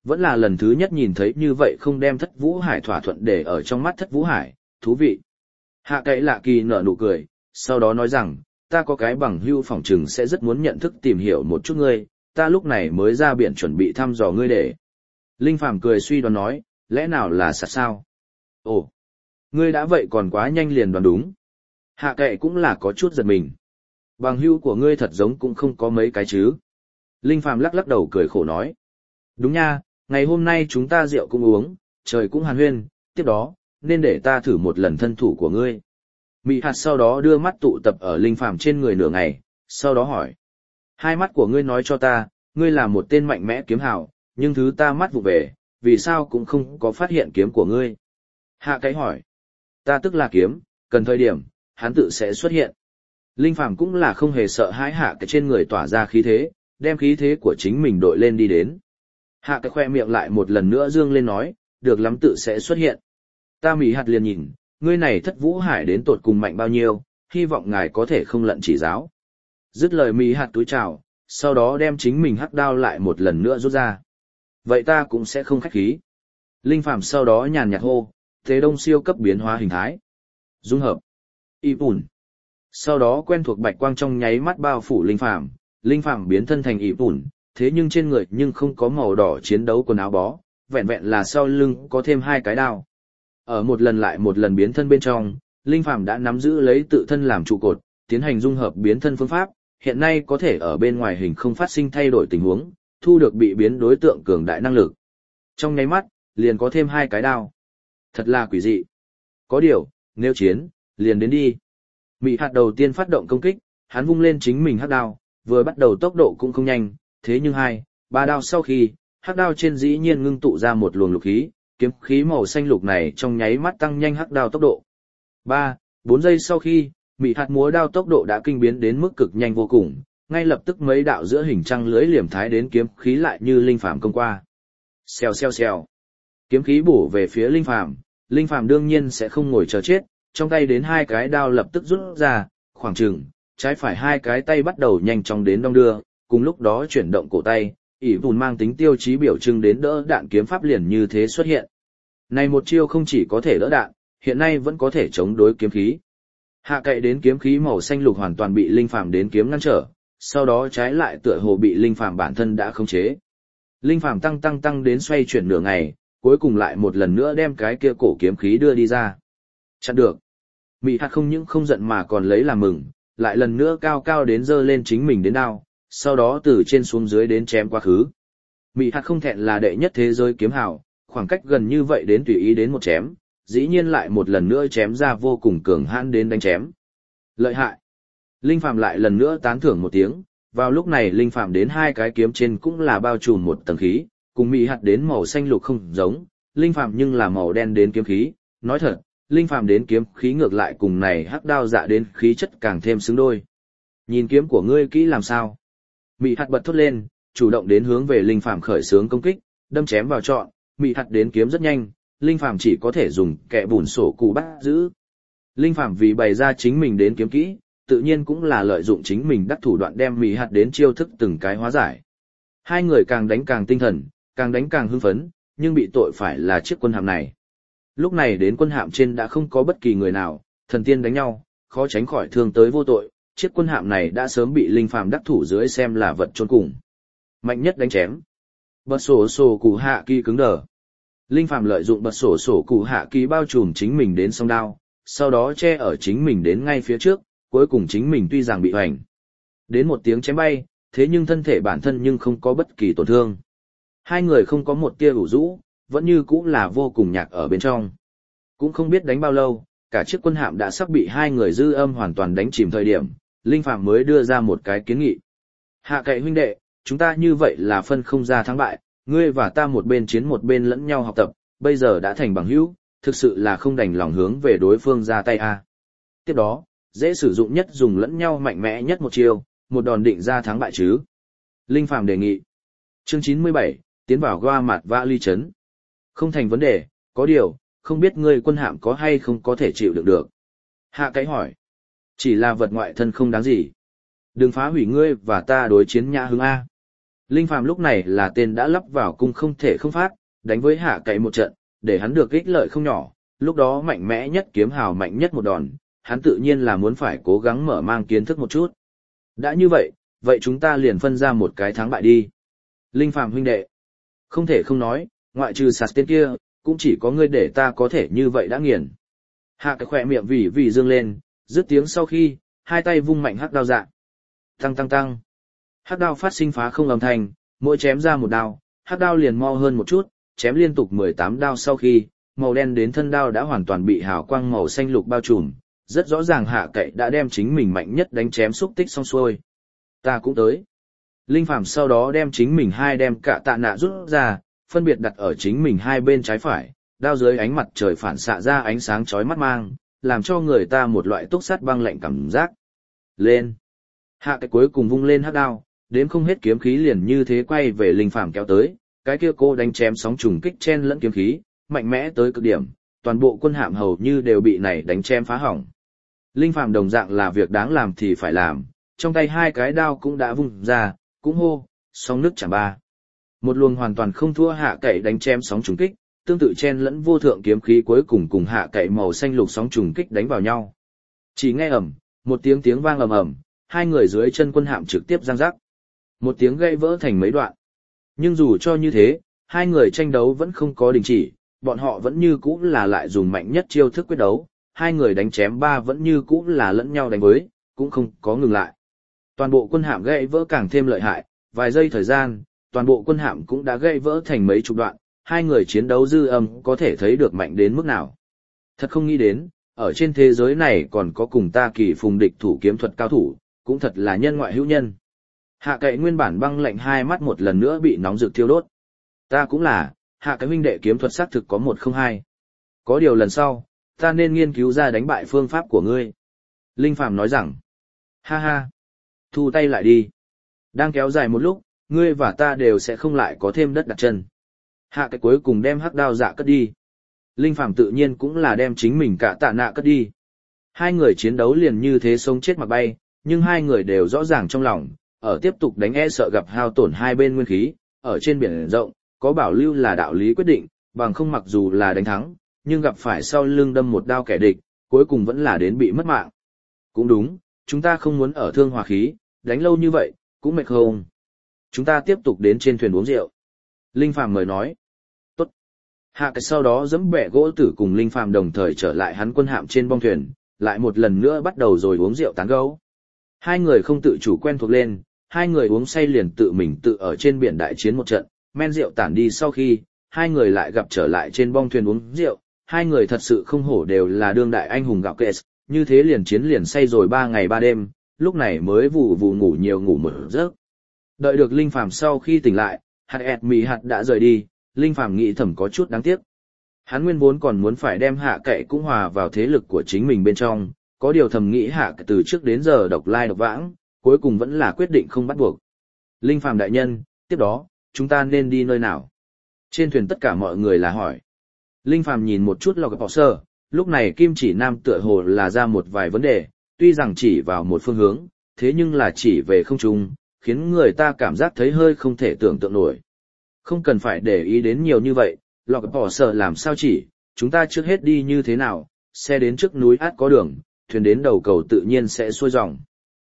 Vẫn là lần thứ nhất nhìn thấy như vậy không đem Thất Vũ Hải thỏa thuận để ở trong mắt Thất Vũ Hải, thú vị. Hạ Cậy Lạ Kỳ nở nụ cười, sau đó nói rằng, ta có cái bằng hữu phỏng chừng sẽ rất muốn nhận thức tìm hiểu một chút ngươi, ta lúc này mới ra biển chuẩn bị thăm dò ngươi để. Linh Phàm cười suy đoán nói, lẽ nào là sạt sao? Ồ, ngươi đã vậy còn quá nhanh liền đoán đúng. Hạ Cậy cũng là có chút giật mình. Bằng hữu của ngươi thật giống cũng không có mấy cái chứ. Linh Phàm lắc lắc đầu cười khổ nói. Đúng nha, ngày hôm nay chúng ta rượu cũng uống, trời cũng hàn huyên, tiếp đó, nên để ta thử một lần thân thủ của ngươi. Mị hạt sau đó đưa mắt tụ tập ở Linh Phàm trên người nửa ngày, sau đó hỏi. Hai mắt của ngươi nói cho ta, ngươi là một tên mạnh mẽ kiếm hào, nhưng thứ ta mắt vụ về, vì sao cũng không có phát hiện kiếm của ngươi. Hạ Cái hỏi. Ta tức là kiếm, cần thời điểm, hắn tự sẽ xuất hiện. Linh Phàm cũng là không hề sợ hãi Hạ Cái trên người tỏa ra khí thế, đem khí thế của chính mình đội lên đi đến. Hạ Cái khoe miệng lại một lần nữa dương lên nói, được lắm tự sẽ xuất hiện. Ta Mị hạt liền nhìn, ngươi này Thất Vũ Hải đến tột cùng mạnh bao nhiêu, hy vọng ngài có thể không lận chỉ giáo. Dứt lời Mị hạt túi chào, sau đó đem chính mình hắc đao lại một lần nữa rút ra. Vậy ta cũng sẽ không khách khí. Linh Phàm sau đó nhàn nhạt hô, Thế Đông siêu cấp biến hóa hình thái. Dung hợp. Y Bùn. Sau đó quen thuộc bạch quang trong nháy mắt bao phủ Linh Phàm biến thân thành Y Bùn, thế nhưng trên người nhưng không có màu đỏ chiến đấu quần áo bó, vẹn vẹn là sau lưng có thêm hai cái đao. Ở một lần lại một lần biến thân bên trong, Linh Phàm đã nắm giữ lấy tự thân làm trụ cột, tiến hành dung hợp biến thân phương pháp, hiện nay có thể ở bên ngoài hình không phát sinh thay đổi tình huống, thu được bị biến đối tượng cường đại năng lực. Trong nháy mắt, liền có thêm hai cái đao. Thật là quỷ dị. Có điều, nếu chiến, liền đến đi. Mị hạt đầu tiên phát động công kích, hắn vung lên chính mình hắc đao, vừa bắt đầu tốc độ cũng không nhanh, thế nhưng ba đao sau khi, hắc đao trên dĩ nhiên ngưng tụ ra một luồng lục khí, kiếm khí màu xanh lục này trong nháy mắt tăng nhanh hắc đao tốc độ. 4 giây sau khi, Mị hạt múa đao tốc độ đã kinh biến đến mức cực nhanh vô cùng, ngay lập tức mấy đạo giữa hình trăng lưới liềm thái đến kiếm khí lại như Linh Phàm công qua. Xèo xèo xèo. Kiếm khí bổ về phía Linh Phàm đương nhiên sẽ không ngồi chờ chết, trong tay đến hai cái đao lập tức rút ra, khoảng chừng, trái phải hai cái tay bắt đầu nhanh chóng đến đong đưa, cùng lúc đó chuyển động cổ tay, ỷ vùn mang tính tiêu chí biểu trưng đến đỡ đạn kiếm pháp liền như thế xuất hiện. Này một chiêu không chỉ có thể đỡ đạn, hiện nay vẫn có thể chống đối kiếm khí. Hạ Cậy đến kiếm khí màu xanh lục hoàn toàn bị Linh Phàm đến kiếm ngăn trở, sau đó trái lại tựa hồ bị Linh Phàm bản thân đã khống chế. Linh Phàm tăng đến xoay chuyển nửa ngày, cuối cùng lại một lần nữa đem cái kia cổ kiếm khí đưa đi ra. Chặn được. Mị hạt không những không giận mà còn lấy làm mừng, lại lần nữa cao cao đến giơ lên chính mình đến đao, sau đó từ trên xuống dưới đến chém quá khứ. Mị hạt không thẹn là đệ nhất thế giới kiếm hào, khoảng cách gần như vậy đến tùy ý đến một chém, dĩ nhiên lại một lần nữa chém ra vô cùng cường hãn đến đánh chém. Lợi hại. Linh Phàm lại lần nữa tán thưởng một tiếng, vào lúc này Linh Phàm đến hai cái kiếm trên cũng là bao trùm một tầng khí, cùng Mị hạt đến màu xanh lục không giống, Linh Phàm nhưng là màu đen đến kiếm khí, nói thật, Linh Phàm đến kiếm khí ngược lại cùng này hắc đao dạ đến khí chất càng thêm xứng đôi. Nhìn kiếm của ngươi kỹ làm sao? Mị hạt bật thốt lên, chủ động đến hướng về Linh Phàm khởi xướng công kích, đâm chém vào trọn, Mị hạt đến kiếm rất nhanh, Linh Phàm chỉ có thể dùng kẻ bùn sổ cụ bắt giữ. Linh Phàm vì bày ra chính mình đến kiếm kỹ, tự nhiên cũng là lợi dụng chính mình đắc thủ đoạn đem Mị hạt đến chiêu thức từng cái hóa giải. Hai người càng đánh càng tinh thần, càng đánh càng hưng phấn, nhưng bị tội phải là chiếc quân hạm này. Lúc này đến quân hạm trên đã không có bất kỳ người nào, thần tiên đánh nhau, khó tránh khỏi thương tới vô tội, chiếc quân hạm này đã sớm bị Linh Phàm đắc thủ dưới xem là vật chôn cùng. Mạnh nhất đánh chém. Bật sổ cụ hạ kỳ cứng đờ. Linh Phàm lợi dụng bật sổ cụ hạ kỳ bao trùm chính mình đến song đao, sau đó che ở chính mình đến ngay phía trước, cuối cùng chính mình tuy rằng bị hoành. Đến một tiếng chém bay, thế nhưng thân thể bản thân nhưng không có bất kỳ tổn thương. Hai người không có một tia ủ rũ, vẫn như cũng là vô cùng nhạc ở bên trong. Cũng không biết đánh bao lâu, cả chiếc quân hạm đã sắp bị hai người dư âm hoàn toàn đánh chìm thời điểm, Linh Phàm mới đưa ra một cái kiến nghị. Hạ Cậy huynh đệ, chúng ta như vậy là phân không ra thắng bại, ngươi và ta một bên chiến một bên lẫn nhau học tập, bây giờ đã thành bằng hữu, thực sự là không đành lòng hướng về đối phương ra tay a. Tiếp đó, dễ sử dụng nhất dùng lẫn nhau mạnh mẽ nhất một chiêu, một đòn định ra thắng bại chứ. Linh Phàm đề nghị. Chương 97, tiến vào Goa Mạt Vã Ly Trấn. Không thành vấn đề, có điều, không biết ngươi quân hạm có hay không có thể chịu đựng được. Hạ Cái hỏi. Chỉ là vật ngoại thân không đáng gì. Đừng phá hủy ngươi và ta đối chiến nhã hứng A. Linh Phàm lúc này là tên đã lắp vào cung không thể không phát, đánh với Hạ Cậy một trận, để hắn được ích lợi không nhỏ, lúc đó mạnh mẽ nhất kiếm hào mạnh nhất một đòn, hắn tự nhiên là muốn phải cố gắng mở mang kiến thức một chút. Đã như vậy, vậy chúng ta liền phân ra một cái thắng bại đi. Linh Phàm huynh đệ, không thể không nói, ngoại trừ sạt tên kia, cũng chỉ có ngươi để ta có thể như vậy đã nghiền. Hạ Cậy khỏe miệng vì dương lên, dứt tiếng sau khi, hai tay vung mạnh hắc đao dạ. Tăng tăng tăng. Hắc đao phát sinh phá không âm thanh, mỗi chém ra một đao, hắc đao liền mo hơn một chút, chém liên tục 18 đao sau khi, màu đen đến thân đao đã hoàn toàn bị hào quang màu xanh lục bao trùm, rất rõ ràng Hạ Cậy đã đem chính mình mạnh nhất đánh chém xúc tích xong xuôi. Ta cũng tới. Linh Phàm sau đó đem chính mình hai đem cả tạ nạ rút ra, phân biệt đặt ở chính mình hai bên trái phải, đao dưới ánh mặt trời phản xạ ra ánh sáng chói mắt mang, làm cho người ta một loại túc sắt băng lạnh cảm giác. Lên. Hạ Cậy cuối cùng vung lên hắc đao, đếm không hết kiếm khí liền như thế quay về Linh Phàm kéo tới, cái kia cô đánh chém sóng trùng kích chen lẫn kiếm khí, mạnh mẽ tới cực điểm, toàn bộ quân hạm hầu như đều bị này đánh chém phá hỏng. Linh Phàm đồng dạng là việc đáng làm thì phải làm, trong tay hai cái đao cũng đã vung ra, cũng hô, sóng nước chạm ba. Một luồng hoàn toàn không thua Hạ Cậy đánh chém sóng trùng kích, tương tự chen lẫn vô thượng kiếm khí cuối cùng cùng Hạ Cậy màu xanh lục sóng trùng kích đánh vào nhau. Chỉ nghe ầm, một tiếng vang ầm ầm, hai người dưới chân quân hạm trực tiếp giang rắc. Một tiếng gãy vỡ thành mấy đoạn. Nhưng dù cho như thế, hai người tranh đấu vẫn không có đình chỉ, bọn họ vẫn như cũ là lại dùng mạnh nhất chiêu thức quyết đấu, hai người đánh chém ba vẫn như cũ là lẫn nhau đánh với, cũng không có ngừng lại. Toàn bộ quân hạm gãy vỡ càng thêm lợi hại, vài giây thời gian, toàn bộ quân hạm cũng đã gãy vỡ thành mấy chục đoạn, hai người chiến đấu dư âm có thể thấy được mạnh đến mức nào. Thật không nghĩ đến, ở trên thế giới này còn có cùng ta kỳ phùng địch thủ kiếm thuật cao thủ, cũng thật là nhân ngoại hữu nhân. Hạ Cậy nguyên bản băng lạnh hai mắt một lần nữa bị nóng rực thiêu đốt. Ta cũng là, Hạ Cậy huynh đệ kiếm thuật xác thực có 102. Có điều lần sau, ta nên nghiên cứu ra đánh bại phương pháp của ngươi. Linh Phàm nói rằng, ha ha, thu tay lại đi. Đang kéo dài một lúc, ngươi và ta đều sẽ không lại có thêm đất đặt chân. Hạ Cậy cuối cùng đem hắc đao dạ cất đi. Linh Phàm tự nhiên cũng là đem chính mình cả tạ nạ cất đi. Hai người chiến đấu liền như thế sống chết mặc bay, nhưng hai người đều rõ ràng trong lòng, ở tiếp tục đánh e sợ gặp hao tổn hai bên nguyên khí, ở trên biển rộng, có bảo lưu là đạo lý quyết định, bằng không mặc dù là đánh thắng, nhưng gặp phải sau lưng đâm một đao kẻ địch, cuối cùng vẫn là đến bị mất mạng. Cũng đúng, chúng ta không muốn ở thương hòa khí, đánh lâu như vậy, cũng mệt không. Chúng ta tiếp tục đến trên thuyền uống rượu. Linh Phàm mời nói. Tốt. Hạ Cậy sau đó giẫm bẻ gỗ tử cùng Linh Phàm đồng thời trở lại hắn quân hạm trên bong thuyền, lại một lần nữa bắt đầu rồi uống rượu tán gẫu. Hai người không tự chủ quen thuộc lên, hai người uống say liền tự mình tự ở trên biển đại chiến một trận, men rượu tản đi sau khi, hai người lại gặp trở lại trên bong thuyền uống rượu, hai người thật sự không hổ đều là đương đại anh hùng gạo kê, như thế liền chiến liền say rồi 3 ngày 3 đêm, lúc này mới vụ ngủ nhiều ngủ một giấc. Đợi được Linh Phàm sau khi tỉnh lại, hạt ẹt mì hạt đã rời đi, Linh Phàm nghĩ thầm có chút đáng tiếc. Hắn nguyên vốn còn muốn phải đem Hạ Cậy cũng hòa vào thế lực của chính mình bên trong, có điều thầm nghĩ Hạ Cậy từ trước đến giờ độc lai độc vãng, cuối cùng vẫn là quyết định không bắt buộc. Linh Phàm đại nhân, tiếp đó, chúng ta nên đi nơi nào? Trên thuyền tất cả mọi người là hỏi. Linh Phàm nhìn một chút log bỏ sơ, lúc này Kim Chỉ Nam tựa hồ là ra một vài vấn đề, tuy rằng chỉ vào một phương hướng, thế nhưng là chỉ về không trung, khiến người ta cảm giác thấy hơi không thể tưởng tượng nổi. Không cần phải để ý đến nhiều như vậy, log bỏ sơ làm sao chỉ, chúng ta trước hết đi như thế nào, xe đến trước núi át có đường, thuyền đến đầu cầu tự nhiên sẽ xuôi dòng.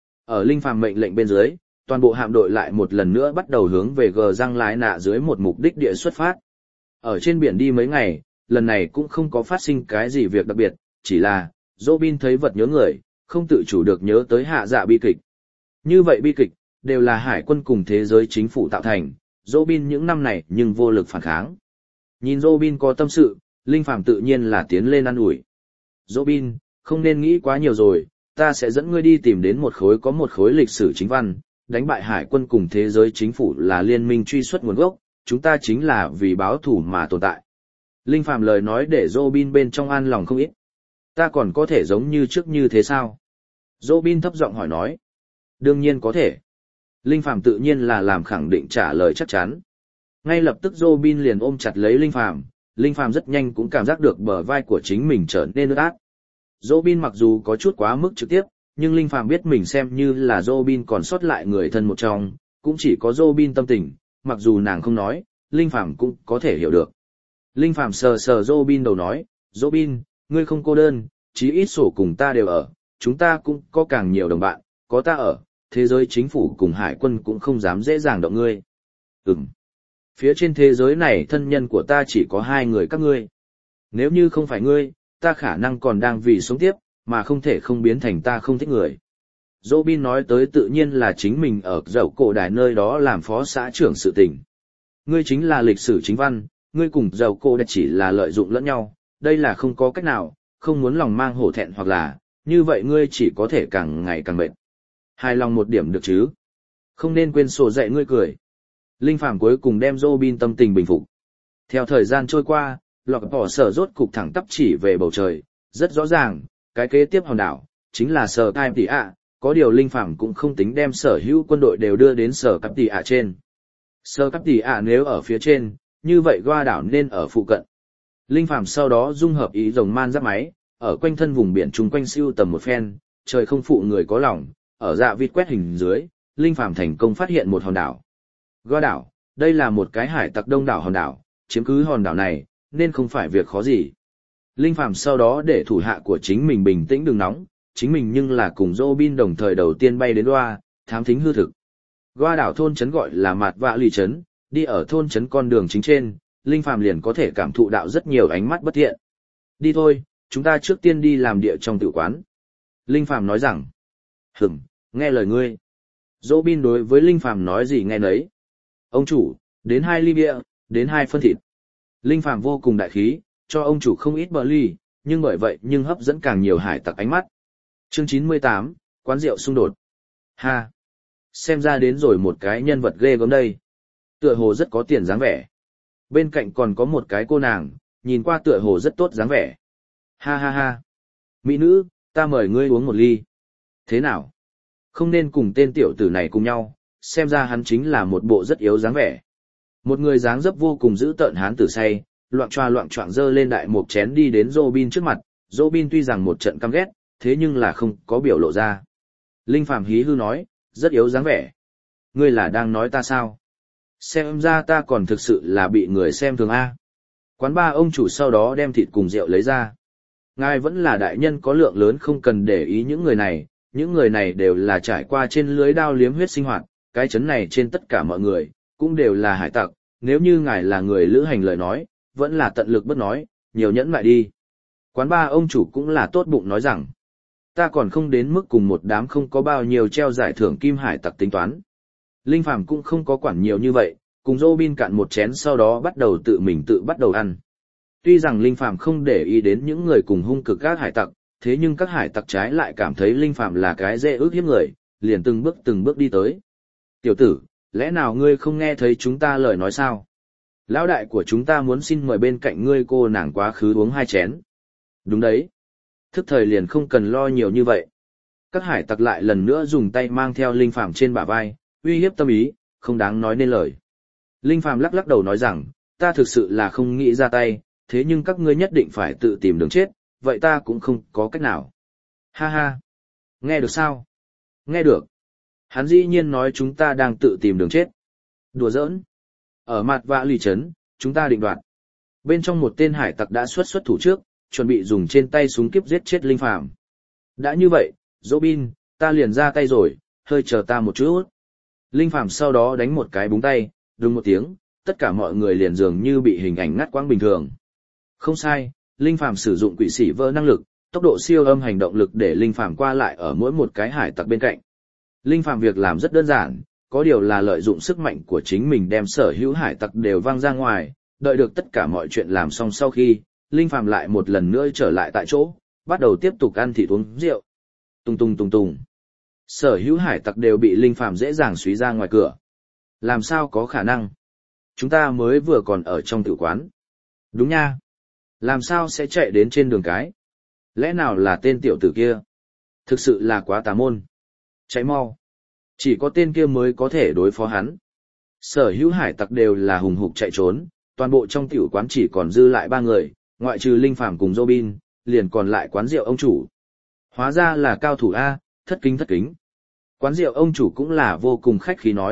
Ở Linh Phàm mệnh lệnh bên dưới, toàn bộ hạm đội lại một lần nữa bắt đầu hướng về gờ răng lái nạ dưới một mục đích địa xuất phát. Ở trên biển đi mấy ngày, lần này cũng không có phát sinh cái gì việc đặc biệt, chỉ là, Robin thấy vật nhớ người, không tự chủ được nhớ tới hạ dạ bi kịch. Như vậy bi kịch, đều là hải quân cùng thế giới chính phủ tạo thành, Robin những năm này nhưng vô lực phản kháng. Nhìn Robin có tâm sự, Linh Phàm tự nhiên là tiến lên ăn ủi. Robin, không nên nghĩ quá nhiều rồi, ta sẽ dẫn ngươi đi tìm đến một khối lịch sử chính văn, đánh bại hải quân cùng thế giới chính phủ là liên minh truy xuất nguồn gốc, chúng ta chính là vì báo thù mà tồn tại. Linh Phàm lời nói để Robin bên trong an lòng không ít. Ta còn có thể giống như trước như thế sao? Robin thấp giọng hỏi nói. Đương nhiên có thể. Linh Phàm tự nhiên là làm khẳng định trả lời chắc chắn. Ngay lập tức Robin liền ôm chặt lấy Linh Phàm rất nhanh cũng cảm giác được bờ vai của chính mình trở nên ướt át. Robin mặc dù có chút quá mức trực tiếp, nhưng Linh Phàm biết mình xem như là Robin còn sót lại người thân một trong, cũng chỉ có Robin tâm tình, mặc dù nàng không nói, Linh Phàm cũng có thể hiểu được. Linh Phàm sờ sờ Robin đầu nói, Robin, ngươi không cô đơn, chí ít sổ cùng ta đều ở, chúng ta cũng có càng nhiều đồng bạn, có ta ở, thế giới chính phủ cùng hải quân cũng không dám dễ dàng động ngươi. Phía trên thế giới này thân nhân của ta chỉ có 2 người các ngươi. Nếu như không phải ngươi, ta khả năng còn đang vì sống tiếp, mà không thể không biến thành ta không thích người. Robin nói tới tự nhiên là chính mình ở dậu cổ đài nơi đó làm phó xã trưởng sự tình. Ngươi chính là lịch sử chính văn, ngươi cùng dậu cổ đài chỉ là lợi dụng lẫn nhau, đây là không có cách nào, không muốn lòng mang hổ thẹn hoặc là, như vậy ngươi chỉ có thể càng ngày càng mệt. Hài lòng một điểm được chứ. Không nên quên sổ dạy ngươi cười. Linh Phàm cuối cùng đem Robin tâm tình bình phục. Theo thời gian trôi qua, lọc bỏ sở rốt cục thẳng tắp chỉ về bầu trời, rất rõ ràng, cái kế tiếp hòn đảo, chính là sở Cai Tỷ ạ, có điều Linh Phàm cũng không tính đem sở hữu quân đội đều đưa đến sở Cai Tỷ ạ trên. Sở Cai Tỷ ạ nếu ở phía trên, như vậy Goa đảo nên ở phụ cận. Linh Phàm sau đó dung hợp ý rồng man giáp máy, ở quanh thân vùng biển chung quanh siêu tầm một phen, trời không phụ người có lòng, ở dạ vịt quét hình dưới, Linh Phàm thành công phát hiện một hòn đảo. Goa đảo, đây là một cái hải tặc đông đảo hòn đảo, chiếm cứ hòn đảo này, nên không phải việc khó gì. Linh Phàm sau đó để thủ hạ của chính mình bình tĩnh đừng nóng, chính mình nhưng là cùng Robin đồng thời đầu tiên bay đến Goa, thám thính hư thực. Goa đảo thôn trấn gọi là Mạt Vạ Lì trấn, đi ở thôn trấn con đường chính trên, Linh Phàm liền có thể cảm thụ đạo rất nhiều ánh mắt bất thiện. Đi thôi, chúng ta trước tiên đi làm địa trong tử quán. Linh Phàm nói rằng, nghe lời ngươi. Robin đối với Linh Phàm nói gì nghe nấy. Ông chủ, đến 2 ly bia, đến 2 phân thịt. Linh Phàm vô cùng đại khí, cho ông chủ không ít bờ ly, nhưng bởi vậy nhưng hấp dẫn càng nhiều hải tặc ánh mắt. Chương 98, quán rượu xung đột. Ha! Xem ra đến rồi một cái nhân vật ghê gớm đây. Tựa hồ rất có tiền dáng vẻ. Bên cạnh còn có một cái cô nàng, nhìn qua tựa hồ rất tốt dáng vẻ. Ha ha ha! Mỹ nữ, ta mời ngươi uống một ly. Thế nào? Không nên cùng tên tiểu tử này cùng nhau, xem ra hắn chính là một bộ rất yếu dáng vẻ. Một người dáng dấp vô cùng dữ tợn hán tử say, loạng choạng dơ lên đại một chén đi đến Robin trước mặt. Robin tuy rằng một trận căm ghét, thế nhưng là không có biểu lộ ra. Linh Phàm hí hư nói, rất yếu dáng vẻ. Ngươi là đang nói ta sao? Xem ra ta còn thực sự là bị người xem thường A. Quán ba ông chủ sau đó đem thịt cùng rượu lấy ra. Ngài vẫn là đại nhân có lượng lớn không cần để ý những người này đều là trải qua trên lưới đao liếm huyết sinh hoạt, cái chấn này trên tất cả mọi người, cũng đều là hải tặc, nếu như ngài là người lữ hành lời nói, vẫn là tận lực bất nói, nhiều nhẫn lại đi. Quán ba ông chủ cũng là tốt bụng nói rằng, ta còn không đến mức cùng một đám không có bao nhiêu treo giải thưởng kim hải tặc tính toán. Linh Phàm cũng không có quản nhiều như vậy, cùng Robin cạn một chén sau đó bắt đầu tự mình bắt đầu ăn. Tuy rằng Linh Phàm không để ý đến những người cùng hung cực các hải tặc, thế nhưng các hải tặc trái lại cảm thấy Linh Phàm là cái dễ ước hiếp người, liền từng bước đi tới. Tiểu tử, lẽ nào ngươi không nghe thấy chúng ta lời nói sao? Lão đại của chúng ta muốn xin mời bên cạnh ngươi cô nàng quá khứ uống 2 chén. Đúng đấy. Thức thời liền không cần lo nhiều như vậy. Các hải tặc lại lần nữa dùng tay mang theo Linh Phàm trên bả vai, uy hiếp tâm ý, không đáng nói nên lời. Linh Phàm lắc lắc đầu nói rằng, ta thực sự là không nghĩ ra tay, thế nhưng các ngươi nhất định phải tự tìm đường chết, vậy ta cũng không có cách nào. Ha ha. Nghe được sao? Nghe được. Hắn dĩ nhiên nói chúng ta đang tự tìm đường chết. Đùa giỡn. Ở mặt vạ lì trấn, chúng ta định đoạt. Bên trong một tên hải tặc đã xuất thủ trước, chuẩn bị dùng trên tay súng kiếp giết chết Linh Phàm. Đã như vậy, Robin, ta liền ra tay rồi, hơi chờ ta một chút. Linh Phàm sau đó đánh một cái búng tay, đùng một tiếng, tất cả mọi người liền dường như bị hình ảnh ngắt quãng bình thường. Không sai, Linh Phàm sử dụng quỷ sĩ vỡ năng lực, tốc độ siêu âm hành động lực để Linh Phàm qua lại ở mỗi một cái hải tặc bên cạnh. Linh Phàm việc làm rất đơn giản, có điều là lợi dụng sức mạnh của chính mình đem sở hữu hải tặc đều văng ra ngoài, đợi được tất cả mọi chuyện làm xong sau khi, Linh Phàm lại một lần nữa trở lại tại chỗ, bắt đầu tiếp tục ăn thịt uống rượu. Tung tung. Sở hữu hải tặc đều bị Linh Phàm dễ dàng suy ra ngoài cửa. Làm sao có khả năng? Chúng ta mới vừa còn ở trong tử quán. Đúng nha. Làm sao sẽ chạy đến trên đường cái? Lẽ nào là tên tiểu tử kia? Thực sự là quá tà môn. Chạy mau. Chỉ có tên kia mới có thể đối phó hắn. Sở hữu hải tặc đều là hùng hục chạy trốn, toàn bộ trong tiểu quán chỉ còn dư lại 3 người, ngoại trừ Linh Phàm cùng Robin, liền còn lại quán rượu ông chủ. Hóa ra là cao thủ A, thất kính. Quán rượu ông chủ cũng là vô cùng khách khí nói,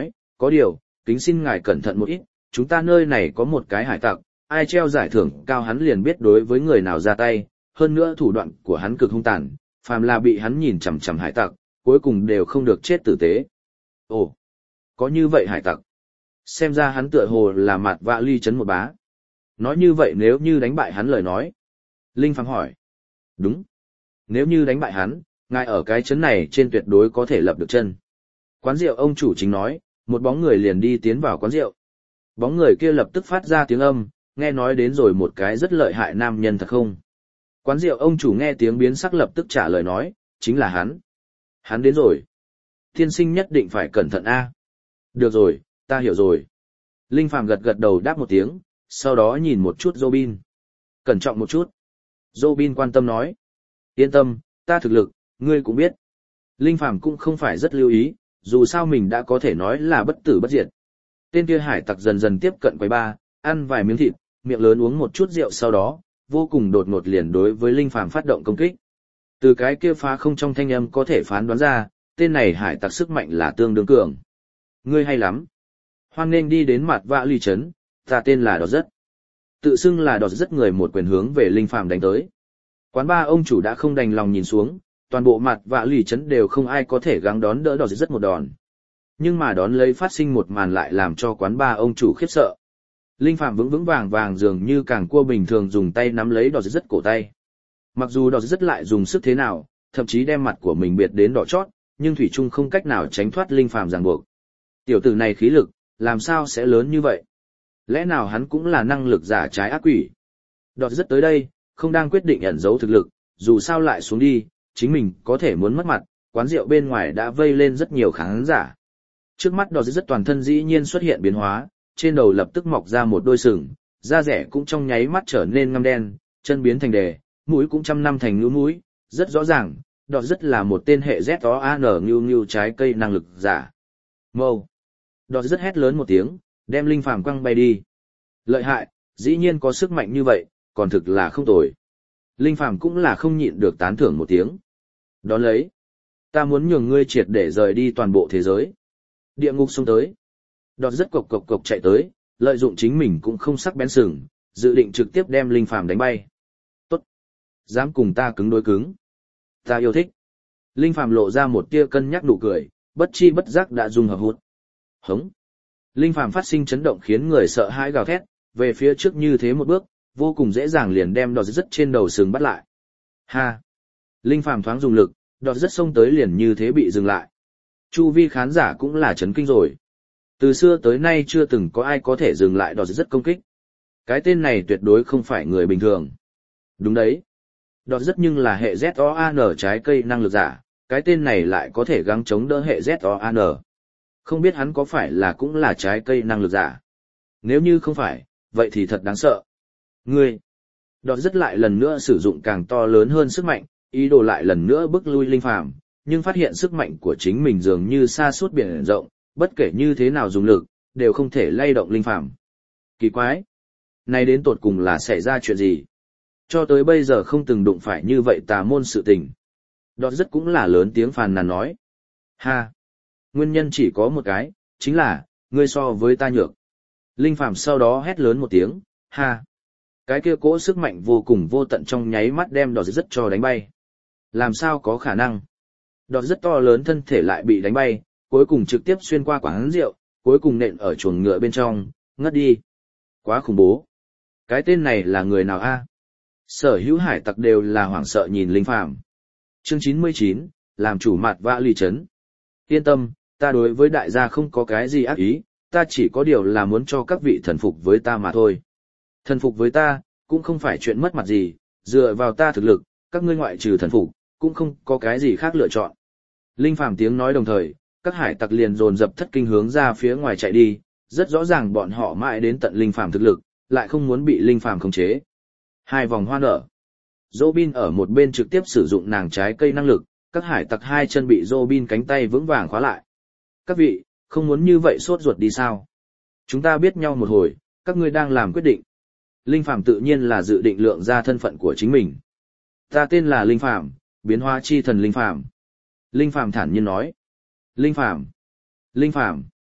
Có điều, kính xin ngài cẩn thận một ít, chúng ta nơi này có một cái hải tặc, ai treo giải thưởng cao hắn liền biết đối với người nào ra tay, hơn nữa thủ đoạn của hắn cực hung tàn, phàm là bị hắn nhìn chằm chằm hải tặc, cuối cùng đều không được chết tử tế. Ồ, có như vậy hải tặc. Xem ra hắn tựa hồ là Mạt Vạ Ly trấn một bá. Nói như vậy nếu như đánh bại hắn lời nói. Linh Phàm hỏi. Đúng. Nếu như đánh bại hắn, ngài ở cái trấn này trên tuyệt đối có thể lập được chân. Quán rượu ông chủ chính nói, một bóng người liền đi tiến vào quán rượu. Bóng người kia lập tức phát ra tiếng âm, nghe nói đến rồi một cái rất lợi hại nam nhân thật không? Quán rượu ông chủ nghe tiếng biến sắc lập tức trả lời nói, chính là hắn. Hắn đến rồi. Tiên sinh nhất định phải cẩn thận a. Được rồi, ta hiểu rồi. Linh Phàm gật gật đầu đáp một tiếng, sau đó nhìn một chút Robin. Cẩn trọng một chút. Robin quan tâm nói. Yên tâm, ta thực lực, ngươi cũng biết. Linh Phàm cũng không phải rất lưu ý, dù sao mình đã có thể nói là bất tử bất diệt. Tên kia hải tặc dần dần tiếp cận quầy ba, ăn vài miếng thịt, miệng lớn uống một chút rượu sau đó, vô cùng đột ngột liền đối với Linh Phàm phát động công kích. Từ cái kia phá không trong thanh âm có thể phán đoán ra, tên này hải tặc sức mạnh là tương đương cường. Ngươi hay lắm. Hoan nghênh đi đến Mạt Vạ Ly trấn, ta tên là Đọt Rất. Tự xưng là Đọt Rất người một quyền hướng về Linh Phàm đánh tới. Quán ba ông chủ đã không đành lòng nhìn xuống, toàn bộ Mạt Vạ Ly trấn đều không ai có thể gắng đón đỡ Đọt Rất một đòn. Nhưng mà đón lấy phát sinh một màn lại làm cho quán ba ông chủ khiếp sợ. Linh Phàm vững vững vàng vàng dường như càng cua bình thường dùng tay nắm lấy Đọt Rất cổ tay. Mặc dù Đọt Rất lại dùng sức thế nào, thậm chí đem mặt của mình biệt đến đỏ chót, nhưng thủy chung không cách nào tránh thoát Linh Phàm ràng buộc. Tiểu tử này khí lực, làm sao sẽ lớn như vậy? Lẽ nào hắn cũng là năng lực giả trái ác quỷ? Đọt Rất tới đây, không đang quyết định ẩn giấu thực lực, dù sao lại xuống đi, chính mình có thể muốn mất mặt, quán rượu bên ngoài đã vây lên rất nhiều khán giả. Trước mắt Đọt Rất toàn thân dĩ nhiên xuất hiện biến hóa, trên đầu lập tức mọc ra một đôi sừng, da rẻ cũng trong nháy mắt trở nên ngăm đen, chân biến thành đề, mũi cũng trăm năm thành nhũ mũi, rất rõ ràng, Đọt Rất là một tên hệ ZOAN ngưu trái cây năng lực giả. Mâu. Đọt Rất hét lớn một tiếng, đem Linh Phàm quăng bay đi. Lợi hại, dĩ nhiên có sức mạnh như vậy, còn thực là không tồi. Linh Phàm cũng là không nhịn được tán thưởng một tiếng. Đón lấy, ta muốn nhường ngươi triệt để rời đi toàn bộ thế giới. Địa ngục xông tới. Đọt Rất cộc cộc cộc chạy tới, lợi dụng chính mình cũng không sắc bén sừng, dự định trực tiếp đem Linh Phàm đánh bay. Tốt. Dám cùng ta cứng đối cứng. Ta yêu thích. Linh Phàm lộ ra một tia cân nhắc nụ cười, bất chi bất giác đã dung hợp hút. Hống. Linh Phàm phát sinh chấn động khiến người sợ hãi gào thét, về phía trước như thế một bước, vô cùng dễ dàng liền đem Đọt Rất trên đầu sừng bắt lại. Ha. Linh Phàm thoáng dùng lực, Đọt Rất xông tới liền như thế bị dừng lại. Chu vi khán giả cũng là chấn kinh rồi. Từ xưa tới nay chưa từng có ai có thể dừng lại Đọt Rất công kích. Cái tên này tuyệt đối không phải người bình thường. Đúng đấy. Đọt Rất nhưng là hệ ZOAN trái cây năng lực giả, cái tên này lại có thể gắng chống đỡ hệ ZOAN. Không biết hắn có phải là cũng là trái cây năng lực giả. Nếu như không phải, vậy thì thật đáng sợ. Ngươi. Đọt Rất lại lần nữa sử dụng càng to lớn hơn sức mạnh, ý đồ lại lần nữa bức lui Linh Phàm, nhưng phát hiện sức mạnh của chính mình dường như xa suốt biển rộng, bất kể như thế nào dùng lực, đều không thể lay động Linh Phàm. Kỳ quái. Này đến tột cùng là xảy ra chuyện gì? Cho tới bây giờ không từng đụng phải như vậy tà môn sự tình. Đọt Rất cũng là lớn tiếng phàn nàn nói. Ha! Nguyên nhân chỉ có một cái, chính là, ngươi so với ta nhược. Linh Phàm sau đó hét lớn một tiếng, ha! Cái kia cỗ sức mạnh vô cùng vô tận trong nháy mắt đem Đọt Rất cho đánh bay. Làm sao có khả năng? Đọt Rất to lớn thân thể lại bị đánh bay, cuối cùng trực tiếp xuyên qua quán rượu, cuối cùng nện ở chuồng ngựa bên trong, ngất đi. Quá khủng bố. Cái tên này là người nào a? Sở hữu hải tặc đều là hoảng sợ nhìn Linh Phàm. Chương 99, làm chủ Mạt Vạ Ly trấn. Yên tâm, ta đối với đại gia không có cái gì ác ý, ta chỉ có điều là muốn cho các vị thần phục với ta mà thôi. Thần phục với ta, cũng không phải chuyện mất mặt gì, dựa vào ta thực lực, các ngươi ngoại trừ thần phục, cũng không có cái gì khác lựa chọn. Linh Phàm tiếng nói đồng thời, các hải tặc liền dồn dập thất kinh hướng ra phía ngoài chạy đi, rất rõ ràng bọn họ mãi đến tận Linh Phàm thực lực, lại không muốn bị Linh Phàm khống chế. Hai vòng hoa nở. Robin ở một bên trực tiếp sử dụng nàng trái cây năng lực, các hải tặc hai chân bị Robin cánh tay vững vàng khóa lại. Các vị, không muốn như vậy sốt ruột đi sao? Chúng ta biết nhau một hồi, các ngươi đang làm quyết định. Linh Phàm tự nhiên là dự định lượng ra thân phận của chính mình. Ta tên là Linh Phàm, biến hóa chi thần Linh Phàm. Linh Phàm thản nhiên nói. Linh Phàm. Linh Phàm.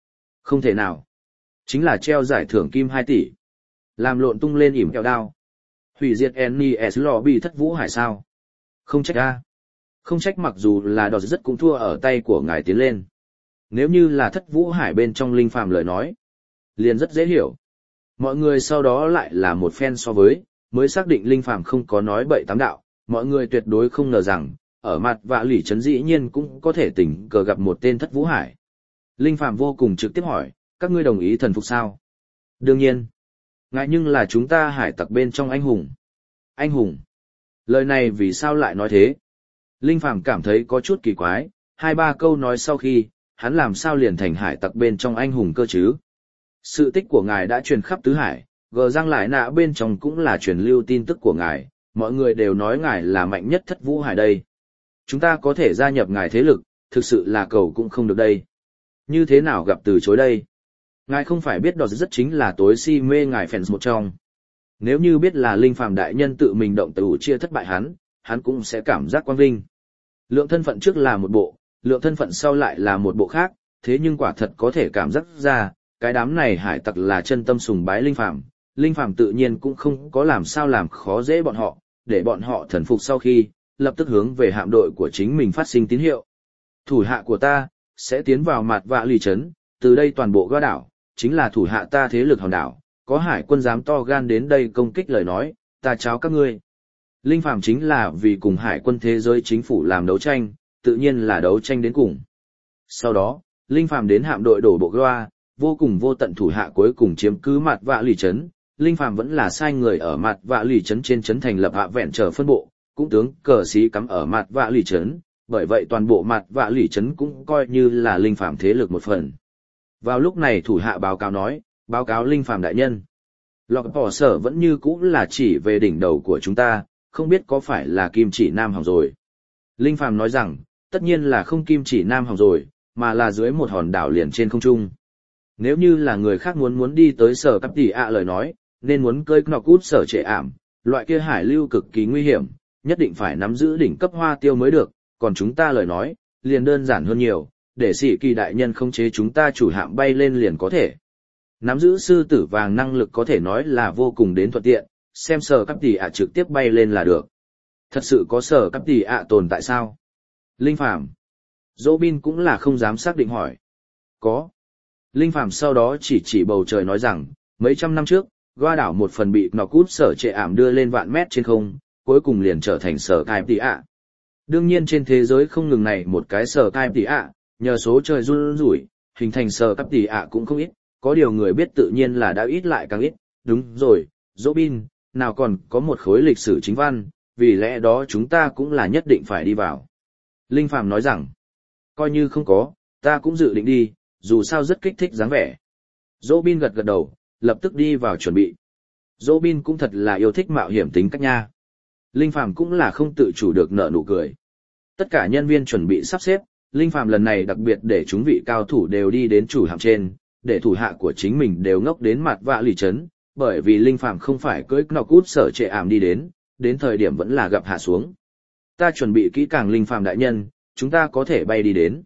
Không thể nào. Chính là treo giải thưởng kim 2 tỷ. Làm lộn tung lên ỉm kẹo đao. Hủy diệt NES Lobby thất vũ hải sao. Không trách a. Không trách mặc dù là đọt rất cũng thua ở tay của ngài tiến lên. Nếu như là thất vũ hải bên trong linh phàm lời nói, liền rất dễ hiểu. Mọi người sau đó lại là một phen so với, mới xác định linh phàm không có nói bậy tám đạo, mọi người tuyệt đối không ngờ rằng, ở mặt vạ lỷ trấn dĩ nhiên cũng có thể tình cờ gặp một tên thất vũ hải. Linh phàm vô cùng trực tiếp hỏi, các ngươi đồng ý thần phục sao? Đương nhiên. Ngại nhưng là chúng ta hải tặc bên trong anh hùng. Anh hùng. Lời này vì sao lại nói thế? Linh phàm cảm thấy có chút kỳ quái, 2-3 câu nói sau khi, hắn làm sao liền thành hải tặc bên trong anh hùng cơ chứ? Sự tích của ngài đã truyền khắp tứ hải, gờ răng lại nạ bên trong cũng là truyền lưu tin tức của ngài, mọi người đều nói ngài là mạnh nhất thất vũ hải đây. Chúng ta có thể gia nhập ngài thế lực, thực sự là cầu cũng không được đây. Như thế nào gặp từ chối đây? Ngài không phải biết đó rất chính là tối si mê ngài fans một trong. Nếu như biết là linh phàm đại nhân tự mình động tử chia thất bại hắn cũng sẽ cảm giác quang vinh. Lượng thân phận trước là một bộ, lượng thân phận sau lại là một bộ khác, thế nhưng quả thật có thể cảm giác ra, cái đám này hải tặc là chân tâm sùng bái linh phàm tự nhiên cũng không có làm sao làm khó dễ bọn họ, để bọn họ thần phục sau khi, lập tức hướng về hạm đội của chính mình phát sinh tín hiệu. Thủ hạ của ta, sẽ tiến vào mặt vạ lì trấn, từ đây toàn bộ Goa đảo, chính là thủ hạ ta thế lực hòn đảo, có hải quân dám to gan đến đây công kích lời nói, ta cháo các ngươi. Linh phàm chính là vì cùng hải quân thế giới chính phủ làm đấu tranh, tự nhiên là đấu tranh đến cùng. Sau đó, Linh phàm đến hạm đội đổ bộ Goa, vô cùng vô tận thủ hạ cuối cùng chiếm cứ mặt vạ lì trấn. Linh phàm vẫn là sai người ở mặt vạ lì trấn trên trấn thành lập hạ vẹn trở phân bộ, cũng tướng cờ xí cắm ở mặt vạ lì trấn, bởi vậy toàn bộ mặt vạ lì trấn cũng coi như là linh phàm thế lực một phần. Vào lúc này thủ hạ báo cáo nói, báo cáo linh phàm đại nhân. Lọc bỏ sở vẫn như cũ là chỉ về đỉnh đầu của chúng ta, không biết có phải là kim chỉ nam hỏng rồi. Linh phàm nói rằng, tất nhiên là không kim chỉ nam hỏng rồi, mà là dưới một hòn đảo liền trên không trung. Nếu như là người khác muốn đi tới sở cắp tỷ ạ lời nói, nên muốn cơi nọc út sở trệ ảm, loại kia hải lưu cực kỳ nguy hiểm, nhất định phải nắm giữ đỉnh cấp hoa tiêu mới được, còn chúng ta lời nói, liền đơn giản hơn nhiều, để sĩ kỳ đại nhân không chế chúng ta chủ hạm bay lên liền có thể. Nắm giữ sư tử vàng năng lực có thể nói là vô cùng đến thuận tiện, xem sở cắp tỷ ạ trực tiếp bay lên là được. Thật sự có sở cắp tỷ ạ tồn tại sao? Linh phàm. Robin cũng là không dám xác định hỏi. Có. Linh phàm sau đó chỉ bầu trời nói rằng, mấy trăm năm trước, Goa đảo một phần bị nọc út sở trệ ảm đưa lên vạn mét trên không, cuối cùng liền trở thành sở cai tỷ ạ. Đương nhiên trên thế giới không ngừng này một cái sở cai tỷ ạ, nhờ số trời run rủi, hình thành sở cai tỷ ạ cũng không ít, có điều người biết tự nhiên là đã ít lại càng ít. Đúng rồi, Robin, nào còn có một khối lịch sử chính văn, vì lẽ đó chúng ta cũng là nhất định phải đi vào. Linh phàm nói rằng, coi như không có, ta cũng dự định đi, dù sao rất kích thích dáng vẻ. Robin gật gật đầu, lập tức đi vào chuẩn bị. Robin cũng thật là yêu thích mạo hiểm tính cách nha. Linh phàm cũng là không tự chủ được nở nụ cười. Tất cả nhân viên chuẩn bị sắp xếp, Linh phàm lần này đặc biệt để chúng vị cao thủ đều đi đến chủ hạm trên, để thủ hạ của chính mình đều ngốc đến mặt vạ lì trấn, bởi vì Linh phàm không phải cưỡi nọc út sở trệ ảm đi đến thời điểm vẫn là gặp hạ xuống. Ta chuẩn bị kỹ càng Linh phàm đại nhân, chúng ta có thể bay đi đến.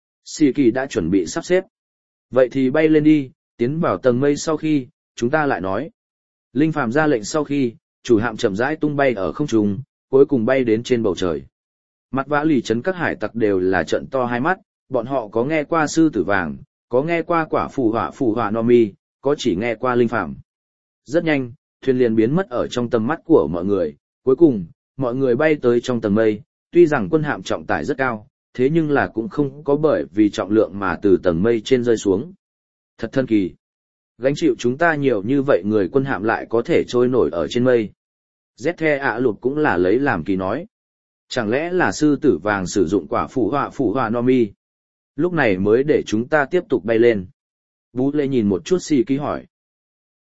Sĩ kỳ đã chuẩn bị sắp xếp. Vậy thì bay lên đi, tiến vào tầng mây sau khi, chúng ta lại nói. Linh phàm ra lệnh sau khi, chủ hạm chậm rãi tung bay ở không trung, cuối cùng bay đến trên bầu trời. Mặt vã lì trấn các hải tặc đều là trận to hai mắt, bọn họ có nghe qua sư tử vàng, có nghe qua quả phù hỏa no mi, có chỉ nghe qua linh phàm. Rất nhanh, thuyền liền biến mất ở trong tầm mắt của mọi người, cuối cùng, mọi người bay tới trong tầng mây, tuy rằng quân hạm trọng tải rất cao, thế nhưng là cũng không có bởi vì trọng lượng mà từ tầng mây trên rơi xuống. Thật thần kỳ. Gánh chịu chúng ta nhiều như vậy người quân hạm lại có thể trôi nổi ở trên mây. Zethe ạ lục cũng là lấy làm kỳ nói. Chẳng lẽ là sư tử vàng sử dụng quả phù hỏa no mi? Lúc này mới để chúng ta tiếp tục bay lên. Bú lê nhìn một chút xì ký hỏi.